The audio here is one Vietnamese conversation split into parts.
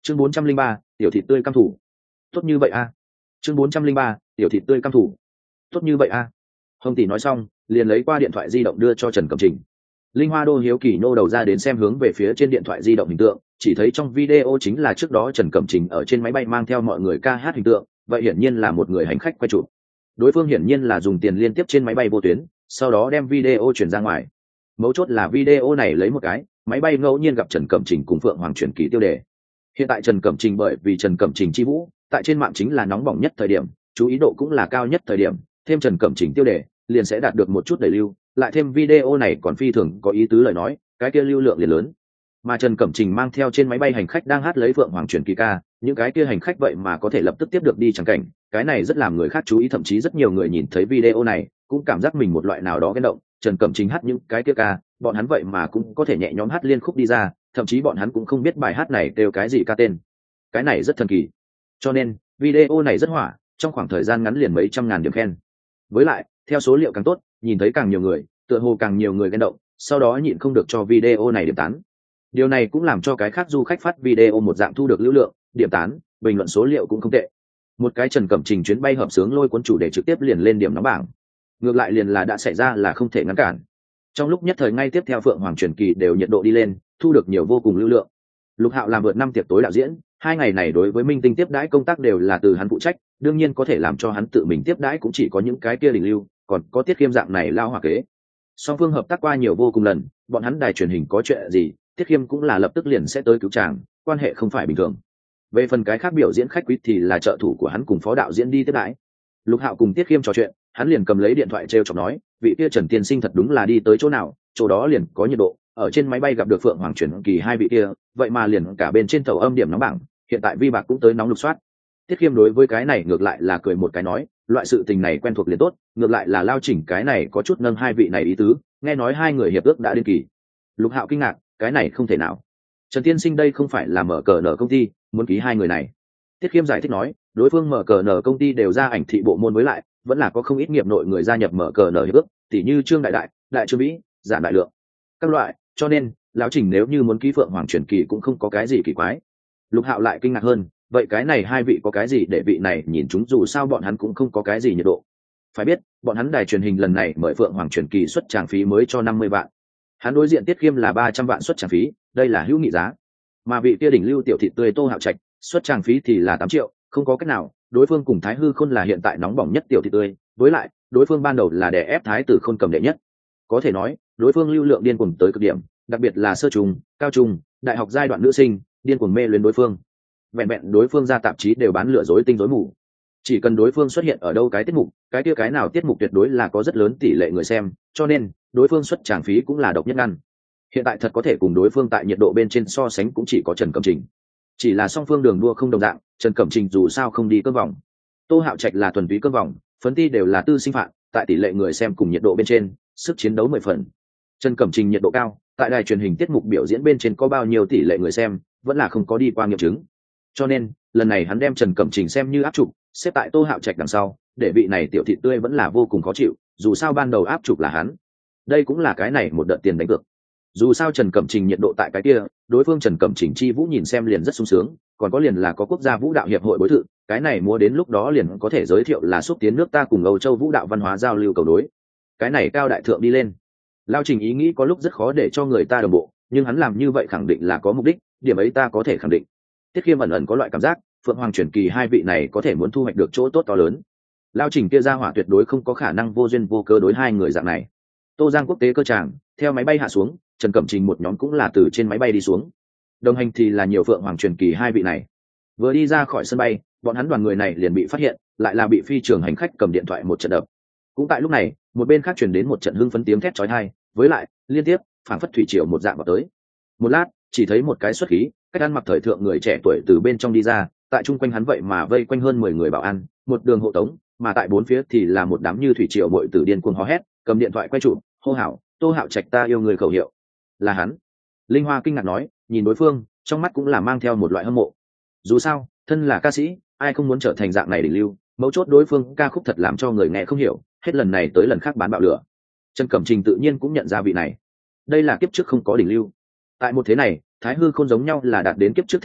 chương 403, tiểu thị tươi cam thủ. Tốt như vậy a. Chương 403, tiểu thị tươi cam thủ. Tốt như vậy a. Hồng tỷ nói xong liền lấy qua điện thoại di động đưa cho Trần Cẩm Trình. Linh Hoa đô hiếu kỳ nô đầu ra đến xem hướng về phía trên điện thoại di động hình tượng, chỉ thấy trong video chính là trước đó Trần Cẩm Trình ở trên máy bay mang theo mọi người ca hát hình tượng, vậy hiển nhiên là một người hành khách quay chụp. Đối phương hiển nhiên là dùng tiền liên tiếp trên máy bay vô tuyến, sau đó đem video truyền ra ngoài. Mấu chốt là video này lấy một cái máy bay ngẫu nhiên gặp Trần Cẩm Trình cùng Phượng Hoàng truyền kỳ tiêu đề. Hiện tại Trần Cẩm Trình bởi vì Trần Cẩm Trình chi vũ tại trên mạng chính là nóng bỏng nhất thời điểm, chú ý độ cũng là cao nhất thời điểm, thêm Trần Cẩm Trình tiêu đề liền sẽ đạt được một chút đẩy lưu, lại thêm video này còn phi thường có ý tứ lời nói, cái kia lưu lượng liền lớn. Mà Trần Cẩm Trình mang theo trên máy bay hành khách đang hát lấy Phượng Hoàng truyền kỳ ca, những cái kia hành khách vậy mà có thể lập tức tiếp được đi chẳng cảnh, cái này rất làm người khác chú ý, thậm chí rất nhiều người nhìn thấy video này cũng cảm giác mình một loại nào đó ghen động. Trần Cẩm Trình hát những cái kia ca, bọn hắn vậy mà cũng có thể nhẹ nhõm hát liên khúc đi ra, thậm chí bọn hắn cũng không biết bài hát này kêu cái gì ca tên. Cái này rất thần kỳ. Cho nên, video này rất hỏa, trong khoảng thời gian ngắn liền mấy trăm ngàn điểm khen. Với lại, theo số liệu càng tốt, nhìn thấy càng nhiều người, tựa hồ càng nhiều người ghen động, sau đó nhịn không được cho video này điểm tán. Điều này cũng làm cho cái khác du khách phát video một dạng thu được lưu lượng, điểm tán, bình luận số liệu cũng không tệ. Một cái Trần Cẩm Trình chuyến bay hợp xướng lôi cuốn chủ đề trực tiếp liền lên điểm nóng bảng. Ngược lại liền là đã xảy ra là không thể ngăn cản. Trong lúc nhất thời ngay tiếp theo Phượng Hoàng truyền kỳ đều nhiệt độ đi lên, thu được nhiều vô cùng lưu lượng. Lục Hạo làm vượt 5 tiệc tối đạo diễn, 2 ngày này đối với minh tinh tiếp đãi công tác đều là từ hắn phụ trách, đương nhiên có thể làm cho hắn tự mình tiếp đãi cũng chỉ có những cái kia đỉnh lưu, còn có Tiết Khiêm dạng này lao hỏa kế. Song phương hợp tác qua nhiều vô cùng lần, bọn hắn đài truyền hình có chuyện gì, Tiết Khiêm cũng là lập tức liền sẽ tới cứu chàng, quan hệ không phải bình thường. Về phần cái khác biểu diễn khách quý thì là trợ thủ của hắn cùng phó đạo diễn đi tiếp đãi. Lục Hạo cùng Tiết Khiêm trò chuyện, hắn liền cầm lấy điện thoại trêu chọc nói, vị kia Trần tiên sinh thật đúng là đi tới chỗ nào, chỗ đó liền có nhiệt độ, ở trên máy bay gặp được Phượng Hoàng truyền kỳ hai vị kia, vậy mà liền cả bên trên tàu âm điểm nóng bảng, hiện tại Vi Bạc cũng tới nóng lục soát. Tiết Khiêm đối với cái này ngược lại là cười một cái nói, loại sự tình này quen thuộc liền tốt, ngược lại là lao chỉnh cái này có chút nâng hai vị này ý tứ, nghe nói hai người hiệp ước đã đến kỳ. Lục Hạo kinh ngạc, cái này không thể nào. Trần tiên sinh đây không phải là mở cờ nở công ty, muốn ký hai người này. Tiết Khiêm giải thích nói, đối phương mở cờ nở công ty đều ra ảnh thị bộ môn, với lại vẫn là có không ít nghiệp nội người gia nhập mở cờ nở hiệp ước, tỉ như Trương Đại Đại, Đại Trương Vĩ, Giản Đại Lượng, các loại, cho nên lão Trình nếu như muốn ký Phượng Hoàng truyền kỳ cũng không có cái gì kỳ quái. Lục Hạo lại kinh ngạc hơn, vậy cái này hai vị có cái gì để vị này nhìn chúng, dù sao bọn hắn cũng không có cái gì nhiệt độ. Phải biết, bọn hắn đài truyền hình lần này mời Phượng Hoàng truyền kỳ xuất tràng phí mới cho 50 vạn. Hắn đối diện Tiết Khiêm là 300 vạn xuất tràng phí, đây là hữu nghị giá. Mà vị kia đỉnh lưu tiểu thị tươi Tô Hạo Trạch, xuất tràng phí thì là 8 triệu, không có cách nào, đối phương cùng Thái Hư Khôn là hiện tại nóng bỏng nhất tiểu thị tươi, với lại, đối phương ban đầu là đè ép Thái Tử Khôn cầm đệ nhất. Có thể nói, đối phương lưu lượng điên cuồng tới cực điểm, đặc biệt là sơ trung, cao trung, đại học giai đoạn nữ sinh, điên cuồng mê luyến đối phương. Vẹn vẹn đối phương ra tạp chí đều bán lừa dối tinh rối mù. Chỉ cần đối phương xuất hiện ở đâu cái tiết mục, cái kia cái nào tiết mục tuyệt đối là có rất lớn tỷ lệ người xem, cho nên đối phương xuất tràng phí cũng là độc nhất ngăn. Hiện tại thật có thể cùng đối phương tại nhiệt độ bên trên so sánh cũng chỉ có Trần Cẩm Trình. Chỉ là song phương đường đua không đồng dạng, Trần Cẩm Trình dù sao không đi cơm vòng, Tô Hạo Trạch là thuần túy cơm vòng, phấn ti đều là tư sinh phạm, tại tỷ lệ người xem cùng nhiệt độ bên trên, sức chiến đấu 10 phần. Trần Cẩm Trình nhiệt độ cao, tại đài truyền hình tiết mục biểu diễn bên trên có bao nhiêu tỷ lệ người xem, vẫn là không có đi qua nghiệm chứng. Cho nên, lần này hắn đem Trần Cẩm Trình xem như áp trục, xếp tại Tô Hạo Trạch đằng sau, để vị này tiểu thị tươi vẫn là vô cùng khó chịu, dù sao ban đầu áp trục là hắn. Đây cũng là cái này một đợt tiền đánh cược. Dù sao Trần Cẩm Trình nhiệt độ tại cái kia, đối phương Trần Cẩm Trình chi vũ nhìn xem liền rất sung sướng, còn có liền là có quốc gia vũ đạo hiệp hội bối thự, cái này mua đến lúc đó liền có thể giới thiệu là xúc tiến nước ta cùng Âu Châu vũ đạo văn hóa giao lưu cầu đối. Cái này cao đại thượng đi lên. Lao Trình ý nghĩ có lúc rất khó để cho người ta đồng bộ, nhưng hắn làm như vậy khẳng định là có mục đích, điểm ấy ta có thể khẳng định. Tiết Khiêm ẩn ẩn có loại cảm giác, Phượng Hoàng truyền kỳ hai vị này có thể muốn thu hoạch được chỗ tốt to lớn. Lao Trình kia ra hỏa tuyệt đối không có khả năng vô duyên vô cớ đối hai người dạng này. Tô Giang quốc tế cơ tràng, theo máy bay hạ xuống, Trần Cẩm Trình một nhóm cũng là từ trên máy bay đi xuống. Đồng hành thì là nhiều Phượng Hoàng truyền kỳ hai vị này. Vừa đi ra khỏi sân bay, bọn hắn đoàn người này liền bị phát hiện, lại là bị phi trường hành khách cầm điện thoại một trận đập. Cũng tại lúc này, một bên khác truyền đến một trận hưng phấn tiếng thét chói tai, với lại liên tiếp phảng phất thủy triều một dạng vào tới. Một lát, chỉ thấy một cái xuất khí, cách ăn mặc thời thượng người trẻ tuổi từ bên trong đi ra, tại chung quanh hắn vậy mà vây quanh hơn 10 người bảo an, một đường hộ tống, mà tại bốn phía thì là một đám như thủy triều muội tử điên cuồng hò hét, cầm điện thoại quay chụp, hô hào, Tô Hạo Trạch ta yêu người khẩu hiệu. Là hắn. Linh Hoa kinh ngạc nói, nhìn đối phương, trong mắt cũng là mang theo một loại hâm mộ. Dù sao, thân là ca sĩ, ai không muốn trở thành dạng này đỉnh lưu, mấu chốt đối phương ca khúc thật làm cho người nghe không hiểu, hết lần này tới lần khác bán bạo lửa. Trần Cẩm Trình tự nhiên cũng nhận ra vị này. Đây là kiếp trước không có đỉnh lưu. Tại một thế này, Thái Hư không giống nhau là đạt đến kiếp trước thành tựu,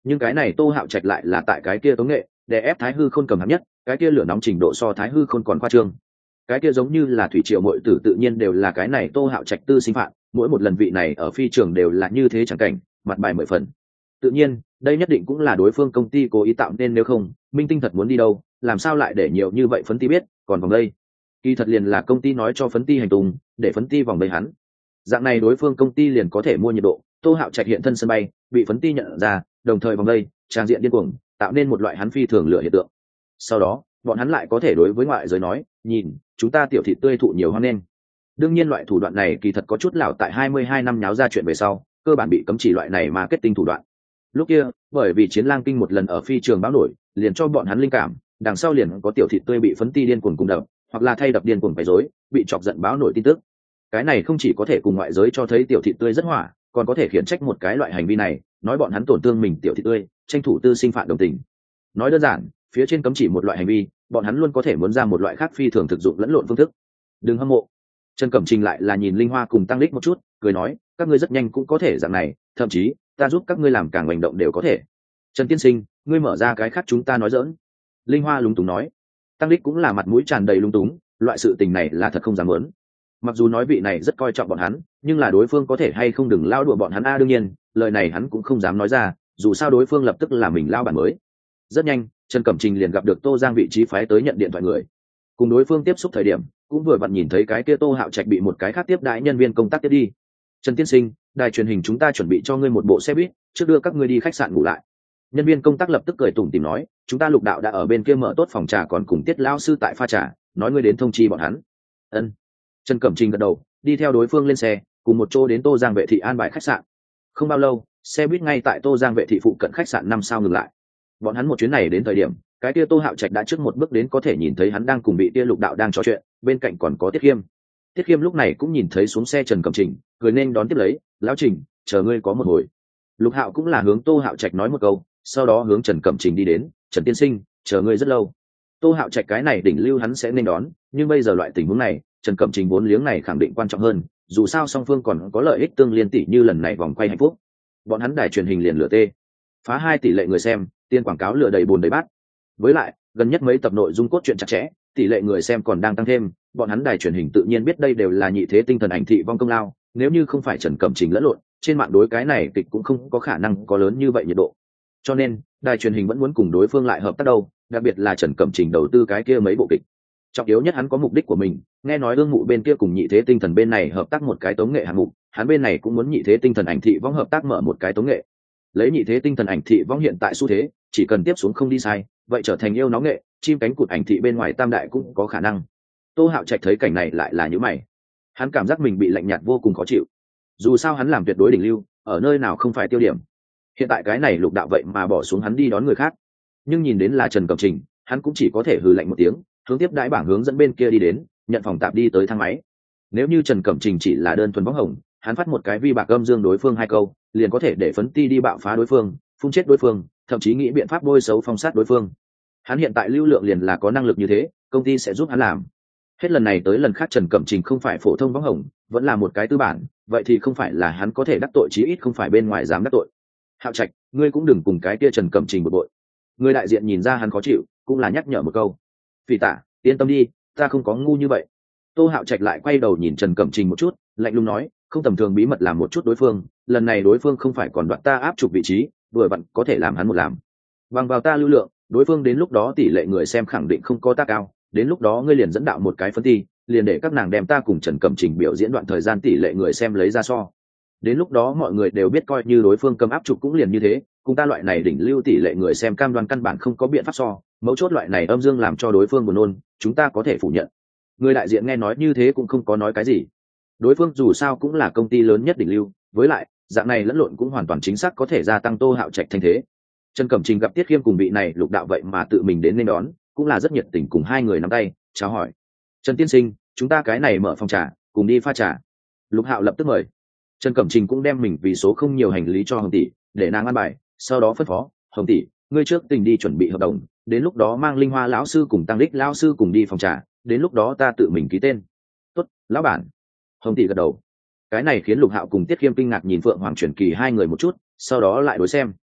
nhưng cái này Tô Hạo Trạch lại là tại cái kia tống nghệ để ép Thái Hư Khôn cầm hạng nhất, cái kia lửa nóng trình độ so Thái Hư Khôn còn khoa trương. Cái kia giống như là thủy triệu muội tử tự nhiên đều là cái này Tô Hạo Trạch tư sinh phạm, mỗi một lần vị này ở phi trường đều là như thế chẳng cảnh, mặt bài 10 phần. Tự nhiên, đây nhất định cũng là đối phương công ty cố ý tạo nên, nếu không, Minh Tinh thật muốn đi đâu, làm sao lại để nhiều như vậy phấn ti biết, còn vòng đây. Kỳ thật liền là công ty nói cho phấn ti hành tung, để phấn ti vòng đây hắn. Dạng này đối phương công ty liền có thể mua nhiệt độ, Tô Hạo Trạch hiện thân sân bay, bị phấn ti nhận ra, đồng thời vòng đây, trang diện điên cuồng, tạo nên một loại hắn phi thường lửa hiện tượng. Sau đó, bọn hắn lại có thể đối với ngoại giới nói, nhìn, chúng ta tiểu thị tươi thụ nhiều hoang nên. Đương nhiên loại thủ đoạn này kỳ thật có chút lão tại 22 năm nháo ra chuyện về sau, cơ bản bị cấm chỉ loại này marketing thủ đoạn. Lúc kia, bởi vì Chiến Lang Kinh một lần ở phi trường báo nổi, liền cho bọn hắn linh cảm, đằng sau liền có tiểu thị tươi bị phấn ti điên cuồng cùng đập, hoặc là thay đập điên cuồng bày rối, bị chọc giận báo nổi tin tức. Cái này không chỉ có thể cùng ngoại giới cho thấy tiểu thị tươi rất hỏa, còn có thể khiển trách một cái loại hành vi này, nói bọn hắn tổn thương mình tiểu thị tươi, tranh thủ tư sinh phạm đồng tình. Nói đơn giản, phía trên cấm chỉ một loại hành vi, bọn hắn luôn có thể muốn ra một loại khác phi thường thực dụng lẫn lộn phương thức. Đừng hâm mộ. Trần Cẩm Trình lại là nhìn Linh Hoa cùng Tăng Lích một chút, cười nói, các ngươi rất nhanh cũng có thể dạng này, thậm chí ta giúp các ngươi làm càng hành động đều có thể. Trần tiên sinh, ngươi mở ra cái khác chúng ta nói giỡn. Linh Hoa lúng túng nói. Tăng Lích cũng là mặt mũi tràn đầy lúng túng, loại sự tình này là thật không dám muốn. Mặc dù nói vị này rất coi trọng bọn hắn, nhưng là đối phương có thể hay không đừng lao đùa bọn hắn đương nhiên, lời này hắn cũng không dám nói ra, dù sao đối phương lập tức là mình lao bản mới. Rất nhanh, Trần Cẩm Trình liền gặp được Tô Giang vị trí phái tới nhận điện thoại người. Cùng đối phương tiếp xúc thời điểm, cũng vừa vặn nhìn thấy cái kia Tô Hạo Trạch bị một cái khác tiếp đãi nhân viên công tác tiếp đi. Trần tiên sinh, đài truyền hình chúng ta chuẩn bị cho ngươi một bộ xe buýt, trước đưa các ngươi đi khách sạn ngủ lại. Nhân viên công tác lập tức cười tủm tỉm nói, chúng ta Lục đạo đã ở bên kia mở tốt phòng trà, còn cùng Tiết lão sư tại pha trà, nói ngươi đến thông chi bọn hắn. Ân. Trần Cẩm Trình gật đầu, đi theo đối phương lên xe, cùng một chỗ đến Tô Giang vệ thị an bài khách sạn. Không bao lâu, xe buýt ngay tại Tô Giang vệ thị phụ cận khách sạn 5 sao ngừng lại. Bọn hắn một chuyến này đến thời điểm, cái kia Tô Hạo Trạch đã trước một bước đến, có thể nhìn thấy hắn đang cùng vị kia Lục đạo đang trò chuyện, bên cạnh còn có Tiết Khiêm. Tiết Khiêm lúc này cũng nhìn thấy xuống xe Trần Cẩm Trình, cười nên đón tiếp lấy, lão Trình, chờ ngươi có một hồi. Lục Hạo cũng là hướng Tô Hạo Trạch nói một câu, sau đó hướng Trần Cẩm Trình đi đến, Trần tiên sinh, chờ ngươi rất lâu. Tô Hạo Trạch cái này đỉnh lưu hắn sẽ nên đón, nhưng bây giờ loại tình huống này, Trần Cẩm Trình vốn liếng này khẳng định quan trọng hơn, dù sao song phương còn có lợi ích tương liên tỷ như lần này vòng quay hạnh phúc. Bọn hắn đài truyền hình liền lửa tê, phá 2 tỷ lệ người xem, tiền quảng cáo lửa đầy bồn đầy bát. Với lại, gần nhất mấy tập nội dung cốt truyện chặt chẽ, tỷ lệ người xem còn đang tăng thêm, bọn hắn đài truyền hình tự nhiên biết đây đều là nhị thế tinh thần ảnh thị vong công lao, nếu như không phải Trần Cẩm Trình lẫn lộn, trên mạng đối cái này kịch cũng không có khả năng có lớn như vậy nhiệt độ. Cho nên, đài truyền hình vẫn muốn cùng đối phương lại hợp tác đâu, đặc biệt là Trần Cẩm Trình đầu tư cái kia mấy bộ kịch. Trọng yếu nhất hắn có mục đích của mình, nghe nói ương mụ bên kia cùng nhị thế tinh thần bên này hợp tác một cái tống nghệ hạng mục, hắn bên này cũng muốn nhị thế tinh thần ảnh thị vong hợp tác mở một cái tống nghệ. Lấy nhị thế tinh thần ảnh thị vong hiện tại xu thế, chỉ cần tiếp xuống không đi sai, vậy trở thành yêu nóng nghệ, chim cánh cụt ảnh thị bên ngoài tam đại cũng có khả năng. Tô Hạo Trạch thấy cảnh này lại là nhíu mày, hắn cảm giác mình bị lạnh nhạt vô cùng khó chịu. Dù sao hắn làm tuyệt đối đỉnh lưu, ở nơi nào không phải tiêu điểm. Hiện tại cái này Lục đạo vậy mà bỏ xuống hắn đi đón người khác, nhưng nhìn đến là Trần Cẩm Trình, hắn cũng chỉ có thể hừ lạnh một tiếng, hướng tiếp đãi bảng hướng dẫn bên kia đi đến, nhận phòng tạp đi tới thang máy. Nếu như Trần Cẩm Trình chỉ là đơn thuần bóng hồng, hắn phát một cái vi bạc âm dương đối phương 2 câu, liền có thể để phấn ti đi bạo phá đối phương, phun chết đối phương, thậm chí nghĩ biện pháp bôi xấu phong sát đối phương. Hắn hiện tại lưu lượng liền là có năng lực như thế, công ty sẽ giúp hắn làm. Hết lần này tới lần khác Trần Cẩm Trình không phải phổ thông bóng hồng, vẫn là một cái tư bản, vậy thì không phải là hắn có thể đắc tội, chí ít không phải bên ngoài dám đắc tội. Hạo Trạch, ngươi cũng đừng cùng cái kia Trần Cẩm Trình bực bội. Người đại diện nhìn ra hắn khó chịu, cũng là nhắc nhở một câu. Phỉ tả, yên tâm đi, ta không có ngu như vậy. Tô Hạo Trạch lại quay đầu nhìn Trần Cẩm Trình một chút, lạnh lùng nói, không tầm thường bí mật làm một chút đối phương, lần này đối phương không phải còn đoạt ta áp chụp vị trí, vừa vặn có thể làm hắn một làm. Bằng vào ta lưu lượng, đối phương đến lúc đó tỷ lệ người xem khẳng định không có ta cao, đến lúc đó ngươi liền dẫn đạo một cái phân ti, liền để các nàng đem ta cùng Trần Cẩm Trình biểu diễn đoạn thời gian tỷ lệ người xem lấy ra so. Đến lúc đó mọi người đều biết coi như đối phương cầm áp chụp cũng liền như thế, cùng ta loại này đỉnh lưu tỷ lệ người xem cam đoan căn bản không có biện pháp so, mấu chốt loại này âm dương làm cho đối phương buồn nôn, chúng ta có thể phủ nhận. Người đại diện nghe nói như thế cũng không có nói cái gì. Đối phương dù sao cũng là công ty lớn nhất đỉnh lưu, với lại dạng này lẫn lộn cũng hoàn toàn chính xác có thể gia tăng Tô Hạo Trạch thanh thế. Trần Cẩm Trình gặp Tiết Khiêm cùng vị này Lục đạo vậy mà tự mình đến nên đón, cũng là rất nhiệt tình cùng hai người nắm tay chào hỏi. Trần tiên sinh, chúng ta cái này mở phòng trà, cùng đi pha trà. Lục Hạo lập tức mời. Trần Cẩm Trình cũng đem mình vì số không nhiều hành lý cho Hồng tỷ, để nàng ăn bài, sau đó phân phó, Hồng tỷ, ngươi trước tình đi chuẩn bị hợp đồng, đến lúc đó mang Linh Hoa lão sư cùng Tăng Đích lão sư cùng đi phòng trà, đến lúc đó ta tự mình ký tên. Tốt, lão bản. Hồng tỷ gật đầu. Cái này khiến Lục Hạo cùng Tiết Khiêm kinh ngạc nhìn Phượng Hoàng Truyền Kỳ hai người một chút, sau đó lại đối xem.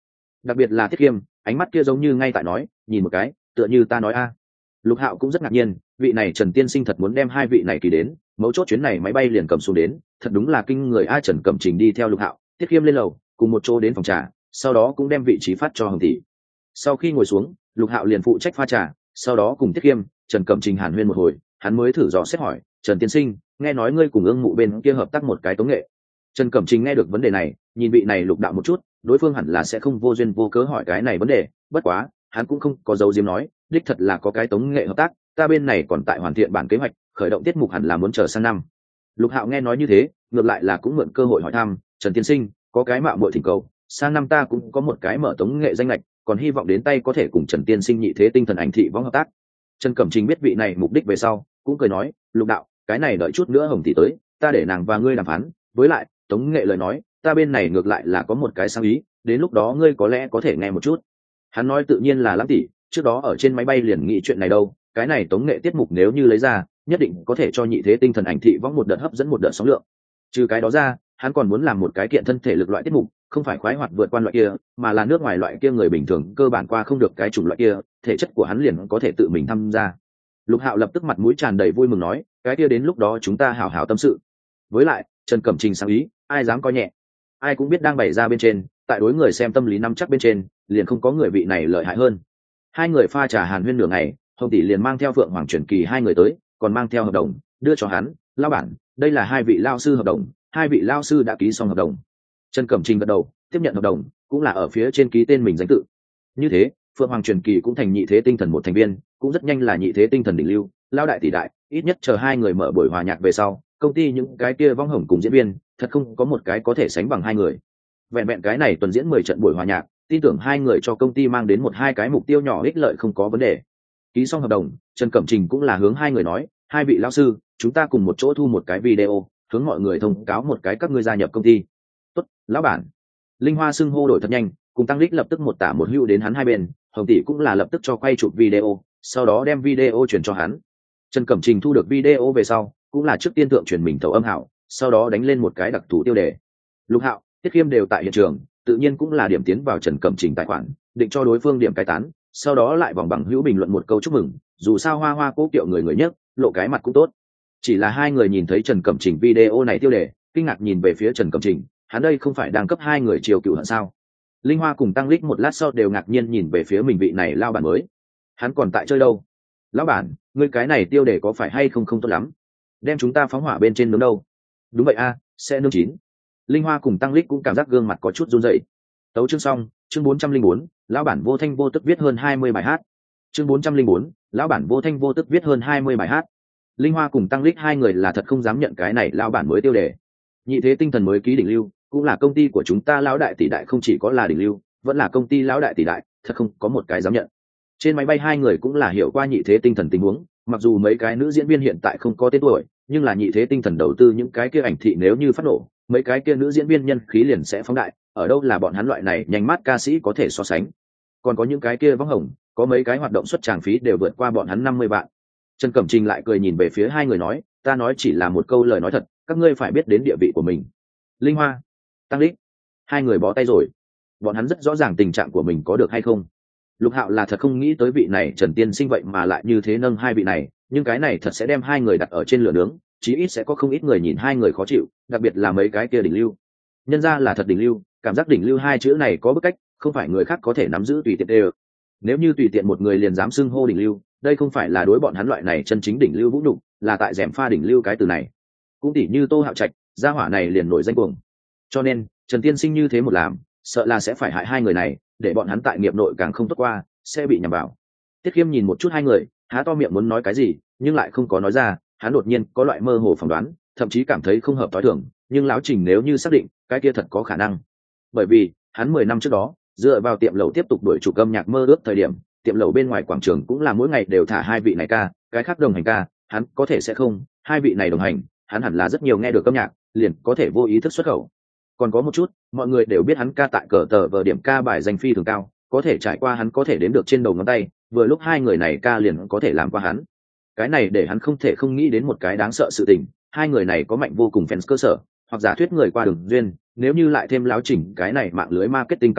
đặc biệt là Tiết Khiêm, ánh mắt kia giống như ngay tại nói, nhìn một cái tựa như ta nói a. Lục Hạo cũng rất ngạc nhiên, vị này Trần tiên sinh thật muốn đem hai vị này kỳ đến, mấu chốt chuyến này máy bay liền cầm xuống đến, thật đúng là kinh người a. Trần Cẩm Trình đi theo Lục Hạo, Tiết Khiêm lên lầu cùng một chỗ đến phòng trà, sau đó cũng đem vị trí phát cho Hồng tỷ. Sau khi ngồi xuống, Lục Hạo liền phụ trách pha trà, sau đó cùng Tiết Khiêm, Trần Cẩm Trình hàn huyên một hồi, hắn mới thử dò xét hỏi, Trần tiên sinh, nghe nói ngươi cùng Ương Mụ bên kia hợp tác một cái tống nghệ. Trần Cẩm Trình nghe được vấn đề này, nhìn vị này Lục đạo một chút, đối phương hẳn là sẽ không vô duyên vô cớ hỏi cái này vấn đề, bất quá hắn cũng không có dấu diếm nói, đích thật là có cái tống nghệ hợp tác, ta bên này còn tại hoàn thiện bản kế hoạch, khởi động tiết mục hẳn là muốn chờ sang năm. Lục Hạo nghe nói như thế, ngược lại là cũng mượn cơ hội hỏi thăm, Trần tiên sinh, có cái mạo muội thỉnh cầu, sang năm ta cũng có một cái mở tống nghệ danh lệch, còn hy vọng đến tay có thể cùng Trần tiên sinh nhị thế tinh thần ảnh thị võng hợp tác. Trần Cẩm Trình biết vị này mục đích về sau, cũng cười nói, Lục đạo, cái này đợi chút nữa Hồng tỷ tới, ta để nàng và ngươi đàm phán, với lại tống nghệ lời nói, ta bên này ngược lại là có một cái sáng ý, đến lúc đó ngươi có lẽ có thể nghe một chút. Hắn nói tự nhiên là Lãng tỷ, trước đó ở trên máy bay liền nghĩ chuyện này đâu, cái này tống nghệ tiết mục nếu như lấy ra, nhất định có thể cho nhị thế tinh thần ảnh thị võng một đợt hấp dẫn một đợt sóng lượng. Trừ cái đó ra, hắn còn muốn làm một cái kiện thân thể lực loại tiết mục, không phải khoái hoạt vượt qua loại kia, mà là nước ngoài loại kia người bình thường cơ bản qua không được cái chủng loại kia, thể chất của hắn liền có thể tự mình tham gia. Lục Hạo lập tức mặt mũi tràn đầy vui mừng nói, cái kia đến lúc đó chúng ta hào hào tâm sự. Với lại, Trần Cẩm Trình sáng ý, ai dám coi nhẹ. Ai cũng biết đang bày ra bên trên, tại đối người xem tâm lý nắm chắc bên trên, liền không có người vị này lợi hại hơn. Hai người pha trà hàn huyên nửa ngày, Hồng tỷ liền mang theo Phượng Hoàng Truyền Kỳ hai người tới, còn mang theo hợp đồng, đưa cho hắn, lão bản, đây là hai vị lao sư hợp đồng, hai vị lao sư đã ký xong hợp đồng. Trần Cẩm Trình gật đầu, tiếp nhận hợp đồng, cũng là ở phía trên ký tên mình danh tự. Như thế, Phượng Hoàng Truyền Kỳ cũng thành nhị thế tinh thần một thành viên, cũng rất nhanh là nhị thế tinh thần đỉnh lưu, lao đại tỷ đại, ít nhất chờ hai người mở buổi hòa nhạc về sau, công ty những cái kia vong hồng cùng diễn viên, thật không có một cái có thể sánh bằng hai người. Vẹn vẹn cái này tuần diễn 10 trận buổi hòa nhạc, tin tưởng hai người cho công ty mang đến một hai cái mục tiêu nhỏ ích lợi không có vấn đề. Ký xong hợp đồng, Trần Cẩm Trình cũng là hướng hai người nói, hai vị lão sư, chúng ta cùng một chỗ thu một cái video, hướng mọi người thông cáo một cái các ngươi gia nhập công ty. Tốt, lão bản. Linh Hoa xưng hô đổi thật nhanh, cùng Tăng Lích lập tức một tả một hữu đến hắn hai bên, Hồng tỷ cũng là lập tức cho quay chụp video, sau đó đem video chuyển cho hắn. Trần Cẩm Trình thu được video về sau, cũng là trước tiên thượng truyền mình tấu âm hảo, sau đó đánh lên một cái đặc thù tiêu đề. Lục Hạo, Tiết Khiêm đều tại hiện trường, tự nhiên cũng là điểm tiến vào Trần Cẩm Trình tài khoản, định cho đối phương điểm cái tán, sau đó lại vòng bằng hữu bình luận một câu chúc mừng, dù sao hoa hoa cố kiệu người người nhất, lộ cái mặt cũng tốt. Chỉ là hai người nhìn thấy Trần Cẩm Trình video này tiêu đề, kinh ngạc nhìn về phía Trần Cẩm Trình, hắn đây không phải đang cấp hai người chiều cựu hận sao? Linh Hoa cùng Tăng Lích một lát sau đều ngạc nhiên nhìn về phía mình vị này lao bản mới. Hắn còn tại chơi đâu? Lão bản, ngươi cái này tiêu đề có phải hay không không tốt lắm? Đem chúng ta phóng hỏa bên trên nướng đâu? Đúng vậy a, sẽ nướng chín. Linh Hoa cùng Tăng Lích cũng cảm giác gương mặt có chút run rẩy. Tấu chương xong, chương 404, lão bản vô thanh vô tức viết hơn 20 bài hát. Chương 404, lão bản vô thanh vô tức viết hơn 20 bài hát. Linh Hoa cùng Tăng Lích hai người là thật không dám nhận cái này lão bản mới tiêu đề. Nhị thế tinh thần mới ký đỉnh lưu, cũng là công ty của chúng ta lão đại tỷ đại, không chỉ có là đỉnh lưu, vẫn là công ty lão đại tỷ đại, thật không có một cái dám nhận. Trên máy bay hai người cũng là hiểu qua nhị thế tinh thần tình huống, mặc dù mấy cái nữ diễn viên hiện tại không có tên tuổi, nhưng là nhị thế tinh thần đầu tư những cái kia ảnh thị nếu như phát nổ, mấy cái kia nữ diễn viên nhân khí liền sẽ phóng đại, ở đâu là bọn hắn loại này nhanh mắt ca sĩ có thể so sánh. Còn có những cái kia vắng hồng, có mấy cái hoạt động xuất tràng phí đều vượt qua bọn hắn 50 vạn. Trần Cẩm Trình lại cười nhìn về phía hai người nói, ta nói chỉ là một câu lời nói thật, các ngươi phải biết đến địa vị của mình. Linh Hoa, Tăng Lích, hai người bó tay rồi. Bọn hắn rất rõ ràng tình trạng của mình có được hay không. Lục Hạo là thật không nghĩ tới vị này Trần tiên sinh vậy mà lại như thế nâng hai vị này, nhưng cái này thật sẽ đem hai người đặt ở trên lửa nướng, chí ít sẽ có không ít người nhìn hai người khó chịu, đặc biệt là mấy cái kia đỉnh lưu. Nhân ra là thật đỉnh lưu, cảm giác đỉnh lưu hai chữ này có bức cách, không phải người khác có thể nắm giữ tùy tiện đều. Nếu như tùy tiện một người liền dám xưng hô đỉnh lưu, đây không phải là đối bọn hắn loại này chân chính đỉnh lưu vũ nhục, là tại rèm pha đỉnh lưu cái từ này. Cũng tỉ như Tô Hạo Trạch, gia hỏa này liền nổi danh cuồng. Cho nên, Trần tiên sinh như thế một làm, sợ là sẽ phải hại hai người này, để bọn hắn tại nghiệp nội càng không tốt qua, sẽ bị nhầm vào. Tiết Khiêm nhìn một chút hai người, há to miệng muốn nói cái gì, nhưng lại không có nói ra, hắn đột nhiên có loại mơ hồ phỏng đoán, thậm chí cảm thấy không hợp tối thường, nhưng lão Trình nếu như xác định, cái kia thật có khả năng. Bởi vì, hắn 10 năm trước đó, dựa vào tiệm lẩu tiếp tục đuổi chủ âm nhạc mơ ước thời điểm, tiệm lẩu bên ngoài quảng trường cũng là mỗi ngày đều thả hai vị này ca, cái khác đồng hành ca, hắn có thể sẽ không, hai vị này đồng hành, hắn hẳn là rất nhiều nghe được âm nhạc, liền có thể vô ý thức xuất khẩu. Còn có một chút, mọi người đều biết hắn ca tại cờ tờ vở điểm ca bài danh phi thường cao, có thể trải qua hắn có thể đếm được trên đầu ngón tay, vừa lúc hai người này ca liền có thể làm qua hắn. Cái này để hắn không thể không nghĩ đến một cái đáng sợ sự tình, hai người này có mạnh vô cùng fans cơ sở, hoặc giả thuyết người qua đường duyên, nếu như lại thêm láo chỉnh cái này mạng lưới marketing cao thủ,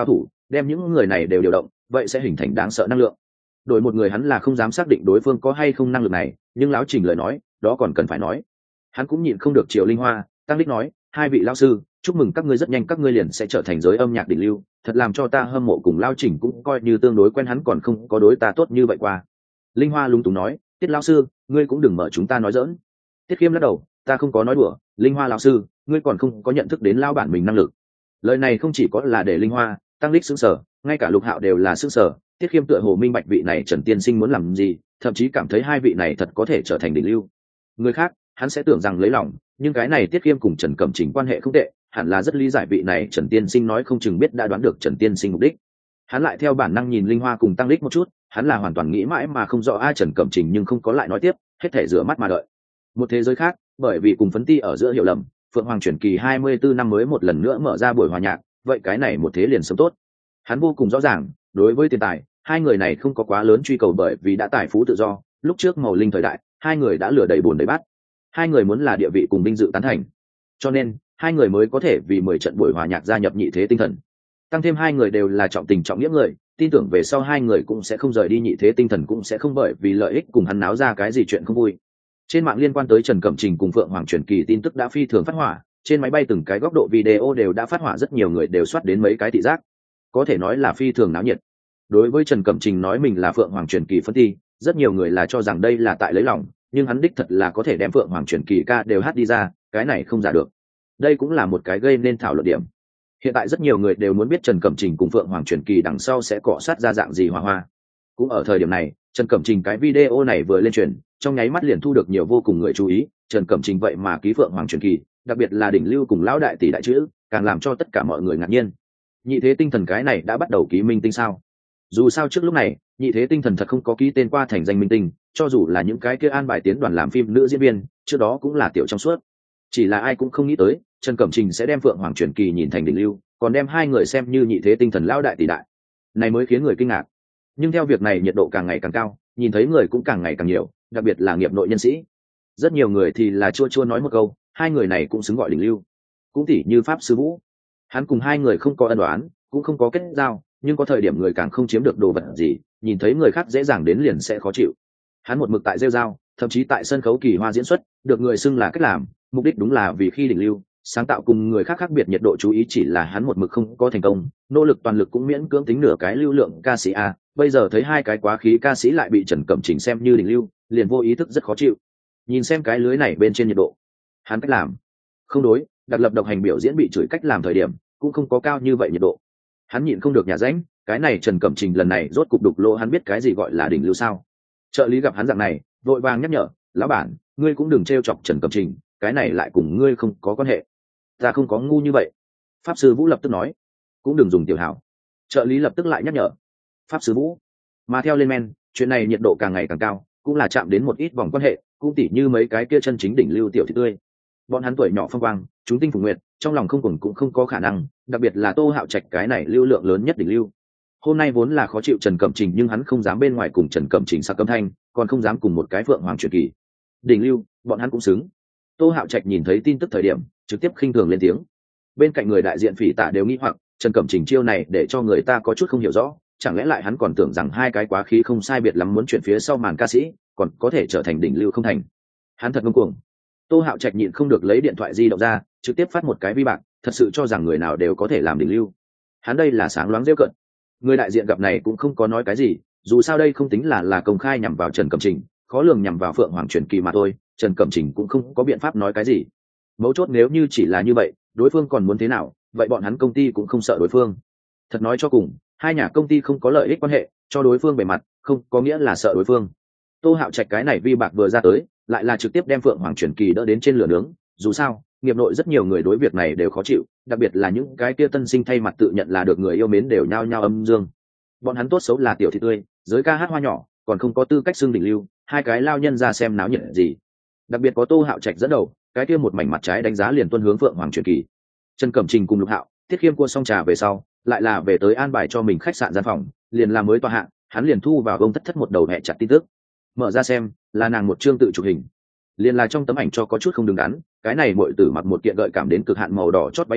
đem những người này đều điều động, vậy sẽ hình thành đáng sợ năng lượng. Đổi một người hắn là không dám xác định đối phương có hay không năng lực này, nhưng lão Trình lời nói đó còn cần phải nói. Hắn cũng nhịn không được chiều Linh Hoa Tăng Đích nói, hai vị lão sư, chúc mừng các ngươi, rất nhanh các ngươi liền sẽ trở thành giới âm nhạc đỉnh lưu, thật làm cho ta hâm mộ. Cùng Lão Trình cũng coi như tương đối quen, hắn còn không có đối ta tốt như vậy qua. Linh Hoa lúng túng nói, Tiết lão sư, ngươi cũng đừng mở chúng ta nói giỡn. Tiết Khiêm lắc đầu, ta không có nói đùa. Linh Hoa lão sư, ngươi còn không có nhận thức đến lao bản mình năng lực. Lời này không chỉ có là để Linh Hoa Tăng Đích sững sờ, ngay cả Lục Hạo đều là sững sờ. Tiết Khiêm tựa hồ minh bạch vị này Trần tiên sinh muốn làm gì, thậm chí cảm thấy hai vị này thật có thể trở thành đỉnh lưu. Người khác hắn sẽ tưởng rằng lấy lòng, nhưng cái này Tiết Khiêm cùng Trần Cẩm Trình quan hệ không tệ, hẳn là rất lý giải vị này Trần tiên sinh nói không chừng biết đã đoán được Trần tiên sinh mục đích. Hắn lại theo bản năng nhìn Linh Hoa cùng Tăng Đích một chút, hắn là hoàn toàn nghĩ mãi mà không rõ ai Trần Cẩm Trình, nhưng không có lại nói tiếp, hết thể rửa mắt mà đợi. Một thế giới khác, bởi vì cùng Phấn Ti ở giữa hiểu lầm, Phượng Hoàng truyền kỳ 24 năm mới một lần nữa mở ra buổi hòa nhạc, vậy cái này một thế liền sớm tốt. Hắn vô cùng rõ ràng, đối với tiền tài, hai người này không có quá lớn truy cầu, bởi vì đã tài phú tự do, lúc trước Màu Linh thời đại, hai người đã lừa đầy bồn đầy bát. Hai người muốn là địa vị cùng vinh dự tán thành, cho nên hai người mới có thể vì 10 trận buổi hòa nhạc gia nhập Nhị Thế Tinh Thần. Tăng thêm hai người đều là trọng tình trọng nghĩa người, tin tưởng về sau hai người cũng sẽ không rời đi Nhị Thế Tinh Thần, cũng sẽ không bởi vì lợi ích cùng hắn náo ra cái gì chuyện không vui. Trên mạng liên quan tới Trần Cẩm Trình cùng Phượng Hoàng truyền kỳ tin tức đã phi thường phát hỏa, trên máy bay từng cái góc độ video đều đã phát hỏa, rất nhiều người đều soát đến mấy cái thị giác, có thể nói là phi thường náo nhiệt. Đối với Trần Cẩm Trình nói mình là Phượng Hoàng truyền kỳ phân thi, rất nhiều người là cho rằng đây là tại lấy lòng, nhưng hắn đích thật là có thể đem Phượng Hoàng truyền kỳ ca đều hát đi ra, cái này không giả được. Đây cũng là một cái gây nên thảo luận điểm. Hiện tại rất nhiều người đều muốn biết Trần Cẩm Trình cùng Phượng Hoàng truyền kỳ đằng sau sẽ cọ sát ra dạng gì hoa hoa. Cũng ở thời điểm này, Trần Cẩm Trình cái video này vừa lên truyền, trong nháy mắt liền thu được nhiều vô cùng người chú ý. Trần Cẩm Trình vậy mà ký Phượng Hoàng truyền kỳ, đặc biệt là đỉnh lưu cùng lão đại tỷ đại chữ, càng làm cho tất cả mọi người ngạc nhiên. Nhị Thế Tinh Thần cái này đã bắt đầu ký minh tinh sao? Dù sao trước lúc này, Nhị Thế Tinh Thần thật không có ký tên qua thành danh minh tinh, cho dù là những cái kia an bài tiến đoàn làm phim nữ diễn viên, trước đó cũng là tiểu trong suốt. Chỉ là ai cũng không nghĩ tới, Trần Cẩm Trình sẽ đem Phượng Hoàng truyền kỳ nhìn thành đỉnh lưu, còn đem hai người xem như Nhị Thế Tinh Thần lão đại tỷ đại. Này mới khiến người kinh ngạc. Nhưng theo việc này nhiệt độ càng ngày càng cao, nhìn thấy người cũng càng ngày càng nhiều, đặc biệt là nghiệp nội nhân sĩ. Rất nhiều người thì là chua chua nói một câu, hai người này cũng xứng gọi đỉnh lưu. Cũng tỉ như Pháp Sư Vũ, hắn cùng hai người không có ân oán, cũng không có kết giao, nhưng có thời điểm người càng không chiếm được đồ vật gì, nhìn thấy người khác dễ dàng đến liền sẽ khó chịu. Hắn một mực tại rêu rao, thậm chí tại sân khấu kỳ hoa diễn xuất, được người xưng là cách làm, mục đích đúng là vì khi đỉnh lưu, sáng tạo cùng người khác khác biệt nhiệt độ chú ý, chỉ là hắn một mực không có thành công, nỗ lực toàn lực cũng miễn cưỡng tính nửa cái lưu lượng ca sĩ a, bây giờ thấy hai cái quá khí ca sĩ lại bị Trần Cẩm Trình xem như đỉnh lưu, liền vô ý thức rất khó chịu. Nhìn xem cái lưới này bên trên nhiệt độ, hắn cách làm không đối, đặc lập độc hành biểu diễn bị chửi cách làm thời điểm cũng không có cao như vậy nhiệt độ. Hắn nhịn không được nhà ránh, cái này Trần Cẩm Trình lần này rốt cục đục lỗ, hắn biết cái gì gọi là đỉnh lưu sao? Trợ lý gặp hắn dạng này, vội vàng nhắc nhở, lão bản, ngươi cũng đừng trêu chọc Trần Cẩm Trình, cái này lại cùng ngươi không có quan hệ. Ta không có ngu như vậy. Pháp Sư Vũ lập tức nói, cũng đừng dùng tiểu hảo. Trợ lý lập tức lại nhắc nhở, Pháp Sư Vũ. Mà theo lên men, chuyện này nhiệt độ càng ngày càng cao, cũng là chạm đến một ít vòng quan hệ, cũng tỉ như mấy cái kia chân chính đỉnh lưu tiểu thị tươi. Bọn hắn tuổi nhỏ phong quang, chúng tinh phùng nguyệt, trong lòng không cùng cũng không có khả năng, đặc biệt là Tô Hạo Trạch cái này lưu lượng lớn nhất đỉnh lưu. Hôm nay vốn là khó chịu Trần Cẩm Trình, nhưng hắn không dám bên ngoài cùng Trần Cẩm Trình sạc âm thanh, còn không dám cùng một cái Phượng Hoàng truyền kỳ đỉnh lưu, bọn hắn cũng xứng. Tô Hạo Trạch nhìn thấy tin tức thời điểm, trực tiếp khinh thường lên tiếng. Bên cạnh người đại diện Phỉ Tạ đều nghi hoặc, Trần Cẩm Trình chiêu này để cho người ta có chút không hiểu rõ, chẳng lẽ lại hắn còn tưởng rằng hai cái quá khí không sai biệt lắm muốn chuyển phía sau màn ca sĩ, còn có thể trở thành đỉnh lưu không thành. Hắn thật ngông cuồng. Tô Hạo Trạch nhịn không được lấy điện thoại di động ra, trực tiếp phát một cái vi bạc, thật sự cho rằng người nào đều có thể làm đỉnh lưu. Hắn đây là sáng loáng rêu cận. Người đại diện gặp này cũng không có nói cái gì, dù sao đây không tính là công khai nhằm vào Trần Cẩm Trình, khó lường nhằm vào Phượng Hoàng truyền kỳ mà thôi, Trần Cẩm Trình cũng không có biện pháp nói cái gì. Mấu chốt nếu như chỉ là như vậy, đối phương còn muốn thế nào, vậy bọn hắn công ty cũng không sợ đối phương. Thật nói cho cùng, hai nhà công ty không có lợi ích quan hệ, cho đối phương bề mặt, không có nghĩa là sợ đối phương. Tô Hạo Trạch cái này vi bạc vừa ra tới, lại là trực tiếp đem Phượng Hoàng truyền kỳ đỡ đến trên lửa nướng. Dù sao, nghiệp nội rất nhiều người đối việc này đều khó chịu, đặc biệt là những cái kia tân sinh thay mặt tự nhận là được người yêu mến đều nhao nhao âm dương. Bọn hắn tốt xấu là tiểu thị tươi, giới ca hát hoa nhỏ, còn không có tư cách xưng đỉnh lưu, hai cái lao nhân ra xem náo nhiệt gì. Đặc biệt có Tô Hạo Trạch dẫn đầu, cái kia một mảnh mặt trái đánh giá liền tuân hướng Phượng Hoàng truyền kỳ. Trần Cẩm Trình cùng Lục Hạo, Tiết Khiêm cua xong trà về sau, lại là về tới an bài cho mình khách sạn gian phòng, liền làm mới tòa hạng, hắn liền thu vào gông thất thất một đầu hẹ chặt tin tức. Mở ra xem, là nàng một chương tự chụp hình, liền là trong tấm ảnh cho có chút không đứng đắn, cái này muội tử mặc một kiện gợi cảm đến cực hạn màu đỏ chót váy ngủ,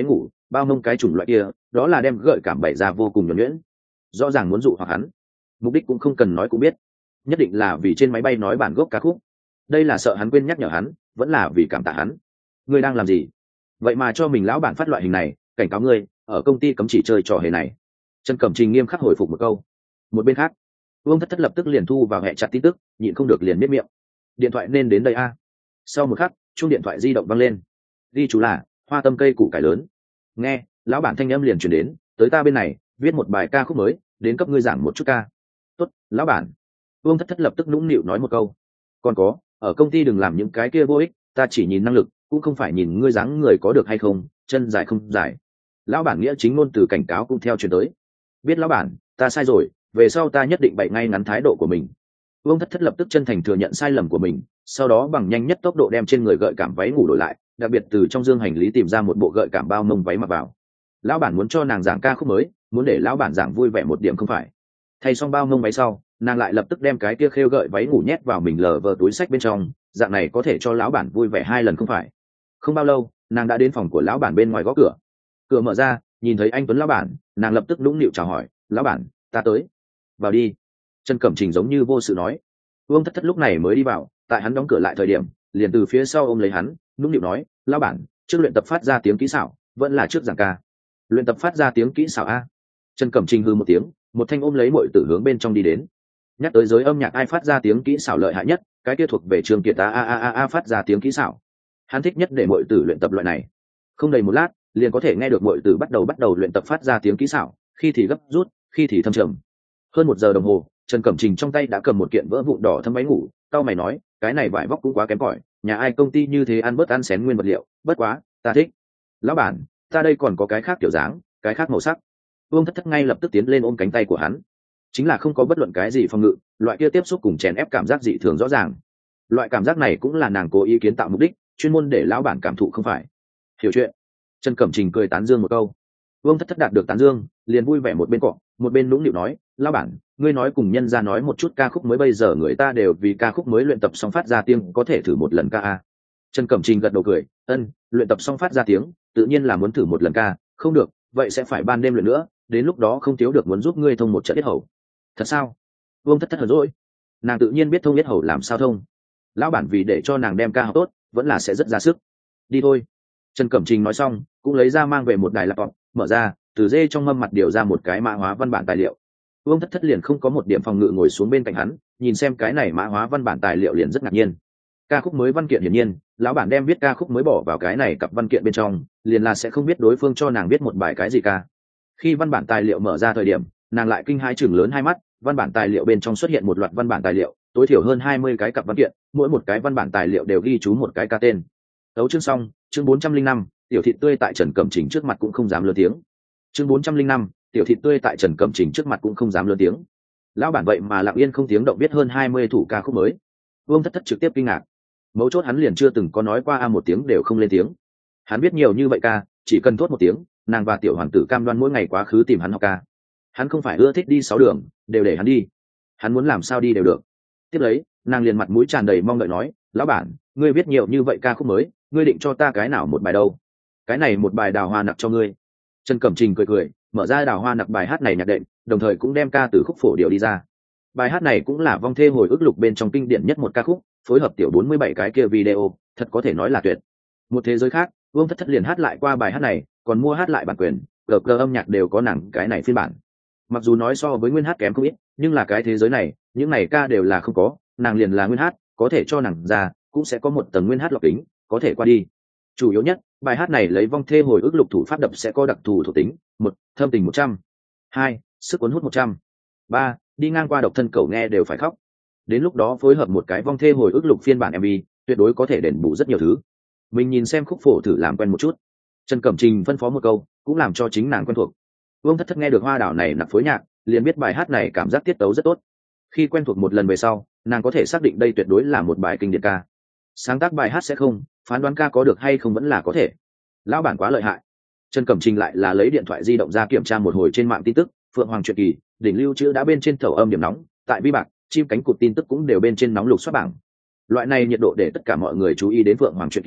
bao mông cái chủng loại kia, đó là đem gợi cảm bày ra vô cùng nhuần nhuyễn, rõ ràng muốn dụ hoặc hắn. Mục đích cũng không cần nói cũng biết, nhất định là vì trên máy bay nói bản gốc ca khúc. Đây là sợ hắn quên nhắc nhở hắn, vẫn là vì cảm tạ hắn. Ngươi đang làm gì? Vậy mà cho mình lão bản phát loại hình này, cảnh cáo ngươi, ở công ty cấm chỉ chơi trò hề này. Trần Cẩm Trình nghiêm khắc hồi phục một câu. Một bên khác, Vương Thất Thất lập tức liền thu vào hệ chặt tin tức, nhịn không được liền miết miệng. Điện thoại nên đến đây a. Sau một khắc, chuông điện thoại di động vang lên. Ghi chú là Hoa Tâm cây củ cải lớn. Nghe, lão bản thanh âm liền truyền đến, tới ta bên này, viết một bài ca khúc mới, đến cấp ngươi giảng một chút ca. Tốt, lão bản. Vương Thất Thất lập tức nũng nịu nói một câu. Còn có, ở công ty đừng làm những cái kia vô ích, ta chỉ nhìn năng lực, cũng không phải nhìn ngươi dáng người có được hay không, chân dài không dài. Lão bản nghĩa chính ngôn từ cảnh cáo cũng theo truyền tới. Biết lão bản, ta sai rồi, về sau ta nhất định bày ngay ngắn thái độ của mình. Vương Thất Thất lập tức chân thành thừa nhận sai lầm của mình, sau đó bằng nhanh nhất tốc độ đem trên người gợi cảm váy ngủ đổi lại, đặc biệt từ trong dương hành lý tìm ra một bộ gợi cảm bao mông váy mặc vào. Lão bản muốn cho nàng giảng ca khúc mới, muốn để lão bản giảng vui vẻ một điểm không phải. Thay xong bao mông váy sau, nàng lại lập tức đem cái kia khêu gợi váy ngủ nhét vào mình lờ vờ túi xách bên trong, dạng này có thể cho lão bản vui vẻ 2 lần không phải. Không bao lâu, nàng đã đến phòng của lão bản bên ngoài gõ cửa. Cửa mở ra, nhìn thấy anh Tuấn lão bản, nàng lập tức nũng nịu chào hỏi, lão bản, ta tới. Vào đi. Trần Cẩm Trình giống như vô sự nói. Vương Thất Thất lúc này mới đi vào, tại hắn đóng cửa lại thời điểm, liền từ phía sau ôm lấy hắn, nũng nịu nói, lão bản, trước luyện tập phát ra tiếng kỹ xảo, vẫn là trước giảng ca. Luyện tập phát ra tiếng kỹ xảo a. Trần Cẩm Trình hừ một tiếng, một thanh ôm lấy muội tử hướng bên trong đi đến. Nhắc tới giới âm nhạc ai phát ra tiếng kỹ xảo lợi hại nhất, cái kia thuộc về Trường Kiệt a phát ra tiếng kỹ xảo. Hắn thích nhất để muội tử luyện tập loại này. Không đầy một lát, liền có thể nghe được muội tử bắt đầu luyện tập phát ra tiếng kỹ xảo, khi thì gấp rút, khi thì thâm trầm. Hơn 1 giờ đồng hồ, Trần Cẩm Trình trong tay đã cầm một kiện vỡ vụn đỏ thâm váy ngủ, cau mày nói, cái này vải vóc cũng quá kém cỏi, nhà ai công ty như thế ăn bớt ăn xén nguyên vật liệu, bất quá, ta thích. Lão bản, ta đây còn có cái khác kiểu dáng, cái khác màu sắc. Vương Thất Thất ngay lập tức tiến lên ôm cánh tay của hắn. Chính là không có bất luận cái gì phòng ngự, loại kia tiếp xúc cùng chèn ép cảm giác dị thường rõ ràng. Loại cảm giác này cũng là nàng cố ý kiến tạo mục đích, chuyên môn để lão bản cảm thụ không phải. Hiểu chuyện. Trần Cẩm Trình cười tán dương một câu. Vương Thất Thất đạt được tán dương, liền vui vẻ một bên cọ, một bên nũng nịu nói, lão bản, ngươi nói cùng nhân ra nói một chút ca khúc mới, bây giờ người ta đều vì ca khúc mới luyện tập xong phát ra tiếng, có thể thử một lần ca a. Trần Cẩm Trình gật đầu cười, luyện tập xong phát ra tiếng, tự nhiên là muốn thử một lần ca, không được, vậy sẽ phải ban đêm luyện nữa, đến lúc đó không thiếu được muốn giúp ngươi thông một trận yết hầu. Thật sao? Vương Thất Thất hờn dỗi. Nàng tự nhiên biết thông yết hầu làm sao thông. Lão bản vì để cho nàng đem ca học tốt, vẫn là sẽ rất ra sức. Đi thôi. Trần Cẩm Trình nói xong, cũng lấy ra mang về một đài laptop, mở ra, từ dê trong mâm mặt điều ra một cái mã hóa văn bản tài liệu. Vương Thất Thất liền không có một điểm phòng ngự ngồi xuống bên cạnh hắn, nhìn xem cái này mã hóa văn bản tài liệu liền rất ngạc nhiên. Ca khúc mới văn kiện hiển nhiên, lão bản đem viết ca khúc mới bỏ vào cái này cặp văn kiện bên trong, liền là sẽ không biết đối phương cho nàng viết một bài cái gì ca. Khi văn bản tài liệu mở ra thời điểm, nàng lại kinh hãi chừng lớn hai mắt, văn bản tài liệu bên trong xuất hiện một loạt văn bản tài liệu, tối thiểu hơn 20 cái cặp văn kiện, mỗi một cái văn bản tài liệu đều ghi chú một cái ca tên. Tấu chương xong, chương 405, tiểu thịt tươi tại Trần Cẩm Trình trước mặt cũng không dám lớn tiếng. Chương 405, tiểu thịt tươi tại Trần Cẩm Trình trước mặt cũng không dám lớn tiếng. Lão bản vậy mà lặng yên không tiếng động viết hơn 20 thủ ca khúc mới. Vương Thất Thất trực tiếp kinh ngạc. Mấu chốt hắn liền chưa từng có nói qua một tiếng đều không lên tiếng. Hắn biết nhiều như vậy ca, chỉ cần thốt một tiếng, nàng và tiểu hoàng tử cam đoan mỗi ngày quá khứ tìm hắn học ca. Hắn không phải ưa thích đi 6 đường, đều để hắn đi. Hắn muốn làm sao đi đều được. Tiếp lấy, nàng liền mặt mũi tràn đầy mong đợi nói, lão bản, ngươi viết nhiều như vậy ca khúc mới, ngươi định cho ta cái nào một bài đâu? Cái này một bài Đào Hoa Nặc cho ngươi. Trần Cẩm Trình cười cười, mở ra Đào Hoa Nặc bài hát này nhạc đệm, đồng thời cũng đem ca từ khúc phổ điều đi ra. Bài hát này cũng là vong thê hồi ức lục bên trong kinh điển nhất một ca khúc, phối hợp tiểu 47 cái kia video, thật có thể nói là tuyệt. Một thế giới khác, Vương Thất Thất liền hát lại qua bài hát này, còn mua hát lại bản quyền, GG âm nhạc đều có nàng cái này phiên bản. Mặc dù nói so với nguyên hát kém không ít, nhưng là cái thế giới này, những này ca đều là không có, nàng liền là nguyên hát, có thể cho nàng ra, cũng sẽ có một tầng nguyên hát lọc tính, có thể qua đi. Chủ yếu nhất, bài hát này lấy vong thê hồi ức lục thủ pháp đập sẽ có đặc thù thuộc tính, 1, thâm tình 100, 2, sức cuốn hút 100, 3, đi ngang qua độc thân cẩu nghe đều phải khóc. Đến lúc đó phối hợp một cái vong thê hồi ức lục phiên bản MV, tuyệt đối có thể đền bù rất nhiều thứ. Mình nhìn xem khúc phổ thử làm quen một chút. Trần Cẩm Trình phân phó một câu, cũng làm cho chính nàng quen thuộc. Vương Thất Thất nghe được Hoa Đảo này nặc phối nhạc, liền biết bài hát này cảm giác tiết tấu rất tốt. Khi quen thuộc một lần về sau, nàng có thể xác định đây tuyệt đối là một bài kinh điển ca. Sáng tác bài hát sẽ không, phán đoán ca có được hay không vẫn là có thể. Lão bản quá lợi hại. Trần Cẩm Trình lại là lấy điện thoại di động ra kiểm tra một hồi trên mạng tin tức, Phượng Hoàng Truyện Kỳ, đỉnh lưu trữ đã bên trên thầu âm điểm nóng, tại Vi Bạc, chim cánh cụt tin tức cũng đều bên trên nóng lục soát bảng. Loại này nhiệt độ để tất cả mọi người chú ý đến Phượng Hoàng Truyện Kỳ,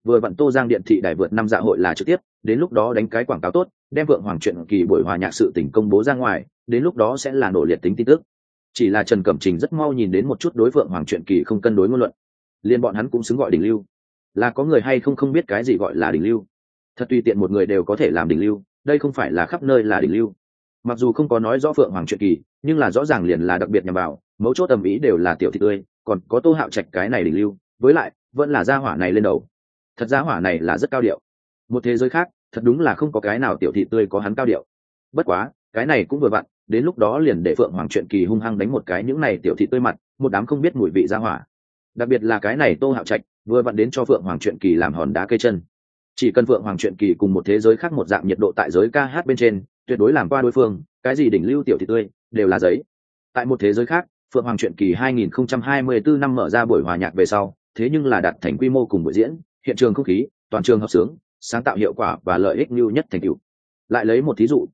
vừa vặn Tô Giang điện thị đài vượt năm dạ hội là trực tiếp, đến lúc đó đánh cái quảng cáo tốt, đem Vượng Hoàng truyện kỳ buổi hòa nhạc sự tình công bố ra ngoài, đến lúc đó sẽ là nổ liệt tính tin tức. Chỉ là Trần Cẩm Trình rất mau nhìn đến một chút đối Vượng Hoàng truyện kỳ không cân đối ngôn luận, liên bọn hắn cũng xứng gọi đỉnh lưu. Là có người hay không biết cái gì gọi là đỉnh lưu? Thật tùy tiện một người đều có thể làm đỉnh lưu, đây không phải là khắp nơi là đỉnh lưu. Mặc dù không có nói rõ Vượng Hoàng truyện kỳ, nhưng là rõ ràng liền là đặc biệt nhằm vào, mấu chốt tầm ý đều là tiểu thị tươi, còn có Tô Hạo Trạch cái này đỉnh lưu, với lại vẫn là gia hỏa này lên đầu. Thật gia hỏa này là rất cao điệu. Một thế giới khác, thật đúng là không có cái nào tiểu thị tươi có hắn cao điệu. Bất quá, cái này cũng vừa vặn, đến lúc đó liền để Phượng Hoàng truyện kỳ hung hăng đánh một cái những này tiểu thị tươi mặt, một đám không biết mùi vị gia hỏa. Đặc biệt là cái này Tô Hạo Trạch, vừa vặn đến cho Phượng Hoàng truyện kỳ làm hòn đá cây chân. Chỉ cần Phượng Hoàng truyện kỳ cùng một thế giới khác một dạng nhiệt độ tại giới ca hát bên trên, tuyệt đối làm qua đối phương, cái gì đỉnh lưu tiểu thị tươi, đều là giấy. Tại một thế giới khác, Phượng Hoàng truyện kỳ 2024 năm mở ra buổi hòa nhạc về sau, thế nhưng là đạt thành quy mô cùng buổi diễn, hiện trường không khí, toàn trường hợp xướng, sáng tạo hiệu quả và lợi ích lưu nhất thành tựu. Lại lấy một thí dụ,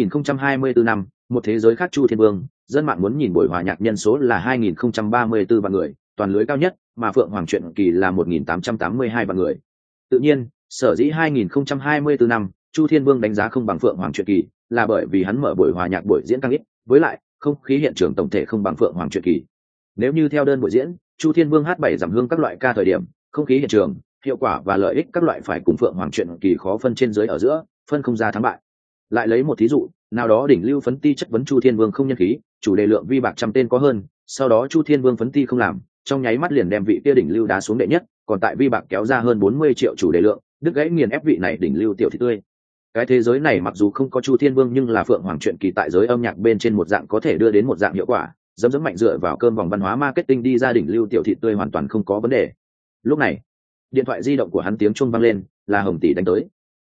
2024 năm, một thế giới khác Chu Thiên Vương, dân mạng muốn nhìn buổi hòa nhạc nhân số là 2034 vạn người, toàn lưới cao nhất, mà Phượng Hoàng truyện kỳ là 1882 vạn người. Tự nhiên, sở dĩ 2024 năm, Chu Thiên Vương đánh giá không bằng Phượng Hoàng truyện kỳ, là bởi vì hắn mở buổi hòa nhạc buổi diễn càng ít, với lại, không khí hiện trường tổng thể không bằng Phượng Hoàng truyện kỳ. Nếu như theo đơn buổi diễn, Chu Thiên Vương hát 7 giảm hương các loại ca thời điểm, không khí hiện trường, hiệu quả và lợi ích các loại phải cùng Phượng Hoàng truyện kỳ khó phân trên dưới ở giữa, phân không ra thắng bại. Lại lấy một thí dụ, nào đó đỉnh lưu phấn ti chất vấn Chu Thiên Vương không nhân khí, chủ đề lượng vi bạc trăm tên có hơn, sau đó Chu Thiên Vương phấn ti không làm, trong nháy mắt liền đem vị kia đỉnh lưu đá xuống đệ nhất, còn tại vi bạc kéo ra hơn 40 triệu chủ đề lượng, đứt gãy nghiền ép vị này đỉnh lưu tiểu thị tươi. Cái thế giới này mặc dù không có Chu Thiên Vương nhưng là Phượng Hoàng truyện kỳ tại giới âm nhạc bên trên một dạng có thể đưa đến một dạng hiệu quả, dẫm dẫm mạnh dựa vào cơm vòng văn hóa marketing đi ra đỉnh lưu tiểu thị tươi hoàn toàn không có vấn đề. Lúc này, điện thoại di động của hắn tiếng chuông vang lên, là Hồng tỷ đánh tới.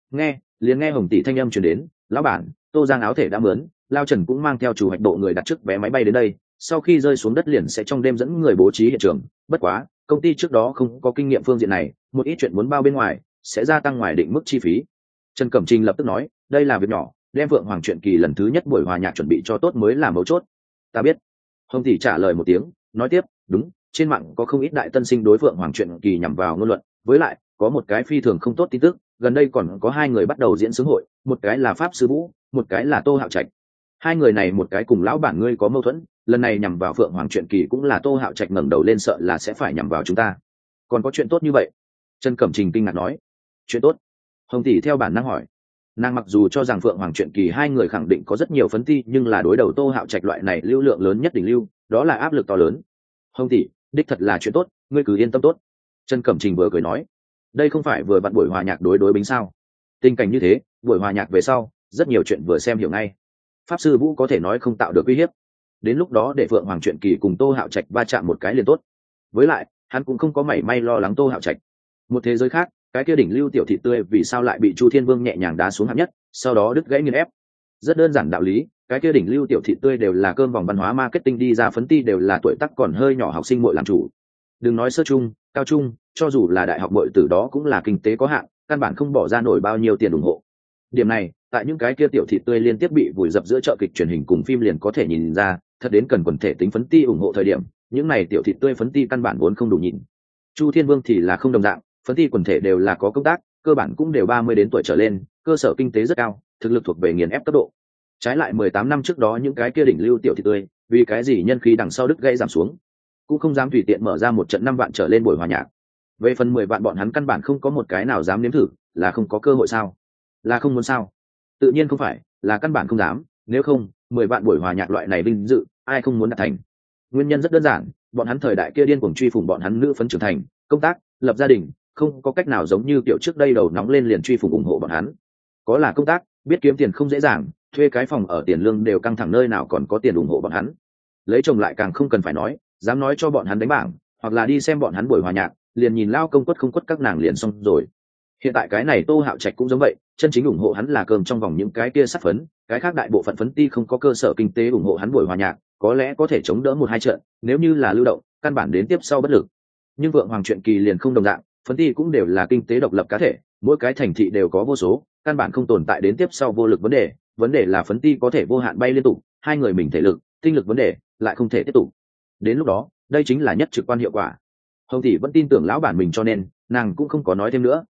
Nghe Hồng tỷ thanh âm truyền đến, lão bản, Tô Giang áo thể đã mướn, Lao Trần cũng mang theo chủ hoạch độ người đặt trước vé máy bay đến đây, sau khi rơi xuống đất liền sẽ trong đêm dẫn người bố trí hiện trường. Bất quá, công ty trước đó không có kinh nghiệm phương diện này, một ít chuyện muốn bao bên ngoài, sẽ gia tăng ngoài định mức chi phí. Trần Cẩm Trình lập tức nói, đây là việc nhỏ, đem Phượng Hoàng truyện kỳ lần thứ nhất buổi hòa nhạc chuẩn bị cho tốt mới là mấu chốt. Ta biết. Hồng tỷ trả lời một tiếng, nói tiếp, đúng, trên mạng có không ít đại tân sinh đối Phượng Hoàng truyện kỳ nhằm vào ngôn luận, với lại có một cái phi thường không tốt tin tức, gần đây còn có hai người bắt đầu diễn xướng hội, một cái là Pháp Sư Vũ, một cái là Tô Hạo Trạch. Hai người này một cái cùng lão bản ngươi có mâu thuẫn, lần này nhằm vào Phượng Hoàng truyện kỳ cũng là Tô Hạo Trạch ngẩng đầu lên sợ là sẽ phải nhằm vào chúng ta. Còn có chuyện tốt như vậy? Trần Cẩm Trình kinh ngạc nói. Chuyện tốt? Hồng tỷ theo bản năng hỏi. Nàng mặc dù cho rằng Phượng Hoàng truyện kỳ hai người khẳng định có rất nhiều phấn ti, nhưng là đối đầu Tô Hạo Trạch loại này lưu lượng lớn nhất đỉnh lưu, đó là áp lực to lớn. Hồng tỷ, đích thật là chuyện tốt, ngươi cứ yên tâm tốt. Trần Cẩm Trình vừa cười nói, đây không phải vừa vặn buổi hòa nhạc đối bính sao? Tình cảnh như thế, buổi hòa nhạc về sau, rất nhiều chuyện vừa xem hiểu ngay. Pháp Sư Vũ có thể nói không tạo được uy hiếp, đến lúc đó để Phượng Hoàng truyện kỳ cùng Tô Hạo Trạch va chạm một cái liền tốt. Với lại, hắn cũng không có mảy may lo lắng Tô Hạo Trạch. Một thế giới khác, cái kia đỉnh lưu tiểu thị tươi vì sao lại bị Chu Thiên Vương nhẹ nhàng đá xuống hạng nhất, sau đó đứt gãy nghiền ép? Rất đơn giản đạo lý, cái kia đỉnh lưu tiểu thị tươi đều là cơm vòng văn hóa marketing đi ra phấn ti đều là tuổi tác còn hơi nhỏ học sinh muội làm chủ. Đừng nói sơ trung, cao trung, cho dù là đại học muội từ đó cũng là kinh tế có hạn, căn bản không bỏ ra nổi bao nhiêu tiền ủng hộ. Điểm này, tại những cái kia tiểu thị tươi liên tiếp bị vùi dập giữa chợ kịch truyền hình cùng phim liền có thể nhìn ra, thật đến cần quần thể tính phấn ti ủng hộ thời điểm, những này tiểu thị tươi phấn ti căn bản vốn không đủ nhìn. Chu Thiên Vương thì là không đồng dạng, phấn ti quần thể đều là có công tác, cơ bản cũng đều 30 đến tuổi trở lên, cơ sở kinh tế rất cao, thực lực thuộc về nghiền ép cấp độ. Trái lại 18 năm trước đó những cái kia đỉnh lưu tiểu thị tươi, vì cái gì nhân khí đằng sau đứt gãy giảm xuống, cũng không dám tùy tiện mở ra một trận 5 vạn trở lên buổi hòa nhạc. Về phần 10 vạn bọn hắn căn bản không có một cái nào dám nếm thử, là không có cơ hội sao? Là không muốn sao? Tự nhiên không phải, là căn bản không dám, nếu không, 10 vạn buổi hòa nhạc loại này vinh dự, ai không muốn đạt thành. Nguyên nhân rất đơn giản, bọn hắn thời đại kia điên cuồng truy phủng bọn hắn nữ phấn trưởng thành, công tác, lập gia đình, không có cách nào giống như kiểu trước đây đầu nóng lên liền truy phủng ủng hộ bọn hắn. Có là công tác, biết kiếm tiền không dễ dàng, thuê cái phòng ở tiền lương đều căng thẳng nơi nào còn có tiền ủng hộ bọn hắn. Lấy chồng lại càng không cần phải nói, dám nói cho bọn hắn đánh bảng, hoặc là đi xem bọn hắn buổi hòa nhạc, liền nhìn lao công quất không quất các nàng liền xong rồi. Hiện tại cái này Tô Hạo Trạch cũng giống vậy, chân chính ủng hộ hắn là cơm trong vòng những cái kia sát phấn, cái khác đại bộ phận phấn ti không có cơ sở kinh tế ủng hộ hắn buổi hòa nhạc, có lẽ có thể chống đỡ một hai trận, nếu như là lưu động, căn bản đến tiếp sau bất lực. Nhưng Vượng Hoàng truyện kỳ liền không đồng dạng, phấn ti cũng đều là kinh tế độc lập cá thể, mỗi cái thành thị đều có vô số, căn bản không tồn tại đến tiếp sau vô lực vấn đề là phấn ti có thể vô hạn bay liên tục, hai người mình thể lực, tinh lực vấn đề lại không thể tiếp tục. Đến lúc đó, đây chính là nhất trực quan hiệu quả. Hồng tỷ vẫn tin tưởng lão bản mình cho nên nàng cũng không có nói thêm nữa,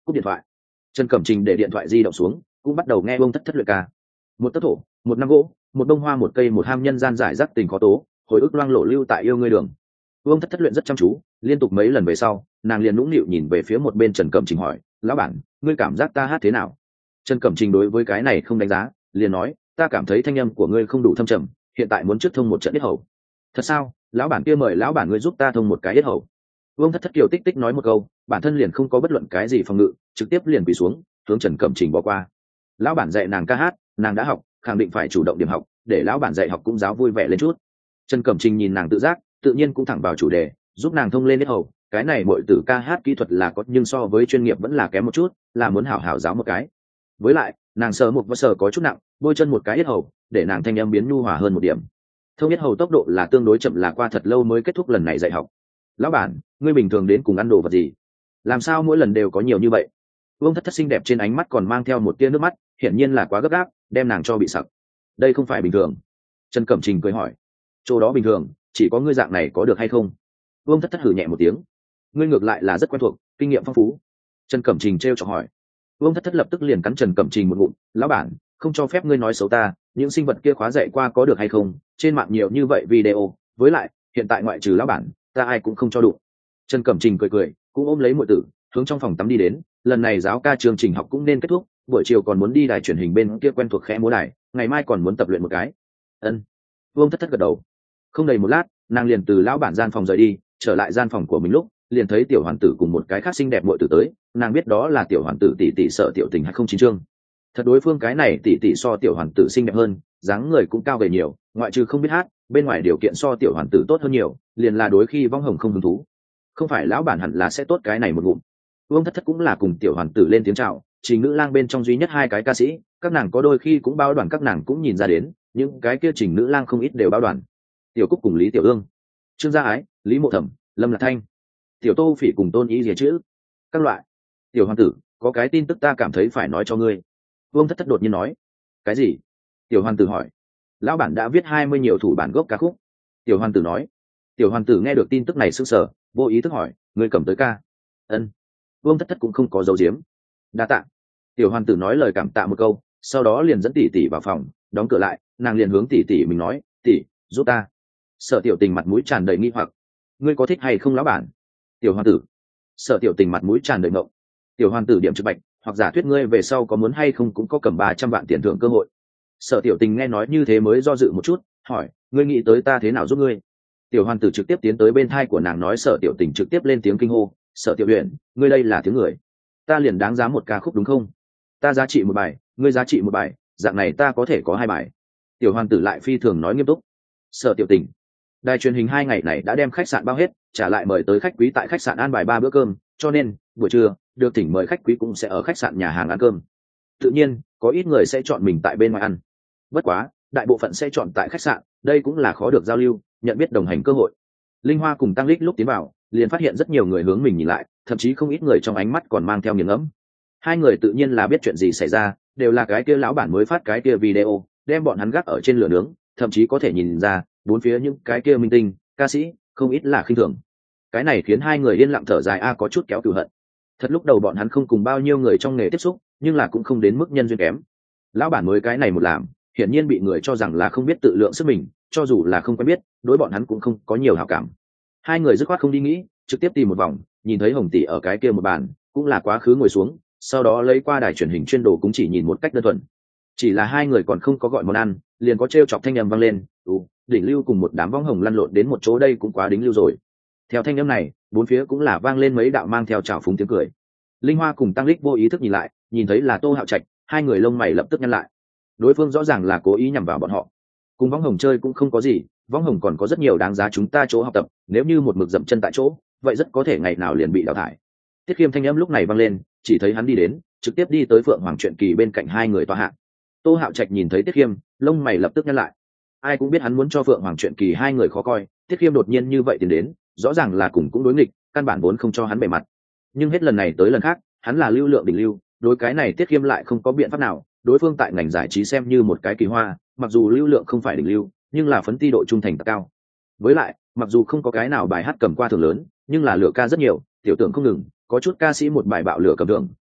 cúp điện thoại. Trần Cẩm Trình để điện thoại di động xuống, cũng bắt đầu nghe Vương Thất Thất luyện ca. Một tấc thổ, một năm gỗ, một bông hoa, một cây, một ham nhân gian giải rác tình khó tố, hồi ức loang lộ lưu tại yêu ngươi đường. Vương Thất Thất luyện rất chăm chú, liên tục mấy lần về sau, nàng liền nũng nịu nhìn về phía một bên Trần Cẩm Trình hỏi, lão bản, ngươi cảm giác ta hát thế nào? Trần Cẩm Trình đối với cái này không đánh giá, liền nói, ta cảm thấy thanh âm của ngươi không đủ thâm trầm, hiện tại muốn trước thông một trận yết hầu. Thật sao? Lão bản kia mời lão bản ngươi giúp ta thông một cái yết hầu. Vương Thất Thất kiều tích tích nói một câu, bản thân liền không có bất luận cái gì phòng ngự, trực tiếp liền quỳ xuống, hướng Trần Cẩm Trình bỏ qua. Lão bản dạy nàng ca hát, nàng đã học, khẳng định phải chủ động điểm học, để lão bản dạy học cũng giáo vui vẻ lên chút. Trần Cẩm Trình nhìn nàng tự giác, tự nhiên cũng thẳng vào chủ đề, giúp nàng thông lên yết hầu. Cái này muội tử ca hát kỹ thuật là có, nhưng so với chuyên nghiệp vẫn là kém một chút, là muốn hảo hảo giáo một cái. Với lại, nàng sờ một vỡ sờ có chút nặng, bôi chân một cái yết hầu, để nàng thanh âm biến nhu hòa hơn một điểm. Thông yết hầu tốc độ là tương đối chậm, là qua thật lâu mới kết thúc lần này dạy học. Lão bản, ngươi bình thường đến cùng ăn đồ vật gì? Làm sao mỗi lần đều có nhiều như vậy? Vương Thất Thất xinh đẹp trên ánh mắt còn mang theo một tia nước mắt, hiển nhiên là quá gấp gáp, đem nàng cho bị sặc. Đây không phải bình thường. Trần Cẩm Trình cười hỏi, chỗ đó bình thường, chỉ có ngươi dạng này có được hay không? Vương Thất Thất hử nhẹ một tiếng, ngươi ngược lại là rất quen thuộc, kinh nghiệm phong phú. Trần Cẩm Trình trêu chọc hỏi. Vương Thất Thất lập tức liền cắn Trần Cẩm Trình một ngụm, lão bản, không cho phép ngươi nói xấu ta, những sinh vật kia khóa dạy qua có được hay không? Trên mạng nhiều như vậy video, với lại, hiện tại ngoại trừ lão bản, ta ai cũng không cho đụng. Trần Cẩm Trình cười cười, cũng ôm lấy muội tử, hướng trong phòng tắm đi đến. Lần này giáo ca chương trình học cũng nên kết thúc, buổi chiều còn muốn đi đài truyền hình bên kia quen thuộc khẽ múa đài, ngày mai còn muốn tập luyện một cái. Ân. Vương Thất Thất gật đầu. Không đầy một lát, nàng liền từ lão bản gian phòng rời đi, trở lại gian phòng của mình lúc, liền thấy tiểu hoàn tử cùng một cái khác xinh đẹp muội tử tới, nàng biết đó là tiểu hoàn tử tỷ tỷ Sở Tiểu Tình hay không chính trương. Thật đối phương cái này tỷ tỷ so tiểu hoàn tử xinh đẹp hơn, dáng người cũng cao gầy nhiều, ngoại trừ không biết hát, bên ngoài điều kiện so tiểu hoàn tử tốt hơn nhiều, liền là đối khi vong hồng không hứng thú. Không phải lão bản hẳn là sẽ tốt cái này một ngụm. Vương Thất Thất cũng là cùng tiểu hoàn tử lên tiếng chào, Trình Nữ Lang bên trong duy nhất hai cái ca sĩ, các nàng có đôi khi cũng bao đoàn, các nàng cũng nhìn ra đến, những cái kia Trình Nữ Lang không ít đều bao đoàn. Tiểu Cúc cùng Lý Tiểu Ương, Trương Gia Ái, Lý Mộ Thẩm, Lâm Lạc Thanh, Tiểu Tô Phỉ cùng Tôn Ý Dìa chữ, các loại. Tiểu hoàn tử, có cái tin tức ta cảm thấy phải nói cho ngươi. Vương Thất Thất đột nhiên nói. Cái gì? Tiểu hoàn tử hỏi. Lão bản đã viết 20 nhiều thủ bản gốc ca khúc. Tiểu hoàn tử nói. Tiểu hoàn tử nghe được tin tức này sững sờ, vô ý thức hỏi, ngươi cầm tới ca? Ân. Vương Thất Thất cũng không có dấu diếm. Đa tạ. Tiểu hoàn tử nói lời cảm tạ một câu, sau đó liền dẫn tỷ tỷ vào phòng, đóng cửa lại, nàng liền hướng tỷ tỷ mình nói, tỷ, giúp ta. Sở Tiểu Tình mặt mũi tràn đầy nghi hoặc, ngươi có thích hay không lão bản? Tiểu hoàn tử. Sở Tiểu Tình mặt mũi tràn đầy ngộng. Tiểu hoàn tử điểm trực bạch, hoặc giả thuyết ngươi về sau có muốn hay không cũng có cầm 300 vạn tiền thưởng cơ hội. Sở Tiểu Tình nghe nói như thế mới do dự một chút, hỏi, ngươi nghĩ tới ta thế nào giúp ngươi? Tiểu hoàn tử trực tiếp tiến tới bên thai của nàng nói. Sở Tiểu Tình trực tiếp lên tiếng kinh hô, Sở Tiểu Uyển, ngươi đây là tiếng người, ta liền đáng giá một ca khúc đúng không? Ta giá trị một bài, ngươi giá trị một bài, dạng này ta có thể có hai bài. Tiểu hoàn tử lại phi thường nói nghiêm túc. Sở Tiểu Tình, đài truyền hình 2 ngày này đã đem khách sạn bao hết, trả lại mời tới khách quý tại khách sạn an bài 3 bữa cơm, cho nên buổi trưa được thỉnh mời khách quý cũng sẽ ở khách sạn nhà hàng ăn cơm. Tự nhiên có ít người sẽ chọn mình tại bên ngoài ăn, bất quá đại bộ phận sẽ chọn tại khách sạn, đây cũng là khó được giao lưu, nhận biết đồng hành cơ hội. Linh Hoa cùng Tăng Lích lúc tiến vào liền phát hiện rất nhiều người hướng mình nhìn lại, thậm chí không ít người trong ánh mắt còn mang theo nghiền ngẫm. Hai người tự nhiên là biết chuyện gì xảy ra, đều là cái kia lão bản mới phát cái kia video, đem bọn hắn gác ở trên lửa nướng, thậm chí có thể nhìn ra bốn phía những cái kia minh tinh, ca sĩ, không ít là khinh thường. Cái này khiến hai người yên lặng thở dài, có chút kéo cừu hận. Thật lúc đầu bọn hắn không cùng bao nhiêu người trong nghề tiếp xúc, nhưng là cũng không đến mức nhân duyên kém. Lão bản mới cái này một làm, hiển nhiên bị người cho rằng là không biết tự lượng sức mình, cho dù là không quen biết, đối bọn hắn cũng không có nhiều hảo cảm. Hai người dứt khoát không đi nghĩ, trực tiếp tìm một vòng, nhìn thấy Hồng tỷ ở cái kia một bàn, cũng là quá khứ ngồi xuống, sau đó lấy qua đài truyền hình chuyên đồ cũng chỉ nhìn một cách đơn thuần. Chỉ là hai người còn không có gọi món ăn, liền có trêu chọc thanh âm vang lên, đỉnh lưu cùng một đám võng hồng lăn lộn đến một chỗ, đây cũng quá đính lưu rồi. Theo thanh âm này, bốn phía cũng là vang lên mấy đạo mang theo trào phúng tiếng cười. Linh Hoa cùng Tăng Lích vô ý thức nhìn lại, nhìn thấy là Tô Hạo Trạch, hai người lông mày lập tức nhăn lại. Đối phương rõ ràng là cố ý nhằm vào bọn họ. Cùng võng hồng chơi cũng không có gì, võng hồng còn có rất nhiều đáng giá chúng ta chỗ học tập, nếu như một mực dậm chân tại chỗ, vậy rất có thể ngày nào liền bị đào thải. Tiết Khiêm thanh âm lúc này vang lên, chỉ thấy hắn đi đến, trực tiếp đi tới Phượng Hoàng Truyện Kỳ bên cạnh hai người tọa hạ. Tô Hạo Trạch nhìn thấy Tiết Khiêm, lông mày lập tức nhăn lại. Ai cũng biết hắn muốn cho Phượng Hoàng Truyện Kỳ hai người khó coi, Tiết Khiêm đột nhiên như vậy tiến đến, rõ ràng là cùng cũng đối nghịch, căn bản vốn không cho hắn bề mặt. Nhưng hết lần này tới lần khác, hắn là lưu lượng đỉnh lưu, đối cái này Tiết Khiêm lại không có biện pháp nào, đối phương tại ngành giải trí xem như một cái kỳ hoa, mặc dù lưu lượng không phải đỉnh lưu, nhưng là phấn ti độ trung thành cao. Với lại, mặc dù không có cái nào bài hát cầm qua thưởng lớn, nhưng là lựa ca rất nhiều, tiểu tưởng không ngừng, có chút ca sĩ một bài bạo lửa cầm thưởng,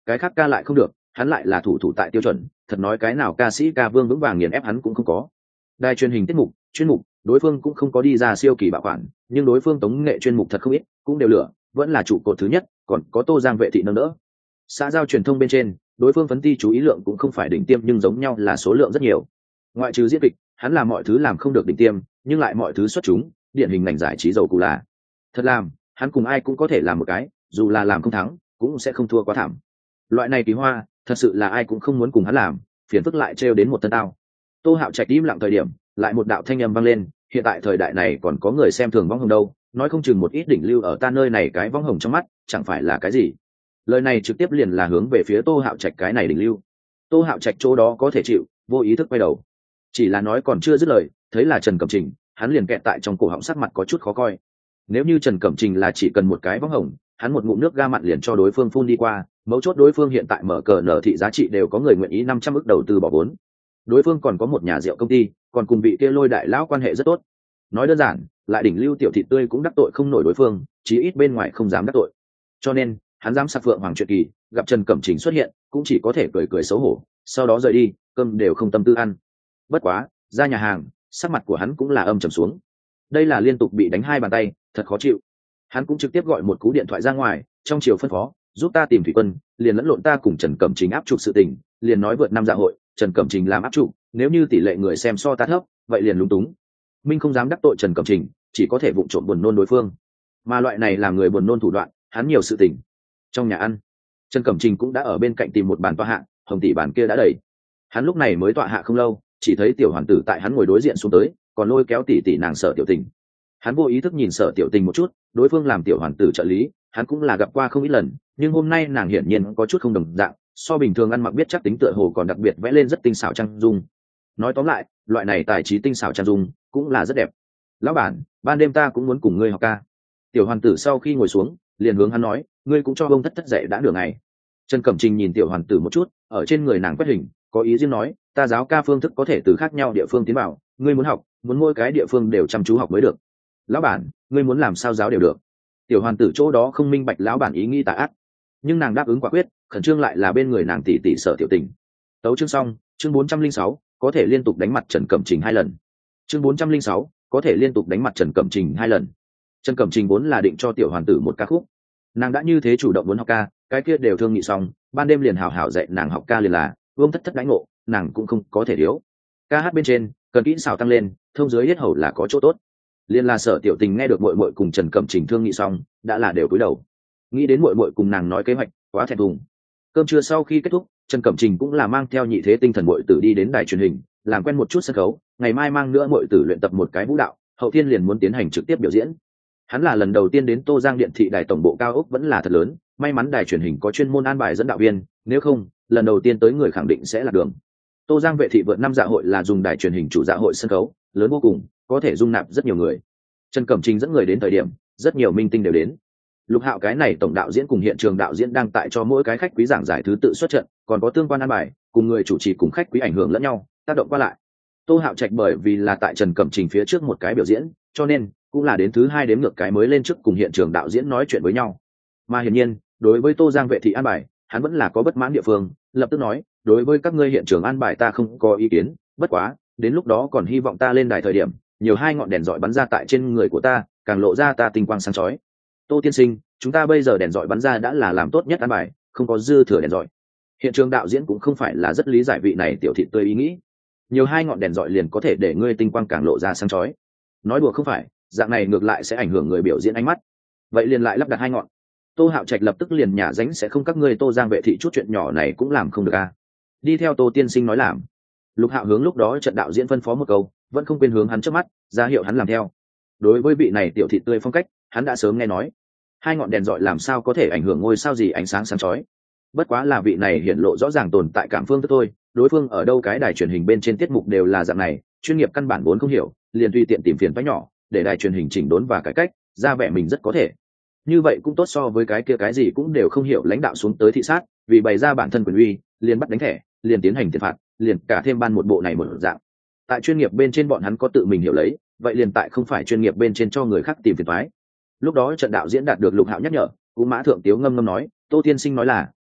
cái khác ca lại không được, hắn lại là thủ tại tiêu chuẩn, thật nói cái nào ca sĩ ca vương vững vàng nghiền ép hắn cũng không có. Đài truyền hình tiết mục chuyên mục, đối phương cũng không có đi ra siêu kỳ bảo quản, nhưng đối phương tống nghệ chuyên mục thật không ít, cũng đều lửa, vẫn là trụ cột thứ nhất, còn có Tô Giang vệ thị nâng đỡ. Xã giao truyền thông bên trên, đối phương phấn ti chú ý lượng cũng không phải đỉnh tiêm nhưng giống nhau là số lượng rất nhiều. Ngoại trừ diễn kịch, hắn làm mọi thứ làm không được đỉnh tiêm, nhưng lại mọi thứ xuất chúng, điển hình ngành giải trí giàu cụ là. Thật làm, hắn cùng ai cũng có thể làm một cái, dù là làm không thắng, cũng sẽ không thua quá thảm. Loại này kỳ hoa, thật sự là ai cũng không muốn cùng hắn làm, phiền phức lại trêu đến một thân tao. Tô Hạo Trạch im lặng thời điểm, lại một đạo thanh âm vang lên, hiện tại thời đại này còn có người xem thường võng hồng đâu, nói không chừng một ít đỉnh lưu ở ta nơi này cái võng hồng trong mắt, chẳng phải là cái gì. Lời này trực tiếp liền là hướng về phía Tô Hạo Trạch cái này đỉnh lưu. Tô Hạo Trạch chỗ đó có thể chịu, vô ý thức quay đầu. Chỉ là nói còn chưa dứt lời, thấy là Trần Cẩm Trình, hắn liền kẹt tại trong cổ họng, sắc mặt có chút khó coi. Nếu như Trần Cẩm Trình là chỉ cần một cái võng hồng, hắn một ngụm nước ga mặn liền cho đối phương phun đi qua, mấu chốt đối phương hiện tại mở cờ nở thị giá trị đều có người nguyện ý 500 ức đầu tư bỏ vốn. Đối phương còn có một nhà rượu công ty, còn cùng vị kia Lôi đại lão quan hệ rất tốt. Nói đơn giản, lại đỉnh lưu tiểu thị tươi cũng đắc tội không nổi đối phương, chí ít bên ngoài không dám đắc tội. Cho nên, hắn dám sạc Phượng Hoàng chuyện kỳ, gặp Trần Cẩm Trình xuất hiện, cũng chỉ có thể cười cười xấu hổ, sau đó rời đi, cơm đều không tâm tư ăn. Bất quá, ra nhà hàng, sắc mặt của hắn cũng là âm trầm xuống. Đây là liên tục bị đánh 2 bàn tay, thật khó chịu. Hắn cũng trực tiếp gọi một cú điện thoại ra ngoài, trong chiều phân phó, giúp ta tìm thủy quân, liền lẫn lộn ta cùng Trần Cẩm Trình áp trục sự tình, liền nói vượt 5 dạ hội, Trần Cẩm Trình làm áp trục, nếu như tỷ lệ người xem so ta thấp, vậy liền lúng túng. Minh không dám đắc tội Trần Cẩm Trình, chỉ có thể vụng trộm buồn nôn đối phương. Mà loại này làm người buồn nôn thủ đoạn, hắn nhiều sự tình. Trong nhà ăn, Trần Cẩm Trình cũng đã ở bên cạnh tìm một bàn tọa hạ, hồng tỷ bàn kia đã đầy. Hắn lúc này mới tọa hạ không lâu, chỉ thấy tiểu hoàn tử tại hắn ngồi đối diện xuống tới, còn lôi kéo tỷ tỷ nàng Sở Tiểu Tình. Hắn vô ý thức nhìn Sở Tiểu Tình một chút, đối phương làm tiểu hoàn tử trợ lý, hắn cũng là gặp qua không ít lần, nhưng hôm nay nàng hiển nhiên có chút không đồng dạng, so bình thường ăn mặc biết chắc tính tựa hồ còn đặc biệt vẽ lên rất tinh xảo trang dung. Nói tóm lại, loại này tài trí tinh xảo trang dung cũng là rất đẹp. Lão bản, ban đêm ta cũng muốn cùng ngươi học ca. Tiểu hoàn tử sau khi ngồi xuống, liền hướng hắn nói, ngươi cũng cho ông thất thất dạy đã nửa ngày. Trần Cẩm Trình nhìn tiểu hoàn tử một chút, ở trên người nàng quét hình, có ý riêng nói, ta giáo ca phương thức có thể từ khác nhau địa phương tiến vào, ngươi muốn học, muốn mỗi cái địa phương đều chăm chú học mới được. Lão bản, ngươi muốn làm sao giáo đều được. Tiểu hoàn tử chỗ đó không minh bạch lão bản ý nghĩ tà ác, nhưng nàng đáp ứng quả quyết, khẩn trương lại là bên người nàng tỷ tỷ Sở Tiểu Tình. Tấu chương xong, chương 406, có thể liên tục đánh mặt Trần Cẩm Trình 2 lần. Chương 406, có thể liên tục đánh mặt Trần Cẩm Trình 2 lần. Trần Cẩm Trình vốn là định cho tiểu hoàn tử một ca khúc, nàng đã như thế chủ động muốn học ca, cái kia đều thương nghị xong, ban đêm liền hảo hảo dạy nàng học ca liền là vương thất thất đánh ngộ, nàng cũng không có thể thiếu. Ca hát bên trên cần kỹ xảo tăng lên, thông dưới hết hầu là có chỗ tốt. Liên là Sở Tiểu Tình nghe được muội muội cùng Trần Cẩm Trình thương nghị xong, đã là đều cúi đầu. Nghĩ đến muội muội cùng nàng nói kế hoạch, quá thẹn thùng. Cơm trưa sau khi kết thúc, Trần Cẩm Trình cũng là mang theo nhị thế tinh thần muội tử đi đến đài truyền hình, làm quen một chút sân khấu, ngày mai mang nữa muội tử luyện tập một cái vũ đạo, hậu thiên liền muốn tiến hành trực tiếp biểu diễn. Hắn là lần đầu tiên đến Tô Giang điện thị đài tổng bộ cao ốc vẫn là thật lớn, may mắn đài truyền hình có chuyên môn an bài dẫn đạo viên, nếu không, lần đầu tiên tới người khẳng định sẽ là đường. Tô Giang vệ thị vượt 5 dạ hội là dùng đài truyền hình chủ dạ hội sân khấu, lớn vô cùng, có thể dung nạp rất nhiều người. Trần Cẩm Trình dẫn người đến thời điểm, rất nhiều minh tinh đều đến. Lục Hạo cái này tổng đạo diễn cùng hiện trường đạo diễn đang tại cho mỗi cái khách quý giảng giải thứ tự xuất trận, còn có tương quan an bài, cùng người chủ trì cùng khách quý ảnh hưởng lẫn nhau, tác động qua lại. Tô Hạo Trạch bởi vì là tại Trần Cẩm Trình phía trước một cái biểu diễn, cho nên cũng là đến thứ 2 đếm ngược cái mới lên trước cùng hiện trường đạo diễn nói chuyện với nhau. Mà hiển nhiên, đối với Tô Giang vệ thị an bài, hắn vẫn là có bất mãn địa phương, lập tức nói, đối với các ngươi hiện trường an bài ta không có ý kiến, bất quá, đến lúc đó còn hy vọng ta lên đài thời điểm, nhiều 2 ngọn đèn rọi bắn ra tại trên người của ta, càng lộ ra ta tinh quang sáng chói. Tô tiên sinh, chúng ta bây giờ đèn rọi bắn ra đã là làm tốt nhất an bài, không có dư thừa đèn rọi. Hiện trường đạo diễn cũng không phải là rất lý giải vị này tiểu thị tươi ý nghĩ. Nhiều 2 ngọn đèn rọi liền có thể để ngươi tinh quang càng lộ ra sáng chói. Nói đùa không phải, dạng này ngược lại sẽ ảnh hưởng người biểu diễn ánh mắt. Vậy liền lại lắp đặt 2 ngọn. Tô Hạo Trạch lập tức liền nhả ránh, sẽ không các ngươi Tô Giang vệ thị chút chuyện nhỏ này cũng làm không được à? Đi theo Tô tiên sinh nói làm. Lục Hạo hướng lúc đó trận đạo diễn phân phó một câu, vẫn không quên hướng hắn trước mắt, ra hiệu hắn làm theo. Đối với vị này tiểu thị tươi phong cách, hắn đã sớm nghe nói. 2 ngọn đèn rọi làm sao có thể ảnh hưởng ngôi sao gì ánh sáng sáng chói. Bất quá là vị này hiện lộ rõ ràng tồn tại cảm phương thức thôi, đối phương ở đâu cái đài truyền hình bên trên tiết mục đều là dạng này, chuyên nghiệp căn bản vốn không hiểu, liền tùy tiện tìm phiền toái nhỏ, để đài truyền hình chỉnh đốn và cải cách, ra vẻ mình rất có thể. Như vậy cũng tốt so với cái kia cái gì cũng đều không hiểu lãnh đạo xuống tới thị sát, vì bày ra bản thân quyền uy, liền bắt đánh thẻ, liền tiến hành tiền phạt, liền cả thêm ban một bộ này một dạng. Tại chuyên nghiệp bên trên bọn hắn có tự mình hiểu lấy, vậy liền tại không phải chuyên nghiệp bên trên cho người khác tìm phiền toái. Lúc đó trận đạo diễn đạt được Lục Hạo nhắc nhở, cũng Mã Thượng Tiếu ngâm ngâm nói, Tô tiên sinh nói là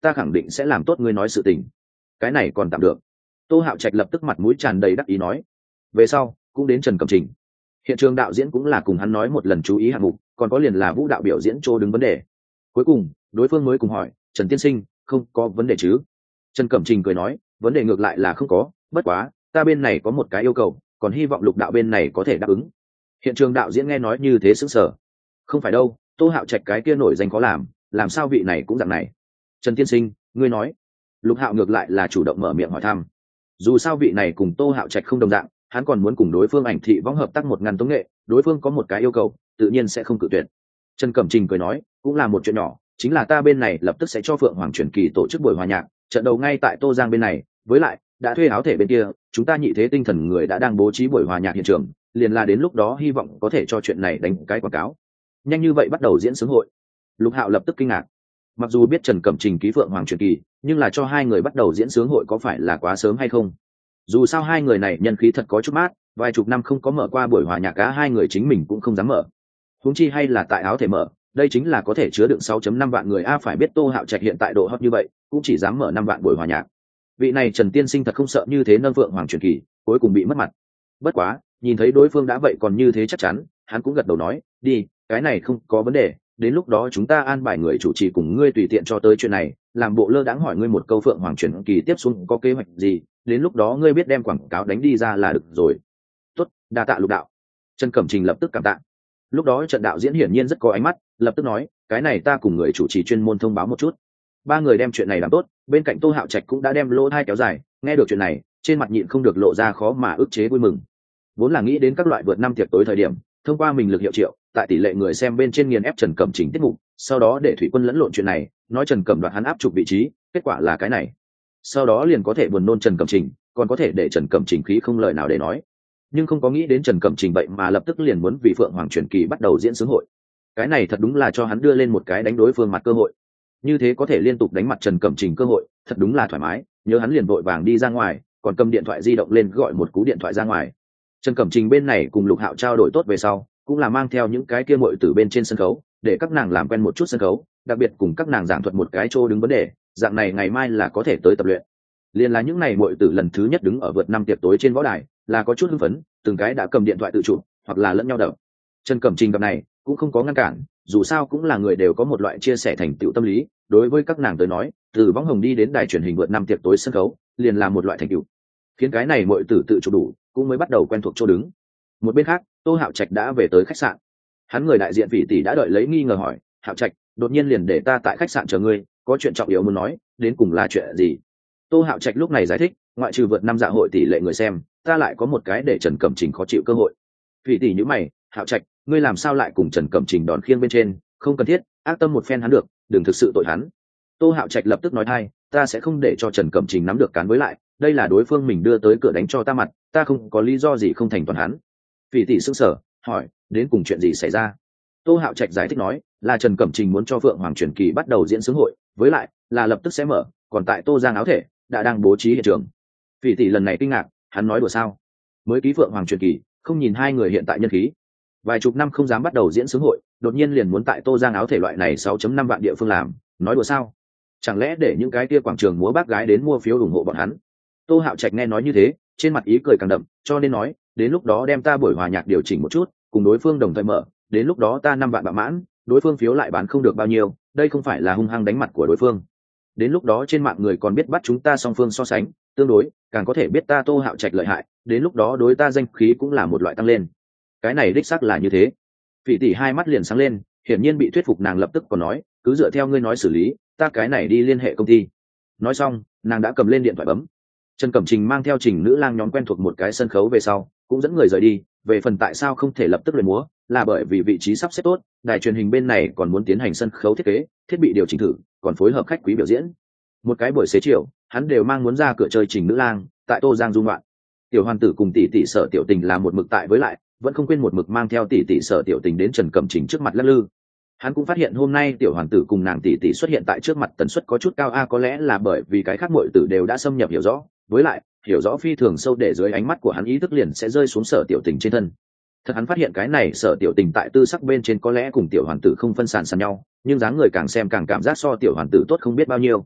ta khẳng định sẽ làm tốt ngươi nói sự tình. Cái này còn tạm được. Tô Hạo Trạch lập tức mặt mũi tràn đầy đắc ý nói. Về sau cũng đến Trần Cẩm Trình. Hiện trường đạo diễn cũng là cùng hắn nói một lần chú ý hạng mục, còn có liền là vũ đạo biểu diễn chỗ đứng vấn đề. Cuối cùng đối phương mới cùng hỏi, Trần tiên sinh, không có vấn đề chứ? Trần Cẩm Trình cười nói, vấn đề ngược lại là không có, bất quá ta bên này có một cái yêu cầu, còn hy vọng Lục đạo bên này có thể đáp ứng. Hiện trường đạo diễn nghe nói như thế sững sờ. Không phải đâu, Tô Hạo Trạch cái kia nổi danh có làm sao vị này cũng dạng này. Trần tiên sinh, ngươi nói. Lục Hạo ngược lại là chủ động mở miệng hỏi thăm. Dù sao vị này cùng Tô Hạo Trạch không đồng dạng, hắn còn muốn cùng đối phương ảnh thị võng hợp tác một ngàn tống nghệ, đối phương có một cái yêu cầu, tự nhiên sẽ không cự tuyệt. Trần Cẩm Trình cười nói, cũng là một chuyện nhỏ, chính là ta bên này lập tức sẽ cho Phượng Hoàng Truyền Kỳ tổ chức buổi hòa nhạc, trận đầu ngay tại Tô Giang bên này, với lại đã thuê áo thể bên kia, chúng ta nhị thế tinh thần người đã đang bố trí buổi hòa nhạc hiện trường, liền là đến lúc đó hy vọng có thể cho chuyện này đánh cái quảng cáo. Nhanh như vậy bắt đầu diễn sướng hội. Lục Hạo lập tức kinh ngạc. Mặc dù biết Trần Cẩm Trình ký Phượng Hoàng Truyền Kỳ, nhưng là cho hai người bắt đầu diễn sướng hội có phải là quá sớm hay không? Dù sao hai người này nhân khí thật có chút mát, vài chục năm không có mở qua buổi hòa nhạc, cả hai người chính mình cũng không dám mở. Huống chi hay là tại áo thể mở, đây chính là có thể chứa đựng 6.5 vạn người a, phải biết Tô Hạo Trạch hiện tại độ hot như vậy, cũng chỉ dám mở 5 vạn buổi hòa nhạc. Vị này Trần tiên sinh thật không sợ như thế nâng Phượng Hoàng Truyền Kỳ, cuối cùng bị mất mặt. Bất quá, nhìn thấy đối phương đã vậy còn như thế chắc chắn, hắn cũng gật đầu nói, đi, cái này không có vấn đề, đến lúc đó chúng ta an bài người chủ trì cùng ngươi tùy tiện cho tới chuyện này, làm bộ lơ đãng hỏi ngươi một câu Phượng Hoàng Truyền Kỳ tiếp xuống có kế hoạch gì, đến lúc đó ngươi biết đem quảng cáo đánh đi ra là được rồi. Tốt, đa tạ Lục đạo. Trần Cẩm Trình lập tức cảm tạ. Lúc đó trận đạo diễn hiển nhiên rất có ánh mắt, lập tức nói, cái này ta cùng người chủ trì chuyên môn thông báo một chút. Ba người đem chuyện này làm tốt, bên cạnh Tô Hạo Trạch cũng đã đem lỗ thai kéo dài, nghe được chuyện này, trên mặt nhịn không được lộ ra khó mà ức chế vui mừng. Vốn là nghĩ đến các loại vượt năm tiệc tối thời điểm, thông qua mình lực hiệu triệu, tại tỷ lệ người xem bên trên nghiền ép Trần Cẩm Trình tiết mục, sau đó để Thủy Quân lẫn lộn chuyện này, nói Trần Cẩm đoạt hắn áp chụp vị trí, kết quả là cái này. Sau đó liền có thể buồn nôn Trần Cẩm Trình, còn có thể để Trần Cẩm Trình khí không lời nào để nói. Nhưng không có nghĩ đến Trần Cẩm Trình vậy mà lập tức liền muốn vì Phượng Hoàng Truyền Kỳ bắt đầu diễn sướng hội. Cái này thật đúng là cho hắn đưa lên một cái đánh đối phương mặt cơ hội. Như thế có thể liên tục đánh mặt Trần Cẩm Trình cơ hội, thật đúng là thoải mái, nhớ hắn liền vội vàng đi ra ngoài, còn cầm điện thoại di động lên gọi một cú điện thoại ra ngoài. Trần Cẩm Trình bên này cùng Lục Hạo trao đổi tốt về sau, cũng là mang theo những cái kia muội tử bên trên sân khấu, để các nàng làm quen một chút sân khấu, đặc biệt cùng các nàng giảng thuật một cái chỗ đứng vấn đề, dạng này ngày mai là có thể tới tập luyện. Liên là những này muội tử lần thứ nhất đứng ở vượt năm tiệc tối trên võ đài, là có chút hưng phấn, từng cái đã cầm điện thoại tự chụp, hoặc là lẫn nhau đập. Trần Cẩm Trình gặp này cũng không có ngăn cản, dù sao cũng là người đều có một loại chia sẻ thành tựu tâm lý, đối với các nàng tới nói, từ võng hồng đi đến đài truyền hình vượt năm tiệc tối sân khấu, liền là một loại thành tựu. Khiến cái này muội tử tự chụp đủ, cũng mới bắt đầu quen thuộc chỗ đứng. Một bên khác, Tô Hạo Trạch đã về tới khách sạn. Hắn người đại diện Vĩ tỷ đã đợi lấy nghi ngờ hỏi, Hạo Trạch, đột nhiên liền để ta tại khách sạn chờ ngươi, có chuyện trọng yếu muốn nói, đến cùng là chuyện gì? Tô Hạo Trạch lúc này giải thích, ngoại trừ vượt năm dạ hội tỷ lệ người xem, ta lại có một cái để Trần Cẩm Trình khó chịu cơ hội. Vĩ tỷ nhíu mày, Hạo Trạch, ngươi làm sao lại cùng Trần Cẩm Trình đòn khiêng bên trên, không cần thiết, ác tâm một phen hắn được, đừng thực sự tội hắn. Tô Hạo Trạch lập tức nói thay, ta sẽ không để cho Trần Cẩm Trình nắm được cán với lại, đây là đối phương mình đưa tới cửa đánh cho ta mặt, ta không có lý do gì không thành toàn hắn. Vĩ tỷ sững sờ, hỏi, đến cùng chuyện gì xảy ra? Tô Hạo Trạch giải thích nói, là Trần Cẩm Trình muốn cho Phượng Hoàng Truyền Kỳ bắt đầu diễn sướng hội, với lại là lập tức sẽ mở, còn tại Tô Giang áo thể đã đang bố trí hiện trường. Vĩ tỷ lần này kinh ngạc, hắn nói đùa sao? Mới ký Phượng Hoàng Truyền Kỳ, không nhìn hai người hiện tại nhân khí, vài chục năm không dám bắt đầu diễn sướng hội, đột nhiên liền muốn tại Tô Giang áo thể loại này 6.5 vạn địa phương làm, nói đùa sao? Chẳng lẽ để những cái kia quảng trường múa bác gái đến mua phiếu ủng hộ bọn hắn? Tô Hạo Trạch nghe nói như thế, trên mặt ý cười càng đậm, cho nên nói, đến lúc đó đem ta buổi hòa nhạc điều chỉnh một chút, cùng đối phương đồng thời mở, đến lúc đó ta 5 vạn bạ mãn, đối phương phiếu lại bán không được bao nhiêu, đây không phải là hung hăng đánh mặt của đối phương. Đến lúc đó trên mạng người còn biết bắt chúng ta song phương so sánh, tương đối, càng có thể biết ta Tô Hạo Trạch lợi hại, đến lúc đó đối ta danh khí cũng là một loại tăng lên. Cái này đích xác là như thế. Vĩ tỷ hai mắt liền sáng lên, hiển nhiên bị thuyết phục, nàng lập tức còn nói, cứ dựa theo ngươi nói xử lý, ta cái này đi liên hệ công ty. Nói xong, nàng đã cầm lên điện thoại bấm. Trần Cẩm Trình mang theo Trình nữ lang nhóm quen thuộc một cái sân khấu về sau, cũng dẫn người rời đi. Về phần tại sao không thể lập tức luyện múa, là bởi vì vị trí sắp xếp tốt, đài truyền hình bên này còn muốn tiến hành sân khấu thiết kế, thiết bị điều chỉnh thử, còn phối hợp khách quý biểu diễn. Một cái buổi xế chiều, hắn đều mang muốn ra cửa chơi Trình nữ lang, tại Tô Giang dung loạn. Tiểu Hoàn tử cùng tỷ tỷ Sở Tiểu Tình là một mực tại với lại, vẫn không quên một mực mang theo tỷ tỷ Sở Tiểu Tình đến Trần Cẩm Trình trước mặt lắc lư. Hắn cũng phát hiện hôm nay Tiểu Hoàn tử cùng nàng tỷ tỷ xuất hiện tại trước mặt tần suất có chút cao a, có lẽ là bởi vì cái khác muội tử đều đã xâm nhập hiểu rõ, với lại hiểu rõ phi thường sâu, để dưới ánh mắt của hắn ý thức liền sẽ rơi xuống Sở Tiểu Tình trên thân. Thật hắn phát hiện cái này Sở Tiểu Tình tại tư sắc bên trên có lẽ cùng Tiểu Hoàn tử không phân sàn sàn nhau, nhưng dáng người càng xem càng cảm giác so Tiểu Hoàn tử tốt không biết bao nhiêu.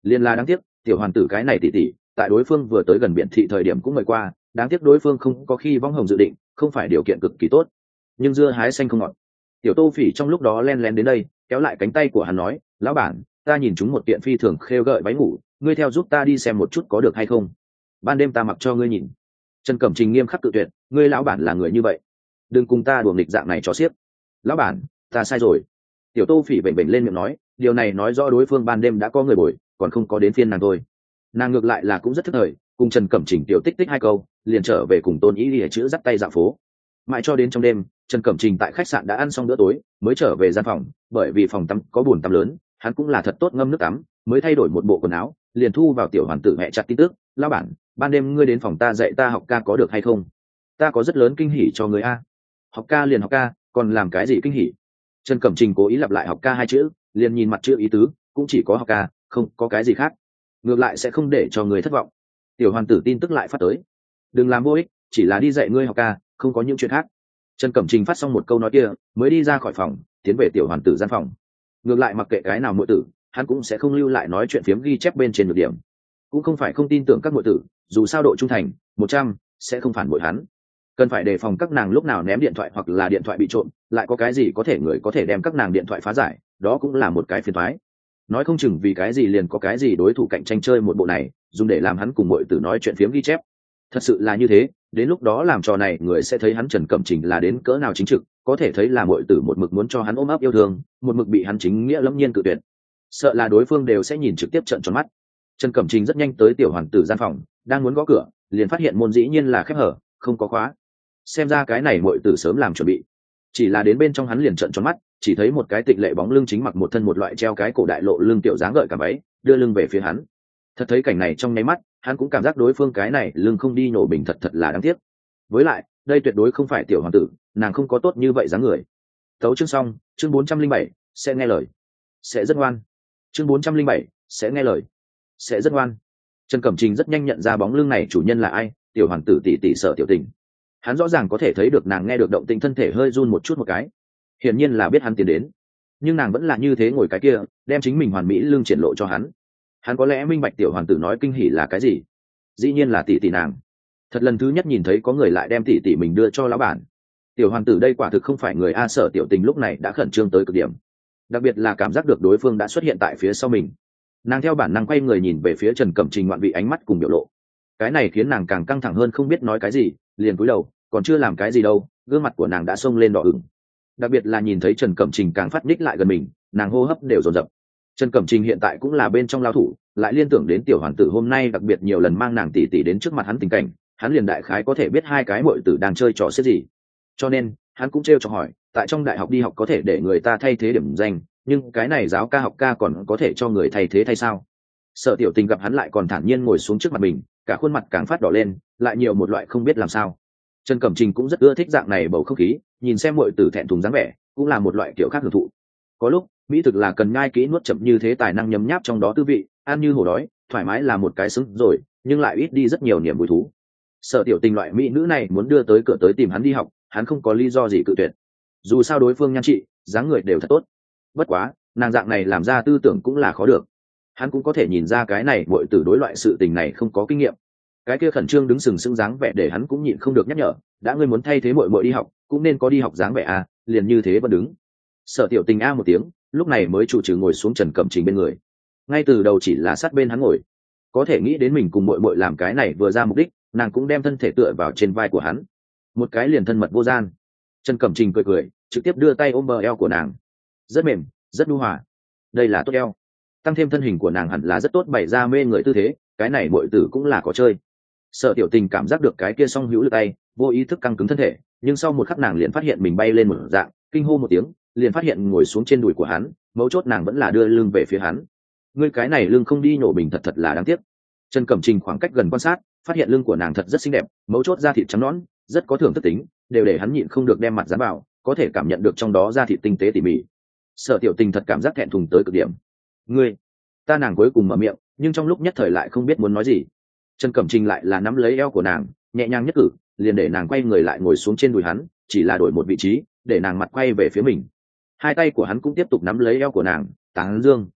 Liên là đáng tiếc, tiểu hoàn tử cái này tỉ tỉ tại đối phương vừa tới gần biển thị thời điểm cũng mời qua, đáng tiếc đối phương không có khi vong hồng dự định, không phải điều kiện cực kỳ tốt. Nhưng dưa hái xanh không ngọt. Tiểu Tô Phỉ trong lúc đó len lén đến đây, kéo lại cánh tay của hắn nói, lão bản, ta nhìn chúng một kiện phi thường khêu gợi váy ngủ, ngươi theo giúp ta đi xem một chút có được hay không? Ban đêm ta mặc cho ngươi nhìn. Trần Cẩm Trình nghiêm khắc cự tuyệt, ngươi lão bản là người như vậy, đừng cùng ta đùa nghịch dạng này cho xiếc. Lão bản, ta sai rồi. Tiểu Tô Phỉ bệnh bệnh lên miệng nói, điều này nói rõ đối phương ban đêm đã có người bồi, còn không có đến phiên nàng thôi. Nàng ngược lại là cũng rất thức thời, cùng Trần Cẩm Trình tiểu tích tích hai câu, liền trở về cùng Tôn Ý Lìa chữ dắt tay dạo phố. Mãi cho đến trong đêm, Trần Cẩm Trình tại khách sạn đã ăn xong bữa tối, mới trở về gian phòng, bởi vì phòng tắm có bồn tắm lớn, hắn cũng là thật tốt ngâm nước tắm, mới thay đổi một bộ quần áo, liền thu vào tiểu hoàn tử mẹ chặt tin tức, lão bản, ban đêm ngươi đến phòng ta dạy ta học ca có được hay không? Ta có rất lớn kinh hỉ cho người a. Học ca liền học ca, còn làm cái gì kinh hỉ? Trần Cẩm Trình cố ý lặp lại học ca hai chữ, liền nhìn mặt chữ ý tứ, cũng chỉ có học ca, không có cái gì khác. Ngược lại sẽ không để cho người thất vọng. Tiểu hoàn tử tin tức lại phát tới, đừng làm vô ích, chỉ là đi dạy ngươi học ca, không có những chuyện khác. Trần Cẩm Trình phát xong một câu nói kia, mới đi ra khỏi phòng, tiến về tiểu hoàn tử gian phòng. Ngược lại mặc kệ cái nào muội tử, hắn cũng sẽ không lưu lại nói chuyện phiếm ghi chép bên trên nhược điểm. Cũng không phải không tin tưởng các muội tử, dù sao độ trung thành 100 sẽ không phản bội hắn. Cần phải đề phòng các nàng lúc nào ném điện thoại hoặc là điện thoại bị trộm, lại có cái gì có thể người có thể đem các nàng điện thoại phá giải, đó cũng là một cái phiền toái. Nói không chừng vì cái gì liền có cái gì đối thủ cạnh tranh chơi một bộ này, dùng để làm hắn cùng muội tử nói chuyện phiếm ghi chép. Thật sự là như thế, đến lúc đó làm trò này người sẽ thấy hắn Trần Cẩm Trình là đến cỡ nào chính trực, có thể thấy là muội tử một mực muốn cho hắn ôm ấp yêu thương, một mực bị hắn chính nghĩa lẫm nhiên cự tuyệt. Sợ là đối phương đều sẽ nhìn trực tiếp trợn tròn mắt. Trần Cẩm Trình rất nhanh tới tiểu hoàn tử gian phòng, đang muốn gõ cửa, liền phát hiện môn dĩ nhiên là khép hở, không có khóa. Xem ra cái này muội tử sớm làm chuẩn bị. Chỉ là đến bên trong hắn liền trợn tròn mắt, chỉ thấy một cái tịnh lệ bóng lưng chính mặc một thân một loại treo cái cổ đại lộ lưng tiểu dáng gợi cả váy, đưa lưng về phía hắn. Thật thấy cảnh này trong nháy mắt, hắn cũng cảm giác đối phương cái này lưng không đi nổ bình thật thật là đáng tiếc. Với lại, đây tuyệt đối không phải tiểu hoàng tử, nàng không có tốt như vậy dáng người. Tấu chương xong, chương 407, sẽ nghe lời, sẽ rất ngoan. Chương 407, sẽ nghe lời, sẽ rất ngoan. Trần Cẩm Trình rất nhanh nhận ra bóng lưng này chủ nhân là ai, tiểu hoàng tử tỷ tỷ Sở Tiểu Tình. Hắn rõ ràng có thể thấy được nàng nghe được động tĩnh thân thể hơi run một chút một cái, hiển nhiên là biết hắn tiến đến. Nhưng nàng vẫn là như thế ngồi cái kia, đem chính mình hoàn mỹ lưng triển lộ cho hắn. Hắn có lẽ minh bạch tiểu hoàng tử nói kinh hỉ là cái gì, dĩ nhiên là tỷ tỷ nàng. Thật lần thứ nhất nhìn thấy có người lại đem tỷ tỷ mình đưa cho lão bản. Tiểu hoàng tử đây quả thực không phải người a. Sở Tiểu Tình lúc này đã khẩn trương tới cực điểm, đặc biệt là cảm giác được đối phương đã xuất hiện tại phía sau mình. Nàng theo bản năng quay người nhìn về phía Trần Cẩm Trình ngoạn vị ánh mắt cùng biểu lộ, cái này khiến nàng càng căng thẳng hơn, không biết nói cái gì, liền cúi đầu, còn chưa làm cái gì đâu, gương mặt của nàng đã xông lên đỏ ửng. Đặc biệt là nhìn thấy Trần Cẩm Trình càng phát ních lại gần mình, nàng hô hấp đều dồn dập. Trần Cẩm Trình hiện tại cũng là bên trong lao thủ, lại liên tưởng đến tiểu hoàng tử hôm nay đặc biệt nhiều lần mang nàng tỷ tỷ đến trước mặt hắn tình cảnh, hắn liền đại khái có thể biết hai cái muội tử đang chơi trò xiết gì. Cho nên hắn cũng trêu cho hỏi, tại trong đại học đi học có thể để người ta thay thế điểm danh, nhưng cái này giáo ca học ca còn có thể cho người thay thế thay sao? Sở Tiểu Tình gặp hắn lại còn thản nhiên ngồi xuống trước mặt mình, cả khuôn mặt càng phát đỏ lên, lại nhiều một loại không biết làm sao. Trần Cẩm Trình cũng rất ưa thích dạng này bầu không khí, nhìn xem muội tử thẹn thùng dáng vẻ, cũng là một loại kiểu khác hưởng thụ. Có lúc mỹ thực là cần nhai kỹ nuốt chậm như thế tài năng nhấm nháp trong đó tư vị, ăn như hổ đói, thoải mái là một cái xứng rồi, nhưng lại ít đi rất nhiều niềm vui thú. Sở Tiểu Tình loại mỹ nữ này muốn đưa tới cửa tới tìm hắn đi học, hắn không có lý do gì cự tuyệt. Dù sao đối phương nhan trị, dáng người đều thật tốt. Bất quá, nàng dạng này làm ra tư tưởng cũng là khó được. Hắn cũng có thể nhìn ra cái này muội tử đối loại sự tình này không có kinh nghiệm. Cái kia khẩn trương đứng sừng sững dáng vẻ để hắn cũng nhịn không được nhắc nhở, đã ngươi muốn thay thế muội muội đi học, cũng nên có đi học dáng vẻ à, liền như thế vẫn đứng. Sở Tiểu Tình a một tiếng, lúc này mới chủ trừ ngồi xuống Trần Cẩm Trình bên người. Ngay từ đầu chỉ là sát bên hắn ngồi, có thể nghĩ đến mình cùng muội muội làm cái này vừa ra mục đích, nàng cũng đem thân thể tựa vào trên vai của hắn, một cái liền thân mật vô gian. Trần Cẩm Trình cười cười, trực tiếp đưa tay ôm bờ eo của nàng, rất mềm, rất nhu hòa. Đây là tốt eo, tăng thêm thân hình của nàng hẳn là rất tốt bày ra mê người tư thế, cái này muội tử cũng là có chơi. Sở Tiểu Tình cảm giác được cái kia song hữu lực tay, vô ý thức căng cứng thân thể, nhưng sau một khắc nàng liền phát hiện mình bay lên một dạng, kinh hô một tiếng, liền phát hiện ngồi xuống trên đùi của hắn, mấu chốt nàng vẫn là đưa lưng về phía hắn. Ngươi cái này lưng không đi nổ bình thật thật là đáng tiếc. Trần Cẩm Trình khoảng cách gần quan sát, phát hiện lưng của nàng thật rất xinh đẹp, mấu chốt da thịt trắng nõn, rất có thưởng thức tính, đều để hắn nhịn không được đem mặt dán vào, có thể cảm nhận được trong đó da thịt tinh tế tỉ mỉ. Sở Tiểu Tình thật cảm giác thẹn thùng tới cực điểm. Ngươi, ta nàng cuối cùng mở miệng, nhưng trong lúc nhất thời lại không biết muốn nói gì. Trần Cẩm Trình lại là nắm lấy eo của nàng, nhẹ nhàng nhất cử, liền để nàng quay người lại ngồi xuống trên đùi hắn, chỉ là đổi một vị trí, để nàng mặt quay về phía mình. Hai tay của hắn cũng tiếp tục nắm lấy eo của nàng, tán dương,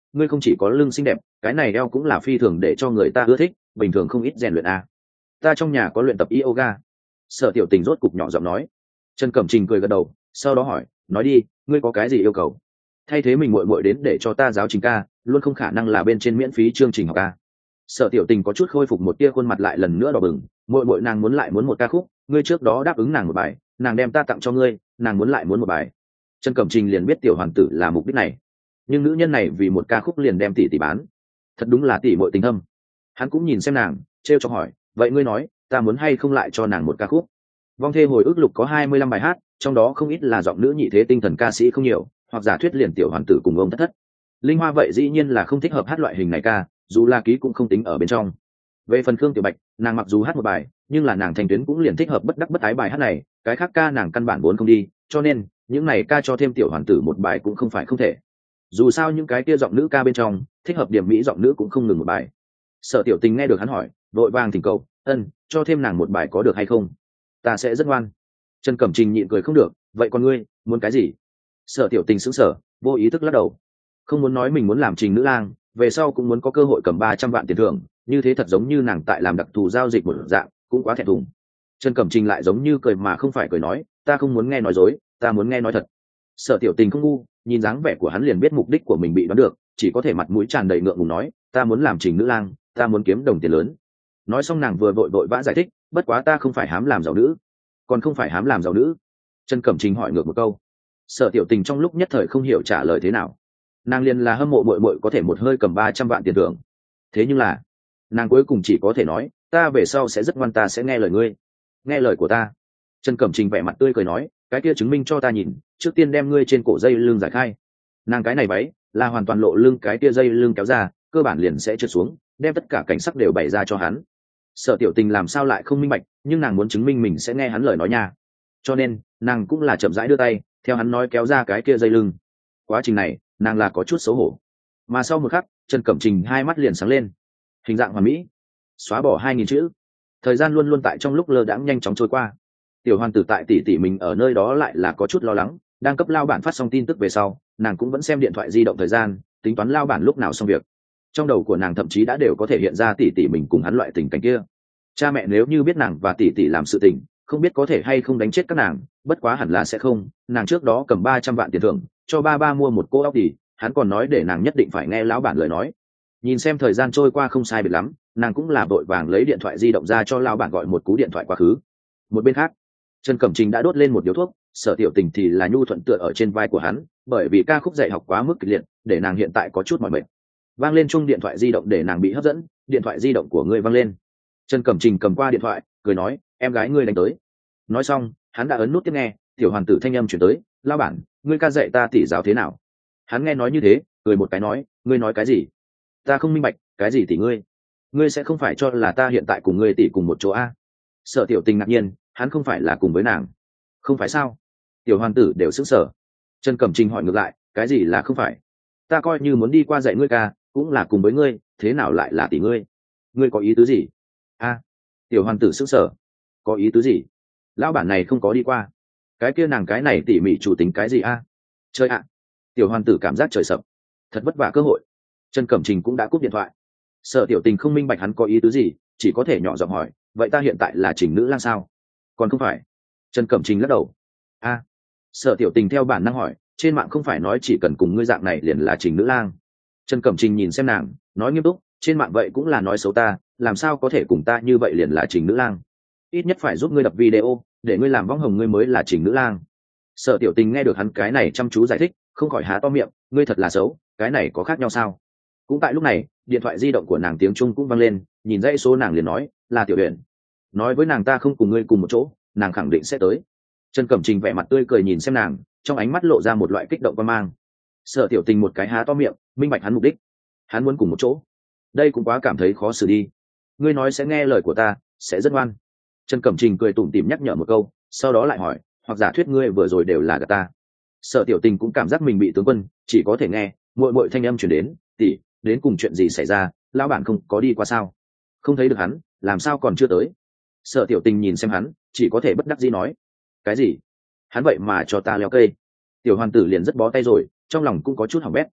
ngươi không chỉ có lưng xinh đẹp, cái này eo cũng là phi thường để cho người ta ưa thích, bình thường không ít rèn luyện à. Ta trong nhà có luyện tập yoga. Sở Tiểu Tình rốt cục nhỏ giọng nói. Trần Cẩm Trình cười gật đầu, sau đó hỏi, nói đi, ngươi có cái gì yêu cầu? Thay thế mình muội muội đến để cho ta giáo trình ca, luôn không khả năng là bên trên miễn phí chương trình học ca. Sở Tiểu Tình có chút khôi phục một tia khuôn mặt lại lần nữa đỏ bừng, muội muội nàng muốn lại muốn một ca khúc, ngươi trước đó đáp ứng nàng một bài, nàng đem ta tặng cho ngươi, nàng muốn lại muốn một bài. Trần Cẩm Trình liền biết tiểu hoàn tử là mục đích này, nhưng nữ nhân này vì một ca khúc liền đem tỷ bán, thật đúng là tỷ muội tình thâm. Hắn cũng nhìn xem nàng, trêu cho hỏi, vậy ngươi nói, ta muốn hay không lại cho nàng một ca khúc? Vong thê hồi ức lục có 25 bài hát, trong đó không ít là giọng nữ nhị thế tinh thần ca sĩ không nhiều, hoặc giả thuyết liền tiểu hoàn tử cùng ông thất thất. Linh Hoa vậy dĩ nhiên là không thích hợp hát loại hình này ca, dù là ký cũng không tính ở bên trong. Về phần Khương Tiểu Bạch, nàng mặc dù hát một bài, nhưng là nàng thành tuyến cũng liền thích hợp bất đắc bất ái bài hát này, cái khác ca nàng căn bản vốn không đi, cho nên những này ca cho thêm tiểu hoàn tử một bài cũng không phải không thể. Dù sao những cái kia giọng nữ ca bên trong, thích hợp điểm mỹ giọng nữ cũng không ngừng một bài. Sở Tiểu Tình nghe được hắn hỏi, vội vàng thỉnh cầu, cho thêm nàng một bài có được hay không? Ta sẽ rất ngoan. Trần Cẩm Trình nhịn cười không được, vậy còn ngươi muốn cái gì? Sở Tiểu Tình sững sờ, vô ý thức lắc đầu, không muốn nói mình muốn làm trình nữ lang, về sau cũng muốn có cơ hội cầm 300 vạn tiền thưởng, như thế thật giống như nàng tại làm đặc thù giao dịch một dạng, cũng quá thẹn thùng. Trần Cẩm Trình lại giống như cười mà không phải cười nói, ta không muốn nghe nói dối, ta muốn nghe nói thật. Sở Tiểu Tình không ngu, nhìn dáng vẻ của hắn liền biết mục đích của mình bị đoán được, chỉ có thể mặt mũi tràn đầy ngượng ngùng nói, ta muốn làm trình nữ lang, ta muốn kiếm đồng tiền lớn. Nói xong nàng vừa vội vã giải thích, bất quá ta không phải hám làm giàu nữ. Còn không phải hám làm giàu nữ? Trần Cẩm Trình hỏi ngược một câu. Sở Tiểu Tình trong lúc nhất thời không hiểu trả lời thế nào. Nàng liền là hâm mộ muội muội có thể một hơi cầm 300 vạn tiền thưởng, thế nhưng là nàng cuối cùng chỉ có thể nói, ta về sau sẽ rất ngoan, ta sẽ nghe lời ngươi. Nghe lời của ta? Trần Cẩm Trình vẻ mặt tươi cười nói, cái kia chứng minh cho ta nhìn, trước tiên đem ngươi trên cổ dây lưng giải khai. Nàng cái này váy là hoàn toàn lộ lưng, cái kia dây lưng kéo ra cơ bản liền sẽ trượt xuống, đem tất cả cảnh sắc đều bày ra cho hắn. Sở Tiểu Tình làm sao lại không minh bạch, nhưng nàng muốn chứng minh mình sẽ nghe hắn lời nói nha, cho nên nàng cũng là chậm rãi đưa tay theo hắn nói kéo ra cái kia dây lưng. Quá trình này nàng là có chút xấu hổ, mà sau một khắc Trần Cẩm Trình hai mắt liền sáng lên, hình dạng hoàn mỹ, xóa bỏ 2000 chữ. Thời gian luôn luôn tại trong lúc lơ đãng nhanh chóng trôi qua. Tiểu hoàn tử tại tỷ tỷ mình ở nơi đó lại là có chút lo lắng, đang cấp lao bản phát xong tin tức về sau, nàng cũng vẫn xem điện thoại di động thời gian, tính toán lao bản lúc nào xong việc. Trong đầu của nàng thậm chí đã đều có thể hiện ra tỷ tỷ mình cùng hắn loại tình cảnh kia. Cha mẹ nếu như biết nàng và tỷ tỷ làm sự tình, không biết có thể hay không đánh chết các nàng, bất quá hẳn là sẽ không. Nàng trước đó cầm 300 vạn tiền thưởng cho ba mua một cô óc thì hắn còn nói để nàng nhất định phải nghe lão bản lời nói. Nhìn xem thời gian trôi qua không sai biệt lắm, nàng cũng là vội vàng lấy điện thoại di động ra cho lão bản gọi một cú điện thoại quá khứ. Một bên khác, Trần Cẩm Trình đã đốt lên một điếu thuốc, Sở Tiểu Tình thì là nhu thuận tựa ở trên vai của hắn, bởi vì ca khúc dạy học quá mức kịch liệt, để nàng hiện tại có chút mỏi mệt. Vang lên chuông điện thoại di động để nàng bị hấp dẫn, điện thoại di động của ngươi vang lên. Trần Cẩm Trình cầm qua điện thoại, cười nói, em gái ngươi đánh tới. Nói xong, hắn đã ấn nút tiếp nghe, tiểu hoàn tử thanh âm chuyển tới, lão bản, ngươi ca dạy ta tỷ giáo thế nào? Hắn nghe nói như thế, cười một cái nói, ngươi nói cái gì? Ta không minh bạch, cái gì tỷ ngươi? Ngươi sẽ không phải cho là ta hiện tại cùng ngươi tỷ cùng một chỗ a? Sở Tiểu Tình ngạc nhiên, hắn không phải là cùng với nàng? Không phải sao? Tiểu hoàn tử đều sững sờ. Trần Cẩm Trình hỏi ngược lại, cái gì là không phải? Ta coi như muốn đi qua dạy ngươi ca, cũng là cùng với ngươi, thế nào lại là tỷ ngươi? Ngươi có ý tứ gì? A, tiểu hoàn tử sững sờ. Có ý tứ gì? Lão bản này không có đi qua. Cái kia nàng cái này tỉ mỉ chủ tính cái gì a? Chơi ạ. Tiểu hoàn tử cảm giác trời sập. Thật vất vả cơ hội. Trần Cẩm Trình cũng đã cúp điện thoại. Sở Tiểu Tình không minh bạch hắn có ý tứ gì, chỉ có thể nhỏ giọng hỏi, vậy ta hiện tại là trình nữ lang sao? Còn không phải. Trần Cẩm Trình lắc đầu. A. Sở Tiểu Tình theo bản năng hỏi, trên mạng không phải nói chỉ cần cùng ngươi dạng này liền là trình nữ lang? Trần Cẩm Trình nhìn xem nàng, nói nghiêm túc, trên mạng vậy cũng là nói xấu ta, làm sao có thể cùng ta như vậy liền là trình nữ lang? Ít nhất phải giúp ngươi đập video, để ngươi làm võng hồng ngươi mới là trình nữ lang. Sở Tiểu Tình nghe được hắn cái này chăm chú giải thích, không khỏi há to miệng, ngươi thật là xấu, cái này có khác nhau sao? Cũng tại lúc này, điện thoại di động của nàng tiếng Trung cũng vang lên, nhìn dãy số nàng liền nói, là Tiểu Huyền. Nói với nàng ta không cùng ngươi cùng một chỗ, nàng khẳng định sẽ tới. Trần Cẩm Trình vẻ mặt tươi cười nhìn xem nàng, trong ánh mắt lộ ra một loại kích động quan mang. Sở Tiểu Tình một cái há to miệng, minh bạch hắn mục đích. Hắn muốn cùng một chỗ. Đây cũng quá cảm thấy khó xử đi. Ngươi nói sẽ nghe lời của ta, sẽ rất ngoan. Trần Cẩm Trình cười tủm tỉm nhắc nhở một câu, sau đó lại hỏi, hoặc giả thuyết ngươi vừa rồi đều là gạt ta. Sở Tiểu Tình cũng cảm giác mình bị tướng quân, chỉ có thể nghe muội muội thanh âm truyền đến, tỷ, đến cùng chuyện gì xảy ra, lão bản không có đi qua sao? Không thấy được hắn, làm sao còn chưa tới? Sở Tiểu Tình nhìn xem hắn, chỉ có thể bất đắc dĩ nói, cái gì? Hắn vậy mà cho ta leo cây. Tiểu hoàn tử liền rất bó tay rồi, trong lòng cũng có chút hỏng bét.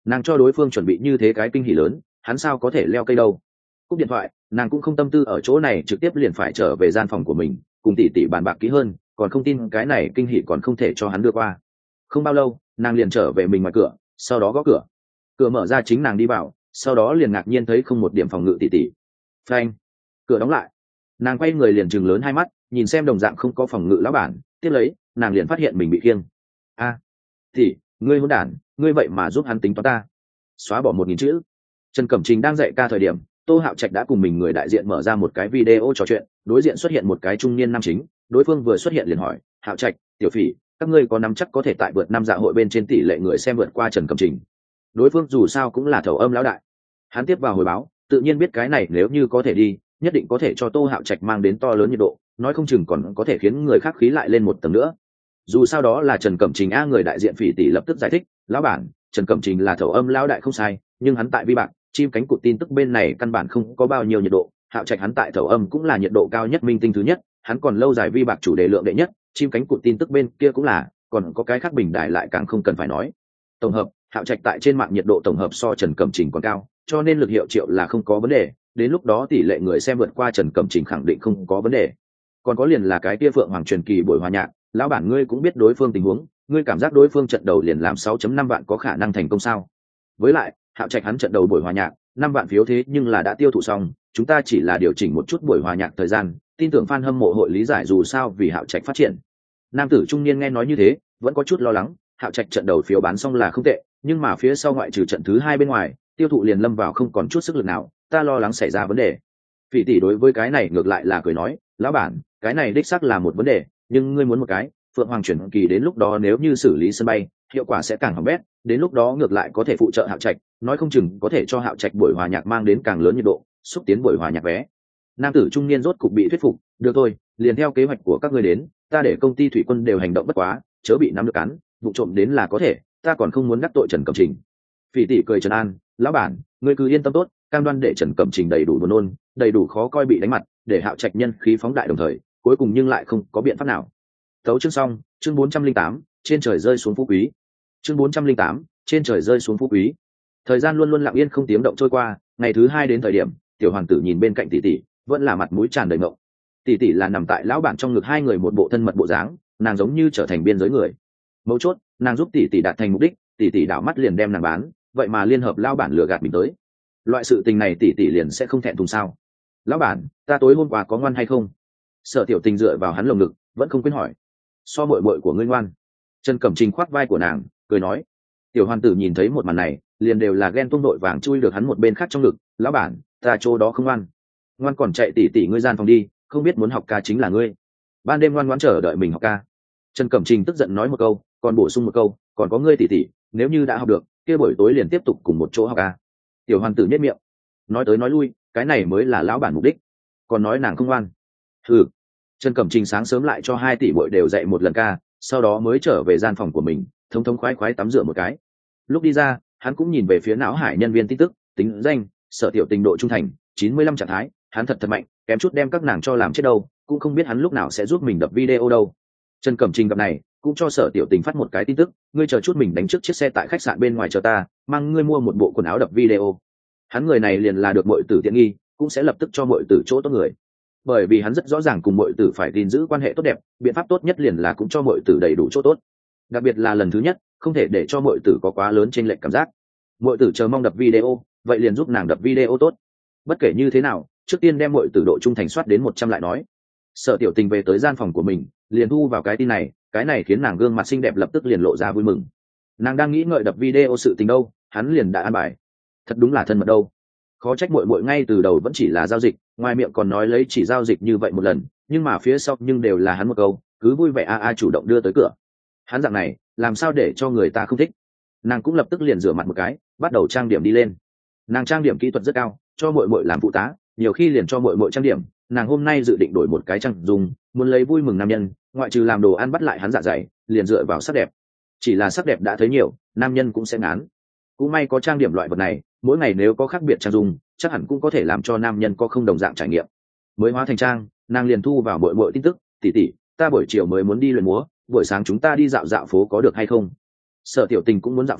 nàng cho đối phương chuẩn bị như thế cái kinh hỉ lớn, hắn sao có thể leo cây đâu. Cúp điện thoại, nàng cũng không tâm tư ở chỗ này, trực tiếp liền phải trở về gian phòng của mình, cùng tỷ tỷ bàn bạc kỹ hơn, còn không tin cái này kinh hỉ còn không thể cho hắn đưa qua. Không bao lâu, nàng liền trở về mình ngoài cửa, sau đó gõ cửa. Cửa mở ra, chính nàng đi vào, sau đó liền ngạc nhiên thấy không một điểm phòng ngự tỷ tỷ. Phanh, cửa đóng lại. Nàng quay người liền trừng lớn hai mắt, nhìn xem đồng dạng không có phòng ngự lão bản, tiếp lấy, nàng liền phát hiện mình bị khiêng. A, tỷ, ngươi hỗn đản, ngươi vậy mà giúp hắn tính toán ta. Xóa bỏ 1000 chữ. Trần Cẩm Trình đang dạy ca thời điểm, Tô Hạo Trạch đã cùng mình người đại diện mở ra một cái video trò chuyện, đối diện xuất hiện một cái trung niên nam chính, đối phương vừa xuất hiện liền hỏi, Hạo Trạch, Tiểu Phỉ, các ngươi có nắm chắc có thể tại vượt năm dạ hội bên trên tỷ lệ người xem vượt qua Trần Cẩm Trình? Đối phương dù sao cũng là thầu âm lão đại, hắn tiếp vào hồi báo, tự nhiên biết cái này nếu như có thể đi, nhất định có thể cho Tô Hạo Trạch mang đến to lớn nhiệt độ, nói không chừng còn có thể khiến người khác khí lại lên một tầng nữa. Dù sao đó là Trần Cẩm Trình a, người đại diện Phỉ tỷ lập tức giải thích, lão bản, Trần Cẩm Trình là thầu âm lão đại không sai, nhưng hắn tại vi bạc chim cánh cụt tin tức bên này căn bản không có bao nhiêu nhiệt độ. Hạo Trạch hắn tại thầu âm cũng là nhiệt độ cao nhất, minh tinh thứ nhất, hắn còn lâu dài vi bạc chủ đề lượng đệ nhất, chim cánh cụt tin tức bên kia cũng là, còn có cái khác bình đại lại càng không cần phải nói. Tổng hợp, Hạo Trạch tại trên mạng nhiệt độ tổng hợp so Trần Cẩm Trình còn cao, cho nên lực hiệu triệu là không có vấn đề, đến lúc đó tỷ lệ người xem vượt qua Trần Cẩm Trình khẳng định không có vấn đề. Còn có liền là cái kia Phượng Hoàng truyền kỳ buổi hòa nhạc, lão bản ngươi cũng biết đối phương tình huống, ngươi cảm giác đối phương trận đầu liền làm 6.5 vạn có khả năng thành công sao? Với lại, Hạo Trạch hắn trận đầu buổi hòa nhạc 5 vạn phiếu thế nhưng là đã tiêu thụ xong, chúng ta chỉ là điều chỉnh một chút buổi hòa nhạc thời gian, tin tưởng fan hâm mộ hội lý giải, dù sao vì Hạo Trạch phát triển. Nam tử trung niên nghe nói như thế, vẫn có chút lo lắng, Hạo Trạch trận đầu phiếu bán xong là không tệ, nhưng mà phía sau ngoại trừ trận thứ 2 bên ngoài, tiêu thụ liền lâm vào không còn chút sức lực nào, ta lo lắng xảy ra vấn đề. Phỉ tỷ đối với cái này ngược lại là cười nói, lão bản, cái này đích xác là một vấn đề, nhưng ngươi muốn một cái Phượng Hoàng chuyển kỳ, đến lúc đó nếu như xử lý sân bay, hiệu quả sẽ càng hỏng bét, đến lúc đó ngược lại có thể phụ trợ Hạo Trạch, nói không chừng có thể cho Hạo Trạch buổi hòa nhạc mang đến càng lớn nhiệt độ, xúc tiến buổi hòa nhạc vé. Nam tử trung niên rốt cục bị thuyết phục, được thôi, liền theo kế hoạch của các ngươi đến, ta để công ty thủy quân đều hành động bất quá, chớ bị nắm được cắn, vụ trộm đến là có thể, ta còn không muốn đắc tội Trần Cẩm Trình. Phỉ tỷ cười trấn an, lão bản, ngươi cứ yên tâm tốt, cam đoan để Trần Cẩm Trình đầy đủ buồn nôn, đầy đủ khó coi bị đánh mặt, để Hạo Trạch nhân khí phóng đại, đồng thời cuối cùng nhưng lại không có biện pháp nào. Tấu chương xong, chương 408, trên trời rơi xuống phú quý. Chương 408, trên trời rơi xuống phú quý. Thời gian luôn luôn lặng yên không tiếng động trôi qua, ngày thứ 2 đến thời điểm, tiểu hoàng tử nhìn bên cạnh tỷ tỷ, vẫn là mặt mũi tràn đầy ngộng. Tỷ tỷ là nằm tại lão bản trong ngực, hai người một bộ thân mật bộ dáng, nàng giống như trở thành biên giới người. Mấu chốt, nàng giúp tỷ tỷ đạt thành mục đích, tỷ tỷ đảo mắt liền đem nàng bán, vậy mà liên hợp lão bản lừa gạt mình tới. Loại sự tình này tỷ tỷ liền sẽ không thẹn thùng sao? Lão bản, ta tối hôm qua có ngoan hay không? Sở Tiểu Tình dựa vào hắn lồng ngực, vẫn không quên hỏi. So muội muội của ngươi ngoan. Trần Cẩm Trình khoác vai của nàng, cười nói. Tiểu hoàng tử nhìn thấy một màn này, liền đều là ghen tuông, đội vàng chui được hắn một bên khác trong ngực, lão bản, ta chỗ đó không ngoan. Ngoan còn chạy tỷ tỷ ngươi gian phòng đi, không biết muốn học ca chính là ngươi. Ban đêm ngoan ngoãn chờ đợi mình học ca. Trần Cẩm Trình tức giận nói một câu, còn bổ sung một câu, còn có ngươi tỷ tỷ, nếu như đã học được, kia buổi tối liền tiếp tục cùng một chỗ học ca. Tiểu hoàng tử nhếch miệng, nói tới nói lui, cái này mới là lão bản mục đích, còn nói nàng không ngoan. Ừ. Trần Cẩm Trình sáng sớm lại cho 2 tỷ muội đều dạy một lần ca, sau đó mới trở về gian phòng của mình, thống thống khoái khoái tắm rửa một cái. Lúc đi ra, hắn cũng nhìn về phía não hải nhân viên tin tức, tính danh, Sở Tiểu Tình độ trung thành 95 trạng thái, hắn thật mạnh, kém chút đem các nàng cho làm chết đâu, cũng không biết hắn lúc nào sẽ giúp mình đập video đâu. Trần Cẩm Trình gặp này, cũng cho Sở Tiểu Tình phát một cái tin tức, ngươi chờ chút mình đánh trước chiếc xe tại khách sạn bên ngoài chờ ta, mang ngươi mua một bộ quần áo đập video. Hắn người này liền là được muội tử tiện nghi, cũng sẽ lập tức cho muội tử chỗ tốt người. Bởi vì hắn rất rõ ràng cùng muội tử phải gìn giữ quan hệ tốt đẹp, biện pháp tốt nhất liền là cũng cho muội tử đầy đủ chỗ tốt. Đặc biệt là lần thứ nhất, không thể để cho muội tử có quá lớn chênh lệch cảm giác. Muội tử chờ mong đập video, vậy liền giúp nàng đập video tốt. Bất kể như thế nào, trước tiên đem muội tử độ trung thành soát đến 100 lại nói. Sở Tiểu Tình về tới gian phòng của mình, liền thu vào cái tin này, cái này khiến nàng gương mặt xinh đẹp lập tức liền lộ ra vui mừng. Nàng đang nghĩ ngợi đập video sự tình đâu, hắn liền đã an bài. Thật đúng là thân mật đâu. Khó trách muội muội ngay từ đầu vẫn chỉ là giao dịch, ngoài miệng còn nói lấy chỉ giao dịch như vậy một lần, nhưng mà phía sau nhưng đều là hắn một câu, cứ vui vẻ a chủ động đưa tới cửa. Hắn dạng này, làm sao để cho người ta không thích. Nàng cũng lập tức liền rửa mặt một cái, bắt đầu trang điểm đi lên. Nàng trang điểm kỹ thuật rất cao, cho muội muội làm phụ tá, nhiều khi liền cho muội muội trang điểm. Nàng hôm nay dự định đổi một cái trang dùng, muốn lấy vui mừng nam nhân, ngoại trừ làm đồ ăn bắt lại hắn dạ dày, liền dựa vào sắc đẹp. Chỉ là sắc đẹp đã thấy nhiều, nam nhân cũng sẽ ngán. Cũng may có trang điểm loại vật này, mỗi ngày nếu có khác biệt trang dùng, chắc hẳn cũng có thể làm cho nam nhân có không đồng dạng trải nghiệm. Mới hóa thành trang, nàng liền thu vào muội muội tin tức, tỷ tỷ, ta buổi chiều mới muốn đi luyện múa, buổi sáng chúng ta đi dạo dạo phố có được hay không? Sở Tiểu Tình cũng muốn dạo phố,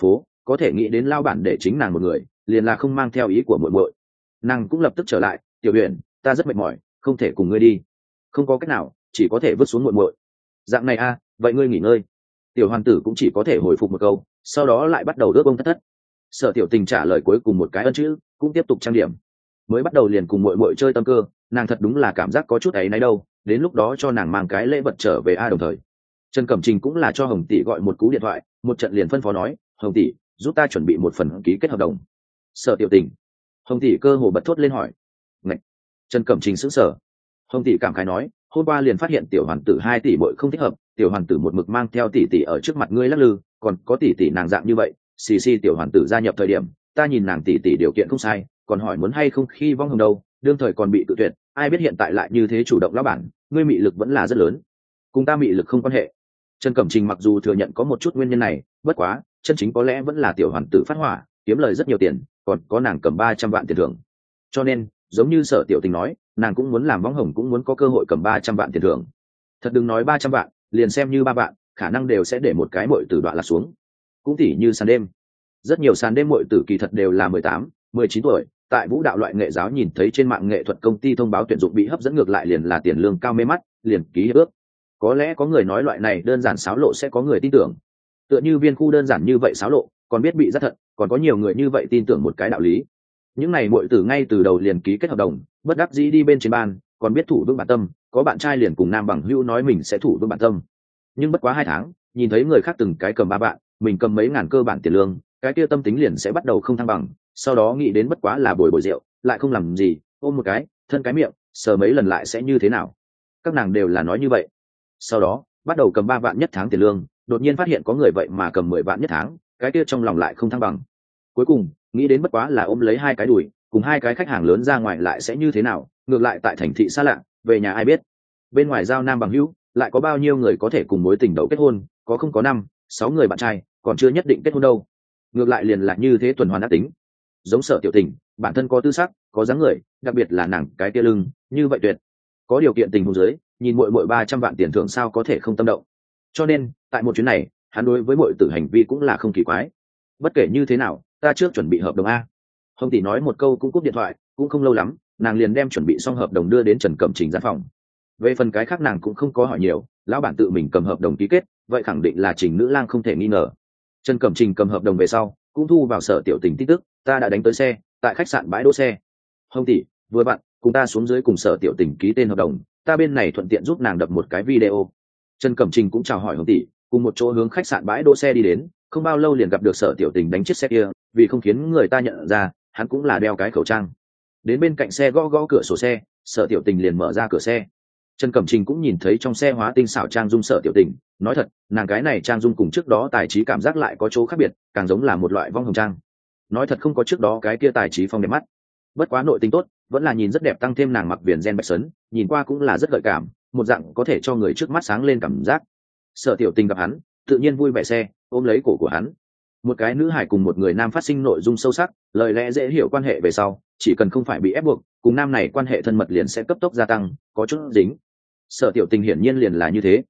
có thể nghĩ đến lao bản để chính nàng một người, liền là không mang theo ý của muội muội. Nàng cũng lập tức trở lại, tiểu huyền, ta rất mệt mỏi, không thể cùng ngươi đi. Không có cách nào, chỉ có thể vứt xuống muội muội. Dạng này a, vậy ngươi nghỉ ngơi. Tiểu hoàng tử cũng chỉ có thể hồi phục một câu, sau đó lại bắt đầu ước ông thất thất. Sở Tiểu Tình trả lời cuối cùng một cái ân chữ, cũng tiếp tục trang điểm. Mới bắt đầu liền cùng muội muội chơi tâm cơ, nàng thật đúng là cảm giác có chút ấy nấy đâu, đến lúc đó cho nàng mang cái lễ vật trở về a. Đồng thời Trần Cẩm Trình cũng là cho Hồng tỷ gọi một cú điện thoại, một trận liền phân phó nói, Hồng tỷ, giúp ta chuẩn bị một phần ký kết hợp đồng. Sở Tiểu Tình. Hồng tỷ cơ hồ bật thốt lên hỏi. Ngạch. Trần Cẩm Trình sững sờ. Hồng tỷ cảm khái nói, hôm qua liền phát hiện tiểu hoàng tử 2 tỷ bội không thích hợp, tiểu hoàng tử một mực mang theo tỷ tỷ ở trước mặt ngươi lắc lư, còn có tỷ tỷ nàng dạng như vậy, xì xì tiểu hoàng tử gia nhập thời điểm, ta nhìn nàng tỷ tỷ điều kiện không sai, còn hỏi muốn hay không khi vong hồng đâu, đương thời còn bị tự tuyệt, ai biết hiện tại lại như thế chủ động lão bản, ngươi mị lực vẫn là rất lớn. Cùng ta mị lực không quan hệ. Trần Cẩm Trình mặc dù thừa nhận có một chút nguyên nhân này, bất quá, chân chính có lẽ vẫn là tiểu hoàng tử phát hỏa, kiếm lời rất nhiều tiền, còn có nàng cầm 300 vạn tiền thưởng. Cho nên, giống như Sở Tiểu Tình nói, nàng cũng muốn làm võng hồng, cũng muốn có cơ hội cầm 300 vạn tiền thưởng. Thật đừng nói 300 vạn, liền xem như 3 vạn, khả năng đều sẽ để một cái muội tử đoạn lạc xuống. Cũng tỉ như sàn đêm. Rất nhiều sàn đêm muội tử kỳ thật đều là 18, 19 tuổi, tại vũ đạo loại nghệ giáo nhìn thấy trên mạng nghệ thuật công ty thông báo tuyển dụng bị hấp dẫn ngược lại liền là tiền lương cao mê mắt, liền ký hiệp ước. Có lẽ có người nói loại này đơn giản xáo lộ sẽ có người tin tưởng. Tựa như viên khu đơn giản như vậy xáo lộ, còn biết bị rất thận, còn có nhiều người như vậy tin tưởng một cái đạo lý. Những này muội tử ngay từ đầu liền ký kết hợp đồng, bất đắc dĩ đi bên trên ban, còn biết thủ vững bản tâm, có bạn trai liền cùng nam bằng hữu nói mình sẽ thủ vững bản tâm. Nhưng bất quá 2 tháng, nhìn thấy người khác từng cái cầm 3 vạn, mình cầm mấy ngàn cơ bản tiền lương, cái kia tâm tính liền sẽ bắt đầu không thăng bằng, sau đó nghĩ đến bất quá là bồi rượu, lại không làm gì, ôm một cái, thân cái miệng, sờ mấy lần lại sẽ như thế nào. Các nàng đều là nói như vậy. Sau đó, bắt đầu cầm 3 vạn nhất tháng tiền lương, đột nhiên phát hiện có người vậy mà cầm 10 vạn nhất tháng, cái kia trong lòng lại không thăng bằng. Cuối cùng, nghĩ đến bất quá là ôm lấy 2 cái đùi, cùng 2 cái khách hàng lớn ra ngoài lại sẽ như thế nào, ngược lại tại thành thị xa lạ, về nhà ai biết. Bên ngoài giao nam bằng hữu, lại có bao nhiêu người có thể cùng mối tình đầu kết hôn, có không có 5, 6 người bạn trai, còn chưa nhất định kết hôn đâu. Ngược lại liền là như thế tuần hoàn ác tính. Giống Sở Tiểu Tình, bản thân có tư sắc, có dáng người, đặc biệt là nàng cái kia lưng, như vậy tuyệt. Có điều kiện tình huống dưới, nhìn muội 300 vạn tiền thưởng sao có thể không tâm động. Cho nên, tại một chuyến này, hắn đối với muội tử hành vi cũng là không kỳ quái. Bất kể như thế nào, ta trước chuẩn bị hợp đồng a. Hồng tỷ nói một câu cũng cúp điện thoại, cũng không lâu lắm, nàng liền đem chuẩn bị xong hợp đồng đưa đến Trần Cẩm Trình gian phòng. Về phần cái khác nàng cũng không có hỏi nhiều, lão bản tự mình cầm hợp đồng ký kết, vậy khẳng định là Trình Nữ Lang không thể nghi ngờ. Trần Cẩm Trình cầm hợp đồng về sau, cũng thu vào Sở Tiểu Tình tin tức, ta đã đánh tới xe, tại khách sạn bãi đỗ xe. Hồng tỷ, vừa bạn, cùng ta xuống dưới cùng Sở Tiểu Tình ký tên hợp đồng, ta bên này thuận tiện giúp nàng đập một cái video. Trần Cẩm Trình cũng chào hỏi Hồng tỷ, cùng một chỗ hướng khách sạn bãi đỗ xe đi đến, không bao lâu liền gặp được Sở Tiểu Tình đánh chiếc xe kia, vì không khiến người ta nhận ra, hắn cũng là đeo cái khẩu trang. Đến bên cạnh xe gõ gõ cửa sổ xe, Sở Tiểu Tình liền mở ra cửa xe. Trần Cẩm Trình cũng nhìn thấy trong xe hóa tinh xảo trang dung Sở Tiểu Tình, nói thật, nàng cái này trang dung cùng trước đó tài trí cảm giác lại có chỗ khác biệt, càng giống là một loại vong hồng trang. Nói thật không có trước đó cái kia tài trí phong đẹp mắt. Bất quá nội tình tốt, vẫn là nhìn rất đẹp, tăng thêm nàng mặc viền ren bạch sấn, nhìn qua cũng là rất gợi cảm, một dạng có thể cho người trước mắt sáng lên cảm giác. Sở Tiểu Tình gặp hắn, tự nhiên vui vẻ xe, ôm lấy cổ của hắn. Một cái nữ hải cùng một người nam phát sinh nội dung sâu sắc, lời lẽ dễ hiểu quan hệ về sau, chỉ cần không phải bị ép buộc, cùng nam này quan hệ thân mật liền sẽ cấp tốc gia tăng, có chút dính. Sở Tiểu Tình hiển nhiên liền là như thế.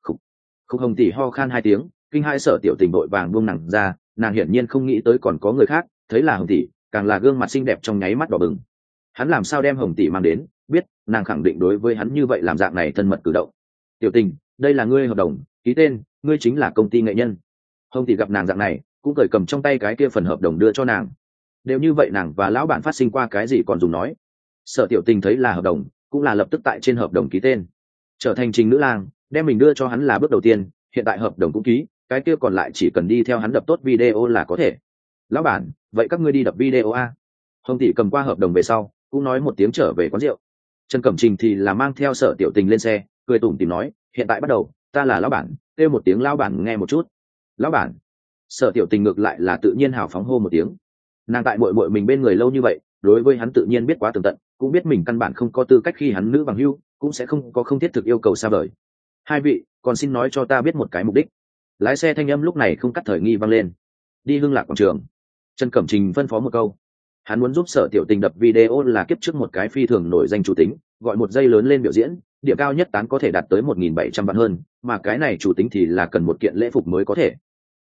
Khúc Hồng tỷ ho khan 2 tiếng, kinh hai Sở Tiểu Tình vội vàng buông nàng ra, nàng hiển nhiên không nghĩ tới còn có người khác, thấy là Hồng tỷ, càng là gương mặt xinh đẹp trong nháy mắt đỏ bừng. Hắn làm sao đem Hồng tỷ mang đến, biết nàng khẳng định đối với hắn như vậy làm dạng này thân mật cử động. Tiểu Tình, đây là ngươi hợp đồng, ký tên, ngươi chính là công ty nghệ nhân. Hồng tỷ gặp nàng dạng này, cũng cởi cầm trong tay cái kia phần hợp đồng đưa cho nàng. Đều như vậy nàng và lão bản phát sinh qua cái gì còn dùng nói. Sở Tiểu Tình thấy là hợp đồng, cũng là lập tức tại trên hợp đồng ký tên, trở thành Trình Nữ Lang, đem mình đưa cho hắn là bước đầu tiên, hiện tại hợp đồng cũng ký, cái kia còn lại chỉ cần đi theo hắn đập tốt video là có thể. Lão bản, vậy các ngươi đi đập video a? Hồng tỷ cầm qua hợp đồng về sau, cũng nói một tiếng trở về quán rượu. Trần Cẩm Trình thì là mang theo Sở Tiểu Tình lên xe, cười tủm tỉm nói, hiện tại bắt đầu, ta là lão bản, kêu một tiếng lão bản nghe một chút. Lão bản. Sở Tiểu Tình ngược lại là tự nhiên hào phóng hô một tiếng. Nàng tại muội mình bên người lâu như vậy, đối với hắn tự nhiên biết quá tường tận, cũng biết mình căn bản không có tư cách khi hắn nữ bằng hữu, cũng sẽ không có không thiết thực yêu cầu xa vời. Hai vị, còn xin nói cho ta biết một cái mục đích. Lái xe thanh âm lúc này không cắt thời nghi vang lên. Đi Hưng Lạc quảng trường. Trần Cẩm Trình phân phó một câu. Hắn muốn giúp Sở Tiểu Tình đập video là kiếp trước một cái phi thường nổi danh chủ tính, gọi một giây lớn lên biểu diễn, điểm cao nhất tán có thể đạt tới 1.700 vạn hơn, mà cái này chủ tính thì là cần một kiện lễ phục mới có thể.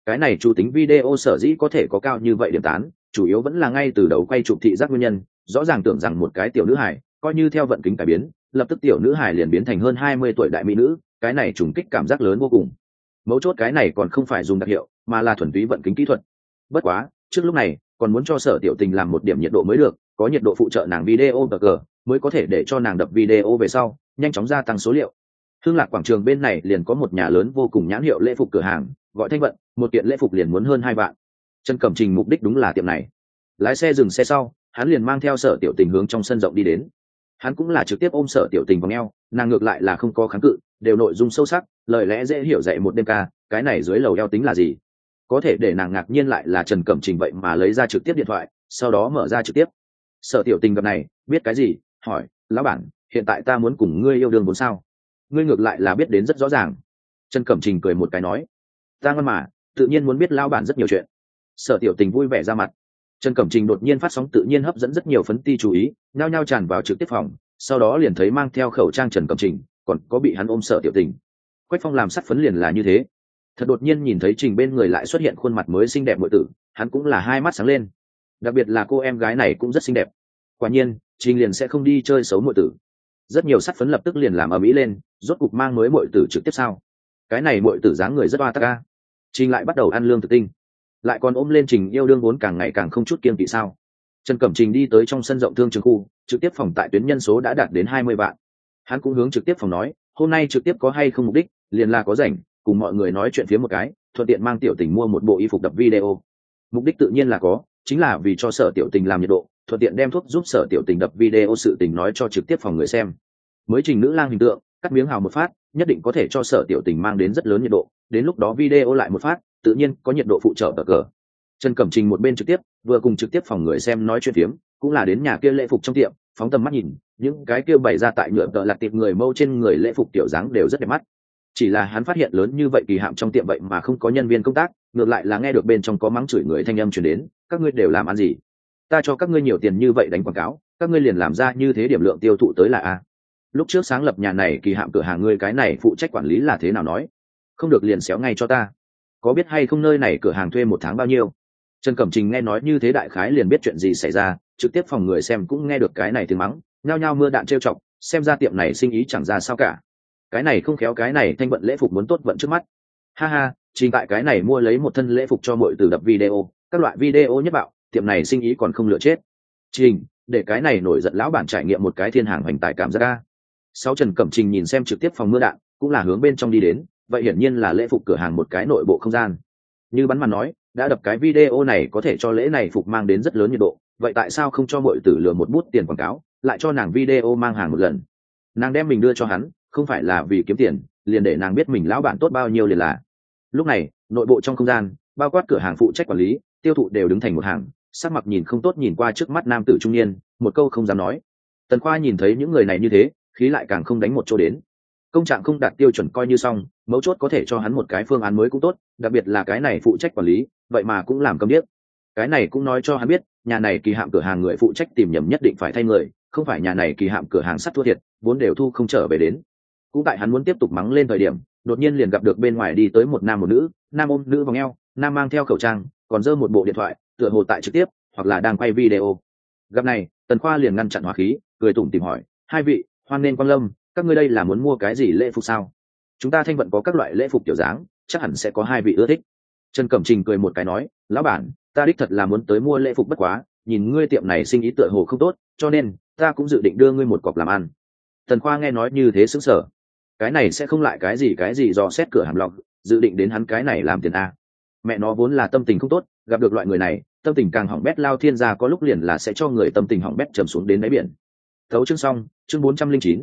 Cái này chủ tính video sở dĩ có thể có cao như vậy điểm tán, chủ yếu vẫn là ngay từ đầu quay chụp thị giác nguyên nhân, rõ ràng tưởng rằng một cái tiểu nữ hài, coi như theo vận kính cải biến, lập tức tiểu nữ hài liền biến thành hơn 20 tuổi đại mỹ nữ, cái này trùng kích cảm giác lớn vô cùng. Mấu chốt cái này còn không phải dùng đặc hiệu, mà là thuần túy vận kính kỹ thuật. Bất quá, trước lúc này, còn muốn cho Sở Tiểu Tình làm một điểm nhiệt độ mới được, có nhiệt độ phụ trợ nàng video cờ mới có thể để cho nàng đập video về sau, nhanh chóng gia tăng số liệu. Hương Lạc quảng trường bên này liền có một nhà lớn vô cùng nhãn hiệu lễ phục cửa hàng, gọi Thanh Vận, một kiện lễ phục liền muốn hơn 2 vạn. Trần Cẩm Trình mục đích đúng là tiệm này. Lái xe dừng xe sau, hắn liền mang theo Sở Tiểu Tình hướng trong sân rộng đi đến. Hắn cũng là trực tiếp ôm Sở Tiểu Tình vào eo, nàng ngược lại là không có kháng cự, đều nội dung sâu sắc, lời lẽ dễ hiểu dạy một đêm ca, cái này dưới lầu eo tính là gì? Có thể để nàng ngạc nhiên lại là Trần Cẩm Trình vậy mà lấy ra trực tiếp điện thoại, sau đó mở ra trực tiếp. Sở Tiểu Tình gặp này, biết cái gì, hỏi, lão bản, hiện tại ta muốn cùng ngươi yêu đương muốn sao? Ngươi ngược lại là biết đến rất rõ ràng. Trần Cẩm Trình cười một cái nói, ta ngon mà, tự nhiên muốn biết lão bản rất nhiều chuyện. Sở Tiểu Tình vui vẻ ra mặt. Trần Cẩm Trình đột nhiên phát sóng tự nhiên hấp dẫn rất nhiều phấn ti chú ý, nhao nhao tràn vào trực tiếp phòng, sau đó liền thấy mang theo khẩu trang Trần Cẩm Trình, còn có bị hắn ôm Sở Tiểu Tình. Quách Phong làm sắt phấn liền là như thế. Thật đột nhiên nhìn thấy Trình bên người lại xuất hiện khuôn mặt mới xinh đẹp muội tử, hắn cũng là hai mắt sáng lên. Đặc biệt là cô em gái này cũng rất xinh đẹp. Quả nhiên, Trình liền sẽ không đi chơi xấu muội tử. Rất nhiều sắt phấn lập tức liền làm ầm ĩ lên, rốt cục mang mới muội tử trực tiếp sao? Cái này muội tử dáng người rất oa ta. Trình lại bắt đầu ăn lương thực tinh, lại còn ôm lên Trình yêu đương vốn càng ngày càng không chút kiêng kỵ sao? Trần Cẩm Trình đi tới trong sân rộng thương trường khu, trực tiếp phòng tại tuyến nhân số đã đạt đến 20 vạn. Hắn cũng hướng trực tiếp phòng nói, hôm nay trực tiếp có hay không mục đích, liền là có rảnh, cùng mọi người nói chuyện phía một cái, thuận tiện mang Tiểu Tình mua một bộ y phục đập video. Mục đích tự nhiên là có, chính là vì cho Sở Tiểu Tình làm nhiệt độ, thuận tiện đem thuốc giúp Sở Tiểu Tình đập video sự tình nói cho trực tiếp phòng người xem. Mới Trình nữ lang hình tượng, cắt miếng hào một phát, nhất định có thể cho Sở Tiểu Tình mang đến rất lớn nhiệt độ, đến lúc đó video lại một phát, tự nhiên có nhiệt độ phụ trợ cờ. Trần Cẩm Trình một bên trực tiếp, vừa cùng trực tiếp phòng người xem nói chuyện phiếm, cũng là đến nhà kia lễ phục trong tiệm, phóng tầm mắt nhìn, những cái kia bày ra tại nhựa tợ lặt tiệp người mâu trên người lễ phục tiểu dáng đều rất đẹp mắt. Chỉ là hắn phát hiện lớn như vậy kỳ hạm trong tiệm vậy mà không có nhân viên công tác, ngược lại là nghe được bên trong có mắng chửi người thanh âm truyền đến, các ngươi đều làm ăn gì? Ta cho các ngươi nhiều tiền như vậy đánh quảng cáo, các ngươi liền làm ra như thế điểm lượng tiêu thụ tới là a? Lúc trước sáng lập nhà này kỳ hạm cửa hàng ngươi cái này phụ trách quản lý là thế nào nói? Không được liền xéo ngay cho ta. Có biết hay không nơi này cửa hàng thuê 1 tháng bao nhiêu? Trần Cẩm Trình nghe nói như thế đại khái liền biết chuyện gì xảy ra, trực tiếp phòng người xem cũng nghe được cái này tiếng mắng, nhao nhao mưa đạn trêu chọc, xem ra tiệm này sinh ý chẳng ra sao cả. Cái này không khéo cái này Thanh Vận lễ phục muốn tốt vận trước mắt. Ha ha, Trình tại cái này mua lấy một thân lễ phục cho mọi từ đập video, các loại video nhất bạo, tiệm này sinh ý còn không lựa chết. Trình, để cái này nổi giận lão bản trải nghiệm một cái thiên hàng hoành tài cảm giác a. Sau Trần Cẩm Trình nhìn xem trực tiếp phòng mưa đạn, cũng là hướng bên trong đi đến, vậy hiển nhiên là lễ phục cửa hàng một cái nội bộ không gian. Như bắn màn nói, đã đập cái video này có thể cho lễ này phục mang đến rất lớn nhiệt độ, vậy tại sao không cho mọi tử lừa một bút tiền quảng cáo, lại cho nàng video mang hàng một lần? Nàng đem mình đưa cho hắn, không phải là vì kiếm tiền, liền để nàng biết mình lão bản tốt bao nhiêu liền là. Lúc này, nội bộ trong không gian, bao quát cửa hàng phụ trách quản lý, tiêu thụ đều đứng thành một hàng, sắc mặt nhìn không tốt nhìn qua trước mắt nam tử trung niên, một câu không dám nói. Tần Khoa nhìn thấy những người này như thế, khí lại càng không đánh một chỗ đến. Công trạng không đạt tiêu chuẩn coi như xong, mấu chốt có thể cho hắn một cái phương án mới cũng tốt, đặc biệt là cái này phụ trách quản lý, vậy mà cũng làm câm điếc. Cái này cũng nói cho hắn biết, nhà này kỳ hạm cửa hàng người phụ trách tìm nhầm nhất định phải thay người, không phải nhà này kỳ hạm cửa hàng sắt thua thiệt, vốn đều thu không trở về đến. Cũng tại hắn muốn tiếp tục mắng lên thời điểm, đột nhiên liền gặp được bên ngoài đi tới một nam một nữ, nam ôm nữ vòng eo, nam mang theo khẩu trang, còn giơ một bộ điện thoại, tựa hồ tại trực tiếp, hoặc là đang quay video. Gặp này, Tần Khoa liền ngăn chặn hỏa khí, cười tủm tỉm hỏi, hai vị, hoan nên quan lâm, các ngươi đây là muốn mua cái gì lễ phục sao? Chúng ta Thanh Vận có các loại lễ phục kiểu dáng, chắc hẳn sẽ có hai vị ưa thích. Trần Cẩm Trình cười một cái nói, lão bản, ta đích thật là muốn tới mua lễ phục bất quá, nhìn ngươi tiệm này sinh ý tựa hồ không tốt, cho nên ta cũng dự định đưa ngươi một cọc làm ăn. Tần Khoa nghe nói như thế sững sờ, cái này sẽ không lại cái gì dò xét cửa hàng lọc, dự định đến hắn cái này làm tiền a. Mẹ nó vốn là tâm tình không tốt, gặp được loại người này, tâm tình càng hỏng bét lao thiên gia có lúc liền là sẽ cho người tâm tình hỏng bét trầm xuống đến đáy biển. Thấu chương xong, chương 409,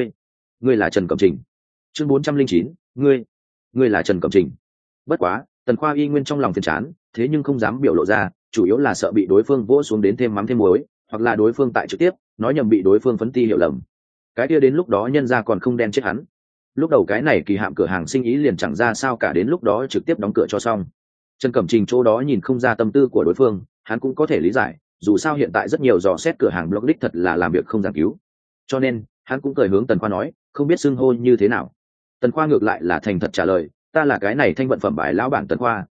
ngươi là Trần Cẩm Trình. Chương 409, ngươi là Trần Cẩm Trình. Bất quá, Tần Khoa y nguyên trong lòng phiền chán, thế nhưng không dám biểu lộ ra, chủ yếu là sợ bị đối phương vỗ xuống đến thêm mắm thêm muối, hoặc là đối phương tại trực tiếp nói nhầm bị đối phương phấn ti hiểu lầm. Cái kia đến lúc đó nhân ra còn không đen chết hắn. Lúc đầu cái này kỳ hạm cửa hàng sinh ý liền chẳng ra sao cả, đến lúc đó trực tiếp đóng cửa cho xong. Trần Cẩm Trình chỗ đó nhìn không ra tâm tư của đối phương, hắn cũng có thể lý giải, dù sao hiện tại rất nhiều dò xét cửa hàng blog đích thật là làm việc không giảng cứu. Cho nên, hắn cũng cười hướng Tần Khoa nói, không biết xưng hô như thế nào. Tần Khoa ngược lại là thành thật trả lời, ta là cái này Thanh Vận phẩm bài lão bản Tần Khoa,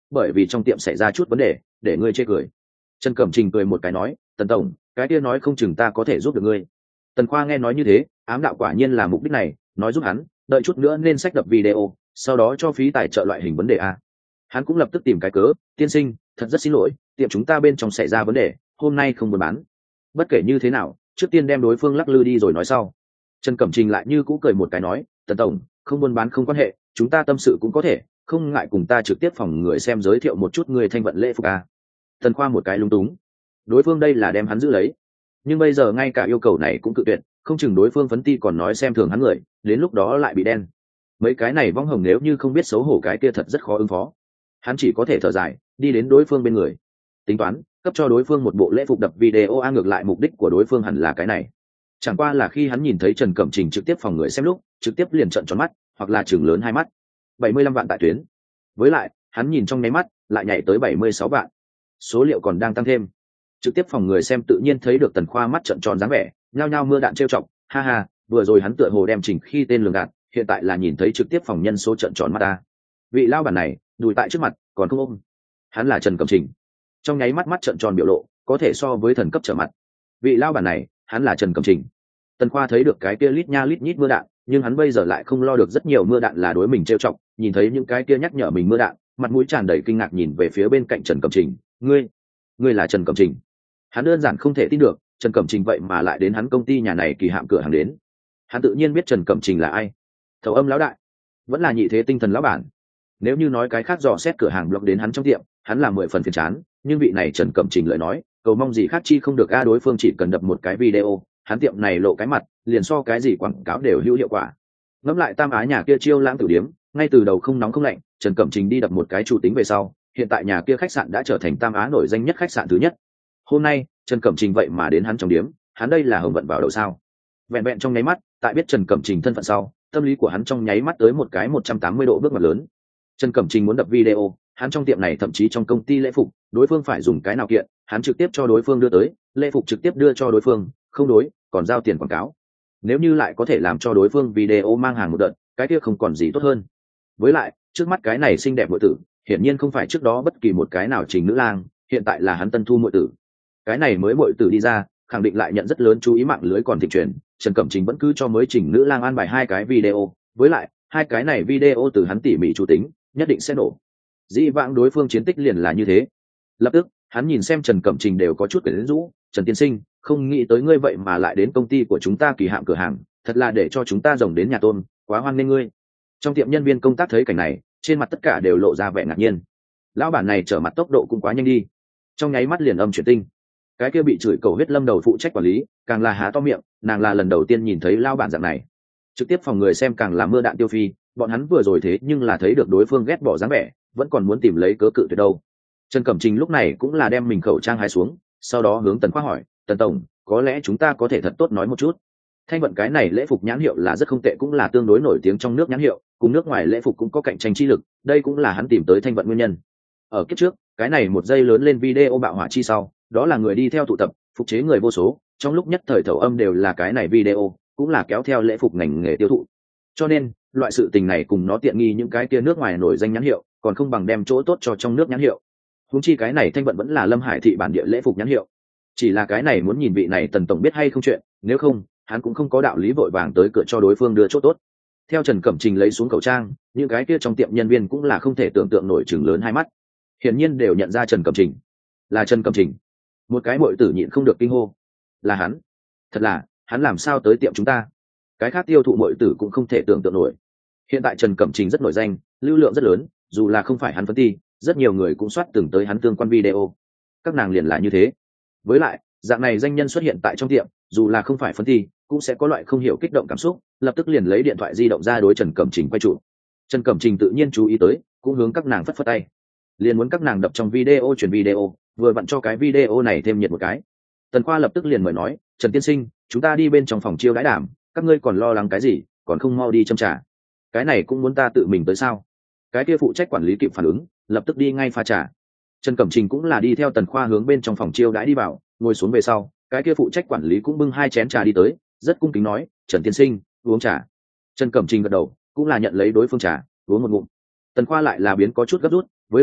bởi vì trong tiệm xảy ra chút vấn đề để ngươi chê cười. Trần Cẩm Trình cười một cái nói, Tần tổng, cái kia nói không chừng ta có thể giúp được ngươi. Tần Khoa nghe nói như thế, ám đạo quả nhiên là mục đích này, nói giúp hắn đợi chút nữa nên sách đập video, sau đó cho phí tài trợ loại hình vấn đề a. Hắn cũng lập tức tìm cái cớ, tiên sinh, thật rất xin lỗi, tiệm chúng ta bên trong xảy ra vấn đề, hôm nay không buôn bán. Bất kể như thế nào, trước tiên đem đối phương lắc lư đi rồi nói sau. Trần Cẩm Trình lại như cũ cười một cái nói, Tần tổng, không buôn bán không quan hệ, chúng ta tâm sự cũng có thể, không ngại cùng ta trực tiếp phòng người xem giới thiệu một chút người thanh vận lễ phục a. Tần Khoa một cái lúng túng, đối phương đây là đem hắn giữ lấy, nhưng bây giờ ngay cả yêu cầu này cũng cự tuyệt, không chừng đối phương phấn ti còn nói xem thường hắn người, đến lúc đó lại bị đen. Mấy cái này vong hồng nếu như không biết xấu hổ cái kia thật rất khó ứng phó. Hắn chỉ có thể thở dài, đi đến đối phương bên người, tính toán cấp cho đối phương một bộ lễ phục đập video a. Ngược lại mục đích của đối phương hẳn là cái này, chẳng qua là khi hắn nhìn thấy Trần Cẩm Trình trực tiếp phòng người xem lúc, trực tiếp liền trợn tròn mắt, hoặc là chừng lớn hai mắt. 75 vạn tại tuyến, với lại hắn nhìn trong nháy mắt lại nhảy tới 76 vạn, số liệu còn đang tăng thêm. Trực tiếp phòng người xem tự nhiên thấy được Tần Khoa mắt trợn tròn dáng vẻ, nhao nhao mưa đạn trêu chọc, ha ha, vừa rồi hắn tựa hồ đem chỉnh khi tên lường gạt, hiện tại là nhìn thấy trực tiếp phòng nhân số trợn tròn mắt ta. Vị lao bản này đùi tại trước mặt còn không ôm, hắn là Trần Cẩm Trình. Trong nháy mắt mắt trợn tròn biểu lộ có thể so với thần cấp trở mặt. Vị lao bản này hắn là Trần Cẩm Trình. Tần Khoa thấy được cái kia lít nha lít nhít mưa đạn, nhưng hắn bây giờ lại không lo được rất nhiều mưa đạn là đối mình trêu chọc, nhìn thấy những cái kia nhắc nhở mình mưa đạn, mặt mũi tràn đầy kinh ngạc nhìn về phía bên cạnh Trần Cẩm Trình, ngươi là Trần Cẩm Trình? Hắn đơn giản không thể tin được, Trần Cẩm Trình vậy mà lại đến hắn công ty nhà này kỳ hạm cửa hàng đến. Hắn tự nhiên biết Trần Cẩm Trình là ai, Thầu Âm lão đại, vẫn là nhị thế tinh thần lão bản. Nếu như nói cái khác dò xét cửa hàng blog đến hắn trong tiệm, hắn là 10 phần phiền chán, nhưng vị này Trần Cẩm Trình lời nói, cầu mong gì khác chi không được a. Đối phương chỉ cần đập một cái video, hắn tiệm này lộ cái mặt, liền so cái gì quảng cáo đều hữu hiệu quả. Ngẫm lại Tam Á nhà kia chiêu lãng tử điếm, ngay từ đầu không nóng không lạnh, Trần Cẩm Trình đi đập một cái chủ tính về sau, hiện tại nhà kia khách sạn đã trở thành Tam Á nổi danh nhất khách sạn thứ nhất. Hôm nay Trần Cẩm Trình vậy mà đến hắn trong điếm, hắn đây là hồng vận vào đầu sao? Vẹn vẹn trong nháy mắt, tại biết Trần Cẩm Trình thân phận sau, tâm lý của hắn trong nháy mắt tới một cái 180 độ bước ngoặt lớn. Trần Cẩm Trình muốn đập video, hắn trong tiệm này thậm chí trong công ty lễ phục, đối phương phải dùng cái nào kiện, hắn trực tiếp cho đối phương đưa tới, lễ phục trực tiếp đưa cho đối phương, không đối, còn giao tiền quảng cáo. Nếu như lại có thể làm cho đối phương video mang hàng một đợt, cái kia không còn gì tốt hơn. Với lại, trước mắt cái này xinh đẹp muội tử, hiển nhiên không phải trước đó bất kỳ một cái nào Trình nữ lang, hiện tại là hắn tân thu muội tử. Cái này mới muội tử đi ra, khẳng định lại nhận rất lớn chú ý mạng lưới còn thịnh truyền. Trần Cẩm Trình vẫn cứ cho mới Trình nữ lang an bài hai cái video, với lại hai cái này video từ hắn tỉ mỉ chủ tính, nhất định sẽ nổ. Dĩ vãng đối phương chiến tích liền là như thế. Lập tức hắn nhìn xem Trần Cẩm Trình đều có chút quyến rũ, Trần tiên sinh, không nghĩ tới ngươi vậy mà lại đến công ty của chúng ta kỳ hạm cửa hàng, thật là để cho chúng ta rồng đến nhà tôn, quá hoan nghênh ngươi. Trong tiệm nhân viên công tác thấy cảnh này, trên mặt tất cả đều lộ ra vẻ ngạc nhiên. Lão bản này trở mặt tốc độ cũng quá nhanh đi, trong nháy mắt liền âm chuyển tinh. Cái kia bị chửi cầu huyết lâm đầu phụ trách quản lý càng là há to miệng, nàng là lần đầu tiên nhìn thấy lão bản dạng này. Trực tiếp phòng người xem càng là mưa đạn tiêu phi, bọn hắn vừa rồi thế nhưng là thấy được đối phương ghét bỏ dáng vẻ, vẫn còn muốn tìm lấy cớ cự tuyệt đâu. Trần Cẩm Trình lúc này cũng là đem mình khẩu trang hái xuống, sau đó hướng Tần Khoa hỏi, Tần tổng, có lẽ chúng ta có thể thật tốt nói một chút. Thanh vận cái này lễ phục nhãn hiệu là rất không tệ, cũng là tương đối nổi tiếng trong nước nhãn hiệu, cùng nước ngoài lễ phục cũng có cạnh tranh chi lực, đây cũng là hắn tìm tới Thanh vận nguyên nhân. Ở kiếp trước, cái này một giây lớn lên video bạo hỏa chi sau, đó là người đi theo tụ tập, phục chế người vô số, trong lúc nhất thời Thầu Âm đều là cái này video, cũng là kéo theo lễ phục ngành nghề tiêu thụ. Cho nên, loại sự tình này cùng nó tiện nghi những cái kia nước ngoài nổi danh nhãn hiệu, còn không bằng đem chỗ tốt cho trong nước nhãn hiệu. Huống chi cái này Thanh vận vẫn là Lâm Hải thị bản địa lễ phục nhãn hiệu. Chỉ là cái này muốn nhìn vị này Tần tổng biết hay không chuyện, nếu không, hắn cũng không có đạo lý vội vàng tới cửa cho đối phương đưa chỗ tốt. Theo Trần Cẩm Trình lấy xuống khẩu trang, những cái kia trong tiệm nhân viên cũng là không thể tưởng tượng nổi chừng lớn hai mắt. Hiển nhiên đều nhận ra Trần Cẩm Trình. Là Trần Cẩm Trình. Một cái muội tử nhịn không được kinh hô. Là hắn. Thật là, hắn làm sao tới tiệm chúng ta? Cái khác tiêu thụ muội tử cũng không thể tưởng tượng nổi. Hiện tại Trần Cẩm Trình rất nổi danh, lưu lượng rất lớn, dù là không phải hắn phân ti, rất nhiều người cũng soát từng tới hắn tương quan video. Các nàng liền là như thế. Với lại, dạng này danh nhân xuất hiện tại trong tiệm, dù là không phải phân ti, cũng sẽ có loại không hiểu kích động cảm xúc, lập tức liền lấy điện thoại di động ra đối Trần Cẩm Trình quay chụp. Trần Cẩm Trình tự nhiên chú ý tới, cũng hướng các nàng phất phất tay, liền muốn các nàng đập trong video truyền video, vừa vặn cho cái video này thêm nhiệt một cái. Tần Khoa lập tức liền mời nói, Trần tiên sinh, chúng ta đi bên trong phòng chiêu đãi đàm, các ngươi còn lo lắng cái gì, còn không mau đi châm trà. Cái này cũng muốn ta tự mình tới sao? Cái kia phụ trách quản lý kịp phản ứng, lập tức đi ngay pha trà. Trần Cẩm Trình cũng là đi theo Tần Khoa hướng bên trong phòng chiêu đãi đi vào, ngồi xuống về sau, cái kia phụ trách quản lý cũng bưng hai chén trà đi tới, rất cung kính nói, Trần tiên sinh, uống trà. Trần Cẩm Trình gật đầu, cũng là nhận lấy đối phương trà, uống một ngụm. Tần Khoa lại là biến có chút gấp rút, với lại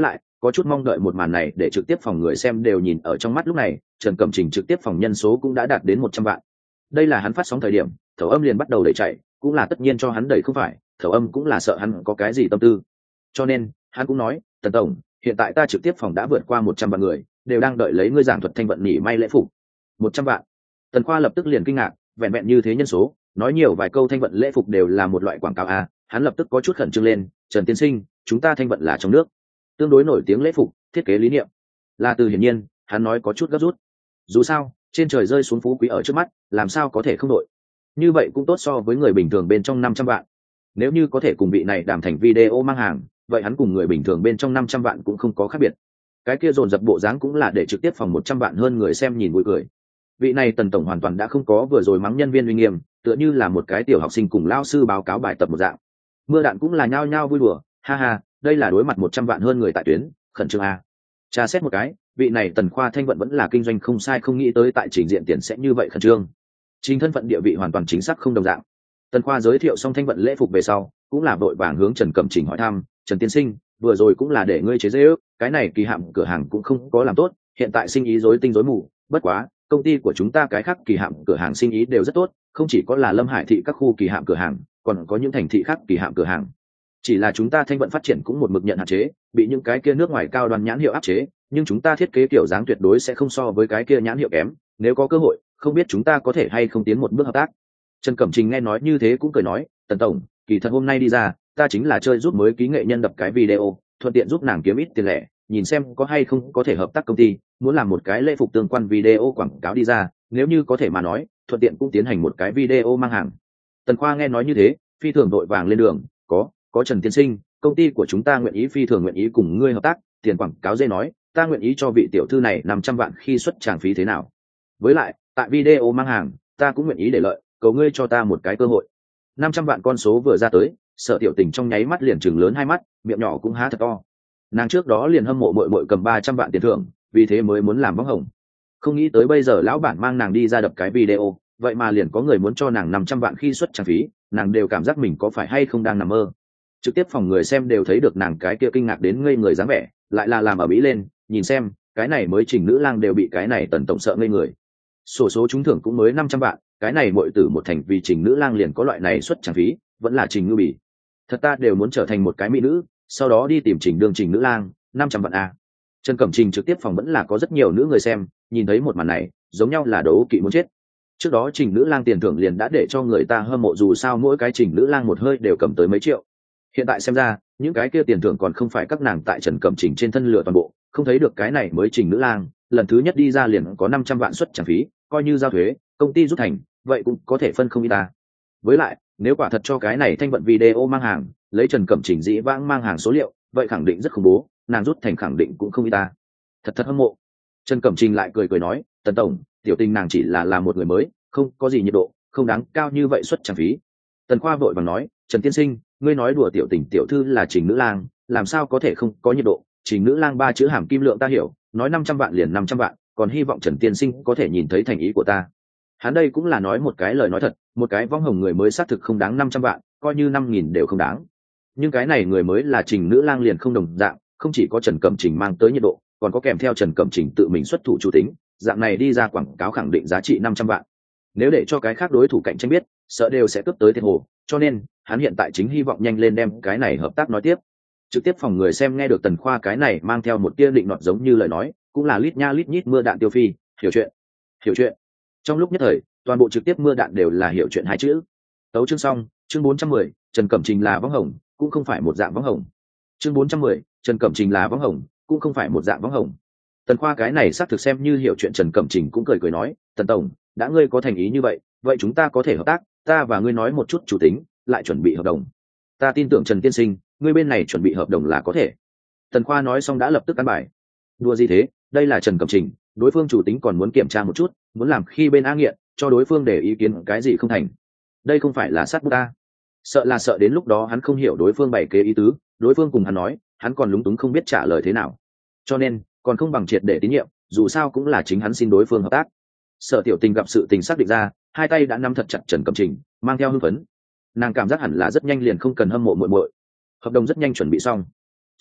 có chút mong đợi một màn này để trực tiếp phòng người xem đều nhìn ở trong mắt. Lúc này Trần Cẩm Trình trực tiếp phòng nhân số cũng đã đạt đến 100 vạn. Đây là hắn phát sóng thời điểm, Thẩu Âm liền bắt đầu đẩy chạy, cũng là tất nhiên cho hắn đẩy không phải, Thẩu Âm cũng là sợ hắn có cái gì tâm tư. Cho nên, hắn cũng nói, Tần tổng, hiện tại ta trực tiếp phòng đã vượt qua 100 vạn người, đều đang đợi lấy ngươi giảng thuật thanh vận nhỉ may lễ phục. 100 vạn. Tần Khoa lập tức liền kinh ngạc, vẹn vẹn như thế nhân số, nói nhiều vài câu thanh vận lễ phục đều là một loại quảng cáo à, hắn lập tức có chút khẩn trương lên, Trần tiên sinh, chúng ta thanh vận là trong nước, tương đối nổi tiếng lễ phục, thiết kế lý niệm. Là từ hiển nhiên, hắn nói có chút gấp rút. Dù sao, trên trời rơi xuống phú quý ở trước mắt, làm sao có thể không đổi. Như vậy cũng tốt so với người bình thường bên trong 500 vạn. Nếu như có thể cùng vị này đảm thành video mang hàng, vậy hắn cùng người bình thường bên trong 500 vạn cũng không có khác biệt. Cái kia dồn dập bộ dáng cũng là để trực tiếp phòng 100 vạn hơn người xem nhìn vui cười. Vị này Tần tổng hoàn toàn đã không có vừa rồi mắng nhân viên uy nghiêm, tựa như là một cái tiểu học sinh cùng lao sư báo cáo bài tập một dạng. Mưa đạn cũng là nhao nhao vui đùa, ha ha, đây là đối mặt 100 vạn hơn người tại tuyến, khẩn trương a. Tra xét một cái, vị này Tần Khoa thanh vận vẫn là kinh doanh không sai, không nghĩ tới tại trình diện tiền sẽ như vậy khẩn trương. Chính thân phận địa vị hoàn toàn chính xác không đồng dạng. Tần Khoa giới thiệu xong thanh vận lễ phục về sau, cũng là vội vàng hướng Trần Cẩm Trình hỏi thăm, Trần tiên sinh, vừa rồi cũng là để ngươi chế giễu, cái này kỳ hạm cửa hàng cũng không có làm tốt, hiện tại sinh ý rối tinh rối mù, bất quá, công ty của chúng ta cái khác kỳ hạm cửa hàng sinh ý đều rất tốt, không chỉ có là Lâm Hải thị các khu kỳ hạm cửa hàng, còn có những thành thị khác kỳ hạm cửa hàng. Chỉ là chúng ta thanh vận phát triển cũng một mực nhận hạn chế, bị những cái kia nước ngoài cao đoan nhãn hiệu áp chế, nhưng chúng ta thiết kế kiểu dáng tuyệt đối sẽ không so với cái kia nhãn hiệu kém, nếu có cơ hội, không biết chúng ta có thể hay không tiến một bước hợp tác. Trần Cẩm Trình nghe nói như thế cũng cười nói, Tần tổng, kỳ thật hôm nay đi ra, ta chính là chơi giúp mới ký nghệ nhân đập cái video, thuận tiện giúp nàng kiếm ít tiền lẻ, nhìn xem có hay không có thể hợp tác công ty, muốn làm một cái lễ phục tương quan video quảng cáo đi ra, nếu như có thể mà nói, thuận tiện cũng tiến hành một cái video mang hàng. Tần Khoa nghe nói như thế, phi thường đội vàng lên đường, có Trần tiên sinh, công ty của chúng ta nguyện ý phi thường nguyện ý cùng ngươi hợp tác, tiền quảng cáo dễ nói, ta nguyện ý cho vị tiểu thư này 500 vạn khi xuất tràng phí thế nào. Với lại, tại video mang hàng, ta cũng nguyện ý để lợi, cầu ngươi cho ta một cái cơ hội. 500 vạn con số vừa ra tới, Sở Tiểu Tình trong nháy mắt liền trừng lớn hai mắt, miệng nhỏ cũng há thật to. Nàng trước đó liền hâm mộ muội muội cầm 300 vạn tiền thưởng, vì thế mới muốn làm bóng hồng. Không nghĩ tới bây giờ lão bản mang nàng đi ra đập cái video, vậy mà liền có người muốn cho nàng 500 vạn khi xuất tràng phí, nàng đều cảm giác mình có phải hay không đang nằm mơ. Trực tiếp phòng người xem đều thấy được nàng cái kia kinh ngạc đến ngây người dáng vẻ, lại là làm ở mỹ lên, nhìn xem, cái này mới Trình nữ lang đều bị cái này Tần tổng sợ ngây người. Sổ số trúng thưởng cũng mới 500 vạn, cái này muội tử một thành vì Trình nữ lang liền có loại này xuất tràng phí, vẫn là Trình ngư bỉ. Thật ta đều muốn trở thành một cái mỹ nữ, sau đó đi tìm Trình đương Trình nữ lang, 500 vạn a. Trần Cẩm Trình trực tiếp phòng vẫn là có rất nhiều nữ người xem, nhìn thấy một màn này, giống nhau là đấu kỵ muốn chết. Trước đó Trình nữ lang tiền thưởng liền đã để cho người ta hâm mộ, dù sao mỗi cái Trình nữ lang một hơi đều cầm tới mấy triệu. Hiện tại xem ra, những cái kia tiền thưởng còn không phải các nàng tại Trần Cẩm Trình trên thân lựa toàn bộ, không thấy được cái này mới Trình nữ lang, lần thứ nhất đi ra liền có 500 vạn xuất tràng phí, coi như giao thuế, công ty rút thành, vậy cũng có thể phân không ít ta. Với lại, nếu quả thật cho cái này thanh vận video mang hàng, lấy Trần Cẩm Trình dĩ vãng mang hàng số liệu, vậy khẳng định rất khủng bố, nàng rút thành khẳng định cũng không ít ta. Thật hâm mộ. Trần Cẩm Trình lại cười nói, Tần tổng, tiểu tình nàng chỉ là một người mới, không có gì nhiệt độ, không đáng cao như vậy xuất tràng phí. Tần Khoa vội vàng nói, Trần tiên sinh, ngươi nói đùa tiểu tình tiểu thư là Trình nữ lang, làm sao có thể không có nhiệt độ, Trình nữ lang 3 chữ hàm kim lượng ta hiểu, nói 500 vạn liền 500 vạn, còn hy vọng Trần tiên sinh có thể nhìn thấy thành ý của ta. Hắn đây cũng là nói một cái lời nói thật, một cái vong hồng người mới xác thực không đáng 500 vạn, coi như 5.000 đều không đáng. Nhưng cái này người mới là Trình nữ lang liền không đồng dạng, không chỉ có Trần Cẩm Trình mang tới nhiệt độ, còn có kèm theo Trần Cẩm Trình tự mình xuất thủ chủ tính, dạng này đi ra quảng cáo khẳng định giá trị 500 vạn. Nếu để cho cái khác đối thủ cạnh tranh biết, sợ đều sẽ cướp tới thiệt hồ, cho nên hắn hiện tại chính hy vọng nhanh lên đem cái này hợp tác nói tiếp. Trực tiếp phòng người xem nghe được Tần Khoa cái này mang theo một tia định nọt giống như lời nói, cũng là lít nha lít nhít mưa đạn tiêu phi, hiểu chuyện. Trong lúc nhất thời, toàn bộ trực tiếp mưa đạn đều là hiểu chuyện hai chữ. Tấu chương xong, chương 410, Trần Cẩm Trình là võng hồng, cũng không phải một dạng võng hồng. Chương 410, Trần Cẩm Trình là võng hồng, cũng không phải một dạng võng hồng. Tần Khoa cái này xác thực xem như hiểu chuyện, Trần Cẩm Trình cũng cười nói, Tần tổng, đã ngươi có thành ý như vậy chúng ta có thể hợp tác, ta và ngươi nói một chút chủ tính, lại chuẩn bị hợp đồng. Ta tin tưởng Trần tiên sinh, ngươi bên này chuẩn bị hợp đồng là có thể. Tần Khoa nói xong đã lập tức căn bài. Đùa gì thế, đây là Trần Cẩm Trình, đối phương chủ tính còn muốn kiểm tra một chút, muốn làm khi bên A nghiện, cho đối phương để ý kiến cái gì không thành. Đây không phải là sát bút ta. Sợ đến lúc đó hắn không hiểu đối phương bày kế ý tứ, đối phương cùng hắn nói, hắn còn lúng túng không biết trả lời thế nào. Cho nên, còn không bằng triệt để tín nhiệm, dù sao cũng là chính hắn xin đối phương hợp tác. Sở Tiểu Tình gặp sự tình xác định ra, hai tay đã nắm thật chặt Trần Cẩm Trình, mang theo hưng phấn. Nàng cảm giác hẳn là rất nhanh liền không cần hâm mộ muội muội. Hợp đồng rất nhanh chuẩn bị xong.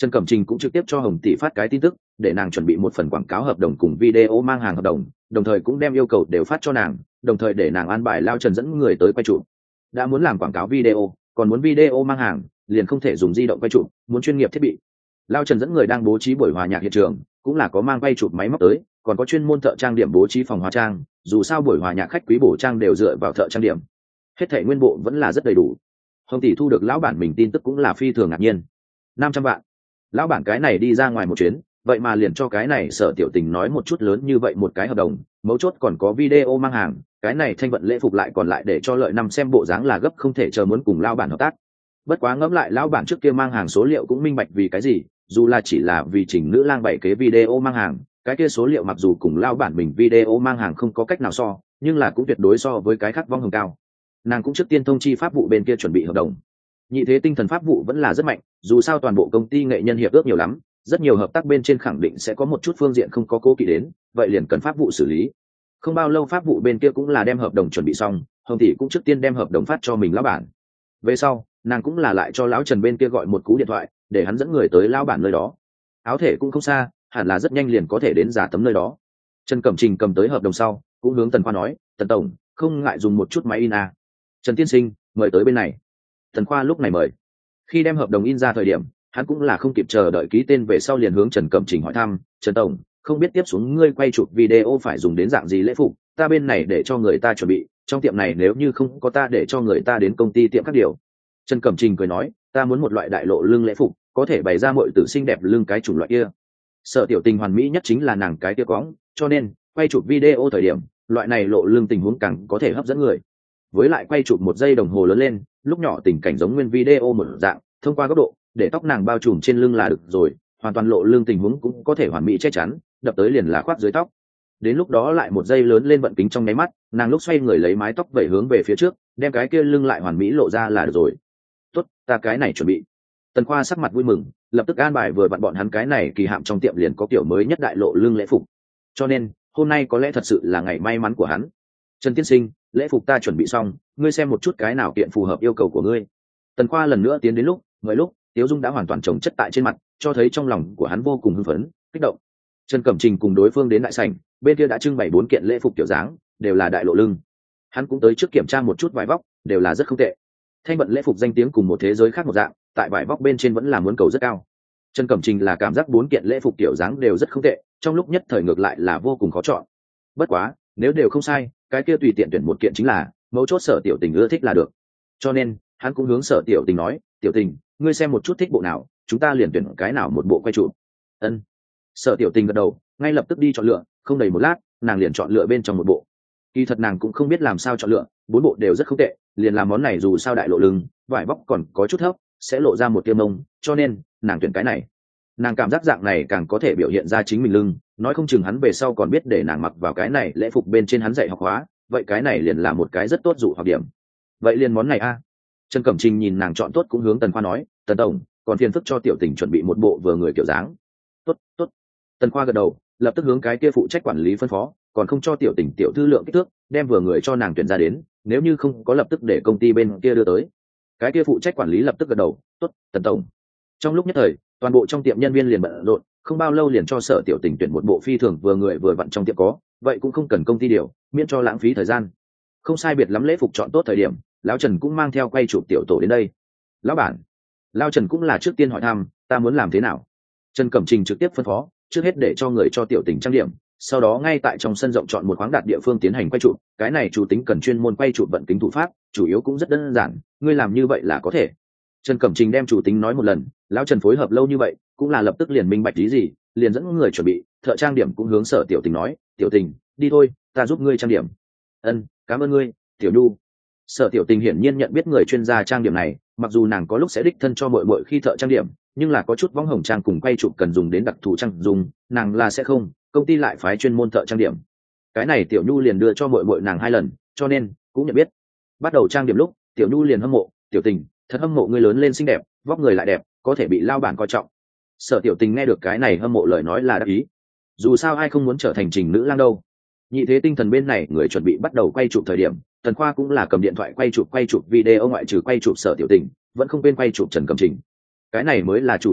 Trần Cẩm Trình cũng trực tiếp cho Hồng Tỷ phát cái tin tức để nàng chuẩn bị một phần quảng cáo hợp đồng cùng video mang hàng hợp đồng, đồng thời cũng đem yêu cầu đều phát cho nàng, đồng thời để nàng an bài Lao Trần dẫn người tới quay chụp. Đã muốn làm quảng cáo video, còn muốn video mang hàng, liền không thể dùng di động quay chụp, muốn chuyên nghiệp thiết bị. Lao Trần dẫn người đang bố trí buổi hòa nhạc hiện trường, cũng là có mang quay chụp máy móc tới, còn có chuyên môn thợ trang điểm bố trí phòng hóa trang, dù sao buổi hòa nhạc khách quý bổ trang đều dựa vào thợ trang điểm. Hết thảy nguyên bộ vẫn là rất đầy đủ. Hồng Tỷ thu được lão bản mình tin tức cũng là phi thường ngạc nhiên. 500 vạn. Lão bản cái này đi ra ngoài một chuyến, vậy mà liền cho cái này Sở Tiểu Tình nói một chút lớn như vậy một cái hợp đồng, mấu chốt còn có video mang hàng, cái này thanh vận lễ phục lại còn lại để cho lợi năm xem bộ dáng là gấp không thể chờ muốn cùng lão bản hợp tác. Bất quá ngẫm lại lão bản trước kia mang hàng số liệu cũng minh bạch vì cái gì, dù là chỉ là vì chỉnh nữ lang bảy kế video mang hàng, cái kia số liệu mặc dù cùng lão bản mình video mang hàng không có cách nào so, nhưng là cũng tuyệt đối so với cái khác vong hồng cao. Nàng cũng trước tiên thông chi pháp vụ bên kia chuẩn bị hợp đồng. Nhị thế tinh thần pháp vụ vẫn là rất mạnh, dù sao toàn bộ công ty nghệ nhân hiệp ước nhiều lắm, rất nhiều hợp tác bên trên khẳng định sẽ có một chút phương diện không có cố kỵ đến, vậy liền cần pháp vụ xử lý. Không bao lâu pháp vụ bên kia cũng là đem hợp đồng chuẩn bị xong, Hồng Tỷ cũng trước tiên đem hợp đồng phát cho mình lão bản. Về sau, nàng cũng là lại cho lão Trần bên kia gọi một cú điện thoại, để hắn dẫn người tới lão bản nơi đó. Áo thể cũng không xa, hẳn là rất nhanh liền có thể đến giả tấm nơi đó. Trần Cẩm Trình cầm tới hợp đồng sau, cũng hướng Tần Khoa nói, "Tần tổng, không ngại dùng một chút máy in à? Trần tiên sinh, mời tới bên này." Tần Khoa lúc này mời. Khi đem hợp đồng in ra thời điểm, hắn cũng là không kịp chờ đợi ký tên về sau liền hướng Trần Cẩm Trình hỏi thăm, "Trần tổng, không biết tiếp xuống ngươi quay chụp video phải dùng đến dạng gì lễ phục, ta bên này để cho người ta chuẩn bị, trong tiệm này nếu như không có ta để cho người ta đến công ty tiệm các điều." Trần Cẩm Trình cười nói, "Ta muốn một loại đại lộ lưng lễ phục, có thể bày ra mọi tử xinh đẹp lưng cái chủng loại kia. Sở Tiểu Tình hoàn mỹ nhất chính là nàng cái kia cõng, cho nên quay chụp video thời điểm, loại này lộ lưng tình huống càng có thể hấp dẫn người. Với lại quay chụp 1 giây đồng hồ lớn lên, lúc nhỏ tình cảnh giống nguyên video một dạng, thông qua góc độ, để tóc nàng bao trùm trên lưng là được rồi, hoàn toàn lộ lưng tình huống cũng có thể hoàn mỹ che chắn, đập tới liền là khoác dưới tóc. Đến lúc đó lại 1 giây lớn lên vận kính trong nháy mắt, nàng lúc xoay người lấy mái tóc vẩy hướng về phía trước, đem cái kia lưng lại hoàn mỹ lộ ra là được rồi." "Tốt, ta cái này chuẩn bị." Tần Khoa sắc mặt vui mừng, lập tức an bài vừa vặn bọn hắn cái này kỳ hạm trong tiệm liền có kiểu mới nhất đại lộ lưng lễ phục. Cho nên, hôm nay có lẽ thật sự là ngày may mắn của hắn. "Trần tiên sinh, lễ phục ta chuẩn bị xong, ngươi xem một chút cái nào kiện phù hợp yêu cầu của ngươi." Tần Khoa lần nữa tiến đến lúc Tiếu Dung đã hoàn toàn chồng chất tại trên mặt, cho thấy trong lòng của hắn vô cùng hưng phấn, kích động. Trần Cẩm Trình cùng đối phương đến đại sảnh, bên kia đã trưng bày 4 kiện lễ phục kiểu dáng, đều là đại lộ lưng. Hắn cũng tới trước kiểm tra một chút vải vóc, đều là rất không tệ. Thanh vận lễ phục danh tiếng cùng một thế giới khác một dạng, tại vải vóc bên trên vẫn là muốn cầu rất cao. Trần Cẩm Trình là cảm giác 4 kiện lễ phục kiểu dáng đều rất không tệ, trong lúc nhất thời ngược lại là vô cùng khó chọn. Bất quá, nếu đều không sai, cái kia tùy tiện tuyển một kiện chính là, mấu chốt Sở Tiểu Tình ưa thích là được. Cho nên, hắn cũng hướng Sở Tiểu Tình nói, "Tiểu Tình, ngươi xem một chút thích bộ nào, chúng ta liền tuyển cái nào một bộ quay chụp." Ân. Sở Tiểu Tình gật đầu, ngay lập tức đi chọn lựa, không đầy một lát, nàng liền chọn lựa bên trong một bộ. Kỳ thật nàng cũng không biết làm sao chọn lựa, 4 bộ đều rất không tệ, liền làm món này dù sao đại lộ lưng, vải vóc còn có chút thấp, sẽ lộ ra một tiêm mông, cho nên nàng tuyển cái này. Nàng cảm giác dạng này càng có thể biểu hiện ra chính mình lưng, nói không chừng hắn về sau còn biết để nàng mặc vào cái này lễ phục bên trên hắn dạy học hóa, vậy cái này liền là một cái rất tốt dụ hoặc điểm. Vậy liền món này a. Trần Cẩm Trình nhìn nàng chọn tốt cũng hướng Tần Khoa nói, "Tần tổng, còn phiền phức cho Tiểu Tình chuẩn bị một bộ vừa người kiểu dáng." "Tốt, tốt." Tần Khoa gật đầu, lập tức hướng cái kia phụ trách quản lý phân phó, còn không cho Tiểu Tình tiểu thư lượng kích thước, đem vừa người cho nàng tuyển ra đến, nếu như không có lập tức để công ty bên kia đưa tới. Cái kia phụ trách quản lý lập tức gật đầu, "Tốt, Tần tổng." Trong lúc nhất thời, toàn bộ trong tiệm nhân viên liền bận rộn, không bao lâu liền cho Sở Tiểu Tình tuyển một bộ phi thường vừa người vừa vặn trong tiệm có, vậy cũng không cần công ty điều, miễn cho lãng phí thời gian. Không sai biệt lắm lễ phục chọn tốt thời điểm, lão Trần cũng mang theo quay chụp tiểu tổ đến đây. "Lão bản." Lão Trần cũng là trước tiên hỏi thăm, "Ta muốn làm thế nào?" Trần Cẩm Trình trực tiếp phân phó, trước hết để cho người cho Tiểu Tình trang điểm, sau đó ngay tại trong sân rộng chọn một khoáng đạt địa phương tiến hành quay chụp, cái này chủ tính cần chuyên môn quay chụp vận kính thủ pháp, chủ yếu cũng rất đơn giản, ngươi làm như vậy là có thể. Trần Cẩm Trình đem chủ tính nói một lần, lão Trần phối hợp lâu như vậy, cũng là lập tức liền minh bạch ý gì, liền dẫn người chuẩn bị, thợ trang điểm cũng hướng Sở Tiểu Tình nói, "Tiểu Tình, đi thôi, ta giúp ngươi trang điểm." "Ân, cảm ơn ngươi, Tiểu Nhu." Sở Tiểu Tình hiển nhiên nhận biết người chuyên gia trang điểm này, mặc dù nàng có lúc sẽ đích thân cho muội khi thợ trang điểm, nhưng là có chút võng hồng trang cùng quay chụp cần dùng đến đặc thù trang dùng, nàng là sẽ không, công ty lại phái chuyên môn thợ trang điểm. Cái này Tiểu Nhu liền đưa cho muội nàng 2 lần, cho nên cũng nhận biết. Bắt đầu trang điểm lúc, Tiểu Nhu liền hâm mộ, "Tiểu Tình, thật hâm mộ ngươi lớn lên xinh đẹp, vóc người lại đẹp, có thể bị lao bản coi trọng." Sở Tiểu Tình nghe được cái này hâm mộ lời nói là đắc ý. Dù sao ai không muốn trở thành trình nữ lang đâu. Nhị thế tinh thần bên này người chuẩn bị bắt đầu quay chụp thời điểm, Tần Khoa cũng là cầm điện thoại quay chụp video, ngoại trừ quay chụp Sở Tiểu Tình, vẫn không quên quay chụp Trần Cẩm Trình. Cái này mới là chủ yếu nhất,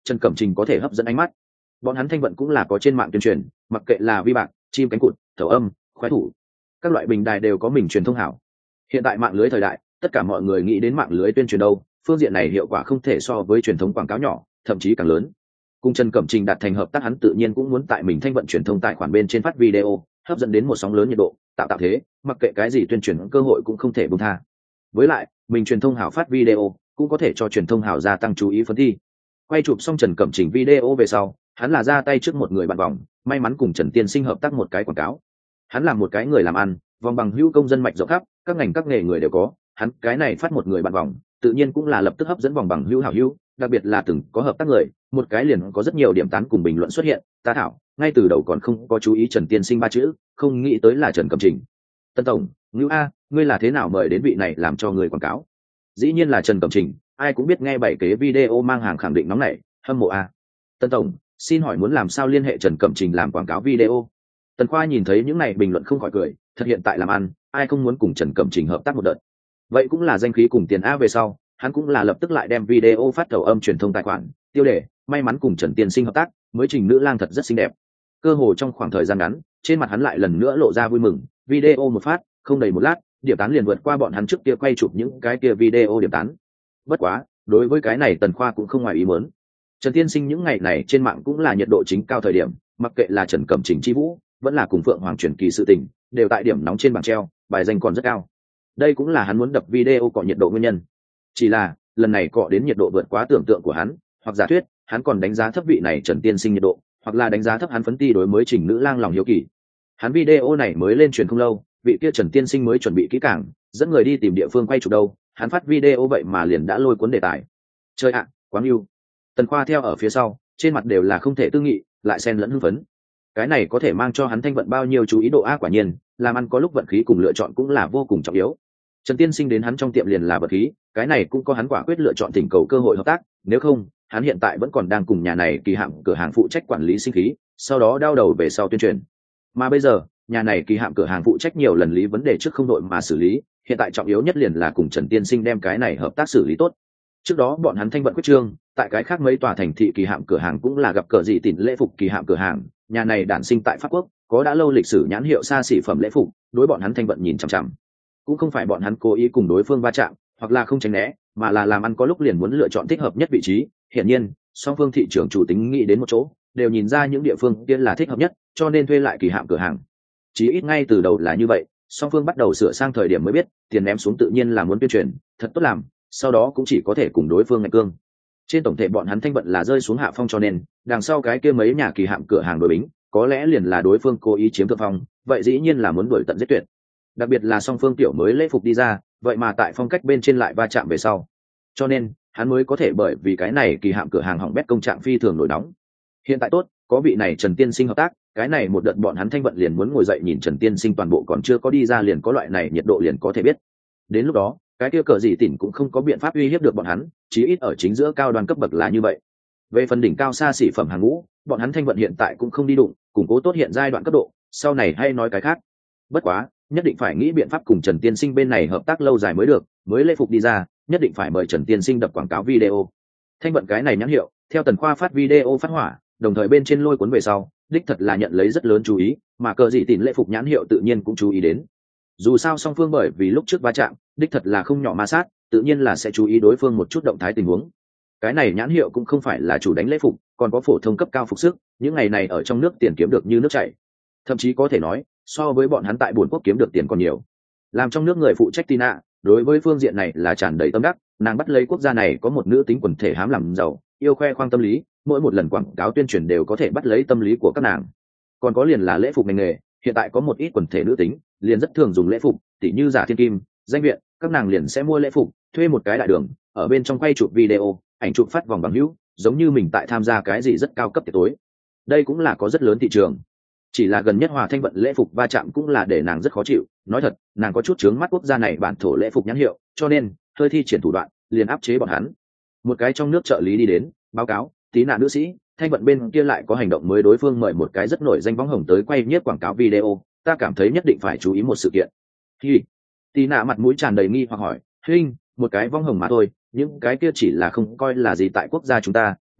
Trần Cẩm Trình có thể hấp dẫn ánh mắt. Bọn hắn thanh vận cũng là có trên mạng tuyên truyền, mặc kệ là vi bạc, chim cánh cụt, thầu âm, khoái thủ, các loại bình đài đều có mình truyền thông hảo. Hiện tại mạng lưới thời đại, tất cả mọi người nghĩ đến mạng lưới tuyên truyền đâu, phương diện này hiệu quả không thể so với truyền thống quảng cáo nhỏ, thậm chí càng lớn. Cùng Trần Cẩm Trình đạt thành hợp tác, hắn tự nhiên cũng muốn tại mình thanh vận truyền thông tài khoản bên trên phát video, hấp dẫn đến một sóng lớn nhiệt độ, tạo thế, mặc kệ cái gì tuyên truyền cơ hội cũng không thể buông tha. Với lại, mình truyền thông hảo phát video, cũng có thể cho truyền thông hảo gia tăng chú ý phân thi. Quay chụp xong Trần Cẩm Trình video về sau, hắn là ra tay trước một người bạn vòng, may mắn cùng Trần Tiên Sinh hợp tác một cái quảng cáo. Hắn là một cái người làm ăn, vòng bằng hữu công dân mạch rộng khắp, các ngành các nghề người đều có, hắn cái này phát một người bạn vòng, tự nhiên cũng là lập tức hấp dẫn vòng bằng hữu hảo hữu, đặc biệt là từng có hợp tác người, một cái liền có rất nhiều điểm tán cùng bình luận xuất hiện, ta thảo, ngay từ đầu còn không có chú ý Trần Tiên Sinh ba chữ, không nghĩ tới là Trần Cẩm Trình. Tân tổng, ngữ a, ngươi là thế nào mời đến vị này làm cho người quảng cáo? Dĩ nhiên là Trần Cẩm Trình, ai cũng biết nghe bảy kế video mang hàng khẳng định nóng nảy, hâm mộ a. Tân tổng, xin hỏi muốn làm sao liên hệ Trần Cẩm Trình làm quảng cáo video? Tần Khoa nhìn thấy những này bình luận không khỏi cười, thật hiện tại làm ăn, ai không muốn cùng Trần Cẩm Trình hợp tác một đợt. Vậy cũng là danh khí cùng tiền a về sau, hắn cũng là lập tức lại đem video phát thầu âm truyền thông tài khoản, tiêu đề, may mắn cùng Trần Tiên Sinh hợp tác, mới trình nữ lang thật rất xinh đẹp. Cơ hồ trong khoảng thời gian ngắn, trên mặt hắn lại lần nữa lộ ra vui mừng, video một phát, không đầy một lát, điểm tán liền vượt qua bọn hắn trước kia quay chụp những cái kia video điểm tán. Bất quá, đối với cái này Tần Khoa cũng không ngoài ý muốn. Trần Tiên Sinh những ngày này trên mạng cũng là nhiệt độ chính cao thời điểm, mặc kệ là Trần Cẩm Trình chi vũ, vẫn là cùng Phượng Hoàng truyền kỳ sự tình, đều tại điểm nóng trên bảng treo, bài danh còn rất cao. Đây cũng là hắn muốn đập video cọ nhiệt độ nguyên nhân. Chỉ là, lần này cọ đến nhiệt độ vượt quá tưởng tượng của hắn, hoặc giả thuyết, hắn còn đánh giá thấp vị này Trần Tiên Sinh nhiệt độ, hoặc là đánh giá thấp hắn phấn ti đối mới trình nữ lang lòng hiếu kỳ. Hắn video này mới lên truyền không lâu, vị kia Trần Tiên Sinh mới chuẩn bị kỹ càng, dẫn người đi tìm địa phương quay chụp đâu, hắn phát video vậy mà liền đã lôi cuốn đề tài. Chơi ạ, quá yêu. Tần Khoa theo ở phía sau, trên mặt đều là không thể tư nghị, lại xen lẫn hưng phấn. Cái này có thể mang cho hắn thanh vận bao nhiêu chú ý độ a, quả nhiên, làm ăn có lúc vận khí cùng lựa chọn cũng là vô cùng trọng yếu. Trần Tiên Sinh đến hắn trong tiệm liền là vận khí, cái này cũng có hắn quả quyết lựa chọn thỉnh cầu cơ hội hợp tác, nếu không, hắn hiện tại vẫn còn đang cùng nhà này kỳ hạm cửa hàng phụ trách quản lý sinh khí, sau đó đau đầu về sau tuyên truyền. Mà bây giờ, nhà này kỳ hạm cửa hàng phụ trách nhiều lần lý vấn đề trước không đội mà xử lý, hiện tại trọng yếu nhất liền là cùng Trần Tiên Sinh đem cái này hợp tác xử lý tốt. Trước đó bọn hắn thanh vận quyết trương, tại cái khác mấy tòa thành thị kỳ hạm cửa hàng cũng là gặp cờ gì tỉn lễ phục kỳ hạm cửa hàng, nhà này đản sinh tại Pháp Quốc, có đã lâu lịch sử nhãn hiệu xa xỉ phẩm lễ phục, đối bọn hắn thanh vận nhìn chằm chằm. Cũng không phải bọn hắn cố ý cùng đối phương va chạm, hoặc là không tránh né, mà là làm ăn có lúc liền muốn lựa chọn thích hợp nhất vị trí. Hiển nhiên, song phương thị trường chủ tính nghĩ đến một chỗ, đều nhìn ra những địa phương kia là thích hợp nhất, cho nên thuê lại kỳ hạm cửa hàng. Chí ít ngay từ đầu là như vậy, song phương bắt đầu sửa sang thời điểm mới biết, tiền ném xuống tự nhiên là muốn tuyên truyền, thật tốt làm, sau đó cũng chỉ có thể cùng đối phương ngạch cương. Trên tổng thể bọn hắn thanh vận là rơi xuống hạ phong, cho nên đằng sau cái kia mấy nhà kỳ hạm cửa hàng đối bính, có lẽ liền là đối phương cố ý chiếm thượng phong, vậy dĩ nhiên là muốn đuổi tận giết tuyệt. Đặc biệt là song phương tiểu mới lễ phục đi ra, vậy mà tại phong cách bên trên lại va chạm về sau, cho nên hắn mới có thể bởi vì cái này kỳ hạm cửa hàng hỏng bét công trạng phi thường nổi nóng. Hiện tại tốt, có vị này Trần Tiên Sinh hợp tác, cái này một đợt bọn hắn thanh vận liền muốn ngồi dậy nhìn Trần Tiên Sinh toàn bộ còn chưa có đi ra liền có loại này nhiệt độ liền có thể biết. Đến lúc đó, cái kia cờ gì tỉn cũng không có biện pháp uy hiếp được bọn hắn, chí ít ở chính giữa cao đoàn cấp bậc là như vậy. Về phần đỉnh cao xa xỉ phẩm hàng ngũ, bọn hắn thanh vận hiện tại cũng không đi đụng, củng cố tốt hiện giai đoạn cấp độ, sau này hay nói cái khác. Bất quá, nhất định phải nghĩ biện pháp cùng Trần Tiên Sinh bên này hợp tác lâu dài mới được, mới lễ phục đi ra, nhất định phải mời Trần Tiên Sinh đập quảng cáo video. Thanh vận cái này nhãn hiệu, theo Tần Khoa phát video phát hỏa, đồng thời bên trên lôi cuốn về sau, đích thật là nhận lấy rất lớn chú ý, mà cờ gì tỉn lễ phục nhãn hiệu tự nhiên cũng chú ý đến. Dù sao song phương bởi vì lúc trước va chạm, đích thật là không nhỏ ma sát, tự nhiên là sẽ chú ý đối phương một chút động thái tình huống. Cái này nhãn hiệu cũng không phải là chủ đánh lễ phục, còn có phổ thông cấp cao phục sức, những ngày này ở trong nước tiền kiếm được như nước chảy, thậm chí có thể nói so với bọn hắn tại buồn quốc kiếm được tiền còn nhiều. Làm trong nước người phụ trách Tina, đối với phương diện này là tràn đầy tâm đắc, nàng bắt lấy quốc gia này có một nữ tính quần thể hám làm giàu, yêu khoe khoang tâm lý, mỗi một lần quảng cáo tuyên truyền đều có thể bắt lấy tâm lý của các nàng. Còn có liền là lễ phục ngành nghề, hiện tại có một ít quần thể nữ tính liền rất thường dùng lễ phục, tỉ như Giả Thiên Kim, Danh Viện, các nàng liền sẽ mua lễ phục, thuê một cái đại đường, ở bên trong quay chụp video, ảnh chụp phát vòng bằng hữu, giống như mình tại tham gia cái gì rất cao cấp tiệc tối. Đây cũng là có rất lớn thị trường. Chỉ là gần nhất Hòa Thanh vận lễ phục va chạm cũng là để nàng rất khó chịu, nói thật, nàng có chút chướng mắt quốc gia này bản thổ lễ phục nhãn hiệu, cho nên hơi thi triển thủ đoạn, liền áp chế bọn hắn. Một cái trong nước trợ lý đi đến, báo cáo, tí nạn nữ sĩ, Thanh vận bên kia lại có hành động mới, đối phương mời một cái rất nổi danh võng hồng tới quay nhiếp quảng cáo video, ta cảm thấy nhất định phải chú ý một sự kiện. Hi, tí nạ mặt mũi tràn đầy nghi hoặc hỏi, hình, một cái võng hồng mà thôi, những cái kia chỉ là không coi là gì tại quốc gia chúng ta,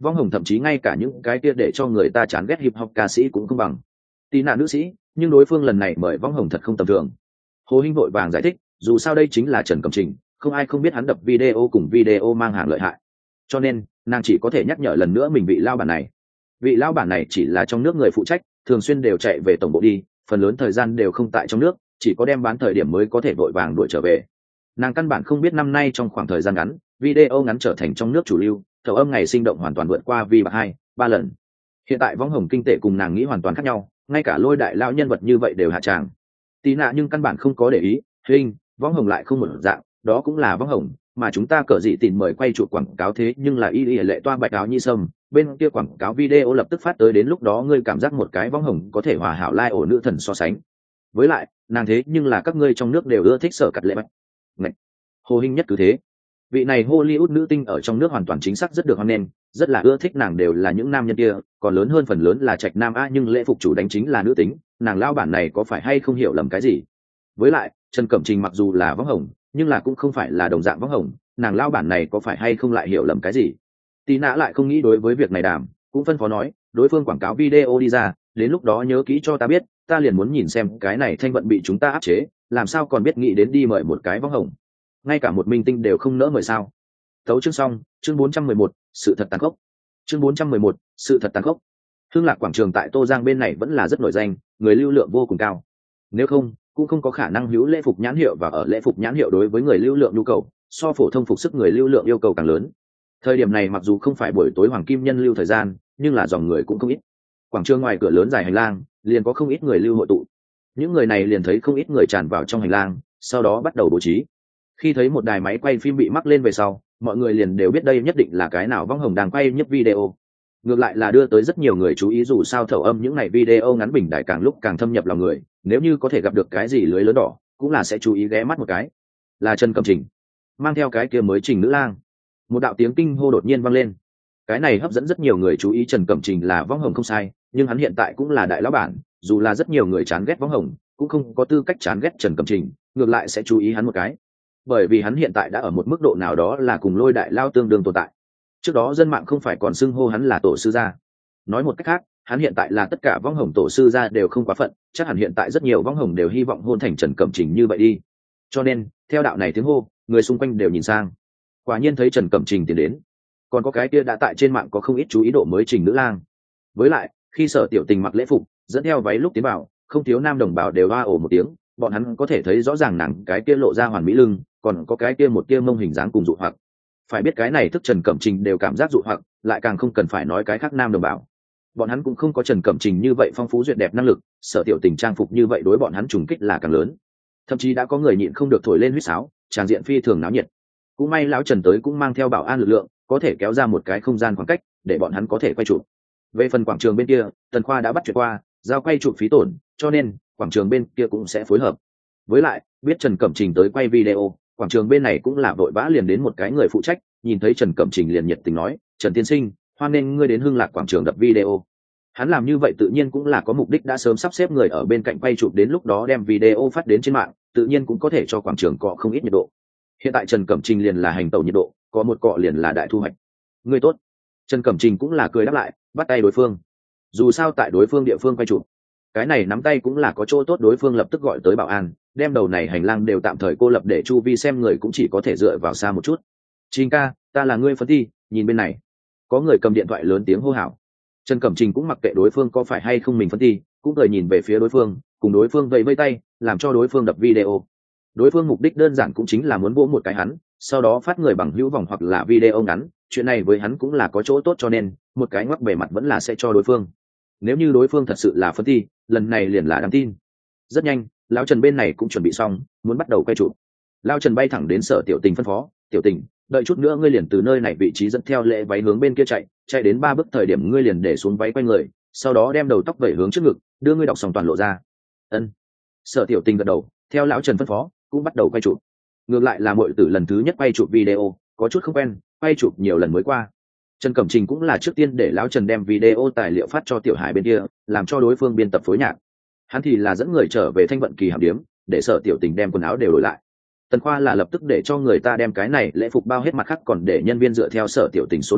Võng hồng thậm chí ngay cả những cái kia để cho người ta chán ghét hip hop ca sĩ cũng không bằng. Tí nạn nữ sĩ, nhưng đối phương lần này mời võng hồng thật không tầm thường. Hồ Hinh vội vàng giải thích, dù sao đây chính là Trần Cẩm Trình, không ai không biết hắn đập video cùng video mang hàng lợi hại, cho nên nàng chỉ có thể nhắc nhở lần nữa mình vị lao bản này. Vị lao bản này chỉ là trong nước người phụ trách, thường xuyên đều chạy về tổng bộ đi, phần lớn thời gian đều không tại trong nước, chỉ có đem bán thời điểm mới có thể vội vàng đuổi trở về. Nàng căn bản không biết năm nay trong khoảng thời gian ngắn, video ngắn trở thành trong nước chủ lưu, thầu âm ngày sinh động hoàn toàn vượt qua vi bạc 2-3 lần. Hiện tại võng hồng kinh tế cùng nàng nghĩ hoàn toàn khác nhau, ngay cả lôi đại lao nhân vật như vậy đều hạ tràng. Tí nạ nhưng căn bản không có để ý, hình võng hồng lại không một dạng, đó cũng là võng hồng, mà chúng ta cờ dị tìm mời quay chụp quảng cáo thế nhưng là y lệ toa bạch áo nhi sâm, bên kia quảng cáo video lập tức phát tới, đến lúc đó ngươi cảm giác một cái võng hồng có thể hòa hảo lai ổ nữ thần so sánh. Với lại nàng thế nhưng là các ngươi trong nước đều ưa thích sở cắt lệ bạch. Ngạch. Hồ Hinh nhất cứ thế. Vị này Hollywood nữ tinh ở trong nước hoàn toàn chính xác rất được hoan nghênh, rất là ưa thích nàng đều là những nam nhân kia, còn lớn hơn phần lớn là trạch nam a, nhưng lễ phục chủ đánh chính là nữ tính, nàng lao bản này có phải hay không hiểu lầm cái gì? Với lại Trần Cẩm Trình mặc dù là võng hồng, nhưng là cũng không phải là đồng dạng võng hồng, nàng lao bản này có phải hay không lại hiểu lầm cái gì? Tí nã lại không nghĩ đối với việc này đàm, cũng phân phó nói, đối phương quảng cáo video đi ra, đến lúc đó nhớ kỹ cho ta biết, ta liền muốn nhìn xem cái này thanh vận bị chúng ta áp chế, làm sao còn biết nghĩ đến đi mời một cái võng hồng, ngay cả một minh tinh đều không nỡ mời sao? Tấu chương xong, chương 411, sự thật tàn khốc. Chương 411, sự thật tàn khốc. Hương Lạc quảng trường tại Tô Giang bên này vẫn là rất nổi danh, người lưu lượng vô cùng cao. Nếu không, cũng không có khả năng hữu lễ phục nhãn hiệu, và ở lễ phục nhãn hiệu đối với người lưu lượng nhu cầu, so phổ thông phục sức người lưu lượng yêu cầu càng lớn. Thời điểm này mặc dù không phải buổi tối hoàng kim nhân lưu thời gian, nhưng là dòng người cũng không ít. Quảng trường ngoài cửa lớn dài hành lang, liền có không ít người lưu hội tụ. Những người này liền thấy không ít người tràn vào trong hành lang, sau đó bắt đầu bố trí. Khi thấy một đài máy quay phim bị mắc lên về sau, mọi người liền đều biết đây nhất định là cái nào võng hồng đang quay nhấp video. Ngược lại là đưa tới rất nhiều người chú ý, dù sao thẩu âm những này video ngắn bình đại càng lúc càng thâm nhập lòng người, nếu như có thể gặp được cái gì lưới lớn đỏ, cũng là sẽ chú ý ghé mắt một cái. Là Trần Cẩm Trình, mang theo cái kia mới Trình nữ lang. Một đạo tiếng kinh hô đột nhiên vang lên. Cái này hấp dẫn rất nhiều người chú ý, Trần Cẩm Trình là võng hồng không sai, nhưng hắn hiện tại cũng là đại lão bản, dù là rất nhiều người chán ghét võng hồng, cũng không có tư cách chán ghét Trần Cẩm Trình, ngược lại sẽ chú ý hắn một cái. Bởi vì hắn hiện tại đã ở một mức độ nào đó là cùng lôi đại lao tương đương tồn tại. Trước đó dân mạng không phải còn xưng hô hắn là tổ sư gia. Nói một cách khác, hắn hiện tại là tất cả võng hồng tổ sư gia đều không quá phận, chắc hẳn hiện tại rất nhiều võng hồng đều hy vọng hôn thành Trần Cẩm Trình như vậy đi. Cho nên, theo đạo này tiếng hô, người xung quanh đều nhìn sang. Quả nhiên thấy Trần Cẩm Trình tiến đến. Còn có cái kia đã tại trên mạng có không ít chú ý độ mới Trình nữ lang. Với lại, khi Sở Tiểu Tình mặc lễ phục, dẫn theo váy lúc tiến vào, không thiếu nam đồng bào đều oa ồ một tiếng, bọn hắn có thể thấy rõ ràng nàng cái kia lộ ra hoàn mỹ lưng, còn có cái kia một kia mông hình dáng cùng dụ hoặc. Phải biết cái này thức Trần Cẩm Trình đều cảm giác dụ hoặc, lại càng không cần phải nói cái khác nam đồng bào. Bọn hắn cũng không có Trần Cẩm Trình như vậy phong phú duyệt đẹp năng lực, Sở Tiểu Tình trang phục như vậy đối bọn hắn trùng kích là càng lớn. Thậm chí đã có người nhịn không được thổi lên huýt sáo, tràng diện phi thường náo nhiệt. Cũng may lão Trần tới cũng mang theo bảo an lực lượng, có thể kéo ra một cái không gian khoảng cách để bọn hắn có thể quay chụp. Về phần quảng trường bên kia, Tần Khoa đã bắt chuyện qua, giao quay chụp phí tổn, cho nên quảng trường bên kia cũng sẽ phối hợp. Với lại, biết Trần Cẩm Trình tới quay video, quảng trường bên này cũng là vội vã liền đến một cái người phụ trách, nhìn thấy Trần Cẩm Trình liền nhiệt tình nói, Trần tiên sinh, hoan nghênh ngươi đến Hưng Lạc quảng trường đập video. Hắn làm như vậy tự nhiên cũng là có mục đích, đã sớm sắp xếp người ở bên cạnh quay chụp, đến lúc đó đem video phát đến trên mạng, tự nhiên cũng có thể cho quảng trường cọ không ít nhiệt độ. Hiện tại Trần Cẩm Trình liền là hành tẩu nhiệt độ, có một cọ liền là đại thu hoạch. Ngươi tốt. Trần Cẩm Trình cũng là cười đáp lại, bắt tay đối phương. Dù sao tại đối phương địa phương quay chụp, cái này nắm tay cũng là có chỗ tốt, đối phương lập tức gọi tới bảo an, đem đầu này hành lang đều tạm thời cô lập để chu vi xem người cũng chỉ có thể dựa vào xa một chút. Trình ca, ta là ngươi phân thi, nhìn bên này. Có người cầm điện thoại lớn tiếng hô hào. Trần Cẩm Trình cũng mặc kệ đối phương có phải hay không mình phân thi, cũng cười nhìn về phía đối phương, cùng đối phương vẫy vẫy tay, làm cho đối phương đập video. Đối phương mục đích đơn giản cũng chính là muốn vỗ một cái hắn, sau đó phát người bằng hữu vòng hoặc là video ngắn, chuyện này với hắn cũng là có chỗ tốt, cho nên một cái ngoắc bề mặt vẫn là sẽ cho đối phương. Nếu như đối phương thật sự là phân thi, lần này liền là đáng tin. Rất nhanh, lão Trần bên này cũng chuẩn bị xong, muốn bắt đầu quay chụp. Lão Trần bay thẳng đến Sở Tiểu Tình phân phó, Tiểu Tình, đợi chút nữa ngươi liền từ nơi này vị trí dẫn theo lễ váy hướng bên kia chạy đến 3 bước thời điểm ngươi liền để xuống váy quay người, sau đó đem đầu tóc vẩy hướng trước ngực, đưa ngươi đọc xong toàn lộ ra. Ân. Sở Tiểu Tình gật đầu, theo lão Trần phân phó, cũng bắt đầu quay chụp. Ngược lại là muội tử lần thứ nhất quay chụp video, có chút không quen, quay chụp nhiều lần mới qua. Trần Cẩm Trình cũng là trước tiên để lão Trần đem video tài liệu phát cho Tiểu Hải bên kia, làm cho đối phương biên tập phối nhạc. Hắn thì là dẫn người trở về Thanh Vận Kỳ hàm điếm, để Sở Tiểu Tình đem quần áo đều đổi lại. Tần Khoa là lập tức để cho người ta đem cái này lễ phục bao hết, mặt khác còn để nhân viên dựa theo Sở Tiểu Tình số đo,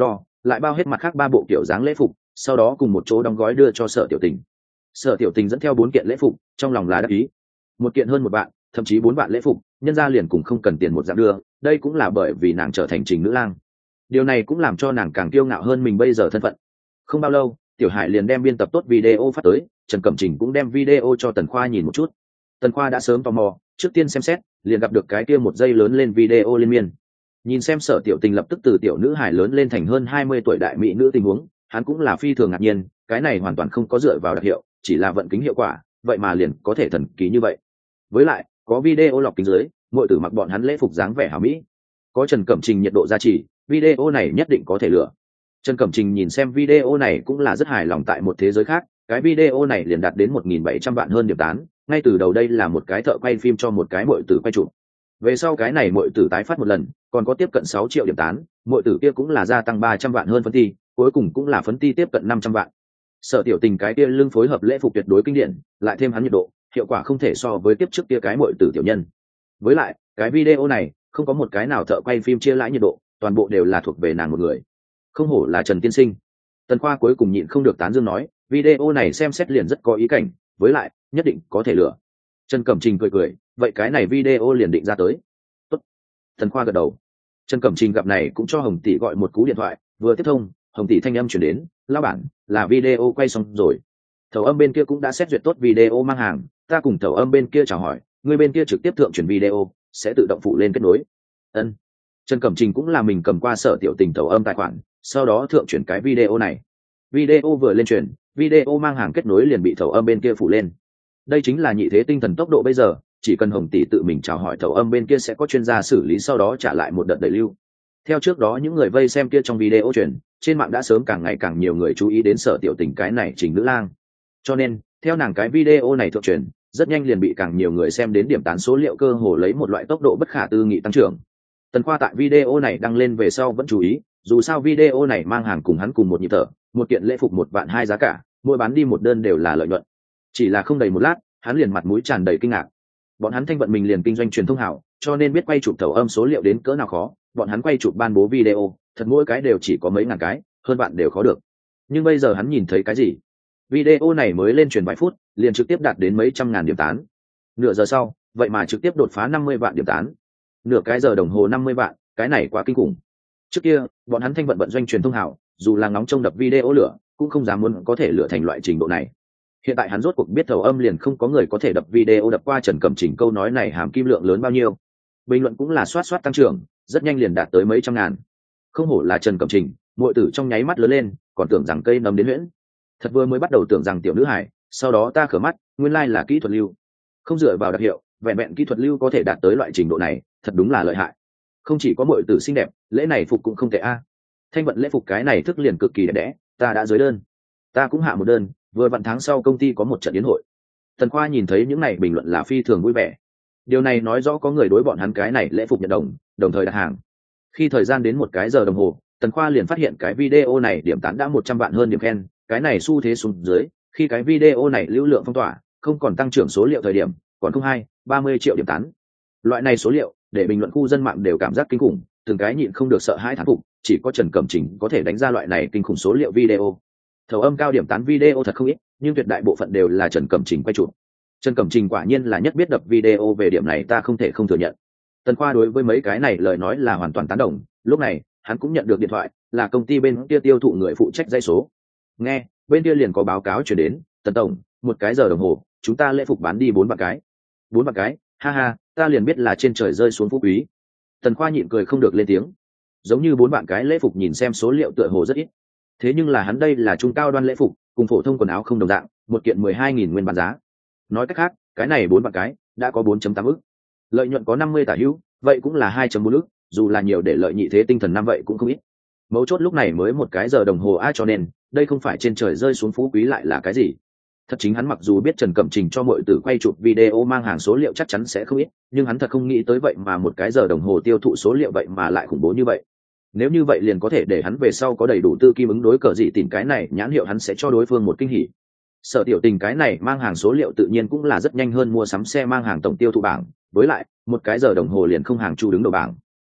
lại bao hết mặt khác 3 bộ kiểu dáng lễ phục, sau đó cùng một chỗ đóng gói đưa cho Sở Tiểu Tình. Sở Tiểu Tình dẫn theo 4 kiện lễ phục, trong lòng là đắc ý. Một kiện hơn 1 vạn, thậm chí 4 vạn lễ phục, nhân ra liền cùng không cần tiền một dạng đưa, đây cũng là bởi vì nàng trở thành Trình nữ lang. Điều này cũng làm cho nàng càng kiêu ngạo hơn mình bây giờ thân phận. Không bao lâu, Tiểu Hải liền đem biên tập tốt video phát tới, Trần Cẩm Trình cũng đem video cho Tần Khoa nhìn một chút. Tần Khoa đã sớm tò mò, trước tiên xem xét, liền gặp được cái kia một giây lớn lên video liên miên. Nhìn xem Sở Tiểu Tình lập tức từ tiểu nữ hải lớn lên thành hơn 20 tuổi đại mỹ nữ tình huống, hắn cũng là phi thường ngạc nhiên, cái này hoàn toàn không có dựa vào đặc hiệu, chỉ là vận kính hiệu quả, vậy mà liền có thể thần kỳ như vậy. Với lại, có video lọc kính dưới, muội tử mặc bọn hắn lễ phục dáng vẻ hảo mỹ. Có Trần Cẩm Trình nhiệt độ gia trì, video này nhất định có thể lựa. Trần Cẩm Trình nhìn xem video này cũng là rất hài lòng, tại một thế giới khác, cái video này liền đạt đến 1.700 vạn hơn điểm tán, ngay từ đầu đây là một cái thợ quay phim cho một cái muội tử quay chụp. Về sau cái này muội tử tái phát một lần, còn có tiếp cận 6 triệu điểm tán, muội tử kia cũng là gia tăng 300 vạn hơn phấn ti, cuối cùng cũng là phấn ti tiếp cận 500 vạn. Sở Tiểu Tình cái kia lưng phối hợp lễ phục tuyệt đối kinh điển, lại thêm hắn nhiệt độ, hiệu quả không thể so với tiếp trước kia cái muội tử tiểu nhân. Với lại, cái video này không có một cái nào thợ quay phim chia lãi nhiệt độ, toàn bộ đều là thuộc về nàng một người. Không hổ là Trần tiên sinh. Tần Khoa cuối cùng nhịn không được tán dương nói, video này xem xét liền rất có ý cảnh, với lại nhất định có thể lựa. Trần Cẩm Trình cười cười, vậy cái này video liền định ra tới. Tốt. Tần Khoa gật đầu. Trần Cẩm Trình gặp này cũng cho Hồng tỷ gọi một cú điện thoại, vừa tiếp thông, Hồng tỷ thanh âm chuyển đến, lão bản, là video quay xong rồi. Thầu âm bên kia cũng đã xét duyệt tốt video mang hàng, ta cùng thầu âm bên kia chào hỏi, người bên kia trực tiếp thượng truyền video, sẽ tự động phụ lên kết nối. Ân. Trần Cẩm Trình cũng là mình cầm qua Sở Tiểu Tình thầu âm tài khoản, sau đó thượng truyền cái video này. Video vừa lên truyền, video mang hàng kết nối liền bị thầu âm bên kia phụ lên. Đây chính là nhị thế tinh thần tốc độ bây giờ, chỉ cần Hồng tỷ tự mình chào hỏi thầu âm bên kia sẽ có chuyên gia xử lý, sau đó trả lại một đợt đẩy lưu. Theo trước đó những người vây xem kia trong video truyền, trên mạng đã sớm càng ngày càng nhiều người chú ý đến Sở Tiểu Tình cái này Trình nữ lang. Cho nên, theo nàng cái video này thượng truyền, rất nhanh liền bị càng nhiều người xem đến, điểm tán số liệu cơ hồ lấy một loại tốc độ bất khả tư nghị tăng trưởng. Tần Khoa tại video này đăng lên về sau vẫn chú ý, dù sao video này mang hàng cùng hắn cùng một nhịp thở, một kiện lễ phục 1 vạn 2 giá cả, mỗi bán đi một đơn đều là lợi nhuận. Chỉ là không đầy một lát, hắn liền mặt mũi tràn đầy kinh ngạc. Bọn hắn Thanh Vận mình liền kinh doanh truyền thông hảo, cho nên biết quay chụp thầu âm số liệu đến cỡ nào khó, bọn hắn quay chụp ban bố video, thật mỗi cái đều chỉ có mấy ngàn cái, hơn bạn đều khó được. Nhưng bây giờ hắn nhìn thấy cái gì? Video này mới lên truyền vài phút, liền trực tiếp đạt đến mấy trăm ngàn điểm tán. Nửa giờ sau, vậy mà trực tiếp đột phá 50 vạn điểm tán. Nửa cái giờ đồng hồ 50 vạn, cái này quá kinh khủng. Trước kia, bọn hắn Thanh Vận vận doanh truyền thông hảo, dù là ngóng trông đập video lửa, cũng không dám muốn có thể lửa thành loại trình độ này. Hiện tại hắn rốt cuộc biết thầu âm liền không có người có thể đập video đập qua Trần Cẩm Trình câu nói này hàm kim lượng lớn bao nhiêu. Bình luận cũng là xoát tăng trưởng, rất nhanh liền đạt tới mấy trăm ngàn. Không hổ là Trần Cẩm Trình, muội tử trong nháy mắt lớn lên, còn tưởng rằng cây nấm đến huyễn. Thật vừa mới bắt đầu tưởng rằng tiểu nữ hải, sau đó ta khở mắt, nguyên lai là kỹ thuật lưu. Không dựa vào đặc hiệu, vẹn vẹn kỹ thuật lưu có thể đạt tới loại trình độ này, thật đúng là lợi hại. Không chỉ có muội tử xinh đẹp, lễ này phục cũng không tệ a. Thanh Vận lễ phục cái này thức liền cực kỳ đẹp đẽ, ta đã dưới đơn. Ta cũng hạ một đơn, vừa vặn tháng sau công ty có một trận yến hội. Tần Khoa nhìn thấy những này bình luận là phi thường vui vẻ. Điều này nói rõ có người đối bọn hắn cái này lễ phục nhận đồng thời đặt hàng. Khi thời gian đến 1 cái giờ đồng hồ, Tần Khoa liền phát hiện cái video này điểm tán đã 100 vạn hơn điểm khen, cái này xu thế xuống dưới, khi cái video này lưu lượng phong tỏa, không còn tăng trưởng số liệu thời điểm, còn không 30 triệu điểm tán. Loại này số liệu, để bình luận khu dân mạng đều cảm giác kinh khủng, từng cái nhịn không được sợ hãi thán phục, chỉ có Trần Cẩm Trình có thể đánh ra loại này kinh khủng số liệu video. Thầu âm cao điểm tán video thật không ít, nhưng tuyệt đại bộ phận đều là Trần Cẩm Trình quay chụp. Trần Cẩm Trình quả nhiên là nhất biết đập video, về điểm này ta không thể không thừa nhận. Tần Khoa đối với mấy cái này lời nói là hoàn toàn tán đồng. Lúc này hắn cũng nhận được điện thoại, là công ty bên kia tiêu thụ người phụ trách dây số. Nghe bên kia liền có báo cáo chuyển đến, Tần tổng, 1 cái giờ đồng hồ chúng ta lễ phục bán đi 4 vạn cái. 4 vạn cái, ha ha, ta liền biết là trên trời rơi xuống phú quý. Tần Khoa nhịn cười không được lên tiếng. Giống như 4 vạn cái lễ phục nhìn xem số liệu tựa hồ rất ít, thế nhưng là hắn đây là trung cao đoan lễ phục, cùng phổ thông quần áo không đồng dạng, một kiện 12.000 nguyên bán giá. Nói cách khác, cái này 4 vạn cái đã có 4.8 ức, lợi nhuận có 50 tả hữu, vậy cũng là 2.4 ức, dù là nhiều để lợi nhị thế tinh thần năm vậy cũng không ít. Mấu chốt lúc này mới 1 cái giờ đồng hồ a, cho nên đây không phải trên trời rơi xuống phú quý lại là cái gì. Thật chính hắn mặc dù biết Trần Cẩm Trình cho mọi tử quay chụp video mang hàng số liệu chắc chắn sẽ không ít, nhưng hắn thật không nghĩ tới vậy mà 1 cái giờ đồng hồ tiêu thụ số liệu vậy mà lại khủng bố như vậy. Nếu như vậy liền có thể để hắn về sau có đầy đủ tư kim ứng đối cờ gì tìm cái này nhãn hiệu, hắn sẽ cho đối phương một kinh hỉ. Sở Tiểu Tình cái này mang hàng số liệu tự nhiên cũng là rất nhanh hơn mua sắm xe mang hàng tổng tiêu thụ bảng, với lại 1 cái giờ đồng hồ liền không hàng chu đứng đầu bảng.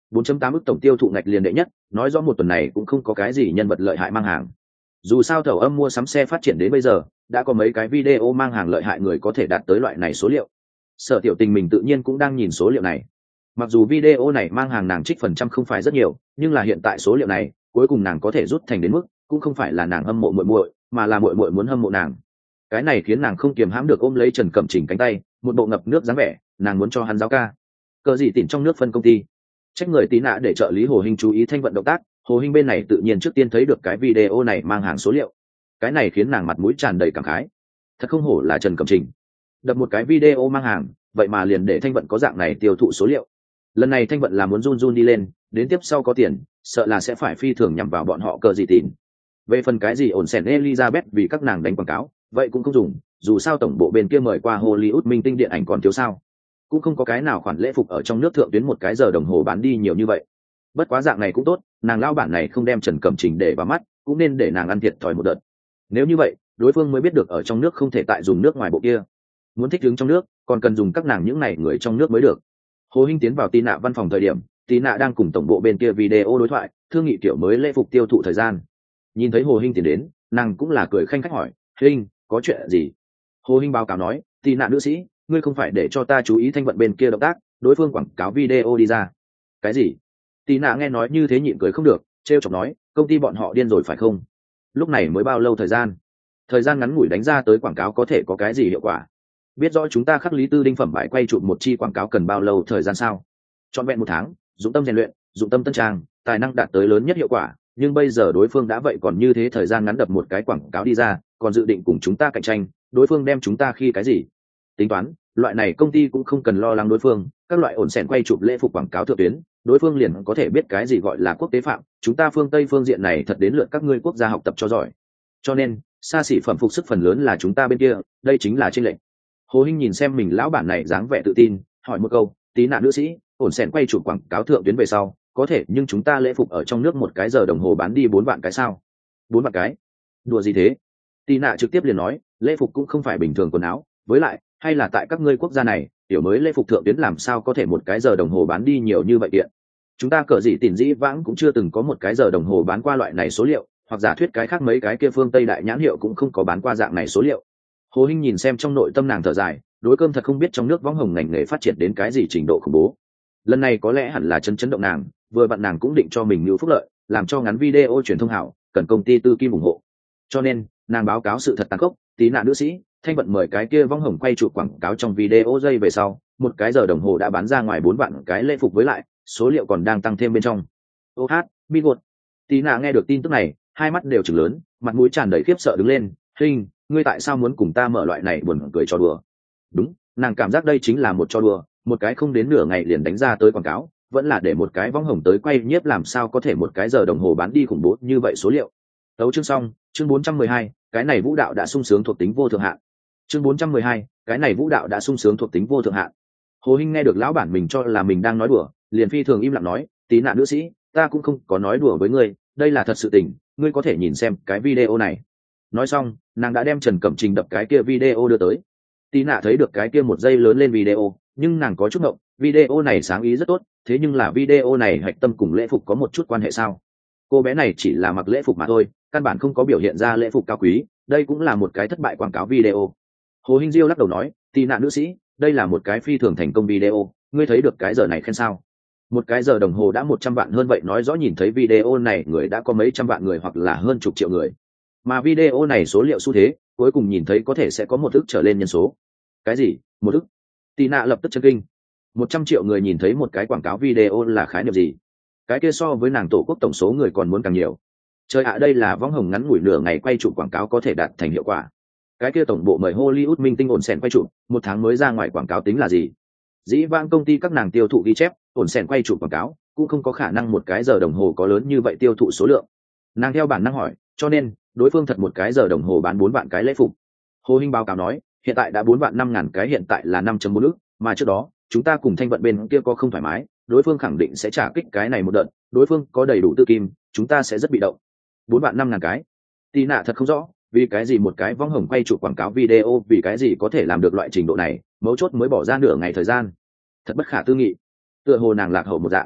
4.8 ức tổng tiêu thụ ngạch liền đệ nhất, nói rõ một tuần này cũng không có cái gì nhân vật lợi hại mang hàng. Dù sao thầu âm mua sắm xe phát triển đến bây giờ, đã có mấy cái video mang hàng lợi hại người có thể đạt tới loại này số liệu. Sở Tiểu Tình mình tự nhiên cũng đang nhìn số liệu này. Mặc dù video này mang hàng nàng trích phần trăm không phải rất nhiều, nhưng là hiện tại số liệu này, cuối cùng nàng có thể rút thành đến mức, cũng không phải là nàng hâm mộ muội muội, mà là muội muội muốn hâm mộ nàng. Cái này khiến nàng không kiềm hãm được ôm lấy Trần Cẩm Trình cánh tay, một bộ ngập nước dáng vẻ, nàng muốn cho hắn giáo ca. Cờ gì tỉnh trong nước phân công ty, trách người tí nạ để trợ lý Hồ Hinh chú ý thanh vận động tác, Hồ Hinh bên này tự nhiên trước tiên thấy được cái video này mang hàng số liệu. Cái này khiến nàng mặt mũi tràn đầy cảm khái. Thật không hổ là Trần Cẩm Trình. Đập một cái video mang hàng, vậy mà liền để thanh vận có dạng này tiêu thụ số liệu. Lần này thanh vận là muốn run run đi lên, đến tiếp sau có tiền, sợ là sẽ phải phi thường nhằm vào bọn họ cờ gì tỉn. Về phần cái gì ổn xẻn Elizabeth vì các nàng đánh quảng cáo, vậy cũng không dùng, dù sao tổng bộ bên kia mời qua Hollywood minh tinh điện ảnh còn thiếu sao. Cũng không có cái nào khoản lễ phục ở trong nước thượng tuyến một cái giờ đồng hồ bán đi nhiều như vậy. Bất quá dạng này cũng tốt, nàng lao bản này không đem Trần Cẩm Trình để vào mắt, cũng nên để nàng ăn thiệt thòi một đợt. Nếu như vậy, đối phương mới biết được ở trong nước không thể tại dùng nước ngoài bộ kia. Muốn thích ứng trong nước, còn cần dùng các nàng những này người trong nước mới được. Hồ Hinh tiến vào Tí Nạ văn phòng thời điểm, Tí Nạ đang cùng tổng bộ bên kia video đối thoại, thương nghị kiểu mới lễ phục tiêu thụ thời gian. Nhìn thấy Hồ Hinh tiến đến, nàng cũng là cười khanh khách hỏi, "Hinh, có chuyện gì?" Hồ Hinh báo cáo nói, "Tí Nạ nữ sĩ, ngươi không phải để cho ta chú ý thanh vận bên kia động tác, đối phương quảng cáo video đi ra." "Cái gì?" Tí Nạ nghe nói như thế nhịn cười không được, trêu chọc nói, "Công ty bọn họ điên rồi phải không? Lúc này mới bao lâu thời gian ngắn ngủi đánh ra tới quảng cáo có thể có cái gì hiệu quả? Biết rõ chúng ta khắc Lý Tư Đinh phẩm bãi quay chụp một chi quảng cáo cần bao lâu thời gian sao? Trọn vẹn 1 tháng, dụng tâm rèn luyện, dụng tâm tân trang, tài năng đạt tới lớn nhất hiệu quả, nhưng bây giờ đối phương đã vậy còn như thế thời gian ngắn đập một cái quảng cáo đi ra, còn dự định cùng chúng ta cạnh tranh, đối phương đem chúng ta khi cái gì? Tính toán, loại này công ty cũng không cần lo lắng đối phương, các loại ổn xẻn quay chụp lễ phục quảng cáo thượng tuyến, đối phương liền có thể biết cái gì gọi là quốc tế phạm, chúng ta phương Tây phương diện này thật đến lượt các ngươi quốc gia học tập cho giỏi. Cho nên, xa xỉ phẩm phục sức phần lớn là chúng ta bên kia, đây chính là chênh lệch." Hồ Hinh nhìn xem mình lão bản này dáng vẻ tự tin, hỏi một câu, "Tí Nạ nữ sĩ, ổn xẻn quay chụp quảng cáo thượng tuyến về sau, có thể nhưng chúng ta lễ phục ở trong nước một cái giờ đồng hồ bán đi 4 vạn cái sao?" 4 vạn cái? Đùa gì thế? Tí Nạ trực tiếp liền nói, lễ phục cũng không phải bình thường quần áo, với lại, hay là tại các ngươi quốc gia này, tiểu mới lễ phục thượng tuyến làm sao có thể một cái giờ đồng hồ bán đi nhiều như vậy tiện. Chúng ta cỡ gì tỉn dĩ vãng cũng chưa từng có một cái giờ đồng hồ bán qua loại này số liệu, hoặc giả thuyết cái khác mấy cái kia phương Tây đại nhãn hiệu cũng không có bán qua dạng này số liệu. Hồ Hinh nhìn xem trong nội tâm nàng thở dài, đối cơm thật không biết trong nước võng hồng ngành nghề phát triển đến cái gì trình độ khủng bố. Lần này có lẽ hẳn là chấn động nàng, vừa bạn nàng cũng định cho mình lưu phúc lợi, làm cho ngắn video truyền thông hảo, cần công ty tư kim ủng hộ. Cho nên, nàng báo cáo sự thật tàn khốc, Tí Nạ nữ sĩ, thanh vận mời cái kia võng hồng quay chụp quảng cáo trong video giây về sau, một cái giờ đồng hồ đã bán ra ngoài 4 vạn cái lễ phục, với lại, số liệu còn đang tăng thêm bên trong. Ô hát, bi gột. Tí Nạ nghe được tin tức này, hai mắt đều trừng lớn, mặt mũi tràn đầy khiếp sợ đứng lên, "Hinh, ngươi tại sao muốn cùng ta mở loại này buồn cười trò đùa?" Đúng, nàng cảm giác đây chính là một trò đùa, một cái không đến nửa ngày liền đánh ra tới quảng cáo, vẫn là để một cái võng hồng tới quay nhiếp, làm sao có thể một cái giờ đồng hồ bán đi khủng bố như vậy số liệu. Tấu chương xong, chương 412, cái này vũ đạo đã sung sướng thuộc tính vô thượng hạn. Chương 412, cái này vũ đạo đã sung sướng thuộc tính vô thượng hạn. Hồ Hinh nghe được lão bản mình cho là mình đang nói đùa, liền phi thường im lặng nói, "Tí Nạ nữ sĩ, ta cũng không có nói đùa với ngươi, đây là thật sự tình, ngươi có thể nhìn xem cái video này." Nói xong, nàng đã đem Trần Cẩm Trình đập cái kia video đưa tới. Tí Nạ thấy được cái kia một giây lớn lên video, nhưng nàng có chút ngộng, video này sáng ý rất tốt, thế nhưng là video này hạch tâm cùng lễ phục có một chút quan hệ sao? Cô bé này chỉ là mặc lễ phục mà thôi, căn bản không có biểu hiện ra lễ phục cao quý, đây cũng là một cái thất bại quảng cáo video. Hồ Hinh Diêu lắc đầu nói, "Tí Nạ nữ sĩ, đây là một cái phi thường thành công video, ngươi thấy được cái giờ này khen sao? Một cái giờ đồng hồ đã 100 vạn hơn, vậy nói rõ nhìn thấy video này người đã có mấy trăm vạn người hoặc là hơn chục triệu người. Mà video này số liệu xu thế, cuối cùng nhìn thấy có thể sẽ có 1 ức trở lên nhân số." "Cái gì? 1 ức?" Tí Nạ lập tức chấn kinh. 100 triệu người nhìn thấy một cái quảng cáo video là khái niệm gì? Cái kia so với nàng tổ quốc tổng số người còn muốn càng nhiều. Trời ạ, đây là võng hồng ngắn ngủi nửa ngày quay chụp quảng cáo có thể đạt thành hiệu quả. Cái kia tổng bộ mời Hollywood minh tinh ổn xẻn quay chụp, 1 tháng mới ra ngoài quảng cáo tính là gì? Dĩ vãng công ty các nàng tiêu thụ ghi chép, ổn xẻn quay chụp quảng cáo, cũng không có khả năng một cái giờ đồng hồ có lớn như vậy tiêu thụ số lượng. Nàng theo bản năng hỏi, cho nên, đối phương thật một cái giờ đồng hồ bán 4 vạn cái lễ phục. Hồ Hinh báo cáo nói, hiện tại đã 4 vạn 5 ngàn cái, hiện tại là 5.4 ức, mà trước đó, chúng ta cùng thanh vận bên kia có không thoải mái, đối phương khẳng định sẽ trả kích cái này một đợt, đối phương có đầy đủ tư kim, chúng ta sẽ rất bị động. 4 vạn 5 ngàn cái. Tí Nạ thật không rõ, vì cái gì một cái võng hồng quay chụp quảng cáo video, vì cái gì có thể làm được loại trình độ này, mấu chốt mới bỏ ra nửa ngày thời gian. Thật bất khả tư nghị. Tựa hồ nàng lạc hậu một dạng.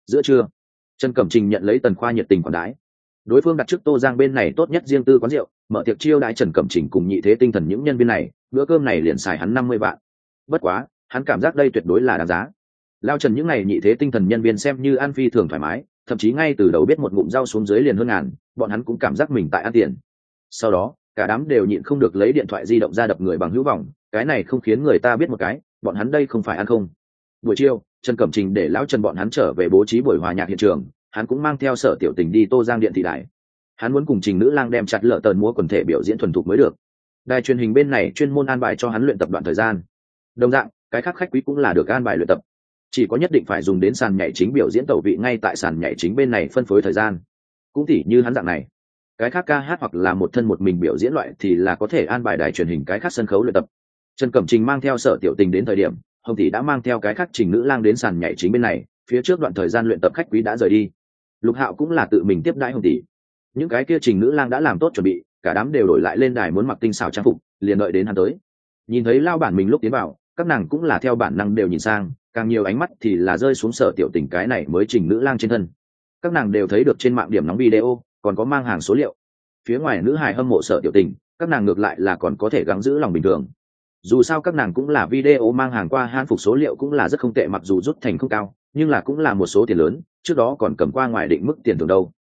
Giữa trưa, Trần Cẩm Trình nhận lấy Tần Khoa nhiệt tình quản đái. Đối phương đặt trước Tô Giang bên này tốt nhất riêng tư quán rượu, mở tiệc chiêu đãi Trần Cẩm Trình cùng nhị thế tinh thần những nhân viên này, bữa cơm này liền xài hắn 50 vạn. Bất quá, hắn cảm giác đây tuyệt đối là đáng giá. Lao Trần những này nhị thế tinh thần nhân viên xem như ăn phi thường thoải mái, thậm chí ngay từ đầu biết một ngụm rau xuống dưới liền hơn ngàn, bọn hắn cũng cảm giác mình tại ăn tiền. Sau đó, cả đám đều nhịn không được lấy điện thoại di động ra đập người bằng hữu vọng, cái này không khiến người ta biết một cái, bọn hắn đây không phải ăn không. Buổi chiều, Trần Cẩm Trình để lão Trần bọn hắn trở về bố trí buổi hòa nhạc hiện trường, hắn cũng mang theo Sở Tiểu Tình đi Tô Giang điện thị đài. Hắn muốn cùng Trình Nữ Lang đem chặt lợ tờn múa quần thể biểu diễn thuần thục mới được. Đài truyền hình bên này chuyên môn an bài cho hắn luyện tập đoạn thời gian. Đồng dạng, cái khác khách quý cũng là được an bài luyện tập. Chỉ có nhất định phải dùng đến sàn nhảy chính biểu diễn tẩu vị ngay tại sàn nhảy chính bên này phân phối thời gian. Cũng tỉ như hắn dạng này, cái khác ca hát hoặc là một thân một mình biểu diễn loại thì là có thể an bài đài truyền hình cái khác sân khấu luyện tập. Trần Cẩm Trình mang theo Sở Tiểu Tình đến thời điểm, Hồng Tỷ đã mang theo cái khác Trình Nữ Lang đến sàn nhảy chính bên này, phía trước đoạn thời gian luyện tập khách quý đã rời đi. Lục Hạo cũng là tự mình tiếp đãi Hồng Tỷ. Những cái kia Trình Nữ Lang đã làm tốt chuẩn bị, cả đám đều đổi lại lên đài muốn mặc tinh xảo trang phục, liền đợi đến hắn tới. Nhìn thấy lao bản mình lúc tiến vào, các nàng cũng là theo bản năng đều nhìn sang, càng nhiều ánh mắt thì là rơi xuống Sở Tiểu Tình cái này mới Trình Nữ Lang trên thân. Các nàng đều thấy được trên mạng điểm nóng video, còn có mang hàng số liệu. Phía ngoài nữ hài hâm mộ Sở Tiểu Tình, các nàng ngược lại là còn có thể gắng giữ lòng bình thường. Dù sao các nàng cũng là video mang hàng qua hãn phục số liệu cũng là rất không tệ, mặc dù rút thành không cao, nhưng là cũng là một số tiền lớn, trước đó còn cầm qua ngoài định mức tiền thưởng đâu.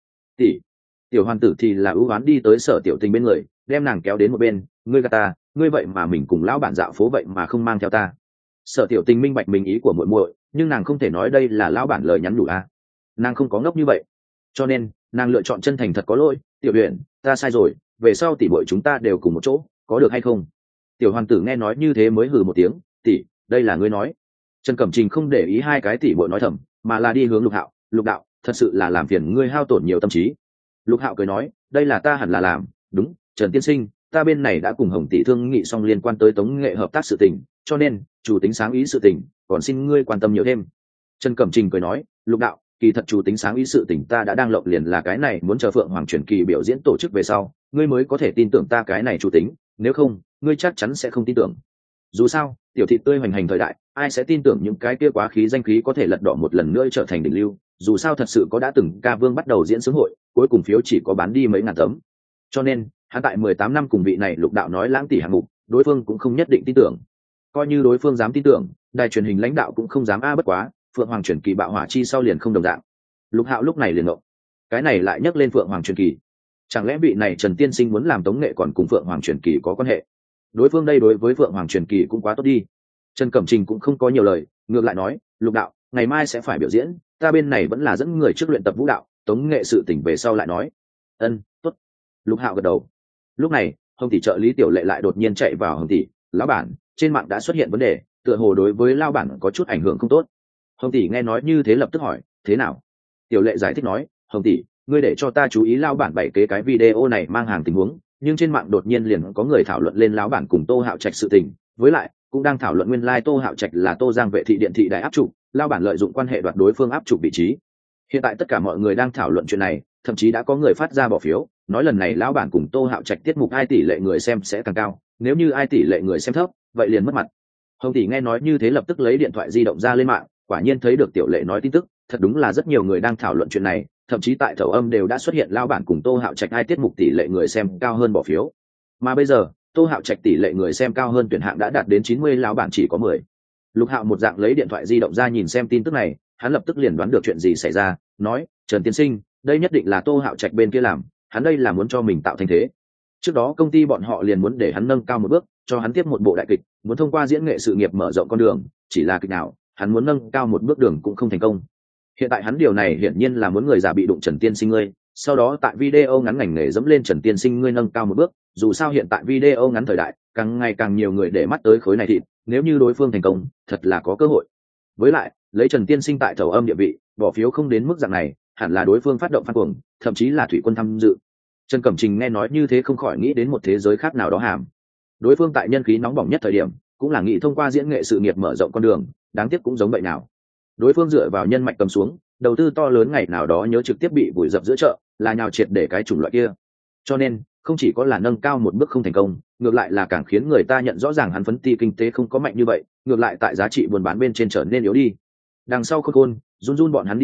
Tiểu Hoàn Tử thì là ưu oán đi tới Sở Tiểu Tình bên người, đem nàng kéo đến một bên, ngươi gạt ta, ngươi vậy mà mình cùng lão bản dạo phố vậy mà không mang theo ta. Sở Tiểu Tình minh bạch mình ý của muội muội, nhưng nàng không thể nói đây là lão bản lời nhắn nhủ a. Nàng không có ngốc như vậy, cho nên nàng lựa chọn chân thành thật có lỗi, Tiểu Huyền, ta sai rồi, về sau tỷ muội chúng ta đều cùng một chỗ, có được hay không? Tiểu Hoàn Tử nghe nói như thế mới hừ một tiếng, tỷ, đây là ngươi nói. Trần Cẩm Trình không để ý hai cái tỷ muội nói thầm, mà là đi hướng Lục Hạo, Lục đạo, thật sự là làm phiền ngươi hao tổn nhiều tâm trí. Lục Hạo cười nói, đây là ta hẳn là làm, đúng, Trần tiên sinh, ta bên này đã cùng Hồng tỷ thương nghị xong liên quan tới tống nghệ hợp tác sự tình, cho nên chủ tính sáng ý sự tình, còn xin ngươi quan tâm nhiều thêm. Trần Cẩm Trình cười nói, Lục đạo, kỳ thật chủ tính sáng ý sự tình ta đã đang lộng liền là cái này, muốn chờ Phượng Hoàng truyền kỳ biểu diễn tổ chức về sau, ngươi mới có thể tin tưởng ta cái này chủ tính, nếu không, ngươi chắc chắn sẽ không tin tưởng. Dù sao, tiểu thị tươi hoành hành thời đại, ai sẽ tin tưởng những cái kia quá khí danh khí có thể lật đổ một lần nữa trở thành đỉnh lưu, dù sao thật sự có đã từng ca vương bắt đầu diễn sướng hội, cuối cùng phiếu chỉ có bán đi mấy ngàn tấm. Cho nên, hắn tại 18 năm cùng vị này Lục đạo nói lãng tỷ hạng mục, đối phương cũng không nhất định tin tưởng. Coi như đối phương dám tin tưởng, đài truyền hình lãnh đạo cũng không dám bất quá, Phượng Hoàng truyền kỳ bạo hỏa chi sau liền không đồng dạng. Lục Hạo lúc này liền ngộ, cái này lại nhắc lên Phượng Hoàng truyền kỳ, chẳng lẽ vị này Trần tiên sinh muốn làm tống nghệ còn cùng Phượng Hoàng truyền kỳ có quan hệ? Đối phương đây đối với Phượng Hoàng truyền kỳ cũng quá tốt đi. Trần Cẩm Trình cũng không có nhiều lời, ngược lại nói, Lục đạo, ngày mai sẽ phải biểu diễn, ta bên này vẫn là dẫn người trước luyện tập vũ đạo, tống nghệ sự tỉnh về sau lại nói. Tốt. Lục Hạo gật đầu. Lúc này, Hồng tỷ trợ lý Tiểu Lệ lại đột nhiên chạy vào. Hồng tỷ, lão bản, trên mạng đã xuất hiện vấn đề, tựa hồ đối với lao bản có chút ảnh hưởng không tốt. Hồng tỷ nghe nói như thế lập tức hỏi, thế nào? Tiểu Lệ giải thích nói, Hồng tỷ, ngươi để cho ta chú ý lao bản bày kế cái video này mang hàng tình huống, nhưng trên mạng đột nhiên liền có người thảo luận lên lão bản cùng Tô Hạo Trạch sự tình, với lại cũng đang thảo luận nguyên lai Tô Hạo Trạch là Tô Giang vệ thị điện thị đại áp chủ, lao bản lợi dụng quan hệ đoạt đối phương áp chủ vị trí. Hiện tại tất cả mọi người đang thảo luận chuyện này, thậm chí đã có người phát ra bỏ phiếu, nói lần này lão bản cùng Tô Hạo Trạch tiết mục ai tỷ lệ người xem sẽ càng cao, nếu như ai tỷ lệ người xem thấp, vậy liền mất mặt. Hồng tỷ nghe nói như thế lập tức lấy điện thoại di động ra lên mạng, quả nhiên thấy được Tiểu Lệ nói tin tức, thật đúng là rất nhiều người đang thảo luận chuyện này, thậm chí tại thầu âm đều đã xuất hiện lao bản cùng Tô Hạo Trạch ai tiết mục tỷ lệ người xem cao hơn bỏ phiếu. Mà bây giờ, Tô Hạo Trạch tỷ lệ người xem cao hơn tuyển hạng đã đạt đến 90, lão bản chỉ có 10. Lục Hạo một dạng lấy điện thoại di động ra nhìn xem tin tức này, hắn lập tức liền đoán được chuyện gì xảy ra, nói, Trần tiên sinh, đây nhất định là Tô Hạo Trạch bên kia làm, hắn đây là muốn cho mình tạo thành thế. Trước đó công ty bọn họ liền muốn để hắn nâng cao một bước, cho hắn tiếp một bộ đại kịch, muốn thông qua diễn nghệ sự nghiệp mở rộng con đường, chỉ là kịch nào, hắn muốn nâng cao một bước đường cũng không thành công. Hiện tại hắn điều này hiển nhiên là muốn người giả bị đụng Trần tiên sinh ngươi, sau đó tại video ngắn ngành nghề dẫm lên Trần tiên sinh ngươi nâng cao một bước, dù sao hiện tại video ngắn thời đại, càng ngày càng nhiều người để mắt tới khối này thịt, nếu như đối phương thành công, thật là có cơ hội. Với lại, lấy Trần tiên sinh tại thầu âm địa vị, bỏ phiếu không đến mức dạng này, hẳn là đối phương phát động phát cuồng, thậm chí là thủy quân tham dự. Trần Cẩm Trình nghe nói như thế không khỏi nghĩ đến một thế giới khác nào đó hàm. Đối phương tại nhân khí nóng bỏng nhất thời điểm, cũng là nghĩ thông qua diễn nghệ sự nghiệp mở rộng con đường, đáng tiếc cũng giống vậy nào. Đối phương dựa vào nhân mạch cầm xuống, đầu tư to lớn ngày nào đó nhớ trực tiếp bị vùi dập giữa chợ, là nhào triệt để cái chủng loại kia. Cho nên, không chỉ có là nâng cao một bước không thành công, ngược lại là càng khiến người ta nhận rõ ràng hắn phấn ti kinh tế không có mạnh như vậy, ngược lại tại giá trị buôn bán bên trên trở nên yếu đi. Đằng sau khôn khôn, run run bọn hắn đi ra,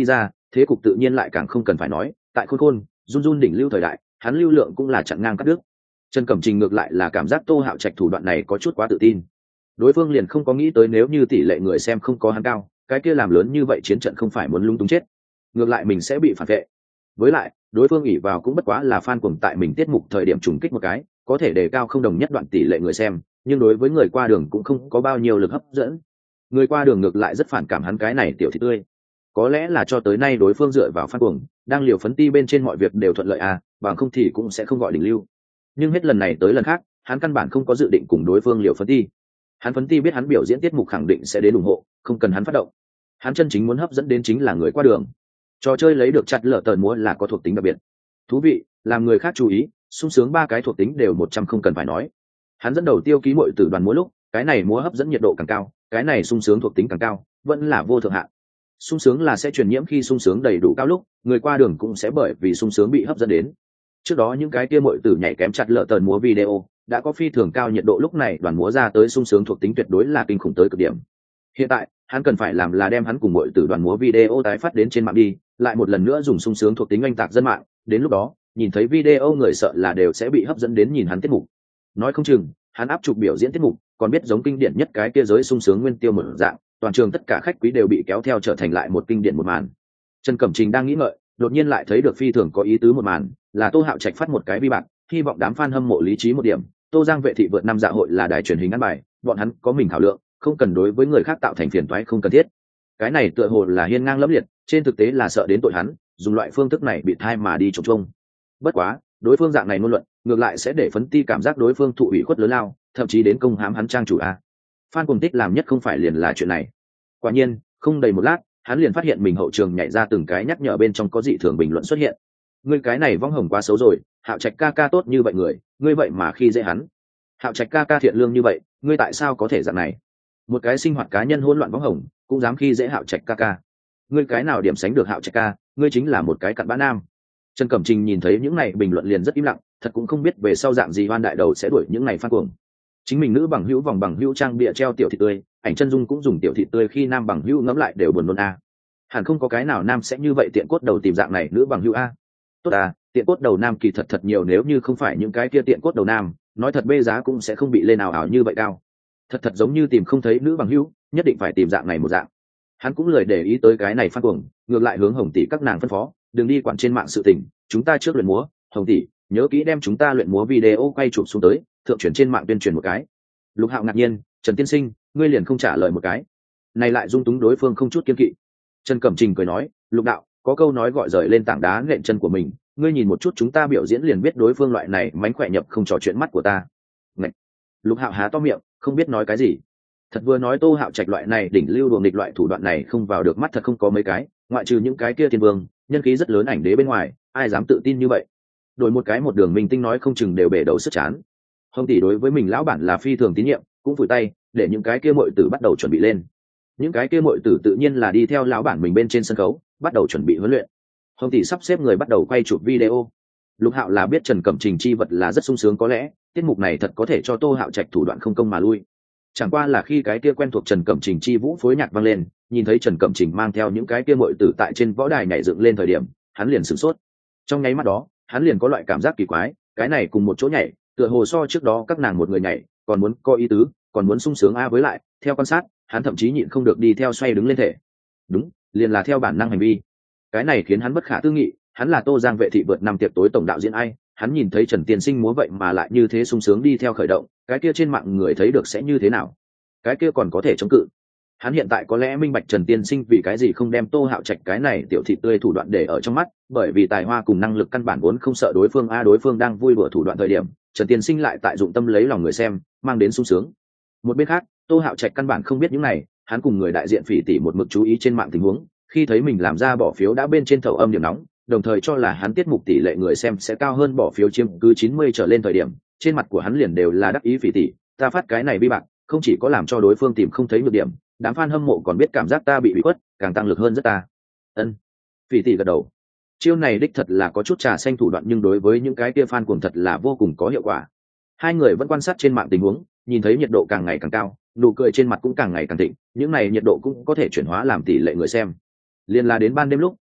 thế cục tự nhiên lại càng không cần phải nói, tại khôn khôn run run đỉnh lưu thời đại, hắn lưu lượng cũng là chặn ngang cắt đứt. Trần Cẩm Trình ngược lại là cảm giác Tô Hạo Trạch thủ đoạn này có chút quá tự tin. Đối phương liền không có nghĩ tới nếu như tỷ lệ người xem không có hắn cao, cái kia làm lớn như vậy chiến trận không phải muốn lung túng chết, ngược lại mình sẽ bị phản vệ. Với lại, đối phương ỷ vào cũng bất quá là fan cuồng tại mình tiết mục thời điểm trùng kích một cái, có thể đề cao không đồng nhất đoạn tỷ lệ người xem, nhưng đối với người qua đường cũng không có bao nhiêu lực hấp dẫn. Người qua đường ngược lại rất phản cảm hắn cái này tiểu thị tươi. Có lẽ là cho tới nay đối phương dựa vào fan cuồng, đang liều phấn ti bên trên mọi việc đều thuận lợi à, bằng không thì cũng sẽ không gọi đỉnh lưu. Nhưng hết lần này tới lần khác, hắn căn bản không có dự định cùng đối phương liều phấn ti. Hắn phấn ti biết hắn biểu diễn tiết mục khẳng định sẽ đến ủng hộ, không cần hắn phát động. Hắn chân chính muốn hấp dẫn đến chính là người qua đường. Trò chơi lấy được chặt lở tờn múa là có thuộc tính đặc biệt thú vị, làm người khác chú ý, sung sướng ba cái thuộc tính đều 100 không cần phải nói. Hắn dẫn đầu tiêu ký muội tử đoàn múa lúc, cái này múa hấp dẫn nhiệt độ càng cao, cái này sung sướng thuộc tính càng cao, vẫn là vô thượng hạn. Sung sướng là sẽ truyền nhiễm, khi sung sướng đầy đủ cao lúc, người qua đường cũng sẽ bởi vì sung sướng bị hấp dẫn đến. Trước đó những cái kia muội tử nhảy kém chặt lở tờn múa video đã có phi thường cao nhiệt độ, lúc này đoàn múa ra tới sung sướng thuộc tính tuyệt đối là kinh khủng tới cực điểm. Hiện tại hắn cần phải làm là đem hắn cùng muội tử đoàn múa video tái phát đến trên mạng đi, lại một lần nữa dùng sung sướng thuộc tính oanh tạc dân mạng. Đến lúc đó nhìn thấy video người sợ là đều sẽ bị hấp dẫn đến nhìn hắn tiết mục. Nói không chừng hắn áp chụp biểu diễn tiết mục còn biết giống kinh điển nhất cái kia giới sung sướng nguyên tiêu một dạng, toàn trường tất cả khách quý đều bị kéo theo trở thành lại một kinh điển một màn. Trần Cẩm Trình đang nghĩ ngợi, đột nhiên lại thấy được phi thường có ý tứ một màn, là Tô Hạo Trạch phát một cái vi bạc, hy vọng đám fan hâm mộ lý trí một điểm. Tô Giang vệ thị vượt năm dạ hội là đài truyền hình ăn bài, bọn hắn có mình thảo lượng, không cần đối với người khác tạo thành phiền toái không cần thiết. Cái này tựa hồ là hiên ngang lẫm liệt, trên thực tế là sợ đến tội hắn, dùng loại phương thức này bị thai mà đi trống trông. Bất quá, đối phương dạng này ngôn luận, ngược lại sẽ để phấn ti cảm giác đối phương thụ ủy khuất lớn lao, thậm chí đến công hãm hắn trang chủ a. Fan cùng tích làm nhất không phải liền là chuyện này. Quả nhiên, không đầy một lát, hắn liền phát hiện mình hậu trường nhảy ra từng cái nhắc nhở, bên trong có dị thường bình luận xuất hiện. Ngươi cái này vong hồng quá xấu rồi, Hạo Trạch ca ca tốt như vậy người, ngươi vậy mà khi dễ hắn. Hạo Trạch ca ca thiện lương như vậy, ngươi tại sao có thể dạng này? Một cái sinh hoạt cá nhân hỗn loạn vong hồng, cũng dám khi dễ Hạo Trạch ca ca. Ngươi cái nào điểm sánh được Hạo Trạch ca, ngươi chính là một cái cặn bã nam. Trần Cẩm Trình nhìn thấy những này bình luận liền rất im lặng, thật cũng không biết về sau dạng gì hoan đại đầu sẽ đuổi những này phát cuồng. Chính mình nữ bằng hữu vòng bằng hữu trang bịa treo tiểu thị tươi, ảnh chân dung cũng dùng tiểu thị tươi, khi nam bằng hữu ngẫm lại đều buồn nôn a. Hẳn không có cái nào nam sẽ như vậy tiện cốt đầu tìm dạng này nữ bằng hữu a. Tốt à, tiện cốt đầu nam kỳ thật nhiều, nếu như không phải những cái kia tiện cốt đầu nam, nói thật bê giá cũng sẽ không bị lên ảo ảo như vậy cao. Thật giống như tìm không thấy nữ bằng hữu, nhất định phải tìm dạng này một dạng. Hắn cũng lười để ý tới cái này phát cuồng, ngược lại hướng Hồng tỷ các nàng phân phó, đừng đi quản trên mạng sự tình, chúng ta trước luyện múa, Hồng tỷ nhớ kỹ đem chúng ta luyện múa video quay chụp xuống tới, thượng truyền trên mạng tuyên truyền một cái. Lục Hạo ngạc nhiên, Trần tiên sinh, ngươi liền không trả lời một cái, này lại dung túng đối phương không chút kiên kỵ. Trần Cẩm Trình cười nói, Lục đạo, có câu nói gọi rời lên tảng đá nện chân của mình, ngươi nhìn một chút chúng ta biểu diễn liền biết đối phương loại này mánh khỏe nhập không trò chuyện mắt của ta. Ngậy. Lục Hạo há to miệng, không biết nói cái gì. Thật vừa nói Tô Hạo Trạch loại này đỉnh lưu đuồng địch loại thủ đoạn này không vào được mắt thật không có mấy cái, ngoại trừ những cái kia thiên vương, nhân khí rất lớn ảnh đế bên ngoài, ai dám tự tin như vậy. Đổi một cái một đường minh tinh nói không chừng đều bể đầu sức chán. Hồng tỷ đối với mình lão bản là phi thường tín nhiệm, cũng vùi tay để những cái kia muội tử bắt đầu chuẩn bị lên. Những cái kia muội tử tự nhiên là đi theo lão bản mình bên trên sân khấu, bắt đầu chuẩn bị huấn luyện. Hồng tỷ sắp xếp người bắt đầu quay chụp video. Lục Hạo là biết Trần Cẩm Trình chi vật là rất sung sướng, có lẽ tiết mục này thật có thể cho Tô Hạo Trạch thủ đoạn không công mà lui. Chẳng qua là khi cái kia quen thuộc Trần Cẩm Trình chi vũ phối nhạc vang lên, nhìn thấy Trần Cẩm Trình mang theo những cái kia muội tử tại trên võ đài nhảy dựng lên thời điểm, hắn liền sửng sốt. Trong nháy mắt đó, hắn liền có loại cảm giác kỳ quái, cái này cùng một chỗ nhảy, tựa hồ so trước đó các nàng một người nhảy, còn muốn có ý tứ, còn muốn sung sướng a. Với lại, theo quan sát, hắn thậm chí nhịn không được đi theo xoay đứng lên thể. Đúng, liền là theo bản năng hành vi. Cái này khiến hắn bất khả tư nghị, hắn là Tô Giang vệ thị vượt năm tiệc tối tổng đạo diễn ai, hắn nhìn thấy Trần Tiên Sinh múa vậy mà lại như thế sung sướng đi theo khởi động, cái kia trên mạng người thấy được sẽ như thế nào? Cái kia còn có thể chống cự. Hắn hiện tại có lẽ minh bạch Trần Tiên Sinh vì cái gì không đem Tô Hạo Trạch cái này tiểu thị tươi thủ đoạn để ở trong mắt, bởi vì tài hoa cùng năng lực căn bản vốn không sợ đối phương a. Đối phương đang vui đùa thủ đoạn thời điểm, Trần Tiên Sinh lại tại dụng tâm lấy lòng người xem, mang đến sung sướng. Một bên khác, Tô Hạo Trạch căn bản không biết những này, hắn cùng người đại diện Phỉ tỷ một mực chú ý trên mạng tình huống, khi thấy mình làm ra bỏ phiếu đã bên trên thầu âm điểm nóng, đồng thời cho là hắn tiết mục tỷ lệ người xem sẽ cao hơn bỏ phiếu chiếm cứ 90 trở lên thời điểm, trên mặt của hắn liền đều là đắc ý. Phỉ tỷ, ta phát cái này bi bạc, không chỉ có làm cho đối phương tìm không thấy nhược điểm, đám fan hâm mộ còn biết cảm giác ta bị ủy khuất, càng tăng lực hơn rất ta. Ân. Phỉ tỷ gật đầu. Chiêu này đích thật là có chút trà xanh thủ đoạn, nhưng đối với những cái kia fan cuồng thật là vô cùng có hiệu quả. Hai người vẫn quan sát trên mạng tình huống, nhìn thấy nhiệt độ càng ngày càng cao, nụ cười trên mặt cũng càng ngày càng thịnh, những này nhiệt độ cũng có thể chuyển hóa làm tỷ lệ người xem. Liên là đến ban đêm lúc,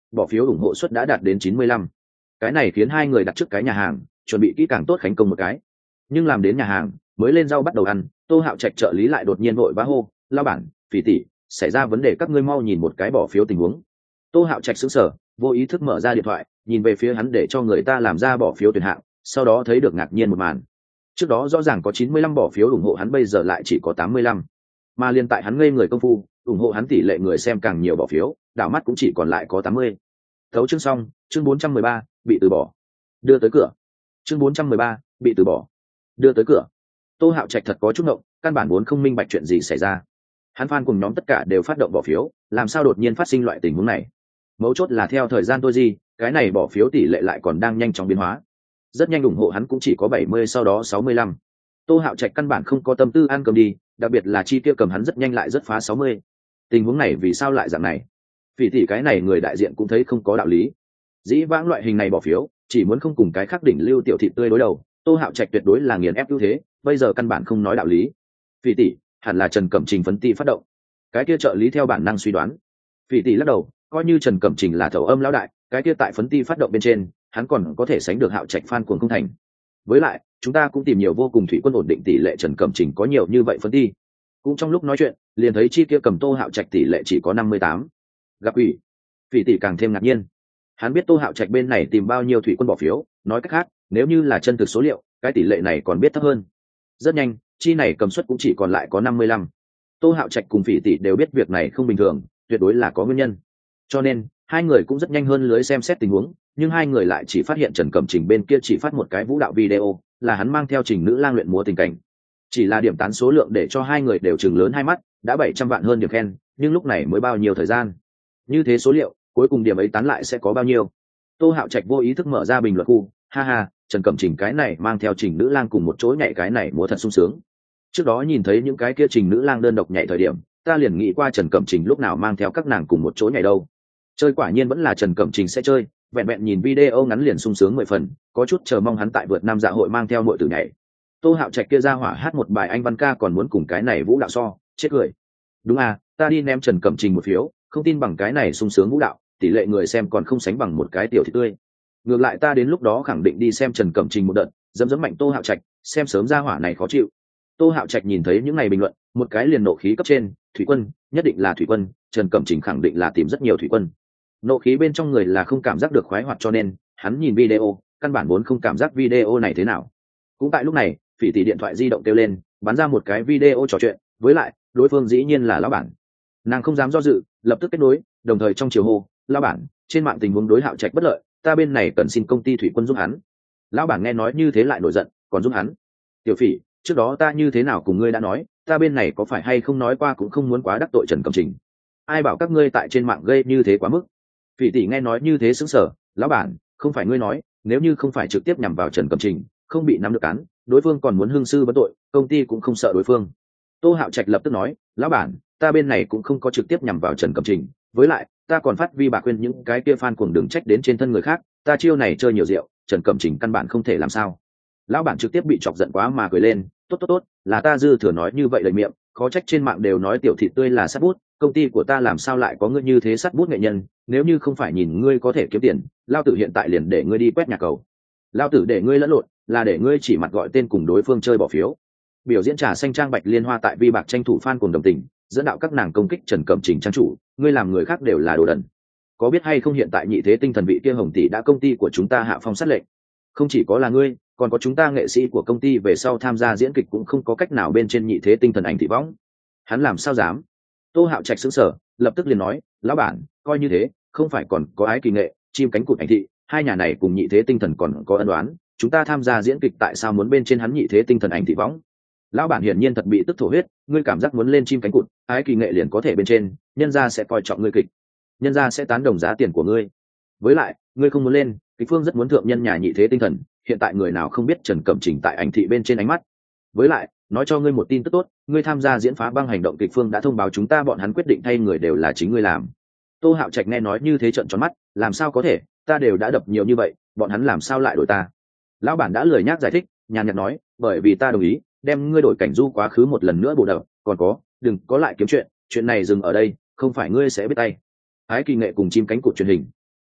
bỏ phiếu ủng hộ suất đã đạt đến 95. Cái này khiến hai người đặt trước cái nhà hàng, chuẩn bị kỹ càng tốt khánh công một cái. Nhưng làm đến nhà hàng, mới lên rau bắt đầu ăn, Tô Hạo Trạch trợ lý lại đột nhiên vội vã hô, lao bản, Phỉ tỷ, xảy ra vấn đề, các ngươi mau nhìn một cái bỏ phiếu tình huống. Tô Hạo Trạch sững sờ, vô ý thức mở ra điện thoại, nhìn về phía hắn để cho người ta làm ra bỏ phiếu tuyển hạng, sau đó thấy được ngạc nhiên một màn. Trước đó rõ ràng có 95 bỏ phiếu ủng hộ hắn, bây giờ lại chỉ có 85. Mà liên tại hắn ngây người công phu, ủng hộ hắn tỷ lệ người xem càng nhiều bỏ phiếu, đảo mắt cũng chỉ còn lại có 80. Thấu chương xong, chương 413, bị từ bỏ. Đưa tới cửa. Chương 413, bị từ bỏ. Đưa tới cửa. Tô Hạo Trạch thật có chút ngộng, căn bản vốn không minh bạch chuyện gì xảy ra. Hắn fan cùng nhóm tất cả đều phát động bỏ phiếu, làm sao đột nhiên phát sinh loại tình huống này? Mấu chốt là theo thời gian cái này bỏ phiếu tỷ lệ lại còn đang nhanh chóng biến hóa. Rất nhanh ủng hộ hắn cũng chỉ có 70, sau đó 65. Tô Hạo Trạch căn bản không có tâm tư ăn cơm đi, đặc biệt là chi kia cầm hắn rất nhanh lại rất phá 60. Tình huống này vì sao lại dạng này? Vì tỷ cái này người đại diện cũng thấy không có đạo lý. Dĩ vãng loại hình này bỏ phiếu, chỉ muốn không cùng cái khác đỉnh lưu tiểu thị tươi đối đầu, Tô Hạo Trạch tuyệt đối là nghiền ép ưu thế, bây giờ căn bản không nói đạo lý. Vì tỷ, hẳn là Trần Cẩm Trình phấn ti phát động. Cái kia trợ lý theo bản năng suy đoán. Vì tỷ lắc đầu, coi như Trần Cẩm Trình là thầu âm lão đại, cái kia tại phấn ti phát động bên trên, hắn còn có thể sánh được Hạo Trạch fan cuồng không thành. Với lại, chúng ta cũng tìm nhiều vô cùng thủy quân ổn định tỷ lệ Trần Cẩm Trình có nhiều như vậy phấn ti. Cũng trong lúc nói chuyện, liền thấy chi kia cầm Tô Hạo Trạch tỷ lệ chỉ có 58. Gặp ủy, Phỉ tỷ càng thêm ngạc nhiên. Hắn biết Tô Hạo Trạch bên này tìm bao nhiêu thủy quân bỏ phiếu, nói cách khác, nếu như là chân thực số liệu, cái tỷ lệ này còn biết thấp hơn. Rất nhanh, chi này cầm suất cũng chỉ còn lại có 55. Tô Hạo Trạch cùng Phỉ tỷ đều biết việc này không bình thường, tuyệt đối là có nguyên nhân. Cho nên, hai người cũng rất nhanh hơn lưới xem xét tình huống, nhưng hai người lại chỉ phát hiện Trần Cẩm Trình bên kia chỉ phát một cái vũ đạo video, là hắn mang theo Trình nữ lang luyện múa tình cảnh. Chỉ là điểm tán số lượng để cho hai người đều trừng lớn hai mắt, đã 700 vạn hơn điểm khen, nhưng lúc này mới bao nhiêu thời gian? Như thế số liệu, cuối cùng điểm ấy tán lại sẽ có bao nhiêu? Tô Hạo Trạch vô ý thức mở ra bình luận khu, ha ha, Trần Cẩm Trình cái này mang theo Trình nữ lang cùng một chỗ nhảy cái này múa thật sung sướng. Trước đó nhìn thấy những cái kia Trình nữ lang đơn độc nhảy thời điểm, ta liền nghĩ qua Trần Cẩm Trình lúc nào mang theo các nàng cùng một chỗ nhảy đâu. Chơi quả nhiên vẫn là Trần Cẩm Trình sẽ chơi, vẹn vẹn nhìn video ngắn liền sung sướng 10 phần, có chút chờ mong hắn tại vượt năm dạ hội mang theo muội tử nhảy. Tô Hạo Trạch kia ra hỏa hát một bài anh văn ca còn muốn cùng cái này vũ đạo so, chết cười. Đúng à, ta đi ném Trần Cẩm Trình một phiếu, không tin bằng cái này sung sướng vũ đạo, tỷ lệ người xem còn không sánh bằng một cái tiểu thị tươi. Ngược lại ta đến lúc đó khẳng định đi xem Trần Cẩm Trình một đợt, dẫm mạnh Tô Hạo Trạch, xem sớm ra hỏa này khó chịu. Tô Hạo Trạch nhìn thấy những ngày bình luận, một cái liền nộ khí cấp trên, thủy quân, nhất định là thủy quân, Trần Cẩm Trình khẳng định là tìm rất nhiều thủy quân. Nộ khí bên trong người là không cảm giác được khoái hoạt, cho nên hắn nhìn video, căn bản vốn không cảm giác video này thế nào. Cũng tại lúc này, Phỉ tỷ điện thoại di động kêu lên, bắn ra một cái video trò chuyện, với lại đối phương dĩ nhiên là lão bản. Nàng không dám do dự, lập tức kết nối, đồng thời trong chiều hô, lão bản, trên mạng tình huống đối Hạo Trạch bất lợi, ta bên này cần xin công ty thủy quân giúp hắn. Lão bản nghe nói như thế lại nổi giận, còn giúp hắn? Tiểu Phỉ, trước đó ta như thế nào cùng ngươi đã nói, ta bên này có phải hay không nói qua cũng không muốn quá đắc tội Trần Cẩm Trình. Ai bảo các ngươi tại trên mạng gây như thế quá mức? Phỉ tỷ nghe nói như thế sững sờ, lão bản, không phải ngươi nói, nếu như không phải trực tiếp nhằm vào Trần Cẩm Trình, không bị nắm được án, đối phương còn muốn hương sư vấn tội, công ty cũng không sợ đối phương. Tô Hạo Trạch lập tức nói, lão bản, ta bên này cũng không có trực tiếp nhằm vào Trần Cẩm Trình, với lại ta còn phát vi bạc khuyên những cái kia fan cuồng đừng trách đến trên thân người khác, ta chiêu này chơi nhiều rượu, Trần Cẩm Trình căn bản không thể làm sao. Lão bản trực tiếp bị chọc giận quá mà cười lên, tốt, là ta dư thừa nói như vậy lời miệng, khó trách trên mạng đều nói tiểu thị tươi là sát bút, công ty của ta làm sao lại có ngươi như thế sát bút nghệ nhân, nếu như không phải nhìn ngươi có thể kiếm tiền, lao tử hiện tại liền để ngươi đi quét nhà cầu. Lao tử để ngươi lẫn lộn, là để ngươi chỉ mặt gọi tên cùng đối phương chơi bỏ phiếu. Biểu diễn trà xanh trang bạch liên hoa tại vi bạc tranh thủ fan cùng đồng tình, dẫn đạo các nàng công kích Trần Cẩm Trình trang chủ, ngươi làm người khác đều là đồ đần. Có biết hay không hiện tại nhị thế tinh thần vị kia Hồng tỷ đã công ty của chúng ta hạ phong sát lệnh. Không chỉ có là ngươi, còn có chúng ta nghệ sĩ của công ty về sau tham gia diễn kịch cũng không có cách nào bên trên nhị thế tinh thần ảnh thị võng. Hắn làm sao dám? Tô Hạo Trạch sững sờ, lập tức liền nói, lão bản, coi như thế, không phải còn có Ái Kỳ Nghệ, chim cánh cụt ảnh thị, hai nhà này cùng nhị thế tinh thần còn có ân đoán, chúng ta tham gia diễn kịch tại sao muốn bên trên hắn nhị thế tinh thần ảnh thị võng? Lão bản hiển nhiên thật bị tức thổ huyết, ngươi cảm giác muốn lên chim cánh cụt, Ái Kỳ Nghệ liền có thể bên trên, nhân gia sẽ coi trọng ngươi kịch, nhân gia sẽ tán đồng giá tiền của ngươi. Với lại, ngươi không muốn lên, kịch phương rất muốn thượng nhân nhà nhị thế tinh thần, hiện tại người nào không biết Trần Cẩm Trình tại ảnh thị bên trên ánh mắt. Với lại, nói cho ngươi một tin tức tốt, ngươi tham gia diễn phá băng hành động kịch phương đã thông báo chúng ta, bọn hắn quyết định thay người đều là chính ngươi làm. Tô Hạo Trạch nghe nói như thế trợn tròn mắt, làm sao có thể, ta đều đã đập nhiều như vậy, bọn hắn làm sao lại đổi ta? Lão bản đã lười nhác giải thích, nhàn nhạt nói, bởi vì ta đồng ý đem ngươi đổi cảnh du quá khứ một lần nữa bổ đập, còn có, đừng có lại kiếm chuyện này dừng ở đây, không phải ngươi sẽ biết tay. Ái Kỳ Nghệ cùng chim cánh cụt truyền hình.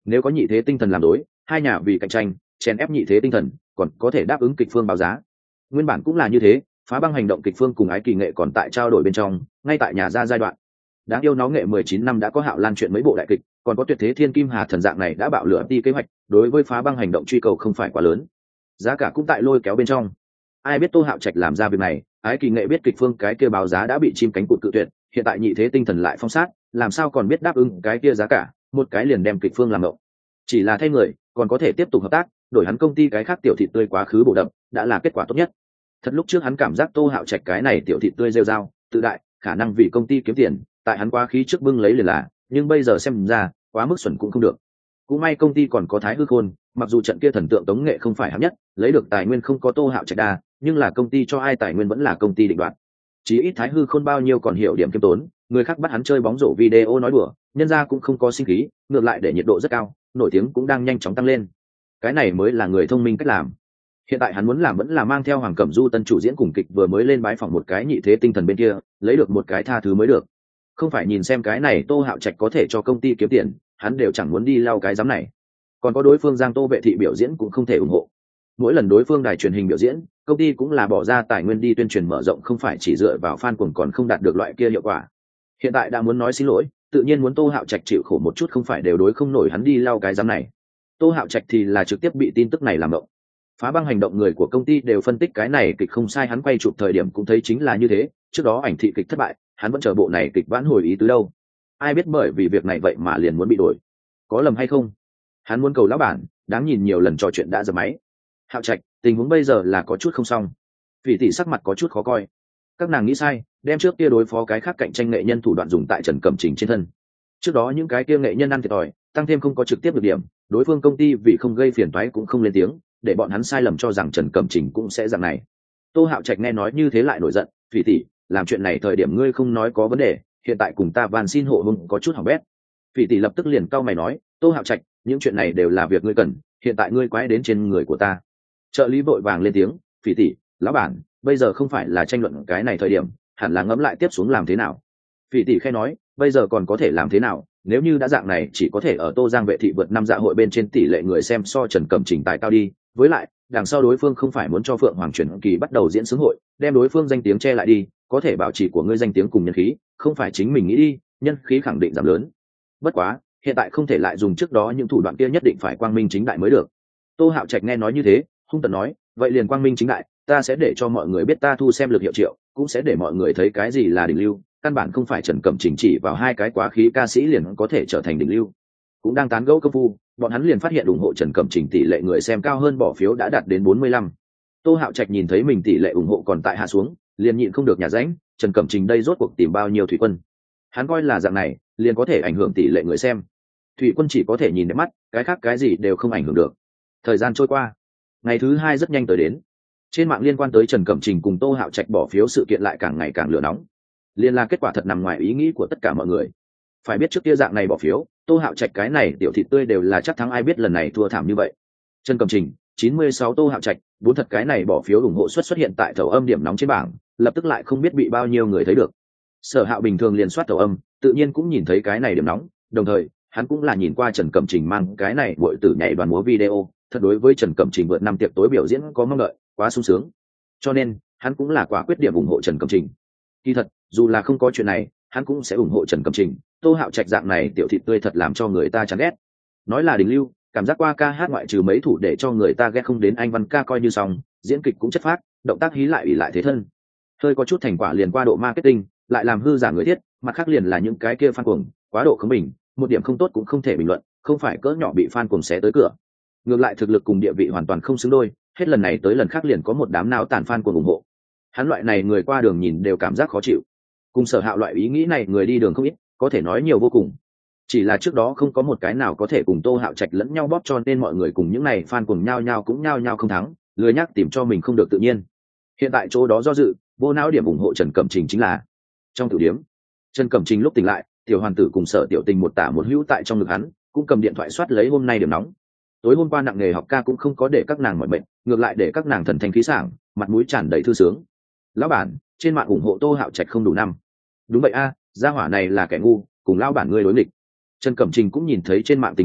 Nếu có nhị thế tinh thần làm đối, hai nhà vì cạnh tranh chèn ép nhị thế tinh thần, còn có thể đáp ứng kịch phương báo giá. Nguyên bản cũng là như thế, phá băng hành động kịch phương cùng ái kỳ nghệ còn tại trao đổi bên trong, ngay tại nhà ra giai đoạn. Đáng yêu nó nghệ 19 năm đã có Hạo Lan chuyện mấy bộ đại kịch, còn có Tuyệt thế thiên kim hà thần dạng này đã bạo lửa đi kế hoạch, đối với phá băng hành động truy cầu không phải quá lớn. Giá cả cũng tại lôi kéo bên trong. Ai biết Tô Hạo Trạch làm ra việc này, ái kỳ nghệ biết kịch phương cái kia báo giá đã bị chim cánh cụt cự tuyệt, hiện tại nhị thế tinh thần lại phong sát, làm sao còn biết đáp ứng cái kia giá cả, một cái liền đem kịch phương làm ngộng. Chỉ là thay người, còn có thể tiếp tục hợp tác, đổi hắn công ty cái khác tiểu thị tươi quá khứ bổ đậm, đã là kết quả tốt nhất. Thật lúc trước hắn cảm giác Tô Hạo Trạch cái này tiểu thị tươi rêu rao, tự đại, khả năng vì công ty kiếm tiền, tại hắn quá khí trước bưng lấy liền là, nhưng bây giờ xem ra, quá mức xuẩn cũng không được. Cũng may công ty còn có Thái Hư Khôn, mặc dù trận kia thần tượng tống nghệ không phải hạng nhất, lấy được tài nguyên không có Tô Hạo Trạch đa, nhưng là công ty cho ai tài nguyên vẫn là công ty định đoạt. Chí ít Thái Hư Khôn bao nhiêu còn hiểu điểm kiêm tốn, người khác bắt hắn chơi bóng rổ video nói đùa, nhân ra cũng không có sinh khí, ngược lại để nhiệt độ rất cao, nổi tiếng cũng đang nhanh chóng tăng lên. Cái này mới là người thông minh cách làm. Hiện tại hắn muốn làm vẫn là mang theo Hoàng Cẩm Du tân chủ diễn cùng kịch vừa mới lên bái phỏng một cái nhị thế tinh thần bên kia, lấy được một cái tha thứ mới được. Không phải nhìn xem cái này Tô Hạo Trạch có thể cho công ty kiếm tiền, hắn đều chẳng muốn đi lau cái giám này. Còn có đối phương Giang Tô Vệ Thị biểu diễn cũng không thể ủng hộ. Mỗi lần đối phương đài truyền hình biểu diễn, công ty cũng là bỏ ra tài nguyên đi tuyên truyền mở rộng, không phải chỉ dựa vào fan cuồng còn không đạt được loại kia hiệu quả. Hiện tại đã muốn nói xin lỗi, tự nhiên muốn Tô Hạo Trạch chịu khổ một chút, không phải đều đối không nổi hắn đi lau cái giám này. Tô Hạo Trạch thì là trực tiếp bị tin tức này làm động. Phá băng hành động người của công ty đều phân tích cái này kịch không sai, hắn quay chụp thời điểm cũng thấy chính là như thế, trước đó ảnh thị kịch thất bại, hắn vẫn chờ bộ này kịch vãn hồi ý tứ đâu. Ai biết bởi vì việc này vậy mà liền muốn bị đổi, có lầm hay không? Hắn muốn cầu lão bản, đáng nhìn nhiều lần trò chuyện đã dập máy. Hạo Trạch, tình huống bây giờ là có chút không xong. Phỉ tỷ sắc mặt có chút khó coi. Các nàng nghĩ sai, đem trước kia đối phó cái khác cạnh tranh nghệ nhân thủ đoạn dùng tại Trần Cẩm Trình trên thân. Trước đó những cái kia nghệ nhân ăn thiệt thòi, tăng thêm không có trực tiếp được điểm, đối phương công ty vì không gây phiền toái cũng không lên tiếng, để bọn hắn sai lầm cho rằng Trần Cẩm Trình cũng sẽ dạng này. Tô Hạo Trạch nghe nói như thế lại nổi giận, Phỉ tỷ, làm chuyện này thời điểm ngươi không nói có vấn đề, hiện tại cùng ta van xin hộ hung có chút hỏng bét. Phỉ tỷ lập tức liền cau mày nói, Tô Hạo Trạch, những chuyện này đều là việc ngươi cần, hiện tại ngươi quái đến trên người của ta. Trợ lý vội vàng lên tiếng, Phỉ tỷ, lão bản, bây giờ không phải là tranh luận cái này thời điểm, hẳn là ngẫm lại tiếp xuống làm thế nào. Phỉ tỷ khẽ nói, bây giờ còn có thể làm thế nào, nếu như đã dạng này chỉ có thể ở Tô Giang Vệ Thị vượt 5 dạ hội bên trên tỷ lệ người xem so Trần Cẩm Trình tài cao đi, với lại đằng sau đối phương không phải muốn cho Phượng Hoàng Truyền Kỳ bắt đầu diễn xướng hội, đem đối phương danh tiếng che lại đi, có thể bảo trì của ngươi danh tiếng cùng nhân khí, không phải chính mình nghĩ đi, nhân khí khẳng định giảm lớn. Bất quá, hiện tại không thể lại dùng trước đó những thủ đoạn kia, nhất định phải quang minh chính đại mới được. Tô Hạo Trạch nghe nói như thế, hung tợn nói, vậy liền quang minh chính đại, ta sẽ để cho mọi người biết ta thu xem lực hiệu triệu, cũng sẽ để mọi người thấy cái gì là đỉnh lưu, căn bản không phải Trần Cẩm Trình chỉ vào hai cái quá khí ca sĩ liền có thể trở thành đỉnh lưu. Cũng đang tán gẫu công phu, bọn hắn liền phát hiện ủng hộ Trần Cẩm Trình tỷ lệ người xem cao hơn bỏ phiếu đã đạt đến 45. Tô Hạo Trạch nhìn thấy mình tỷ lệ ủng hộ còn tại hạ xuống, liền nhịn không được nhả rãnh, Trần Cẩm Trình đây rốt cuộc tìm bao nhiêu thủy quân. Hắn coi là dạng này, liền có thể ảnh hưởng tỷ lệ người xem. Thủy quân chỉ có thể nhìn đẹp mắt, cái khác cái gì đều không ảnh hưởng được. Thời gian trôi qua, ngày thứ hai rất nhanh tới đến. Trên mạng liên quan tới Trần Cẩm Trình cùng Tô Hạo Trạch bỏ phiếu sự kiện lại càng ngày càng lửa nóng. Liên là kết quả thật nằm ngoài ý nghĩ của tất cả mọi người. Phải biết trước kia dạng này bỏ phiếu, Tô Hạo Trạch cái này tiểu thịt tươi đều là chắc thắng, ai biết lần này thua thảm như vậy. Trần Cẩm Trình 96, Tô Hạo Trạch 4, thật cái này bỏ phiếu ủng hộ xuất hiện tại thầu âm điểm nóng trên bảng, lập tức lại không biết bị bao nhiêu người thấy được. Sở Hạo bình thường liền soát thầu âm, tự nhiên cũng nhìn thấy cái này điểm nóng, đồng thời hắn cũng là nhìn qua Trần Cẩm Trình mang cái này muội tử nhảy đoàn múa video, thật đối với Trần Cẩm Trình vượt 5 tiệc tối biểu diễn có mong đợi, quá sung sướng. Cho nên, hắn cũng là quả quyết điểm ủng hộ Trần Cẩm Trình. Kỳ thật, dù là không có chuyện này, hắn cũng sẽ ủng hộ Trần Cẩm Trình. Tô Hạo Trạch dạng này tiểu thịt tươi thật làm cho người ta chán ghét. Nói là đỉnh lưu, cảm giác qua ca hát ngoại trừ mấy thủ để cho người ta ghét không đến, anh văn ca coi như xong, diễn kịch cũng chất phác, động tác hí lại ủy lại thế thân. Hơi có chút thành quả liền qua độ marketing, lại làm hư giả người thiết, mặt khác liền là những cái kia fan cuồng, quá độ khống bình, một điểm không tốt cũng không thể bình luận, không phải cỡ nhỏ bị fan cuồng xé tới cửa. Ngược lại thực lực cùng địa vị hoàn toàn không xứng đôi, hết lần này tới lần khác liền có một đám não tàn fan cuồng ủng hộ. Hắn loại này người qua đường nhìn đều cảm giác khó chịu. Cùng Sở Hạo loại ý nghĩ này người đi đường không ít, có thể nói nhiều vô cùng. Chỉ là trước đó không có một cái nào có thể cùng Tô Hạo Trạch lẫn nhau bóp, cho nên mọi người cùng những này fan cuồng nhau cũng nhau không thắng, lười nhắc tìm cho mình không được tự nhiên. Hiện tại chỗ đó do dự, vô não điểm ủng hộ Trần Cẩm Trình chính là. Trong tiểu điếm, Trần Cẩm Trình lúc tỉnh lại, tiểu hoàn tử cùng Sở Tiểu Tình một tả một hữu tại trong ngực hắn, cũng cầm điện thoại soát lấy hôm nay điểm nóng. Tối hôm qua nặng nghề học ca cũng không có để các nàng mỏi mệt, ngược lại để các nàng thần thanh khí sảng, mặt mũi tràn đầy thư sướng. Lão bản, trên mạng ủng hộ Tô Hạo Trạch không đủ năm. Đúng vậy a, gia hỏa này là kẻ ngu, cùng lão bản ngươi đối nghịch. Trần Cẩm Trình cũng nhìn thấy trên mạng tình huống,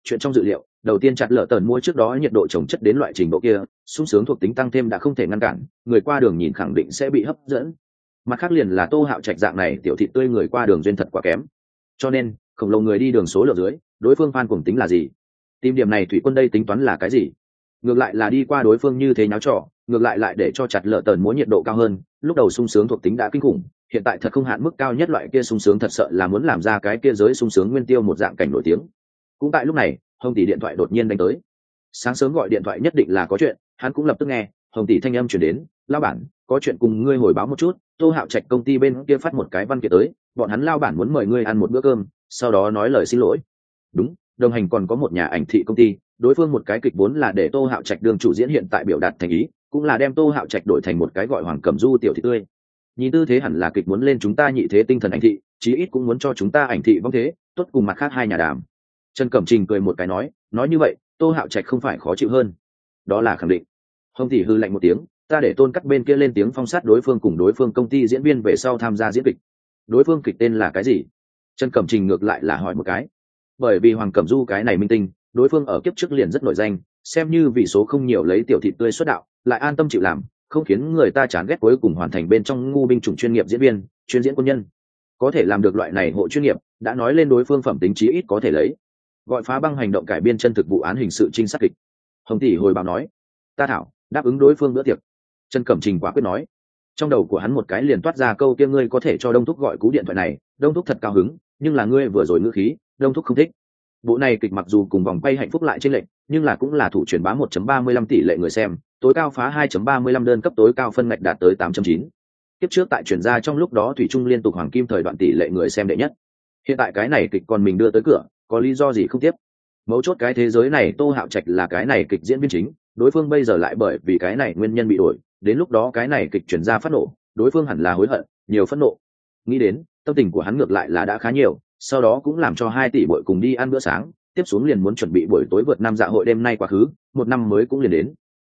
chuyện trong dự liệu, đầu tiên chặt lở tần mua trước đó nhiệt độ trồng chất đến loại trình độ kia, sung sướng thuộc tính tăng thêm đã không thể ngăn cản, người qua đường nhìn khẳng định sẽ bị hấp dẫn. Mặt khác liền là Tô Hạo Trạch dạng này tiểu thị tươi người qua đường duyên thật quá kém, cho nên khổng lồ người đi đường số lượng dưới, đối phương fan cuồng tính là gì? Tìm điểm này thủy quân đây tính toán là cái gì? Ngược lại là đi qua đối phương như thế nháo trò, ngược lại để cho chặt lở tần múa nhiệt độ cao hơn, lúc đầu sung sướng thuộc tính đã kinh khủng, hiện tại thật không hạn mức cao nhất loại kia sung sướng thật sợ là muốn làm ra cái kia giới sung sướng nguyên tiêu một dạng cảnh nổi tiếng. Cũng tại lúc này, Hồng tỷ điện thoại đột nhiên đánh tới. Sáng sớm gọi điện thoại nhất định là có chuyện, hắn cũng lập tức nghe. Hồng tỷ thanh âm chuyển đến, lao bản, có chuyện cùng ngươi hồi báo một chút. Tô Hạo Trạch công ty bên kia phát một cái văn kiện tới, bọn hắn lao bản muốn mời ngươi ăn một bữa cơm, sau đó nói lời xin lỗi. Đúng, đồng hành còn có một nhà ảnh thị công ty, đối phương một cái kịch vốn là để Tô Hạo Trạch đương chủ diễn hiện tại biểu đạt thành ý, cũng là đem Tô Hạo Trạch đổi thành một cái gọi Hoàng Cẩm Du tiểu thị tươi. Nhìn tư thế hẳn là kịch muốn lên chúng ta nhị thế tinh thần ảnh thị, chí ít cũng muốn cho chúng ta ảnh thị vong thế, tốt cùng mặt khác hai nhà đàm. Trần Cẩm Trình cười một cái nói như vậy, Tô Hạo Trạch không phải khó chịu hơn. Đó là khẳng định. Hồng tỷ hư lạnh một tiếng, ta để Tôn Cắt bên kia lên tiếng phong sát đối phương cùng đối phương công ty diễn viên về sau tham gia diễn kịch. Đối phương kịch tên là cái gì? Trần Cẩm Trình ngược lại là hỏi một cái. Bởi vì Hoàng Cẩm Du cái này minh tinh, đối phương ở kiếp trước liền rất nổi danh, xem như vì số không nhiều lấy tiểu thị tươi xuất đạo, lại an tâm chịu làm, không khiến người ta chán ghét, cuối cùng hoàn thành bên trong ngu binh chủng chuyên nghiệp diễn viên, chuyên diễn quân nhân. Có thể làm được loại này hộ chuyên nghiệp, đã nói lên đối phương phẩm tính chí ít có thể lấy. Gọi phá băng hành động cải biên chân thực vụ án hình sự trinh sát kịch. Hồng tỷ hồi báo nói, ta thảo, đáp ứng đối phương bữa tiệc. Trần Cẩm Trình quả quyết nói. Trong đầu của hắn một cái liền toát ra câu kia, ngươi có thể cho Đông Thúc gọi cú điện thoại này, Đông Thúc thật cao hứng, nhưng là ngươi vừa rồi ngữ khí, Đông Thúc không thích. Bộ này kịch mặc dù cùng vòng quay hạnh phúc lại trên lệnh, nhưng là cũng là thủ truyền bá 1.35 tỷ lệ người xem, tối cao phá 2.35 đơn cấp, tối cao phân ngạch đạt tới 8.9. Tiếp trước tại chuyển ra trong lúc đó thủy chung liên tục hoàng kim thời đoạn tỷ lệ người xem đệ nhất. Hiện tại cái này kịch còn mình đưa tới cửa, có lý do gì không tiếp? Mấu chốt cái thế giới này Tô Hạo Trạch là cái này kịch diễn viên chính, đối phương bây giờ lại bởi vì cái này nguyên nhân bị đổi, đến lúc đó cái này kịch chuyển ra phát nổ, đối phương hẳn là hối hận, nhiều phẫn nộ. Nghĩ đến, tâm tình của hắn ngược lại là đã khá nhiều, sau đó cũng làm cho 2 tỷ bội cùng đi ăn bữa sáng, tiếp xuống liền muốn chuẩn bị buổi tối vượt năm dạ hội đêm nay quá khứ, một năm mới cũng liền đến.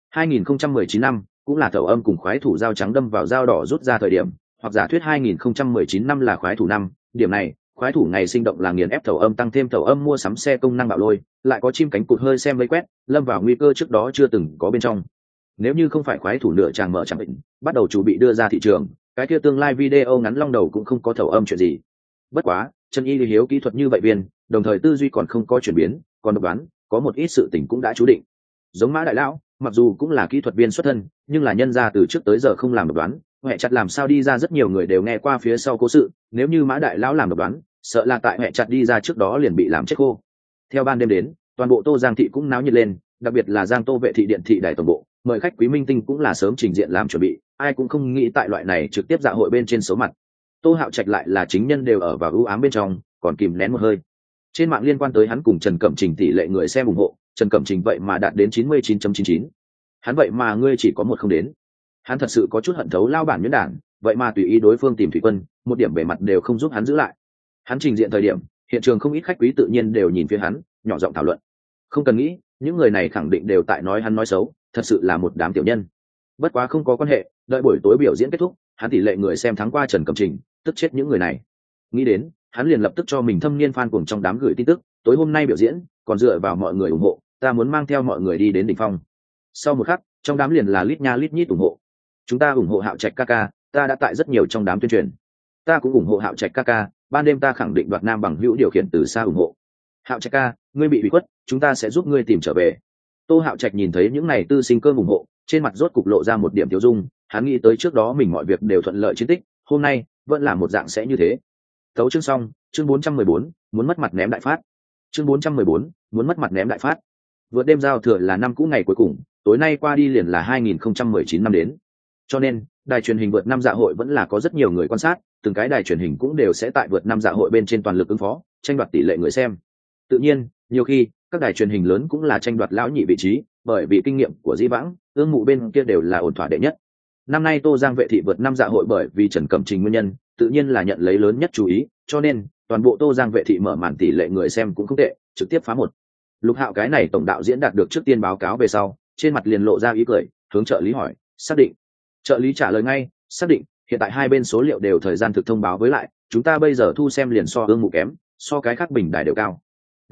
2019 năm, cũng là thầu âm cùng khoái thủ dao trắng đâm vào dao đỏ rút ra thời điểm, hoặc giả thuyết 2019 năm là khoái thủ năm, điểm này, khoái thủ ngày sinh động là nghiền ép thầu âm, tăng thêm thầu âm mua sắm xe công năng bạo lôi, lại có chim cánh cụt hơi xem vây quét, lâm vào nguy cơ trước đó chưa từng có bên trong. Nếu như không phải khoái thủ nửa chàng mở chẳng định, bắt đầu chuẩn bị đưa ra thị trường, cái kia tương lai video ngắn long đầu cũng không có thầu âm chuyện gì. Bất quá, Trần Y hiếu kỹ thuật như vậy viên, đồng thời tư duy còn không có chuyển biến, còn độc đoán, có một ít sự tình cũng đã chú định. Giống Mã Đại Lão, mặc dù cũng là kỹ thuật viên xuất thân, nhưng là nhân ra từ trước tới giờ không làm độc đoán, hệ chặt làm sao đi ra rất nhiều người đều nghe qua phía sau cố sự, nếu như Mã Đại Lão làm độc đoán, sợ là tại hệ chặt đi ra trước đó liền bị làm chết khô. Theo ban đêm đến, toàn bộ Tô Giang thị cũng náo nhiệt lên, đặc biệt là Giang Tô vệ thị điện thị đại tổng bộ, mời khách quý minh tinh cũng là sớm trình diện làm chuẩn bị, ai cũng không nghĩ tại loại này trực tiếp dạ hội bên trên số mặt. Tô Hạo Trạch lại là chính nhân đều ở vào ưu ám bên trong, còn kìm nén một hơi. Trên mạng liên quan tới hắn cùng Trần Cẩm Trình tỷ lệ người xem ủng hộ, Trần Cẩm Trình vậy mà đạt đến 99.99. Hắn vậy mà ngươi chỉ có một không đến. Hắn thật sự có chút hận thấu lao bản miễn đảng, vậy mà tùy ý đối phương tìm thủy quân, một điểm bề mặt đều không giúp hắn giữ lại. Hắn trình diện thời điểm, hiện trường không ít khách quý tự nhiên đều nhìn phía hắn, nhỏ giọng thảo luận. Không cần nghĩ, những người này khẳng định đều tại nói hắn nói xấu, thật sự là một đám tiểu nhân. Bất quá không có quan hệ, đợi buổi tối biểu diễn kết thúc, hắn tỷ lệ người xem thắng qua Trần Cẩm Trình, tức chết những người này. Nghĩ đến, hắn liền lập tức cho mình thâm niên fan cuồng trong đám gửi tin tức, tối hôm nay biểu diễn, còn dựa vào mọi người ủng hộ, ta muốn mang theo mọi người đi đến đỉnh phong. Sau một khắc, trong đám liền là lít nha lít nhít ủng hộ. Chúng ta ủng hộ Hạo Trạch ca, ta đã tại rất nhiều trong đám tuyên truyền. Ta cũng ủng hộ Hạo Trạch ca, ban đêm ta khẳng định đoạt nam bằng hữu điều khiển từ xa ủng hộ. Hạo Trạch ca, ngươi bị khuất, chúng ta sẽ giúp ngươi tìm trở về. Tô Hạo Trạch nhìn thấy những này tư sinh cơm ủng hộ, trên mặt rốt cục lộ ra một điểm tiêu dung, hắn nghĩ tới trước đó mình mọi việc đều thuận lợi chiến tích, hôm nay vẫn là một dạng sẽ như thế. Tấu chương xong, chương 414, muốn mất mặt ném đại phát. Chương 414, muốn mất mặt ném đại phát. Vượt đêm giao thừa là năm cũ ngày cuối cùng, tối nay qua đi liền là 2019 năm đến. Cho nên, đài truyền hình vượt năm dạ hội vẫn là có rất nhiều người quan sát, từng cái đài truyền hình cũng đều sẽ tại vượt năm dạ hội bên trên toàn lực ứng phó, tranh đoạt tỷ lệ người xem. Tự nhiên, nhiều khi, các đài truyền hình lớn cũng là tranh đoạt lão nhị vị trí, bởi vì kinh nghiệm của dĩ vãng, ương mụ bên kia đều là ổn thỏa đệ nhất. Năm nay Tô Giang vệ thị vượt năm dạ hội bởi vì Trần Cẩm Trình nguyên nhân, tự nhiên là nhận lấy lớn nhất chú ý, cho nên toàn bộ Tô Giang vệ thị mở màn tỷ lệ người xem cũng không tệ, trực tiếp phá 1. Lục Hạo cái này tổng đạo diễn đạt được trước tiên báo cáo về sau, trên mặt liền lộ ra ý cười, hướng trợ lý hỏi, xác định. Trợ lý trả lời ngay, xác định, hiện tại hai bên số liệu đều thời gian thực thông báo với lại, chúng ta bây giờ thu xem liền so ương mụ kém, so cái khác bình đài đều cao.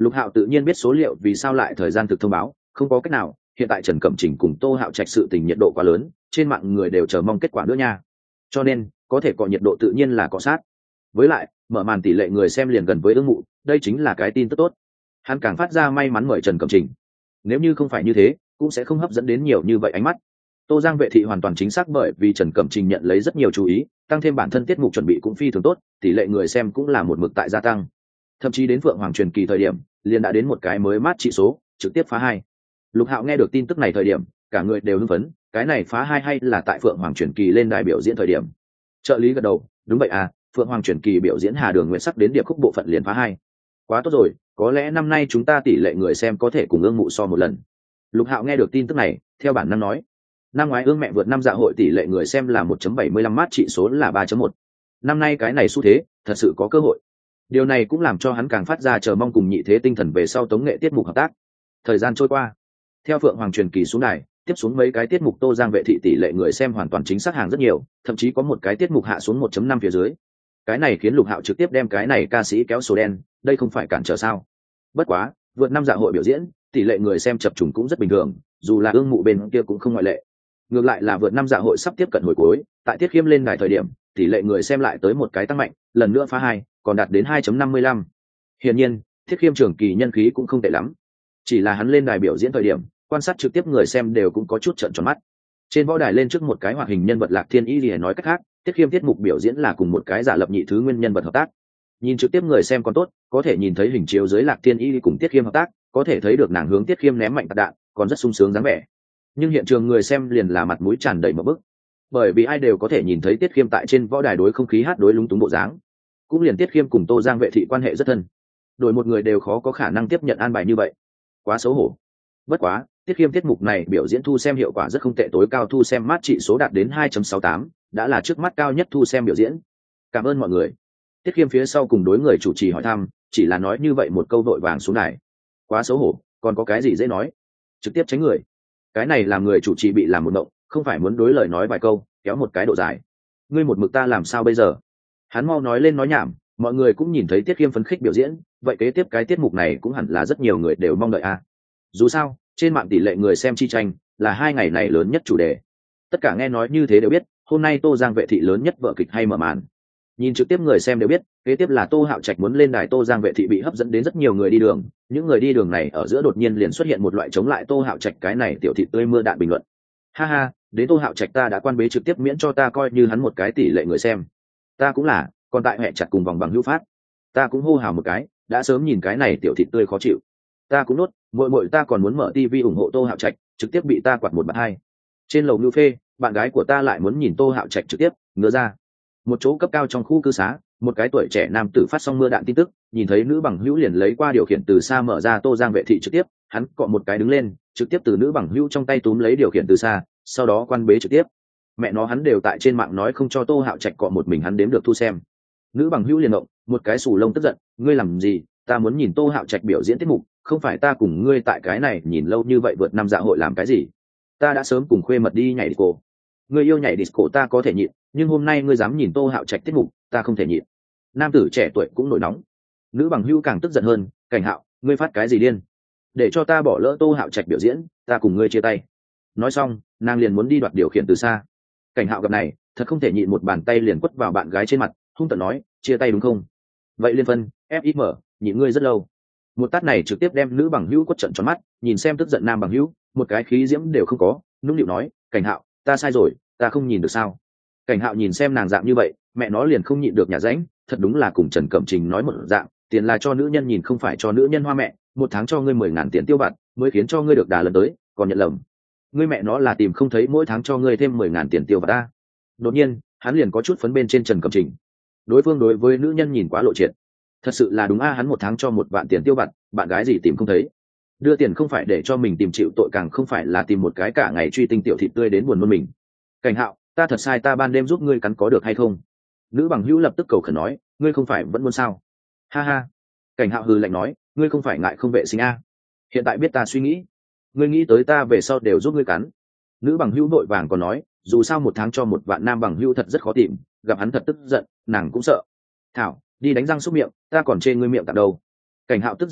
Lục Hạo tự nhiên biết số liệu vì sao lại thời gian thực thông báo, không có cách nào, hiện tại Trần Cẩm Trình cùng Tô Hạo Trạch sự tình nhiệt độ quá lớn, trên mạng người đều chờ mong kết quả nữa nha. Cho nên, có thể có nhiệt độ tự nhiên là có sát. Với lại, mở màn tỷ lệ người xem liền gần với ương mụ, đây chính là cái tin tức tốt. Hắn càng phát ra may mắn mời Trần Cẩm Trình. Nếu như không phải như thế, cũng sẽ không hấp dẫn đến nhiều như vậy ánh mắt. Tô Giang vệ thị hoàn toàn chính xác bởi vì Trần Cẩm Trình nhận lấy rất nhiều chú ý, tăng thêm bản thân tiết mục chuẩn bị cũng phi thường tốt, tỷ lệ người xem cũng là một mực tại gia tăng. Thậm chí đến Phượng Hoàng truyền kỳ thời điểm, liền đã đến một cái mới mát trị số, trực tiếp phá 2. Lục Hạo nghe được tin tức này thời điểm, cả người đều hưng phấn, cái này phá 2 hay là tại Phượng Hoàng truyền kỳ lên đài biểu diễn thời điểm. Trợ lý gật đầu, đúng vậy à, Phượng Hoàng truyền kỳ biểu diễn Hà Đường Nguyệt sắc đến điệp khúc bộ phận liền phá 2. Quá tốt rồi, có lẽ năm nay chúng ta tỷ lệ người xem có thể cùng ương mụ so một lần. Lục Hạo nghe được tin tức này, theo bản năng nói, năm ngoái ương mẹ vượt năm dạ hội tỷ lệ người xem là 1.75 mát trị số là 3.1. Năm nay cái này xu thế, thật sự có cơ hội. Điều này cũng làm cho hắn càng phát ra chờ mong cùng nhị thế tinh thần về sau tống nghệ tiết mục hợp tác. Thời gian trôi qua, theo Phượng Hoàng truyền kỳ xuống đài, tiếp xuống mấy cái tiết mục Tô Giang vệ thị tỷ lệ người xem hoàn toàn chính xác hàng rất nhiều, thậm chí có một cái tiết mục hạ xuống 1.5 phía dưới. Cái này khiến Lục Hạo trực tiếp đem cái này ca sĩ kéo số đen, đây không phải cản trở sao? Bất quá, vượt năm dạ hội biểu diễn, tỷ lệ người xem chập trùng cũng rất bình thường, dù là ương mụ bên kia cũng không ngoại lệ. Ngược lại là vượt năm dạ hội sắp tiếp cận hồi cuối, tại Tiết Khiêm lên đài thời điểm, tỷ lệ người xem lại tới một cái tăng mạnh, lần nữa phá 2, còn đạt đến 2.55. Hiển nhiên, Tiết Khiêm trường kỳ nhân khí cũng không tệ lắm. Chỉ là hắn lên đài biểu diễn thời điểm, quan sát trực tiếp người xem đều cũng có chút trợn tròn mắt. Trên võ đài lên trước một cái hoạt hình nhân vật Lạc Thiên Y lìa nói cách khác, Tiết Khiêm tiết mục biểu diễn là cùng một cái giả lập nhị thứ nguyên nhân vật hợp tác. Nhìn trực tiếp người xem còn tốt, có thể nhìn thấy hình chiếu dưới Lạc Thiên Y cùng Tiết Khiêm hợp tác, có thể thấy được nàng hướng Tiết Khiêm ném mạnh tạc đạn, còn rất sung sướng dáng vẻ. Nhưng hiện trường người xem liền là mặt mũi tràn đầy một bức, bởi vì ai đều có thể nhìn thấy Tiết Khiêm tại trên võ đài đối không khí hát đối lúng túng bộ dáng, cũng liền Tiết Khiêm cùng Tô Giang vệ thị quan hệ rất thân, đổi một người đều khó có khả năng tiếp nhận an bài như vậy, quá xấu hổ. Bất quá, Tiết Khiêm tiết mục này biểu diễn thu xem hiệu quả rất không tệ, tối cao thu xem mát trị số đạt đến 2.68, đã là trước mắt cao nhất thu xem biểu diễn. Cảm ơn mọi người. Tiết Khiêm phía sau cùng đối người chủ trì hỏi thăm, chỉ là nói như vậy một câu vội vàng xuống đài, quá xấu hổ, còn có cái gì dễ nói, trực tiếp tránh người. Cái này làm người chủ trì bị làm một động, không phải muốn đối lời nói vài câu, kéo một cái độ dài. Ngươi một mực ta làm sao bây giờ? Hắn mau nói lên nói nhảm, mọi người cũng nhìn thấy Tiết Khiêm phấn khích biểu diễn, vậy kế tiếp cái tiết mục này cũng hẳn là rất nhiều người đều mong đợi a. Dù sao, trên mạng tỷ lệ người xem chi tranh là 2 ngày này lớn nhất chủ đề. Tất cả nghe nói như thế đều biết, hôm nay Tô Giang vệ thị lớn nhất vở kịch hay mở màn. Nhìn trực tiếp người xem đều biết, kế tiếp là Tô Hạo Trạch muốn lên đài, Tô Giang vệ thị bị hấp dẫn đến rất nhiều người đi đường, những người đi đường này ở giữa đột nhiên liền xuất hiện một loại chống lại Tô Hạo Trạch cái này tiểu thị tươi mưa đạn bình luận. Ha ha, đến Tô Hạo Trạch ta đã quan bế trực tiếp miễn cho ta coi như hắn một cái tỷ lệ người xem. Ta cũng là, còn tại hẹ chặt cùng vòng bằng hữu phát. Ta cũng hô hào một cái, đã sớm nhìn cái này tiểu thị tươi khó chịu. Ta cũng nốt, muội ta còn muốn mở TV ủng hộ Tô Hạo Trạch, trực tiếp bị ta quạt một bạt hai. Trên lầu Ngưu Phê, bạn gái của ta lại muốn nhìn Tô Hạo Trạch trực tiếp, ngứa ra. Một chỗ cấp cao trong khu cư xá, một cái tuổi trẻ nam tử phát xong mưa đạn tin tức, nhìn thấy nữ bằng hữu liền lấy qua điều khiển từ xa mở ra Tô Giang vệ thị trực tiếp, hắn cọ một cái đứng lên, trực tiếp từ nữ bằng hữu trong tay túm lấy điều khiển từ xa, sau đó quan bế trực tiếp. Mẹ nó, hắn đều tại trên mạng nói không cho Tô Hạo Trạch cọ một mình hắn đếm được thu xem. Nữ bằng hữu liền động, một cái sù lông tức giận, ngươi làm gì? Ta muốn nhìn Tô Hạo Trạch biểu diễn tiết mục, không phải ta cùng ngươi tại cái này nhìn lâu như vậy vượt năm dạ hội làm cái gì? Ta đã sớm cùng khuê mật đi nhảy disco. Ngươi yêu nhảy disco ta có thể nhịn, nhưng hôm nay ngươi dám nhìn Tô Hạo Trạch tiết mục, ta không thể nhịn. Nam tử trẻ tuổi cũng nổi nóng. Nữ bằng hữu càng tức giận hơn, Cảnh Hạo, ngươi phát cái gì điên? Để cho ta bỏ lỡ Tô Hạo Trạch biểu diễn, ta cùng ngươi chia tay. Nói xong, nàng liền muốn đi đoạt điều khiển từ xa. Cảnh Hạo gặp này, thật không thể nhịn, một bàn tay liền quất vào bạn gái trên mặt, hung tợn nói, chia tay đúng không? Vậy liên phân, FXM, nhịn ngươi rất lâu. Một tát này trực tiếp đem nữ bằng hữu quất trận tròn mắt, nhìn xem tức giận nam bằng hữu, một cái khí diễm đều không có, nũng nịu nói, Cảnh Hạo, ta sai rồi, ta không nhìn được sao? Cảnh Hạo nhìn xem nàng dạng như vậy, mẹ nó liền không nhịn được nhà rãnh, thật đúng là cùng Trần Cẩm Trình nói một dạng, tiền là cho nữ nhân nhìn không phải cho nữ nhân hoa mẹ, một tháng cho ngươi 10.000 tiền tiêu vặt, mới khiến cho ngươi được đà lần tới, còn nhận lầm. Ngươi mẹ nó là tìm không thấy mỗi tháng cho ngươi thêm 10.000 tiền tiêu vặt ta. Đột nhiên, hắn liền có chút phấn bên trên Trần Cẩm Trình. Đối phương đối với nữ nhân nhìn quá lộ triệt. Thật sự là đúng a, hắn một tháng cho 1 vạn tiền tiêu vặt, bạn gái gì tìm không thấy. Đưa tiền không phải để cho mình tìm chịu tội, càng không phải là tìm một cái cả ngày truy tinh tiểu thịt tươi đến buồn nôn mình. Cảnh Hạo, ta thật sai, ta ban đêm giúp ngươi cắn có được hay không? Nữ bằng hữu lập tức cầu khẩn nói, ngươi không phải vẫn muốn sao? Ha ha. Cảnh Hạo hừ lạnh nói, ngươi không phải ngại không vệ sinh a? Hiện tại biết ta suy nghĩ, ngươi nghĩ tới ta về sau đều giúp ngươi cắn. Nữ bằng hữu vội vàng còn nói, dù sao 1 tháng cho 1 vạn, nam bằng hữu thật rất khó tìm, gặp hắn thật tức giận, nàng cũng sợ. Thảo, đi đánh răng xúc miệng, ta còn chê ngươi miệng tặng đâu. Cảnh Hạo tức giận nói,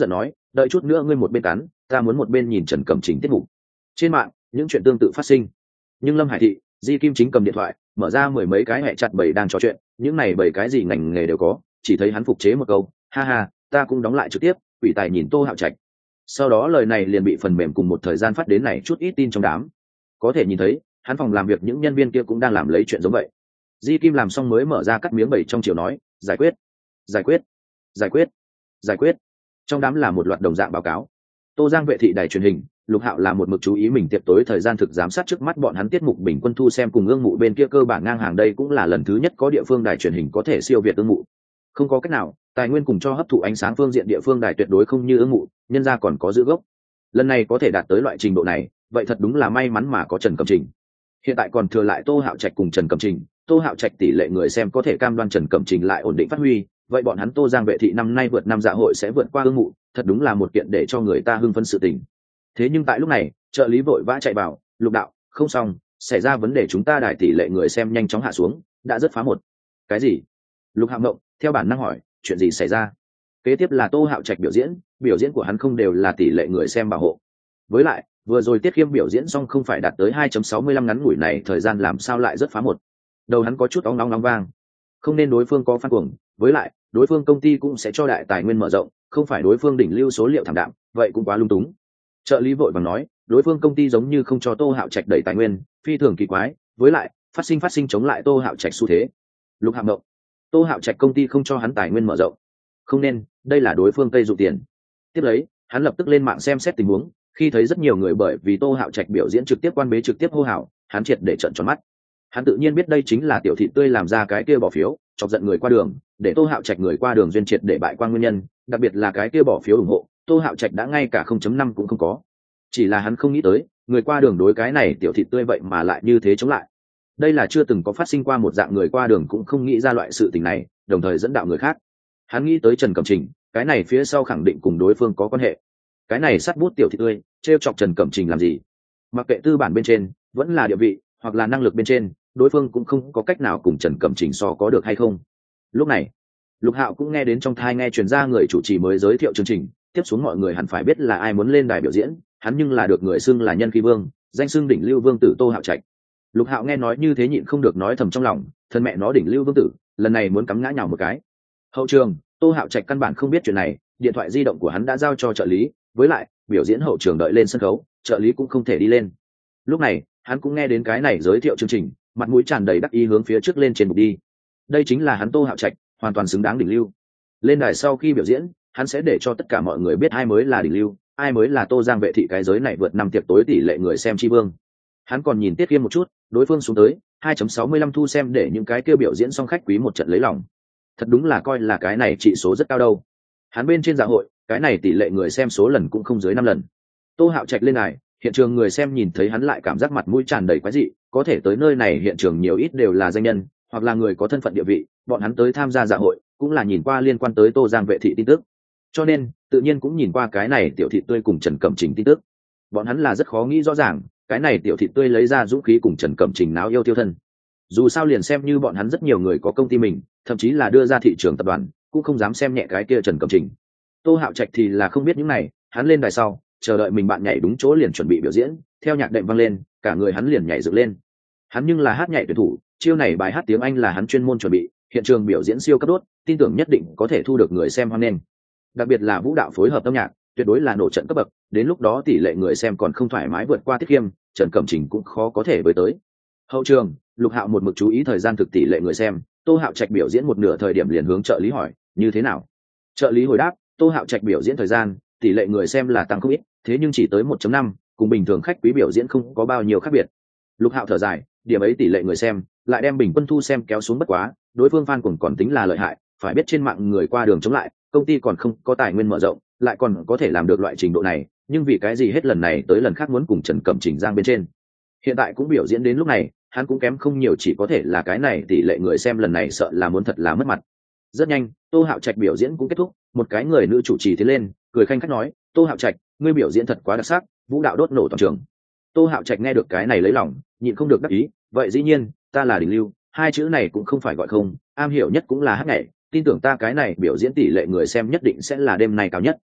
đợi chút nữa ngươi một bên cắn, ta muốn một bên nhìn Trần Cẩm Trình tiết mục. Trên mạng những chuyện tương tự phát sinh, nhưng Lâm Hải Thị, Di Kim chính cầm điện thoại mở ra mười mấy cái hẹ chặt bầy đang trò chuyện, những này bầy cái gì ngành nghề đều có, chỉ thấy hắn phục chế một câu, ha ha, ta cũng đóng lại trực tiếp, quỷ tài nhìn Tô Hạo Trạch. Sau đó lời này liền bị phần mềm cùng một thời gian phát đến này chút ít tin trong đám, có thể nhìn thấy hắn phòng làm việc những nhân viên kia cũng đang làm lấy chuyện giống vậy. Di Kim làm xong mới mở ra cắt miếng bầy trong chiều nói, giải quyết, giải quyết, giải quyết, giải quyết. Trong đám là một loạt đồng dạng báo cáo. Tô Giang vệ thị đài truyền hình, Lục Hạo là một mực chú ý mình tiệp tối thời gian thực giám sát trước mắt bọn hắn tiết mục bình quân thu xem cùng ương mụ bên kia cơ bản ngang hàng, đây cũng là lần thứ nhất có địa phương đài truyền hình có thể siêu việt ương mụ. Không có cách nào, tài nguyên cùng cho hấp thụ ánh sáng phương diện địa phương đài tuyệt đối không như ương mụ, nhân ra còn có giữ gốc. Lần này có thể đạt tới loại trình độ này, vậy thật đúng là may mắn mà có Trần Cẩm Trình. Hiện tại còn thừa lại Tô Hạo Trạch cùng Trần Cẩm Trình, Tô Hạo Trạch tỷ lệ người xem có thể cam đoan Trần Cẩm Trình lại ổn định phát huy, vậy bọn hắn Tô Giang vệ thị năm nay vượt năm dạ hội sẽ vượt qua ương mụ, thật đúng là một kiện để cho người ta hưng phấn sự tình. Thế nhưng tại lúc này, trợ lý vội vã chạy vào, Lục đạo, không xong, xảy ra vấn đề, chúng ta đài tỷ lệ người xem nhanh chóng hạ xuống, đã rất phá một. Cái gì? Lục Hạo Mộng theo bản năng hỏi, chuyện gì xảy ra? Kế tiếp là Tô Hạo Trạch biểu diễn của hắn không đều là tỷ lệ người xem bảo hộ. Với lại, vừa rồi Tiết Khiêm biểu diễn xong không phải đạt tới 2.65 ngắn ngủi này, thời gian làm sao lại rất phá một. Đầu hắn có chút óng nóng vang. Không nên đối phương có fan cuồng, với lại, đối phương công ty cũng sẽ cho đại tài nguyên mở rộng, không phải đối phương đỉnh lưu số liệu thảm đạm, vậy cũng quá lung túng. Trợ lý vội vàng nói, đối phương công ty giống như không cho Tô Hạo Trạch đẩy tài nguyên, phi thường kỳ quái, với lại, phát sinh chống lại Tô Hạo Trạch xu thế. Lục Hạo Mộng, Tô Hạo Trạch công ty không cho hắn tài nguyên mở rộng. Không nên, đây là đối phương cây dụ tiền. Tiếp lấy, hắn lập tức lên mạng xem xét tình huống, khi thấy rất nhiều người bởi vì Tô Hạo Trạch biểu diễn trực tiếp quan bế trực tiếp hô hào, hắn triệt để trợn tròn mắt. Hắn tự nhiên biết đây chính là Tiểu Thị Tươi làm ra cái kia bỏ phiếu, chọc giận người qua đường, để Tô Hạo Trạch người qua đường duyên triệt để bại quan nguyên nhân, đặc biệt là cái kia bỏ phiếu ủng hộ, Tô Hạo Trạch đã ngay cả 0.5 cũng không có. Chỉ là hắn không nghĩ tới, người qua đường đối cái này Tiểu Thị Tươi vậy mà lại như thế chống lại. Đây là chưa từng có phát sinh qua, một dạng người qua đường cũng không nghĩ ra loại sự tình này, đồng thời dẫn đạo người khác. Hắn nghĩ tới Trần Cẩm Trình, cái này phía sau khẳng định cùng đối phương có quan hệ. Cái này sắt bút Tiểu Thị Tươi, trêu chọc Trần Cẩm Trình làm gì? Mặc kệ tư bản bên trên, vẫn là địa vị, hoặc là năng lực bên trên, đối phương cũng không có cách nào cùng Trần Cẩm Trình so có được hay không. Lúc này, Lục Hạo cũng nghe đến trong thai nghe truyền ra người chủ trì mới giới thiệu chương trình, tiếp xuống mọi người hẳn phải biết là ai muốn lên đài biểu diễn, hắn nhưng là được người xưng là nhân khí vương, danh xưng đỉnh lưu vương tử Tô Hạo Trạch. Lục Hạo nghe nói như thế nhịn không được nói thầm trong lòng, thân mẹ nó đỉnh lưu vương tử, lần này muốn cắm ngã nhào một cái. Hậu trường, Tô Hạo Trạch căn bản không biết chuyện này, điện thoại di động của hắn đã giao cho trợ lý, với lại, biểu diễn hậu trường đợi lên sân khấu, trợ lý cũng không thể đi lên. Lúc này, hắn cũng nghe đến cái này giới thiệu chương trình, mặt mũi tràn đầy đắc ý hướng phía trước lên trên bục đi. Đây chính là hắn Tô Hạo Trạch, hoàn toàn xứng đáng đỉnh lưu. Lên đài sau khi biểu diễn, hắn sẽ để cho tất cả mọi người biết ai mới là đỉnh lưu, ai mới là Tô Giang vệ thị cái giới này vượt năm tiệc tối tỷ lệ người xem chi vương. Hắn còn nhìn Tiết Khiêm một chút, đối phương xuống tới 2.65 thu xem để những cái kia biểu diễn xong khách quý một trận lấy lòng. Thật đúng là coi là cái này trị số rất cao đâu. Hắn bên trên dạ hội, cái này tỷ lệ người xem số lần cũng không dưới 5 lần. Tô Hạo Trạch lên đài, hiện trường người xem nhìn thấy hắn lại cảm giác mặt mũi tràn đầy quái dị, có thể tới nơi này hiện trường nhiều ít đều là danh nhân, hoặc là người có thân phận địa vị, bọn hắn tới tham gia dạ hội, cũng là nhìn qua liên quan tới Tô Giang vệ thị tin tức. Cho nên, tự nhiên cũng nhìn qua cái này Tiểu Thị Tươi cùng Trần Cẩm Trình tin tức. Bọn hắn là rất khó nghĩ rõ ràng, cái này Tiểu Thị Tươi lấy ra dũng khí cùng Trần Cẩm Trình náo yêu tiêu thân. Dù sao liền xem như bọn hắn rất nhiều người có công ty mình, thậm chí là đưa ra thị trường tập đoàn, cũng không dám xem nhẹ cái kia Trần Cẩm Trình. Tô Hạo Trạch thì là không biết những này, hắn lên đài sau, chờ đợi mình bạn nhảy đúng chỗ liền chuẩn bị biểu diễn, theo nhạc đệm vang lên, cả người hắn liền nhảy dựng lên. Hắn nhưng là hát nhảy tuyển thủ, chiêu này bài hát tiếng Anh là hắn chuyên môn chuẩn bị, hiện trường biểu diễn siêu cấp đốt, tin tưởng nhất định có thể thu được người xem hoan nghênh. Đặc biệt là vũ đạo phối hợp âm nhạc, tuyệt đối là nổ trận cấp bậc, đến lúc đó tỷ lệ người xem còn không thoải mái vượt qua Tiết Khiêm, Trần Cẩm Trình cũng khó có thể với tới. Hậu trường, Lục Hạo một mực chú ý thời gian thực tỷ lệ người xem, Tô Hạo Trạch biểu diễn một nửa thời điểm liền hướng trợ lý hỏi, như thế nào? Trợ lý hồi đáp, Tô Hạo Trạch biểu diễn thời gian, tỷ lệ người xem là tăng không ít, thế nhưng chỉ tới 1.5, cùng bình thường khách quý biểu diễn không có bao nhiêu khác biệt. Lục Hạo thở dài, điểm ấy tỷ lệ người xem, lại đem bình quân thu xem kéo xuống bất quá, đối phương fan còn tính là lợi hại, phải biết trên mạng người qua đường chống lại, công ty còn không có tài nguyên mở rộng, lại còn có thể làm được loại trình độ này, nhưng vì cái gì hết lần này tới lần khác muốn cùng Trần Cẩm Trình giang bên trên. Hiện tại cũng biểu diễn đến lúc này, hắn cũng kém không nhiều, chỉ có thể là cái này tỷ lệ người xem lần này sợ là muốn thật là mất mặt. Rất nhanh, Tô Hạo Trạch biểu diễn cũng kết thúc, một cái người nữ chủ trì tiến lên, cười khanh khách nói, Tô Hạo Trạch, ngươi biểu diễn thật quá đặc sắc, vũ đạo đốt nổ toàn trường. Tô Hạo Trạch nghe được cái này lấy lòng, nhịn không được đắc ý, vậy dĩ nhiên, ta là đỉnh lưu, hai chữ này cũng không phải gọi không, am hiểu nhất cũng là hát nhảy, tin tưởng ta cái này biểu diễn tỷ lệ người xem nhất định sẽ là đêm nay cao nhất.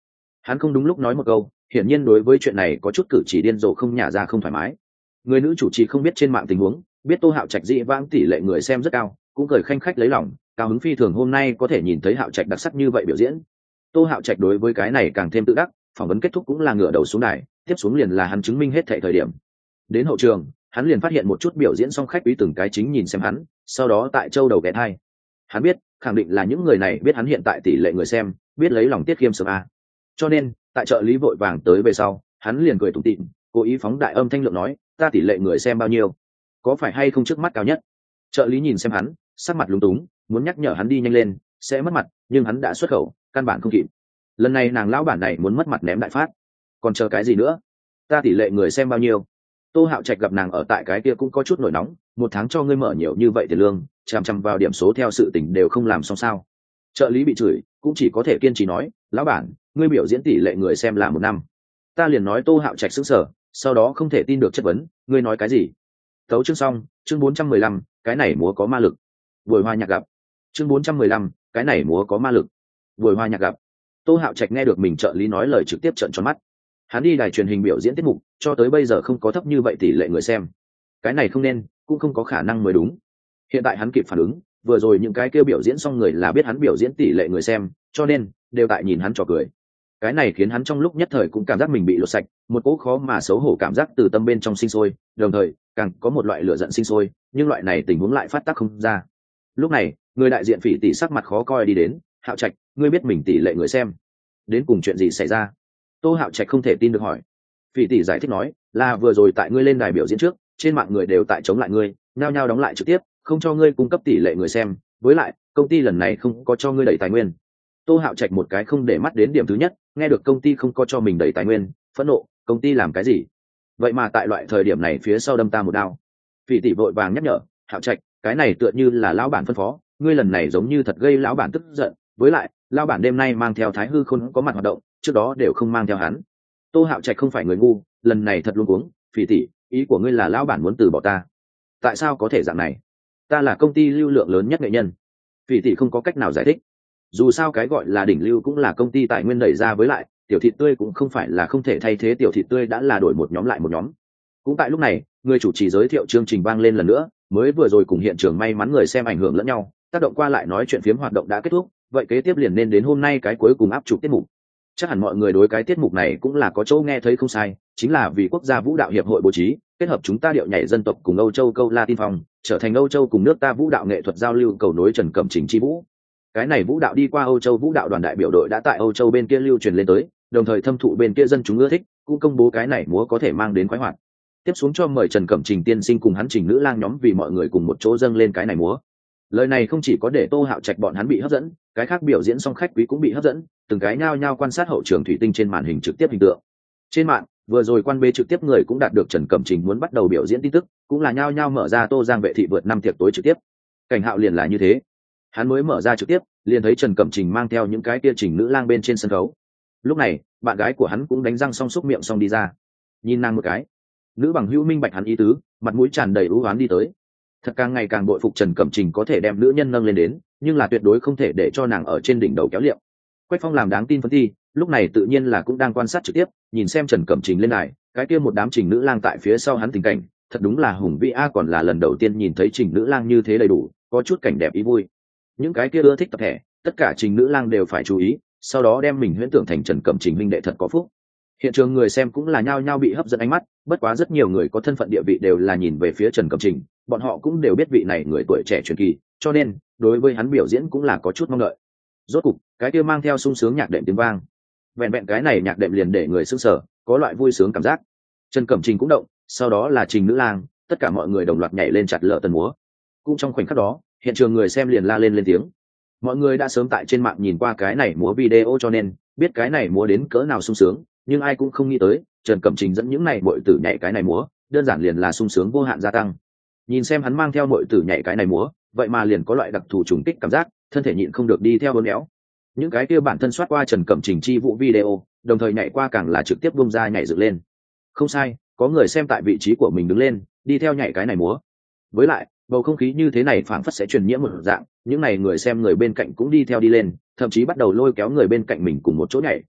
Hắn không đúng lúc nói một câu, hiển nhiên đối với chuyện này có chút cử chỉ điên rồ không nhả ra không thoải mái. Người nữ chủ trì không biết trên mạng tình huống, biết Tô Hạo Trạch dị vãng tỷ lệ người xem rất cao, cũng cười khanh khách lấy lòng, cao hứng phi thường hôm nay có thể nhìn thấy Hạo Trạch đặc sắc như vậy biểu diễn. Tô Hạo Trạch đối với cái này càng thêm tự đắc, phỏng vấn kết thúc cũng là ngửa đầu xuống đài, tiếp xuống liền là hắn chứng minh hết thảy thời điểm. Đến hậu trường, hắn liền phát hiện một chút biểu diễn xong khách quý từng cái chính nhìn xem hắn, sau đó tại châu đầu ghé thai. Hắn biết, khẳng định là những người này biết hắn hiện tại tỷ lệ người xem, biết lấy lòng Tiết Khiêm sớm a. Cho nên, tại trợ lý vội vàng tới về sau, hắn liền cười tủm tỉm, cố ý phóng đại âm thanh lượng nói, ta tỷ lệ người xem bao nhiêu, có phải hay không trước mắt cao nhất. Trợ lý nhìn xem hắn, sắc mặt lúng túng, muốn nhắc nhở hắn đi nhanh lên, sẽ mất mặt, nhưng hắn đã xuất khẩu, căn bản không kịp. Lần này nàng lão bản này muốn mất mặt ném đại phát, còn chờ cái gì nữa? Ta tỷ lệ người xem bao nhiêu? Tô Hạo Trạch gặp nàng ở tại cái kia cũng có chút nổi nóng, một tháng cho ngươi mở nhiều như vậy tiền lương, chằm chằm vào điểm số theo sự tình đều không làm xong sao? Trợ lý bị chửi, cũng chỉ có thể kiên trì nói, lão bản, ngươi biểu diễn tỷ lệ người xem là 1 năm. Ta liền nói. Tô Hạo Trạch sững sờ, sau đó không thể tin được chất vấn, ngươi nói cái gì? Tấu chương xong, chương 415, cái này múa có ma lực. Buổi hòa nhạc gặp. Chương 415, cái này múa có ma lực. Buổi hòa nhạc gặp. Tô Hạo Trạch nghe được mình trợ lý nói lời trực tiếp trợn tròn mắt. Hắn đi đài truyền hình biểu diễn tiết mục, cho tới bây giờ không có thấp như vậy tỷ lệ người xem. Cái này không nên, cũng không có khả năng mới đúng. Hiện tại hắn kịp phản ứng, vừa rồi những cái kêu biểu diễn xong người là biết hắn biểu diễn tỷ lệ người xem, cho nên đều tại nhìn hắn trò cười. Cái này khiến hắn trong lúc nhất thời cũng cảm giác mình bị lột sạch, một cỗ khó mà xấu hổ cảm giác từ tâm bên trong sinh sôi, đồng thời càng có một loại lửa giận sinh sôi, nhưng loại này tình huống lại phát tác không ra. Lúc này, người đại diện Phỉ tỷ sắc mặt khó coi đi đến, Hạo Trạch, ngươi biết mình tỷ lệ người xem, đến cùng chuyện gì xảy ra? Tô Hạo Trạch không thể tin được hỏi. Phỉ tỷ giải thích nói, là vừa rồi tại ngươi lên đài biểu diễn trước, trên mạng người đều tại chống lại ngươi, nhao nhao đóng lại trực tiếp, không cho ngươi cung cấp tỷ lệ người xem, với lại công ty lần này không có cho ngươi đẩy tài nguyên. Tô Hạo Trạch một cái không để mắt đến điểm thứ nhất, nghe được công ty không có cho mình đẩy tài nguyên, phẫn nộ, công ty làm cái gì? Vậy mà tại loại thời điểm này phía sau đâm ta một đao. Phỉ tỷ vội vàng nhắc nhở, Hạo Trạch, cái này tựa như là lão bản phân phó, ngươi lần này giống như thật gây lão bản tức giận, với lại, lão bản đêm nay mang theo Thái Hư Khôn có mặt hoạt động, trước đó đều không mang theo hắn. Tô Hạo Trạch không phải người ngu, lần này thật luống cuống, Phỉ tỷ, ý của ngươi là lão bản muốn từ bỏ ta? Tại sao có thể dạng này? Ta là công ty lưu lượng lớn nhất nghệ nhân. Phỉ tỷ không có cách nào giải thích. Dù sao cái gọi là đỉnh lưu cũng là công ty tài nguyên đẩy ra, với lại tiểu thịt tươi cũng không phải là không thể thay thế, tiểu thịt tươi đã là đổi một nhóm lại một nhóm. Cũng tại lúc này, người chủ trì giới thiệu chương trình vang lên lần nữa, mới vừa rồi cùng hiện trường may mắn người xem ảnh hưởng lẫn nhau, tác động qua lại nói chuyện phiếm hoạt động đã kết thúc, vậy kế tiếp liền nên đến hôm nay cái cuối cùng áp chụp tiết mục. Chắc hẳn mọi người đối cái tiết mục này cũng là có chỗ nghe thấy không sai, chính là vì quốc gia vũ đạo hiệp hội bố trí, kết hợp chúng ta điệu nhảy dân tộc cùng Âu Châu câu Latin phong, trở thành Âu Châu cùng nước ta vũ đạo nghệ thuật giao lưu cầu nối Trần Cẩm Trình chi vũ. Cái này vũ đạo đi qua Âu Châu vũ đạo đoàn đại biểu đội đã tại Âu Châu bên kia lưu truyền lên tới, đồng thời thâm thụ bên kia dân chúng ưa thích, cũng công bố cái này múa có thể mang đến khoái hoạt. Tiếp xuống cho mời Trần Cẩm Trình tiên sinh cùng hắn Trình nữ lang nhóm vì mọi người cùng một chỗ dâng lên cái này múa. Lời này không chỉ có để Tô Hạo Trạch bọn hắn bị hấp dẫn, cái khác biểu diễn xong khách quý cũng bị hấp dẫn, từng cái nhao nhao quan sát hậu trường thủy tinh trên màn hình trực tiếp hình tượng. Trên mạng, vừa rồi quan bê trực tiếp người cũng đạt được Trần Cẩm Trình muốn bắt đầu biểu diễn tin tức, cũng là nhao nhao mở ra Tô Giang vệ thị vượt 5 tiệc tối trực tiếp. Cảnh Hạo liền là như thế. Hắn mới mở ra trực tiếp, liền thấy Trần Cẩm Trình mang theo những cái kia Trình nữ lang bên trên sân khấu. Lúc này, bạn gái của hắn cũng đánh răng xong xúc miệng xong đi ra. Nhìn nàng một cái, nữ bằng hữu minh bạch hắn ý tứ, mặt mũi tràn đầy ưu oán đi tới. Thật càng ngày càng bội phục Trần Cẩm Trình có thể đem nữ nhân nâng lên đến, nhưng là tuyệt đối không thể để cho nàng ở trên đỉnh đầu kéo liệm. Quách Phong làm đáng tin phân thi, lúc này tự nhiên là cũng đang quan sát trực tiếp, nhìn xem Trần Cẩm Trình lên đài, cái kia một đám Trình nữ lang tại phía sau hắn tình cảnh, thật đúng là hùng vĩ a, còn là lần đầu tiên nhìn thấy Trình nữ lang như thế đầy đủ, có chút cảnh đẹp ý vui. Những cái kia ưa thích tập thể, tất cả Trình nữ lang đều phải chú ý, sau đó đem mình huyễn tưởng thành Trần Cẩm Trình huynh đệ thật có phúc. Hiện trường người xem cũng là nhao nhao bị hấp dẫn ánh mắt, bất quá rất nhiều người có thân phận địa vị đều là nhìn về phía Trần Cẩm Trình, bọn họ cũng đều biết vị này người tuổi trẻ truyền kỳ, cho nên đối với hắn biểu diễn cũng là có chút mong đợi. Rốt cục, cái kia mang theo sung sướng nhạc đệm tiếng vang, vẹn vẹn cái này nhạc đệm liền để người sững sờ, có loại vui sướng cảm giác. Trần Cẩm Trình cũng động, sau đó là Trình nữ lang, tất cả mọi người đồng loạt nhảy lên chặt lợ tần múa. Cũng trong khoảnh khắc đó, hiện trường người xem liền la lên tiếng. Mọi người đã sớm tại trên mạng nhìn qua cái này múa video, cho nên biết cái này múa đến cỡ nào sung sướng, nhưng ai cũng không nghĩ tới Trần Cẩm Trình dẫn những này muội tử nhảy cái này múa, đơn giản liền là sung sướng vô hạn gia tăng. Nhìn xem hắn mang theo muội tử nhảy cái này múa, vậy mà liền có loại đặc thù trùng kích cảm giác, thân thể nhịn không được đi theo uốn éo. Những cái kia bản thân soát qua Trần Cẩm Trình chi vụ video, đồng thời nhảy qua càng là trực tiếp bung ra nhảy dựng lên. Không sai, có người xem tại vị trí của mình đứng lên, đi theo nhảy cái này múa. Với lại, bầu không khí như thế này phảng phất sẽ truyền nhiễm một dạng, những này người xem người bên cạnh cũng đi theo đi lên, thậm chí bắt đầu lôi kéo người bên cạnh mình cùng một chỗ nhảy.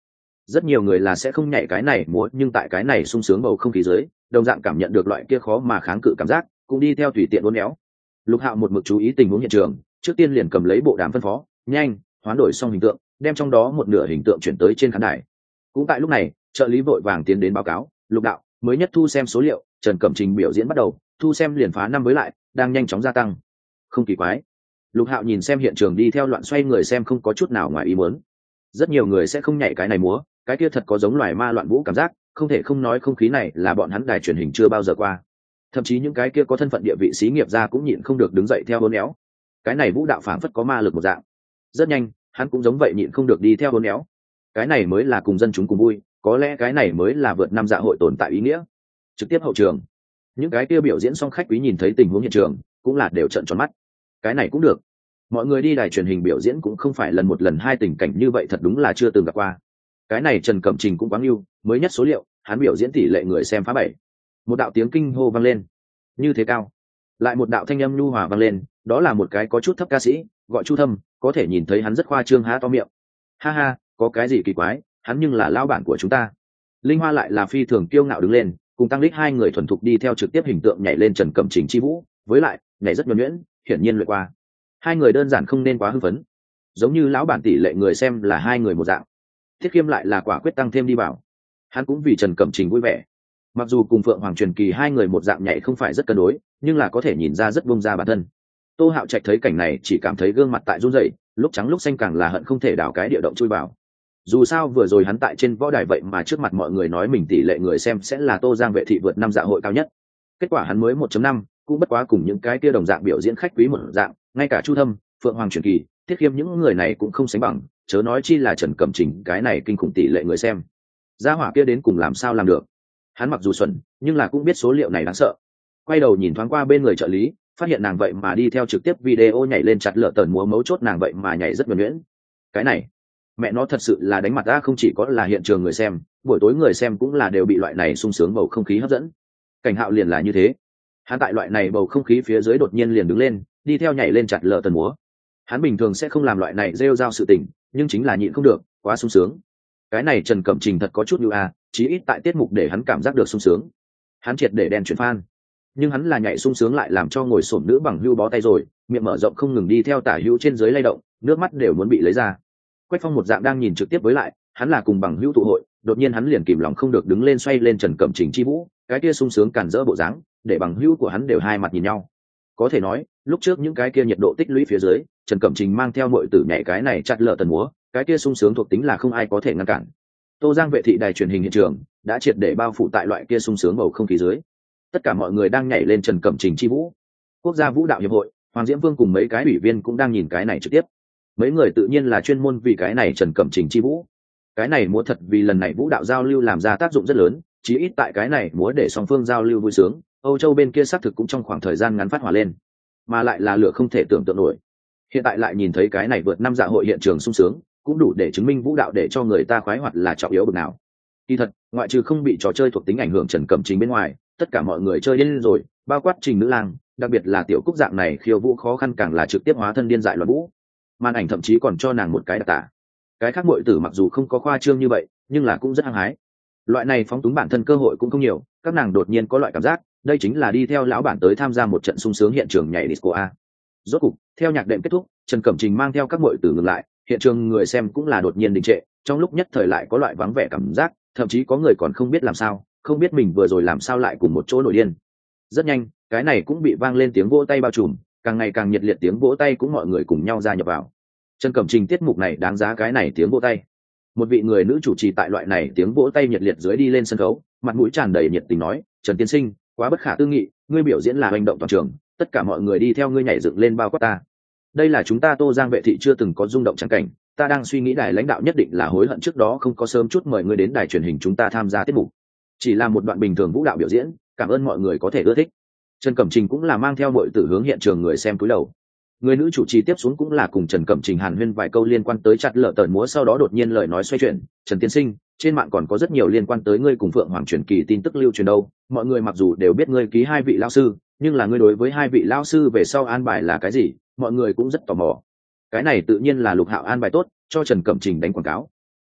Rất nhiều người là sẽ không nhảy cái này múa, nhưng tại cái này sung sướng bầu không khí dưới, đồng dạng cảm nhận được loại kia khó mà kháng cự cảm giác, cũng đi theo tùy tiện uốn éo. Lục Hạo một mực chú ý tình huống hiện trường, trước tiên liền cầm lấy bộ đàm phân phó, nhanh hoán đổi xong hình tượng, đem trong đó một nửa hình tượng chuyển tới trên khán đài. Cũng tại lúc này, trợ lý vội vàng tiến đến báo cáo, Lục đạo, mới nhất thu xem số liệu, Trần Cẩm Trình biểu diễn bắt đầu, thu xem liền phá năm với lại, đang nhanh chóng gia tăng. Không kỳ quái. Lục Hạo nhìn xem hiện trường đi theo loạn xoay người xem không có chút nào ngoài ý muốn. Rất nhiều người sẽ không nhảy cái này múa, cái kia thật có giống loài ma loạn vũ cảm giác, không thể không nói không khí này là bọn hắn đài truyền hình chưa bao giờ qua. Thậm chí những cái kia có thân phận địa vị xí nghiệp ra cũng nhịn không được đứng dậy theo hôn éo. Cái này vũ đạo phảng phất có ma lực một dạng. Rất nhanh, hắn cũng giống vậy nhịn không được đi theo hôn éo. Cái này mới là cùng dân chúng cùng vui, có lẽ cái này mới là vượt năm dạ hội tồn tại ý nghĩa. Trực tiếp hậu trường, những cái kia biểu diễn xong khách quý nhìn thấy tình huống hiện trường, cũng là đều trợn tròn mắt. Cái này cũng được. Mọi người đi đài truyền hình biểu diễn cũng không phải lần một lần hai tình cảnh như vậy, thật đúng là chưa từng gặp qua. Cái này Trần Cẩm Trình cũng quá ngưu, mới nhất số liệu, hắn biểu diễn tỷ lệ người xem phá 7. Một đạo tiếng kinh hô vang lên. Như thế cao. Lại một đạo thanh âm nhu hòa vang lên, đó là một cái có chút thấp ca sĩ, gọi Chu Thâm, có thể nhìn thấy hắn rất khoa trương há to miệng. Ha ha, có cái gì kỳ quái, hắn nhưng là lão bản của chúng ta. Linh Hoa lại là phi thường kiêu ngạo đứng lên, cùng Tăng Lích hai người thuần thục đi theo trực tiếp hình tượng nhảy lên Trần Cẩm Trình chi vũ, với lại, nhảy rất nhuần nhuyễn, hiển nhiên luyện qua. Hai người đơn giản không nên quá hưng phấn, giống như lão bản tỷ lệ người xem là hai người một dạng. Thiết Khiêm lại là quả quyết tăng thêm đi vào, hắn cũng vì Trần Cẩm Trình vui vẻ. Mặc dù cùng Phượng Hoàng Truyền Kỳ hai người một dạng nhảy không phải rất cân đối, nhưng là có thể nhìn ra rất bông ra bản thân. Tô Hạo Trạch thấy cảnh này chỉ cảm thấy gương mặt tại run rẩy, lúc trắng lúc xanh càng là hận không thể đào cái địa động chui vào. Dù sao vừa rồi hắn tại trên võ đài vậy mà trước mặt mọi người nói mình tỷ lệ người xem sẽ là Tô Giang Vệ Thị vượt năm dạ hội cao nhất. Kết quả hắn mới 1.5, cũng bất quá cùng những cái kia đồng dạng biểu diễn khách quý một dạng, ngay cả Chu Thâm, Phượng Hoàng Truyền Kỳ, Thiết Khiêm những người này cũng không sánh bằng, chớ nói chi là Trần Cẩm Trình cái này kinh khủng tỷ lệ người xem. Gia hỏa kia đến cùng làm sao làm được? Hắn mặc dù xuẩn, nhưng là cũng biết số liệu này đáng sợ. Quay đầu nhìn thoáng qua bên người trợ lý, phát hiện nàng vậy mà đi theo trực tiếp video nhảy lên chặt lợ tần múa, mấu chốt nàng vậy mà nhảy rất nhuần nhuyễn. Cái này, mẹ nó thật sự là đánh mặt ta, không chỉ có là hiện trường người xem, buổi tối người xem cũng là đều bị loại này sung sướng bầu không khí hấp dẫn. Cảnh Hạo liền là như thế. Hắn tại loại này bầu không khí phía dưới đột nhiên liền đứng lên, đi theo nhảy lên chặt lợ tần múa. Hắn bình thường sẽ không làm loại này rêu rao sự tình, nhưng chính là nhịn không được, quá sung sướng. Cái này Trần Cẩm Trình thật có chút như chí ít tại tiết mục để hắn cảm giác được sung sướng. Hắn triệt để đèn chuyển fan, nhưng hắn là nhảy sung sướng lại làm cho ngồi xổm nữ bằng hưu bó tay rồi, miệng mở rộng không ngừng đi theo tả hữu trên dưới lay động, nước mắt đều muốn bị lấy ra. Quách Phong một dạng đang nhìn trực tiếp với lại, hắn là cùng bằng hữu tụ hội, đột nhiên hắn liền kìm lòng không được đứng lên xoay lên Trần Cẩm Trình chi vũ, cái kia sung sướng càn rỡ bộ dáng, để bằng hữu của hắn đều hai mặt nhìn nhau. Có thể nói, lúc trước những cái kia nhiệt độ tích lũy phía dưới, Trần Cẩm Trình mang theo mọi tử nhảy cái này chặt lợ tần múa, cái kia sung sướng thuộc tính là không ai có thể ngăn cản. Tô Giang Vệ Thị đài truyền hình hiện trường đã triệt để bao phủ tại loại kia sung sướng bầu không khí dưới. Tất cả mọi người đang nhảy lên Trần Cẩm Trình chi vũ. Quốc gia Vũ đạo Hiệp hội, Hoàng Diễm Vương cùng mấy cái ủy viên cũng đang nhìn cái này trực tiếp. Mấy người tự nhiên là chuyên môn vì cái này Trần Cẩm Trình chi vũ. Cái này múa thật vì lần này vũ đạo giao lưu làm ra tác dụng rất lớn, chí ít tại cái này múa để song phương giao lưu vui sướng, Âu Châu bên kia xác thực cũng trong khoảng thời gian ngắn phát hỏa lên, mà lại là lửa không thể tưởng tượng nổi. Hiện tại lại nhìn thấy cái này vượt năm dạ hội hiện trường sung sướng, cũng đủ để chứng minh vũ đạo để cho người ta khoái hoạt là trọng yếu bậc nào. Kỳ thật, ngoại trừ không bị trò chơi thuộc tính ảnh hưởng Trần Cẩm Trình bên ngoài, tất cả mọi người chơi điên rồi, bao quát Trình Nữ Lang, đặc biệt là Tiểu Cúc dạng này khiêu vũ khó khăn càng là trực tiếp hóa thân điên dại loạn vũ. Màn ảnh thậm chí còn cho nàng một cái đặc tả. Cái khác muội tử mặc dù không có khoa trương như vậy, nhưng là cũng rất hăng hái. Loại này phóng túng bản thân cơ hội cũng không nhiều, các nàng đột nhiên có loại cảm giác, đây chính là đi theo lão bản tới tham gia một trận sung sướng hiện trường nhảy disco a. Rốt cục, theo nhạc đệm kết thúc, Trần Cẩm Trình mang theo các muội tử ngừng lại, hiện trường người xem cũng là đột nhiên đình trệ, trong lúc nhất thời lại có loại vắng vẻ cảm giác, thậm chí có người còn không biết làm sao, không biết mình vừa rồi làm sao lại cùng một chỗ nổi điên. Rất nhanh, cái này cũng bị vang lên tiếng vỗ tay bao trùm, càng ngày càng nhiệt liệt tiếng vỗ tay cũng mọi người cùng nhau gia nhập vào. Trần Cẩm Trình tiết mục này đáng giá cái này tiếng vỗ tay. Một vị người nữ chủ trì tại loại này tiếng vỗ tay nhiệt liệt dưới đi lên sân khấu, mặt mũi tràn đầy nhiệt tình nói, Trần tiên sinh, quá bất khả tư nghị, ngươi biểu diễn là hành động toàn trường, tất cả mọi người đi theo ngươi nhảy dựng lên bao quát ta. Đây là chúng ta Tô Giang Vệ Thị chưa từng có rung động chẳng cảnh, ta đang suy nghĩ đài lãnh đạo nhất định là hối hận trước đó không có sớm chút mời ngươi đến đài truyền hình chúng ta tham gia tiết mục. Chỉ là một đoạn bình thường vũ đạo biểu diễn, cảm ơn mọi người có thể ưa thích. Trần Cẩm Trình cũng là mang theo mọi tử hướng hiện trường người xem cúi đầu. Người nữ chủ trì tiếp xuống cũng là cùng Trần Cẩm Trình hàn huyên vài câu liên quan tới chặt lợ tờn múa, sau đó đột nhiên lời nói xoay chuyển, Trần tiên sinh, trên mạng còn có rất nhiều liên quan tới ngươi cùng Phượng Hoàng Truyền Kỳ tin tức lưu truyền đâu, mọi người mặc dù đều biết ngươi ký hai vị lao sư, nhưng là ngươi đối với hai vị lao sư về sau an bài là cái gì, mọi người cũng rất tò mò. Cái này tự nhiên là Lục Hạo an bài tốt, cho Trần Cẩm Trình đánh quảng cáo.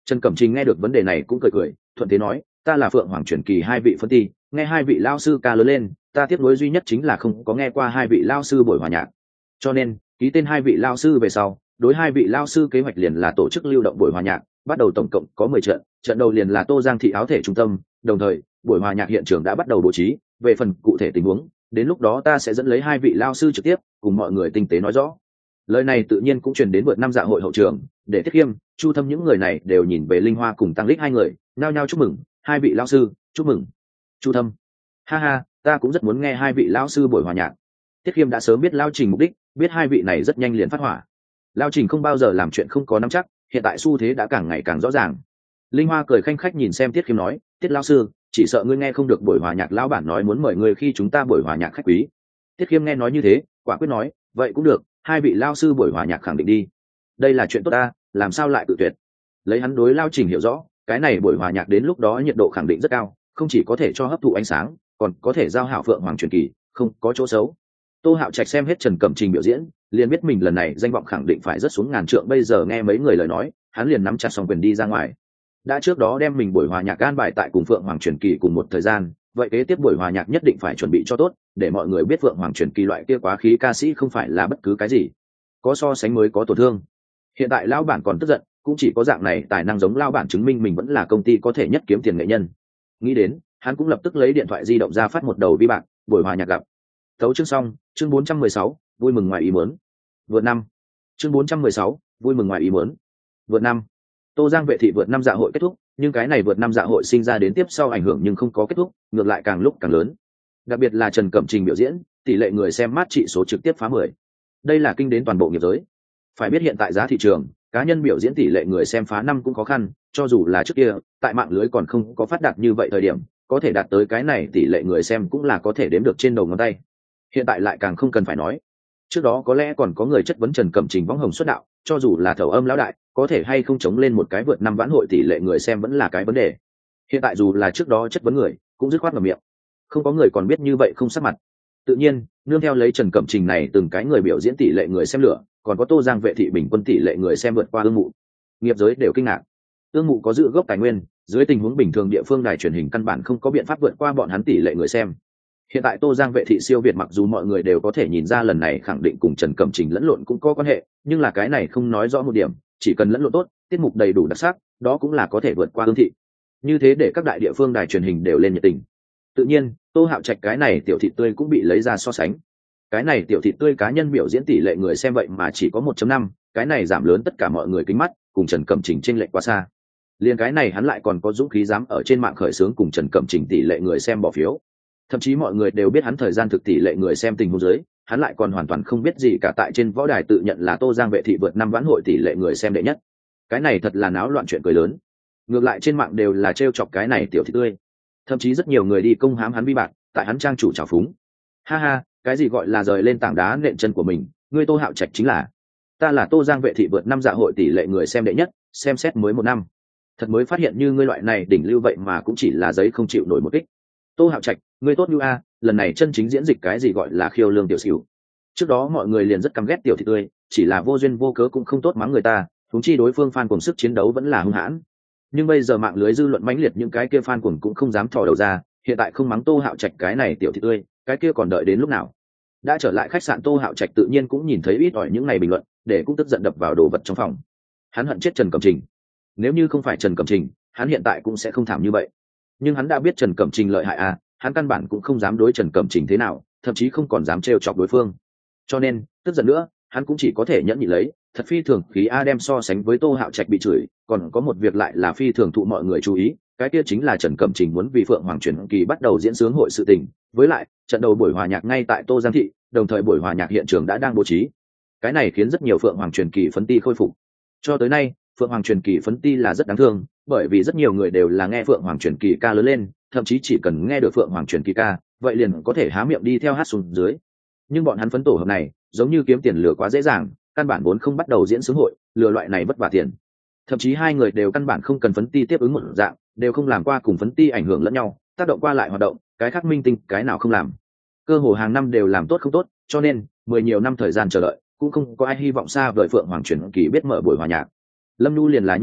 Trần Cẩm Trình nghe được vấn đề này cũng cười cười, thuận thế nói, ta là Phượng Hoàng truyền kỳ hai vị phân ti, nghe hai vị lao sư ca lớn lên, ta tiếc nuối duy nhất chính là không có nghe qua hai vị lao sư buổi hòa nhạc. Cho nên, ký tên hai vị lao sư về sau, đối hai vị lao sư kế hoạch liền là tổ chức lưu động buổi hòa nhạc, bắt đầu tổng cộng có 10 trận, trận đầu liền là Tô Giang thị áo thể trung tâm, đồng thời, buổi hòa nhạc hiện trường đã bắt đầu bố trí, về phần cụ thể tình huống, đến lúc đó ta sẽ dẫn lấy hai vị lao sư trực tiếp, cùng mọi người tinh tế nói rõ. Lời này tự nhiên cũng truyền đến vượt năm dạ hội hậu trường, để Tiết Khiêm, Chu Thâm những người này đều nhìn về Linh Hoa cùng Tăng Lích hai người, nhao nhao chúc mừng, hai vị lao sư, chúc mừng. Chu Thâm, ha ha, ta cũng rất muốn nghe hai vị lao sư buổi hòa nhạc. Tiết Khiêm đã sớm biết Lao Trình mục đích, biết hai vị này rất nhanh liền phát hỏa. Lao Trình không bao giờ làm chuyện không có nắm chắc, hiện tại xu thế đã càng ngày càng rõ ràng. Linh Hoa cười khanh khách nhìn xem Tiết Khiêm nói, Tiết lao sư, chỉ sợ ngươi nghe không được buổi hòa nhạc lão bản nói muốn mời ngươi khi chúng ta buổi hòa nhạc khách quý. Tiết Khiêm nghe nói như thế, quả quyết nói, vậy cũng được, hai vị lao sư buổi hòa nhạc khẳng định đi. Đây là chuyện tốt ta, làm sao lại tự tuyệt. Lấy hắn đối Lao Trình hiểu rõ, cái này buổi hòa nhạc đến lúc đó nhiệt độ khẳng định rất cao, không chỉ có thể cho hấp thụ ánh sáng, còn có thể giao hảo Phượng Hoàng truyền kỳ, không có chỗ xấu. Tô Hạo Trạch xem hết Trần Cẩm Trình biểu diễn, liền biết mình lần này danh vọng khẳng định phải rất xuống ngàn trượng, bây giờ nghe mấy người lời nói, hắn liền nắm chặt song quyền đi ra ngoài. Đã trước đó đem mình buổi hòa nhạc an bài tại cùng Phượng Hoàng truyền kỳ cùng một thời gian, vậy kế tiếp buổi hòa nhạc nhất định phải chuẩn bị cho tốt, để mọi người biết Phượng Hoàng truyền kỳ loại kia quá khí ca sĩ không phải là bất cứ cái gì, có so sánh mới có tổn thương. Hiện tại lão bản còn tức giận, cũng chỉ có dạng này tài năng giống lão bản chứng minh mình vẫn là công ty có thể nhất kiếm tiền nghệ nhân. Nghĩ đến, hắn cũng lập tức lấy điện thoại di động ra phát một đầu vi bạc, buổi hòa nhạc gặp. Tấu chương xong, chương 416, vui mừng ngoài ý muốn. Vượt năm. Chương 416, vui mừng ngoài ý muốn. Vượt năm. Tô Giang vệ thị vượt năm dạ hội kết thúc, nhưng cái này vượt năm dạ hội sinh ra đến tiếp sau ảnh hưởng nhưng không có kết thúc, ngược lại càng lúc càng lớn. Đặc biệt là Trần Cẩm Trình biểu diễn, tỷ lệ người xem mát trị số trực tiếp phá 10. Đây là kinh đến toàn bộ nghiệp giới. Phải biết hiện tại giá thị trường, cá nhân biểu diễn tỷ lệ người xem phá 5 cũng khó khăn, cho dù là trước kia, tại mạng lưới còn không có phát đạt như vậy thời điểm, có thể đạt tới cái này tỷ lệ người xem cũng là có thể đếm được trên đầu ngón tay. Hiện tại lại càng không cần phải nói. Trước đó có lẽ còn có người chất vấn Trần Cẩm Trình võng hồng xuất đạo, cho dù là thầu âm lão đại, có thể hay không chống lên một cái vượt năm vãn hội tỷ lệ người xem vẫn là cái vấn đề. Hiện tại dù là trước đó chất vấn người, cũng dứt khoát ngậm miệng. Không có người còn biết như vậy không sắc mặt. Tự nhiên, nương theo lấy Trần Cẩm Trình này từng cái người biểu diễn tỷ lệ người xem lửa, còn có Tô Giang vệ thị bình quân tỷ lệ người xem vượt qua Ương Mụ. Nghiệp giới đều kinh ngạc. Ương Mụ có giữ gốc tài nguyên, dưới tình huống bình thường địa phương đài truyền hình căn bản không có biện pháp vượt qua bọn hắn tỷ lệ người xem. Hiện tại Tô Giang vệ thị siêu việt, mặc dù mọi người đều có thể nhìn ra lần này khẳng định cùng Trần Cẩm Trình lẫn lộn cũng có quan hệ, nhưng là cái này không nói rõ một điểm, chỉ cần lẫn lộn tốt, tiết mục đầy đủ đặc sắc, đó cũng là có thể vượt qua Ương thị. Như thế để các đại địa phương đài truyền hình đều lên nhiệt tình. Tự nhiên, Tô Hạo Trạch cái này tiểu thị tươi cũng bị lấy ra so sánh. Cái này tiểu thị tươi cá nhân biểu diễn tỷ lệ người xem vậy mà chỉ có 1.5, cái này giảm lớn tất cả mọi người kính mắt, cùng Trần Cẩm Trình chênh lệch quá xa. Liên cái này hắn lại còn có dũng khí dám ở trên mạng khởi xướng cùng Trần Cẩm Trình tỷ lệ người xem bỏ phiếu. Thậm chí mọi người đều biết hắn thời gian thực tỷ lệ người xem tình huống dưới, hắn lại còn hoàn toàn không biết gì cả, tại trên võ đài tự nhận là Tô Giang vệ thị vượt năm vãn hội tỷ lệ người xem đệ nhất. Cái này thật là náo loạn chuyện cười lớn. Ngược lại trên mạng đều là trêu chọc cái này tiểu thị tươi. Thậm chí rất nhiều người đi công hãm hắn vi bạc, tại hắn trang chủ trào phúng. Ha ha, cái gì gọi là rời lên tảng đá nện chân của mình, ngươi Tô Hạo Trạch chính là. Ta là Tô Giang vệ thị vượt năm dạ hội tỷ lệ người xem đệ nhất, xem xét mới 1 năm. Thật mới phát hiện như ngươi loại này đỉnh lưu vậy mà cũng chỉ là giấy không chịu nổi một kích. Tô Hạo Trạch, ngươi tốt như a, lần này chân chính diễn dịch cái gì gọi là khiêu lương tiểu xỉu. Trước đó mọi người liền rất căm ghét tiểu thị tươi, chỉ là vô duyên vô cớ cũng không tốt mắng người ta, huống chi đối phương fan cùng sức chiến đấu vẫn là hung hãn. Nhưng bây giờ mạng lưới dư luận mãnh liệt, những cái kia fan cuồng cũng không dám thò đầu ra, hiện tại không mắng Tô Hạo Trạch cái này tiểu thị tươi, cái kia còn đợi đến lúc nào. Đã trở lại khách sạn, Tô Hạo Trạch tự nhiên cũng nhìn thấy ít ỏi những ngày bình luận, để cũng tức giận đập vào đồ vật trong phòng. Hắn hận chết Trần Cẩm Trình. Nếu như không phải Trần Cẩm Trình, hắn hiện tại cũng sẽ không thảm như vậy. Nhưng hắn đã biết Trần Cẩm Trình lợi hại à, hắn căn bản cũng không dám đối Trần Cẩm Trình thế nào, thậm chí không còn dám trêu chọc đối phương. Cho nên, tức giận nữa, hắn cũng chỉ có thể nhẫn nhịn lấy. Thật phi thường khí a, đem so sánh với Tô Hạo Trạch bị chửi, còn có một việc lại là phi thường thụ mọi người chú ý, cái kia chính là Trần Cẩm Trình muốn vì Phượng Hoàng truyền kỳ bắt đầu diễn sướng hội sự tình. Với lại, trận đầu buổi hòa nhạc ngay tại Tô Giang thị, đồng thời buổi hòa nhạc hiện trường đã đang bố trí. Cái này khiến rất nhiều Phượng Hoàng truyền kỳ phấn ti khôi phục. Cho tới nay, Phượng Hoàng truyền kỳ phấn ti là rất đáng thương, bởi vì rất nhiều người đều là nghe Phượng Hoàng truyền kỳ ca lớn lên, thậm chí chỉ cần nghe được Phượng Hoàng truyền kỳ ca, vậy liền có thể há miệng đi theo hát xuống dưới. Nhưng bọn hắn phấn tổ hợp này, giống như kiếm tiền lừa quá dễ dàng, căn bản vốn không bắt đầu diễn sướng hội, lừa loại này vất vả tiền. Thậm chí hai người đều căn bản không cần phấn ti tiếp ứng một dạng, đều không làm qua cùng phấn ti ảnh hưởng lẫn nhau, tác động qua lại hoạt động, cái khác minh tinh cái nào không làm. Cơ hồ hàng năm đều làm tốt không tốt, cho nên 10 nhiều năm thời gian chờ đợi, cũng không có ai hy vọng xa vời Phượng Hoàng truyền kỳ biết mở buổi hòa nhạc. Lâm Nhu liền là như thế,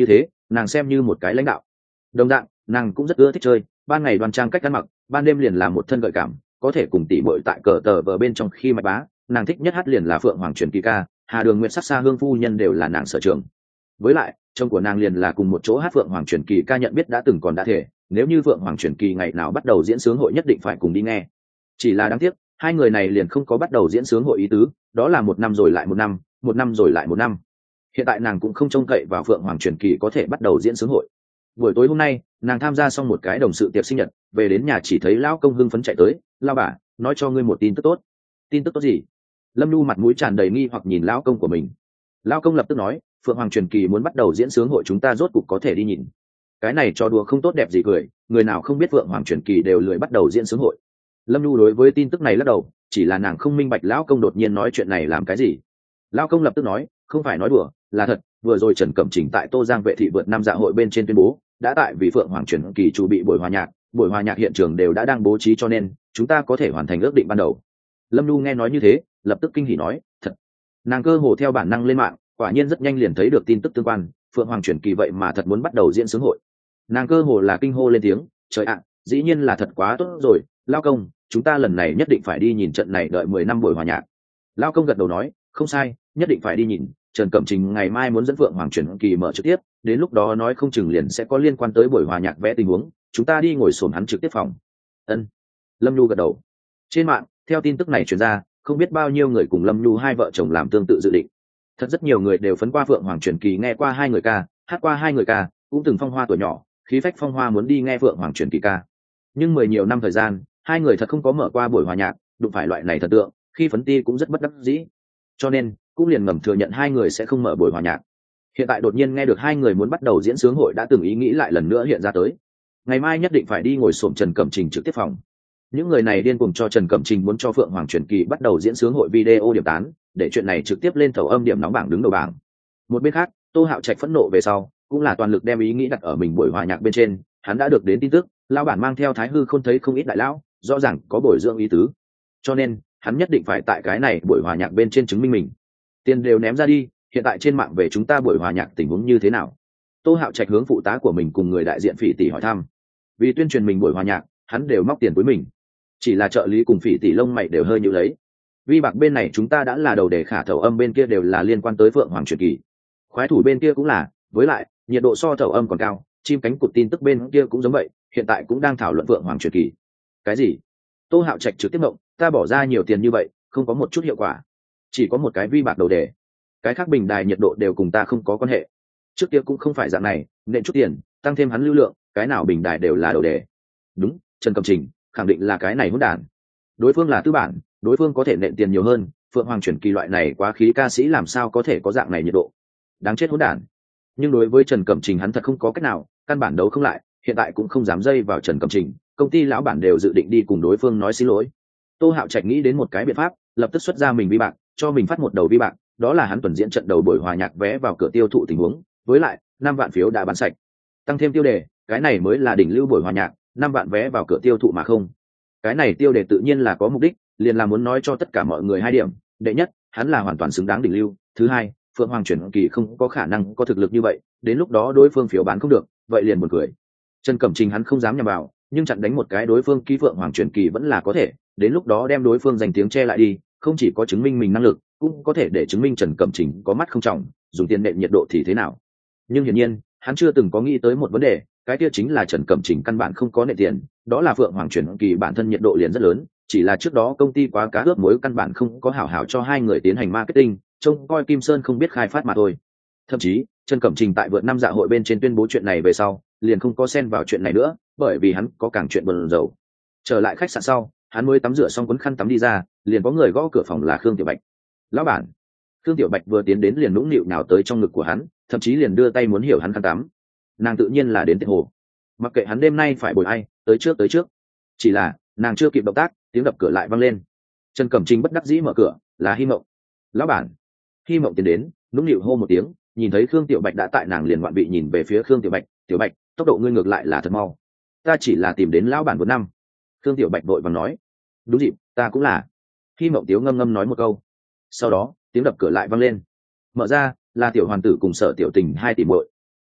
nàng xem như một cái lãnh đạo. Đồng dạng nàng cũng rất ưa thích chơi, ban ngày đoan trang cách ăn mặc, ban đêm liền là một thân gợi cảm, có thể cùng tỉ bội tại cờ tờ vờ bên trong khi mạch bá. Nàng thích nhất hát liền là Phượng Hoàng truyền kỳ ca, Hà Đường Nguyệt Sắc Sa Hương phu nhân đều là nàng sở trường. Với lại chồng của nàng liền là cùng một chỗ hát Phượng Hoàng truyền kỳ ca, nhận biết đã từng còn đã thể, nếu như Phượng Hoàng truyền kỳ ngày nào bắt đầu diễn sướng hội nhất định phải cùng đi nghe. Chỉ là đáng tiếc hai người này liền không có bắt đầu diễn sướng hội ý tứ, đó là một năm rồi lại một năm, một năm rồi lại một năm. Hiện tại nàng cũng không trông cậy vào Phượng Hoàng truyền kỳ có thể bắt đầu diễn sướng hội. Buổi tối hôm nay nàng tham gia xong một cái đồng sự tiệc sinh nhật, về đến nhà chỉ thấy lão công hưng phấn chạy tới, lao bà nói cho ngươi một tin tức tốt. Tin tức tốt gì? Lâm Nhu mặt mũi tràn đầy nghi hoặc nhìn lão công của mình. Lão công lập tức nói, Phượng Hoàng truyền kỳ muốn bắt đầu diễn sướng hội, chúng ta rốt cục có thể đi nhìn. Cái này cho đùa không tốt đẹp gì cười, người nào không biết Phượng Hoàng truyền kỳ đều lười bắt đầu diễn sướng hội. Lâm Nhu đối với tin tức này lắc đầu, chỉ là nàng không minh bạch lão công đột nhiên nói chuyện này làm cái gì. Lão công lập tức nói, không phải nói đùa, là thật, vừa rồi Trần Cẩm Trình tại Tô Giang vệ thị vượt năm dạ hội bên trên tuyên bố, đã tại vì Phượng Hoàng truyền kỳ chuẩn bị buổi hòa nhạc hiện trường đều đã đang bố trí, cho nên chúng ta có thể hoàn thành ước định ban đầu. Lâm Nhu nghe nói như thế, lập tức kinh hỉ nói, thật. Nàng cơ hồ theo bản năng lên mạng, quả nhiên rất nhanh liền thấy được tin tức tương quan, Phượng Hoàng truyền kỳ vậy mà thật muốn bắt đầu diễn sướng hội. Nàng cơ hồ là kinh hô lên tiếng, trời ạ, dĩ nhiên là thật, quá tốt rồi, lao công, chúng ta lần này nhất định phải đi nhìn trận này, đợi 10 năm buổi hòa nhạc. Lao công gật đầu nói, không sai, nhất định phải đi nhìn. Trần Cẩm Trình ngày mai muốn dẫn Phượng Hoàng truyền kỳ mở trực tiếp, đến lúc đó nói không chừng liền sẽ có liên quan tới buổi hòa nhạc vẽ tình huống, chúng ta đi ngồi xổm hắn trực tiếp phòng. Ân. Lâm Nhu gật đầu. Trên mạng theo tin tức này truyền ra, không biết bao nhiêu người cùng Lâm Nhu hai vợ chồng làm tương tự dự định. Thật rất nhiều người đều phấn qua Phượng Hoàng truyền kỳ, nghe qua hai người ca, hát qua hai người ca, cũng từng phong hoa tuổi nhỏ, khí phách phong hoa muốn đi nghe Phượng Hoàng truyền kỳ ca. Nhưng 10 nhiều năm thời gian, hai người thật không có mở qua buổi hòa nhạc, đụng phải loại này thần tượng, khi phấn ti cũng rất bất đắc dĩ. Cho nên cũng liền ngầm thừa nhận hai người sẽ không mở buổi hòa nhạc. Hiện tại đột nhiên nghe được hai người muốn bắt đầu diễn sướng hội, đã từng ý nghĩ lại lần nữa hiện ra tới. Ngày mai nhất định phải đi ngồi xổm Trần Cẩm Trình trực tiếp phòng. Những người này điên cuồng cho Trần Cẩm Trình muốn cho Phượng Hoàng truyền kỳ bắt đầu diễn sướng hội video điểm tán, để chuyện này trực tiếp lên thầu âm điểm nóng bảng đứng đầu bảng. Một bên khác, Tô Hạo Trạch phẫn nộ về sau, cũng là toàn lực đem ý nghĩ đặt ở mình buổi hòa nhạc bên trên. Hắn đã được đến tin tức, lão bản mang theo Thái Hư Khôn thấy không ít đại lão, rõ ràng có bồi dưỡng ý tứ. Cho nên, hắn nhất định phải tại cái này buổi hòa nhạc bên trên chứng minh mình. Tiền đều ném ra đi, hiện tại trên mạng về chúng ta buổi hòa nhạc tình huống như thế nào? Tô Hạo Trạch hướng phụ tá của mình cùng người đại diện Phỉ tỷ hỏi thăm. Vì tuyên truyền mình buổi hòa nhạc, hắn đều móc tiền với mình. Chỉ là trợ lý cùng Phỉ tỷ lông mày đều hơi nhíu lấy. Vi bạc bên này chúng ta đã là đầu để khả thầu âm, bên kia đều là liên quan tới Phượng Hoàng truyền kỳ. Khoái thủ bên kia cũng là, với lại nhiệt độ so thầu âm còn cao, chim cánh cụt tin tức bên kia cũng giống vậy, hiện tại cũng đang thảo luận Phượng Hoàng truyền kỳ. Cái gì? Tô Hạo Trạch trực tiếp mộng, ta bỏ ra nhiều tiền như vậy, không có một chút hiệu quả. Chỉ có một cái vi bạc đầu đề, cái khác bình đài nhiệt độ đều cùng ta không có quan hệ. Trước kia cũng không phải dạng này, nên chút tiền tăng thêm hắn lưu lượng, cái nào bình đài đều là đầu đề. Đúng, Trần Cẩm Trình khẳng định là cái này hỗn đản. Đối phương là tư bản, đối phương có thể nện tiền nhiều hơn, Phượng Hoàng truyền kỳ loại này quá khí ca sĩ làm sao có thể có dạng này nhiệt độ. Đáng chết hỗn đản. Nhưng đối với Trần Cẩm Trình hắn thật không có cách nào, căn bản đấu không lại, hiện tại cũng không dám dây vào Trần Cẩm Trình, công ty lão bản đều dự định đi cùng đối phương nói xin lỗi. Tô Hạo Trạch nghĩ đến một cái biện pháp, lập tức xuất ra mình vi bạc, cho mình phát một đầu vi bạc, đó là hắn tuần diễn trận đầu buổi hòa nhạc vé vào cửa tiêu thụ tình huống, với lại 5 vạn phiếu đã bán sạch. Tăng thêm tiêu đề, cái này mới là đỉnh lưu buổi hòa nhạc, 5 vạn vé vào cửa tiêu thụ mà không. Cái này tiêu đề tự nhiên là có mục đích, liền là muốn nói cho tất cả mọi người hai điểm, đệ nhất, hắn là hoàn toàn xứng đáng đỉnh lưu, thứ hai, Phượng Hoàng truyền kỳ không có khả năng có thực lực như vậy, đến lúc đó đối phương phiếu bán không được, vậy liền buồn cười. Trần Cẩm Trình hắn không dám nhằm vào, nhưng chặn đánh một cái đối phương ký Phượng Hoàng truyền kỳ vẫn là có thể, đến lúc đó đem đối phương danh tiếng che lại đi, không chỉ có chứng minh mình năng lực, cũng có thể để chứng minh Trần Cẩm Trình có mắt không trọng, dùng tiền nện nhiệt độ thì thế nào. Nhưng hiển nhiên hắn chưa từng có nghĩ tới một vấn đề, cái kia chính là Trần Cẩm Trình căn bản không có nện tiền, đó là Phượng Hoàng truyền kỳ bản thân nhiệt độ liền rất lớn, chỉ là trước đó công ty quá cá ướp muối căn bản không có hảo hảo cho hai người tiến hành marketing, trông coi Kim Sơn không biết khai phát mà thôi. Thậm chí Trần Cẩm Trình tại vượt năm dạ hội bên trên tuyên bố chuyện này về sau, liền không có xen vào chuyện này nữa, bởi vì hắn có càng chuyện bận rộn. Trở lại khách sạn sau, hắn mới tắm rửa xong quấn khăn tắm đi ra, liền có người gõ cửa phòng, là Khương Tiểu Bạch. Lão bản. Khương Tiểu Bạch vừa tiến đến liền nũng nịu nào tới trong ngực của hắn, thậm chí liền đưa tay muốn hiểu hắn khăn tắm. Nàng tự nhiên là đến tiện hồ, mặc kệ hắn đêm nay phải bồi ai, tới trước. Chỉ là nàng chưa kịp động tác, tiếng đập cửa lại vang lên. Trần Cẩm Trình bất đắc dĩ mở cửa, là Hi Mộng. Lão bản. Hi Mộng tiến đến, nũng nịu hô một tiếng, nhìn thấy Khương Tiểu Bạch đã tại, nàng liền ngoạn vị nhìn về phía Khương Tiểu Bạch. Tiểu Bạch, tốc độ ngươi ngược lại là thật mau. Ta chỉ là tìm đến lão bản 4 năm. Khương Tiểu Bạch vội vàng nói. Đúng dịp, ta cũng là. Hi Mộng tiếu ngâm ngâm nói một câu. Sau đó tiếng đập cửa lại vang lên, mở ra là Tiểu Hoàn Tử cùng Sở Tiểu Tình hai tỷ muội.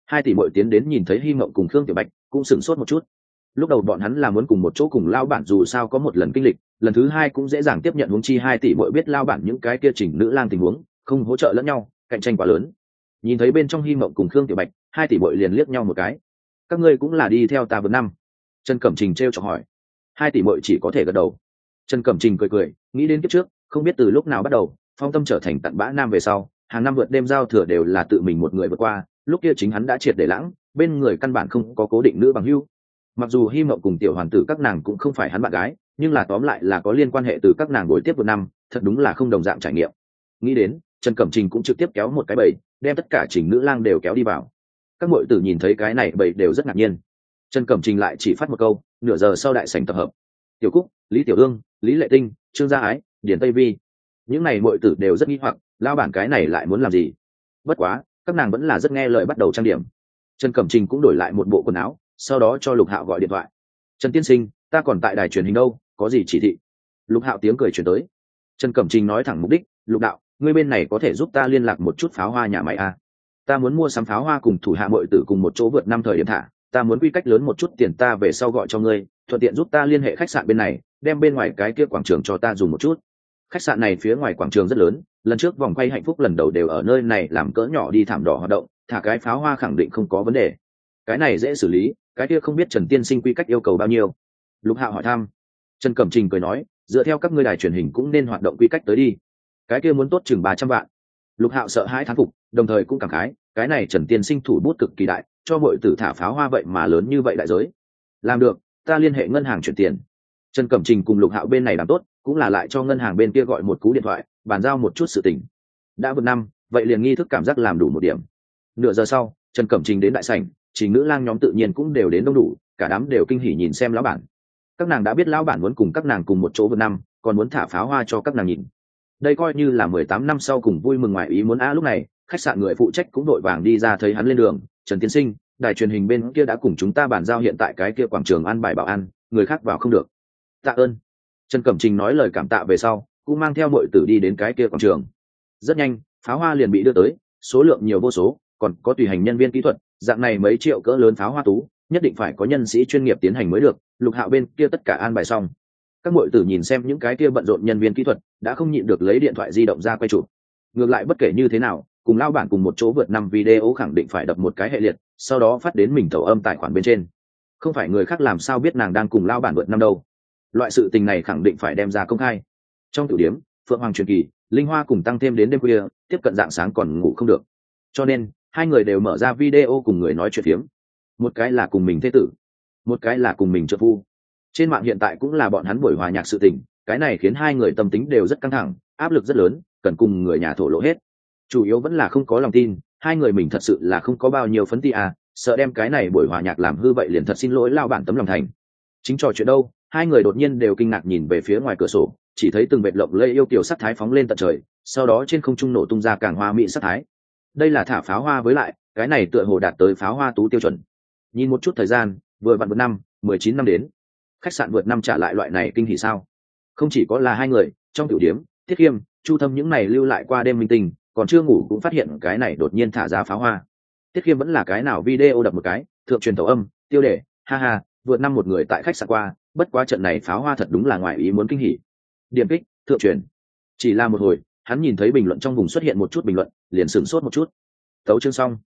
Hai tỷ muội tiến đến nhìn thấy Hi Mộng cùng Khương Tiểu Bạch cũng sửng sốt một chút. Lúc đầu bọn hắn là muốn cùng một chỗ cùng lao bản, dù sao có một lần kinh lịch, lần thứ hai cũng dễ dàng tiếp nhận, huống chi hai tỷ muội biết lao bản những cái kia chỉnh nữ lang tình huống, không hỗ trợ lẫn nhau, cạnh tranh quá lớn. Nhìn thấy bên trong Hi Mộng cùng Khương Tiểu Bạch, hai tỷ muội liền liếc nhau một cái. Các ngươi cũng là đi theo ta vượt năm? Trần Cẩm Trình trêu chọc hỏi. Hai tỷ muội chỉ có thể gật đầu. Trần Cẩm Trình cười cười, nghĩ đến kiếp trước, không biết từ lúc nào bắt đầu, Phong Tâm trở thành tận bã nam về sau, hàng năm vượt đêm giao thừa đều là tự mình một người vượt qua, lúc kia chính hắn đã triệt để lãng, bên người căn bản không có cố định nữ bằng hữu. Mặc dù Hi Mộng cùng tiểu hoàn tử các nàng cũng không phải hắn bạn gái, nhưng là tóm lại là có liên quan hệ từ các nàng buổi tiếp vượt năm, thật đúng là không đồng dạng trải nghiệm. Nghĩ đến, Trần Cẩm Trình cũng trực tiếp kéo một cái bầy, đem tất cả chỉnh nữ lang đều kéo đi vào. Các muội tử nhìn thấy cái này bầy đều rất ngạc nhiên. Trần Cẩm Trình lại chỉ phát một câu, nửa giờ sau đại sảnh tập hợp. Tiểu Cúc, Lý Tiểu Ương, Lý Lệ Tinh, Trương Gia Ái, Điền Tây Vi, những này muội tử đều rất nghi hoặc, lao bản cái này lại muốn làm gì? Bất quá, các nàng vẫn là rất nghe lời bắt đầu trang điểm. Trần Cẩm Trình cũng đổi lại một bộ quần áo, sau đó cho Lục Hạo gọi điện thoại. Trần tiên sinh, ta còn tại đài truyền hình đâu, có gì chỉ thị? Lục Hạo tiếng cười truyền tới. Trần Cẩm Trình nói thẳng mục đích, Lục đạo, ngươi bên này có thể giúp ta liên lạc một chút pháo hoa nhà máy à? Ta muốn mua sắm pháo hoa cùng thủ hạ muội tử cùng một chỗ vượt năm thời điểm thả, ta muốn quy cách lớn một chút tiền, ta về sau gọi cho ngươi, thuận tiện giúp ta liên hệ khách sạn bên này, đem bên ngoài cái kia quảng trường cho ta dùng một chút. Khách sạn này phía ngoài quảng trường rất lớn, lần trước vòng quay hạnh phúc lần đầu đều ở nơi này làm cỡ nhỏ đi thảm đỏ hoạt động, thả cái pháo hoa khẳng định không có vấn đề. Cái này dễ xử lý, cái kia không biết Trần tiên sinh quy cách yêu cầu bao nhiêu? Lục Hạo hỏi thăm. Trần Cẩm Trình cười nói, dựa theo các ngươi đài truyền hình cũng nên hoạt động quy cách tới đi. Cái kia muốn tốt chừng 300 vạn. Lục Hạo sợ hãi thán phục, đồng thời cũng cảm khái, cái này Trần tiên sinh thủ bút cực kỳ đại, cho mọi tử thả pháo hoa vậy mà lớn như vậy đại giới. Làm được, ta liên hệ ngân hàng chuyển tiền. Trần Cẩm Trình cùng Lục Hạo bên này làm tốt, cũng là lại cho ngân hàng bên kia gọi một cú điện thoại, bàn giao một chút sự tình. Đã vượt năm, vậy liền nghi thức cảm giác làm đủ một điểm. Nửa giờ sau, Trần Cẩm Trình đến đại sảnh, trình nữ lang nhóm tự nhiên cũng đều đến đông đủ, cả đám đều kinh hỉ nhìn xem lão bản. Các nàng đã biết lão bản muốn cùng các nàng cùng một chỗ vượt năm, còn muốn thả pháo hoa cho các nàng nhìn. Đây coi như là 18 năm sau cùng vui mừng ngoài ý muốn. Lúc này, khách sạn người phụ trách cũng đội vàng đi ra thấy hắn lên đường. Trần tiên sinh, đài truyền hình bên kia đã cùng chúng ta bàn giao hiện tại cái kia quảng trường an bài bảo an, người khác vào không được. Tạ ơn. Trần Cẩm Trình nói lời cảm tạ về sau, cũng mang theo mọi tử đi đến cái kia quảng trường. Rất nhanh, pháo hoa liền bị đưa tới, số lượng nhiều vô số, còn có tùy hành nhân viên kỹ thuật, dạng này mấy triệu cỡ lớn pháo hoa tú, nhất định phải có nhân sĩ chuyên nghiệp tiến hành mới được. Lục Hạo bên kia tất cả an bài xong. Các muội tử nhìn xem những cái kia bận rộn nhân viên kỹ thuật, đã không nhịn được lấy điện thoại di động ra quay chụp. Ngược lại bất kể như thế nào, cùng lao bản cùng một chỗ vượt năm video khẳng định phải đập một cái hệ liệt, sau đó phát đến mình tẩu âm tài khoản bên trên. Không phải người khác làm sao biết nàng đang cùng lao bản vượt năm đâu. Loại sự tình này khẳng định phải đem ra công khai. Trong tiểu điếm, Phượng Hoàng truyền kỳ, Linh Hoa cùng tăng thêm đến đêm khuya, tiếp cận rạng sáng còn ngủ không được. Cho nên, hai người đều mở ra video cùng người nói chuyện phiếm. Một cái là cùng mình thế tử, một cái là cùng mình trợ phu. Trên mạng hiện tại cũng là bọn hắn buổi hòa nhạc sự tình, cái này khiến hai người tâm tính đều rất căng thẳng, áp lực rất lớn, cần cùng người nhà thổ lộ hết. Chủ yếu vẫn là không có lòng tin, hai người mình thật sự là không có bao nhiêu phấn ti à, sợ đem cái này buổi hòa nhạc làm hư, vậy liền thật xin lỗi lao bản tấm lòng thành. Chính trò chuyện đâu, hai người đột nhiên đều kinh ngạc nhìn về phía ngoài cửa sổ, chỉ thấy từng vệt lộng lẫy yêu kiều sắc thái phóng lên tận trời, sau đó trên không trung nổ tung ra càng hoa mỹ sắc thái. Đây là thả pháo hoa, với lại cái này tựa hồ đạt tới pháo hoa tú tiêu chuẩn. Nhìn một chút thời gian, vừa vặn vượt năm, 19 năm đến. Khách sạn vượt năm trả lại loại này kinh hỉ sao? Không chỉ có là hai người, trong tiểu điếm, Thiết Khiêm, Chu Thâm những này lưu lại qua đêm minh tình, còn chưa ngủ cũng phát hiện cái này đột nhiên thả ra pháo hoa. Thiết Khiêm vẫn là cái nào video đập một cái, thượng truyền tấu âm, tiêu đề, ha ha, vượt năm một người tại khách sạn qua, bất quá trận này pháo hoa thật đúng là ngoài ý muốn kinh hỉ. Điểm kích, thượng truyền. Chỉ là một hồi, hắn nhìn thấy bình luận trong vùng xuất hiện một chút bình luận, liền sửng sốt một chút. Tấu chương xong.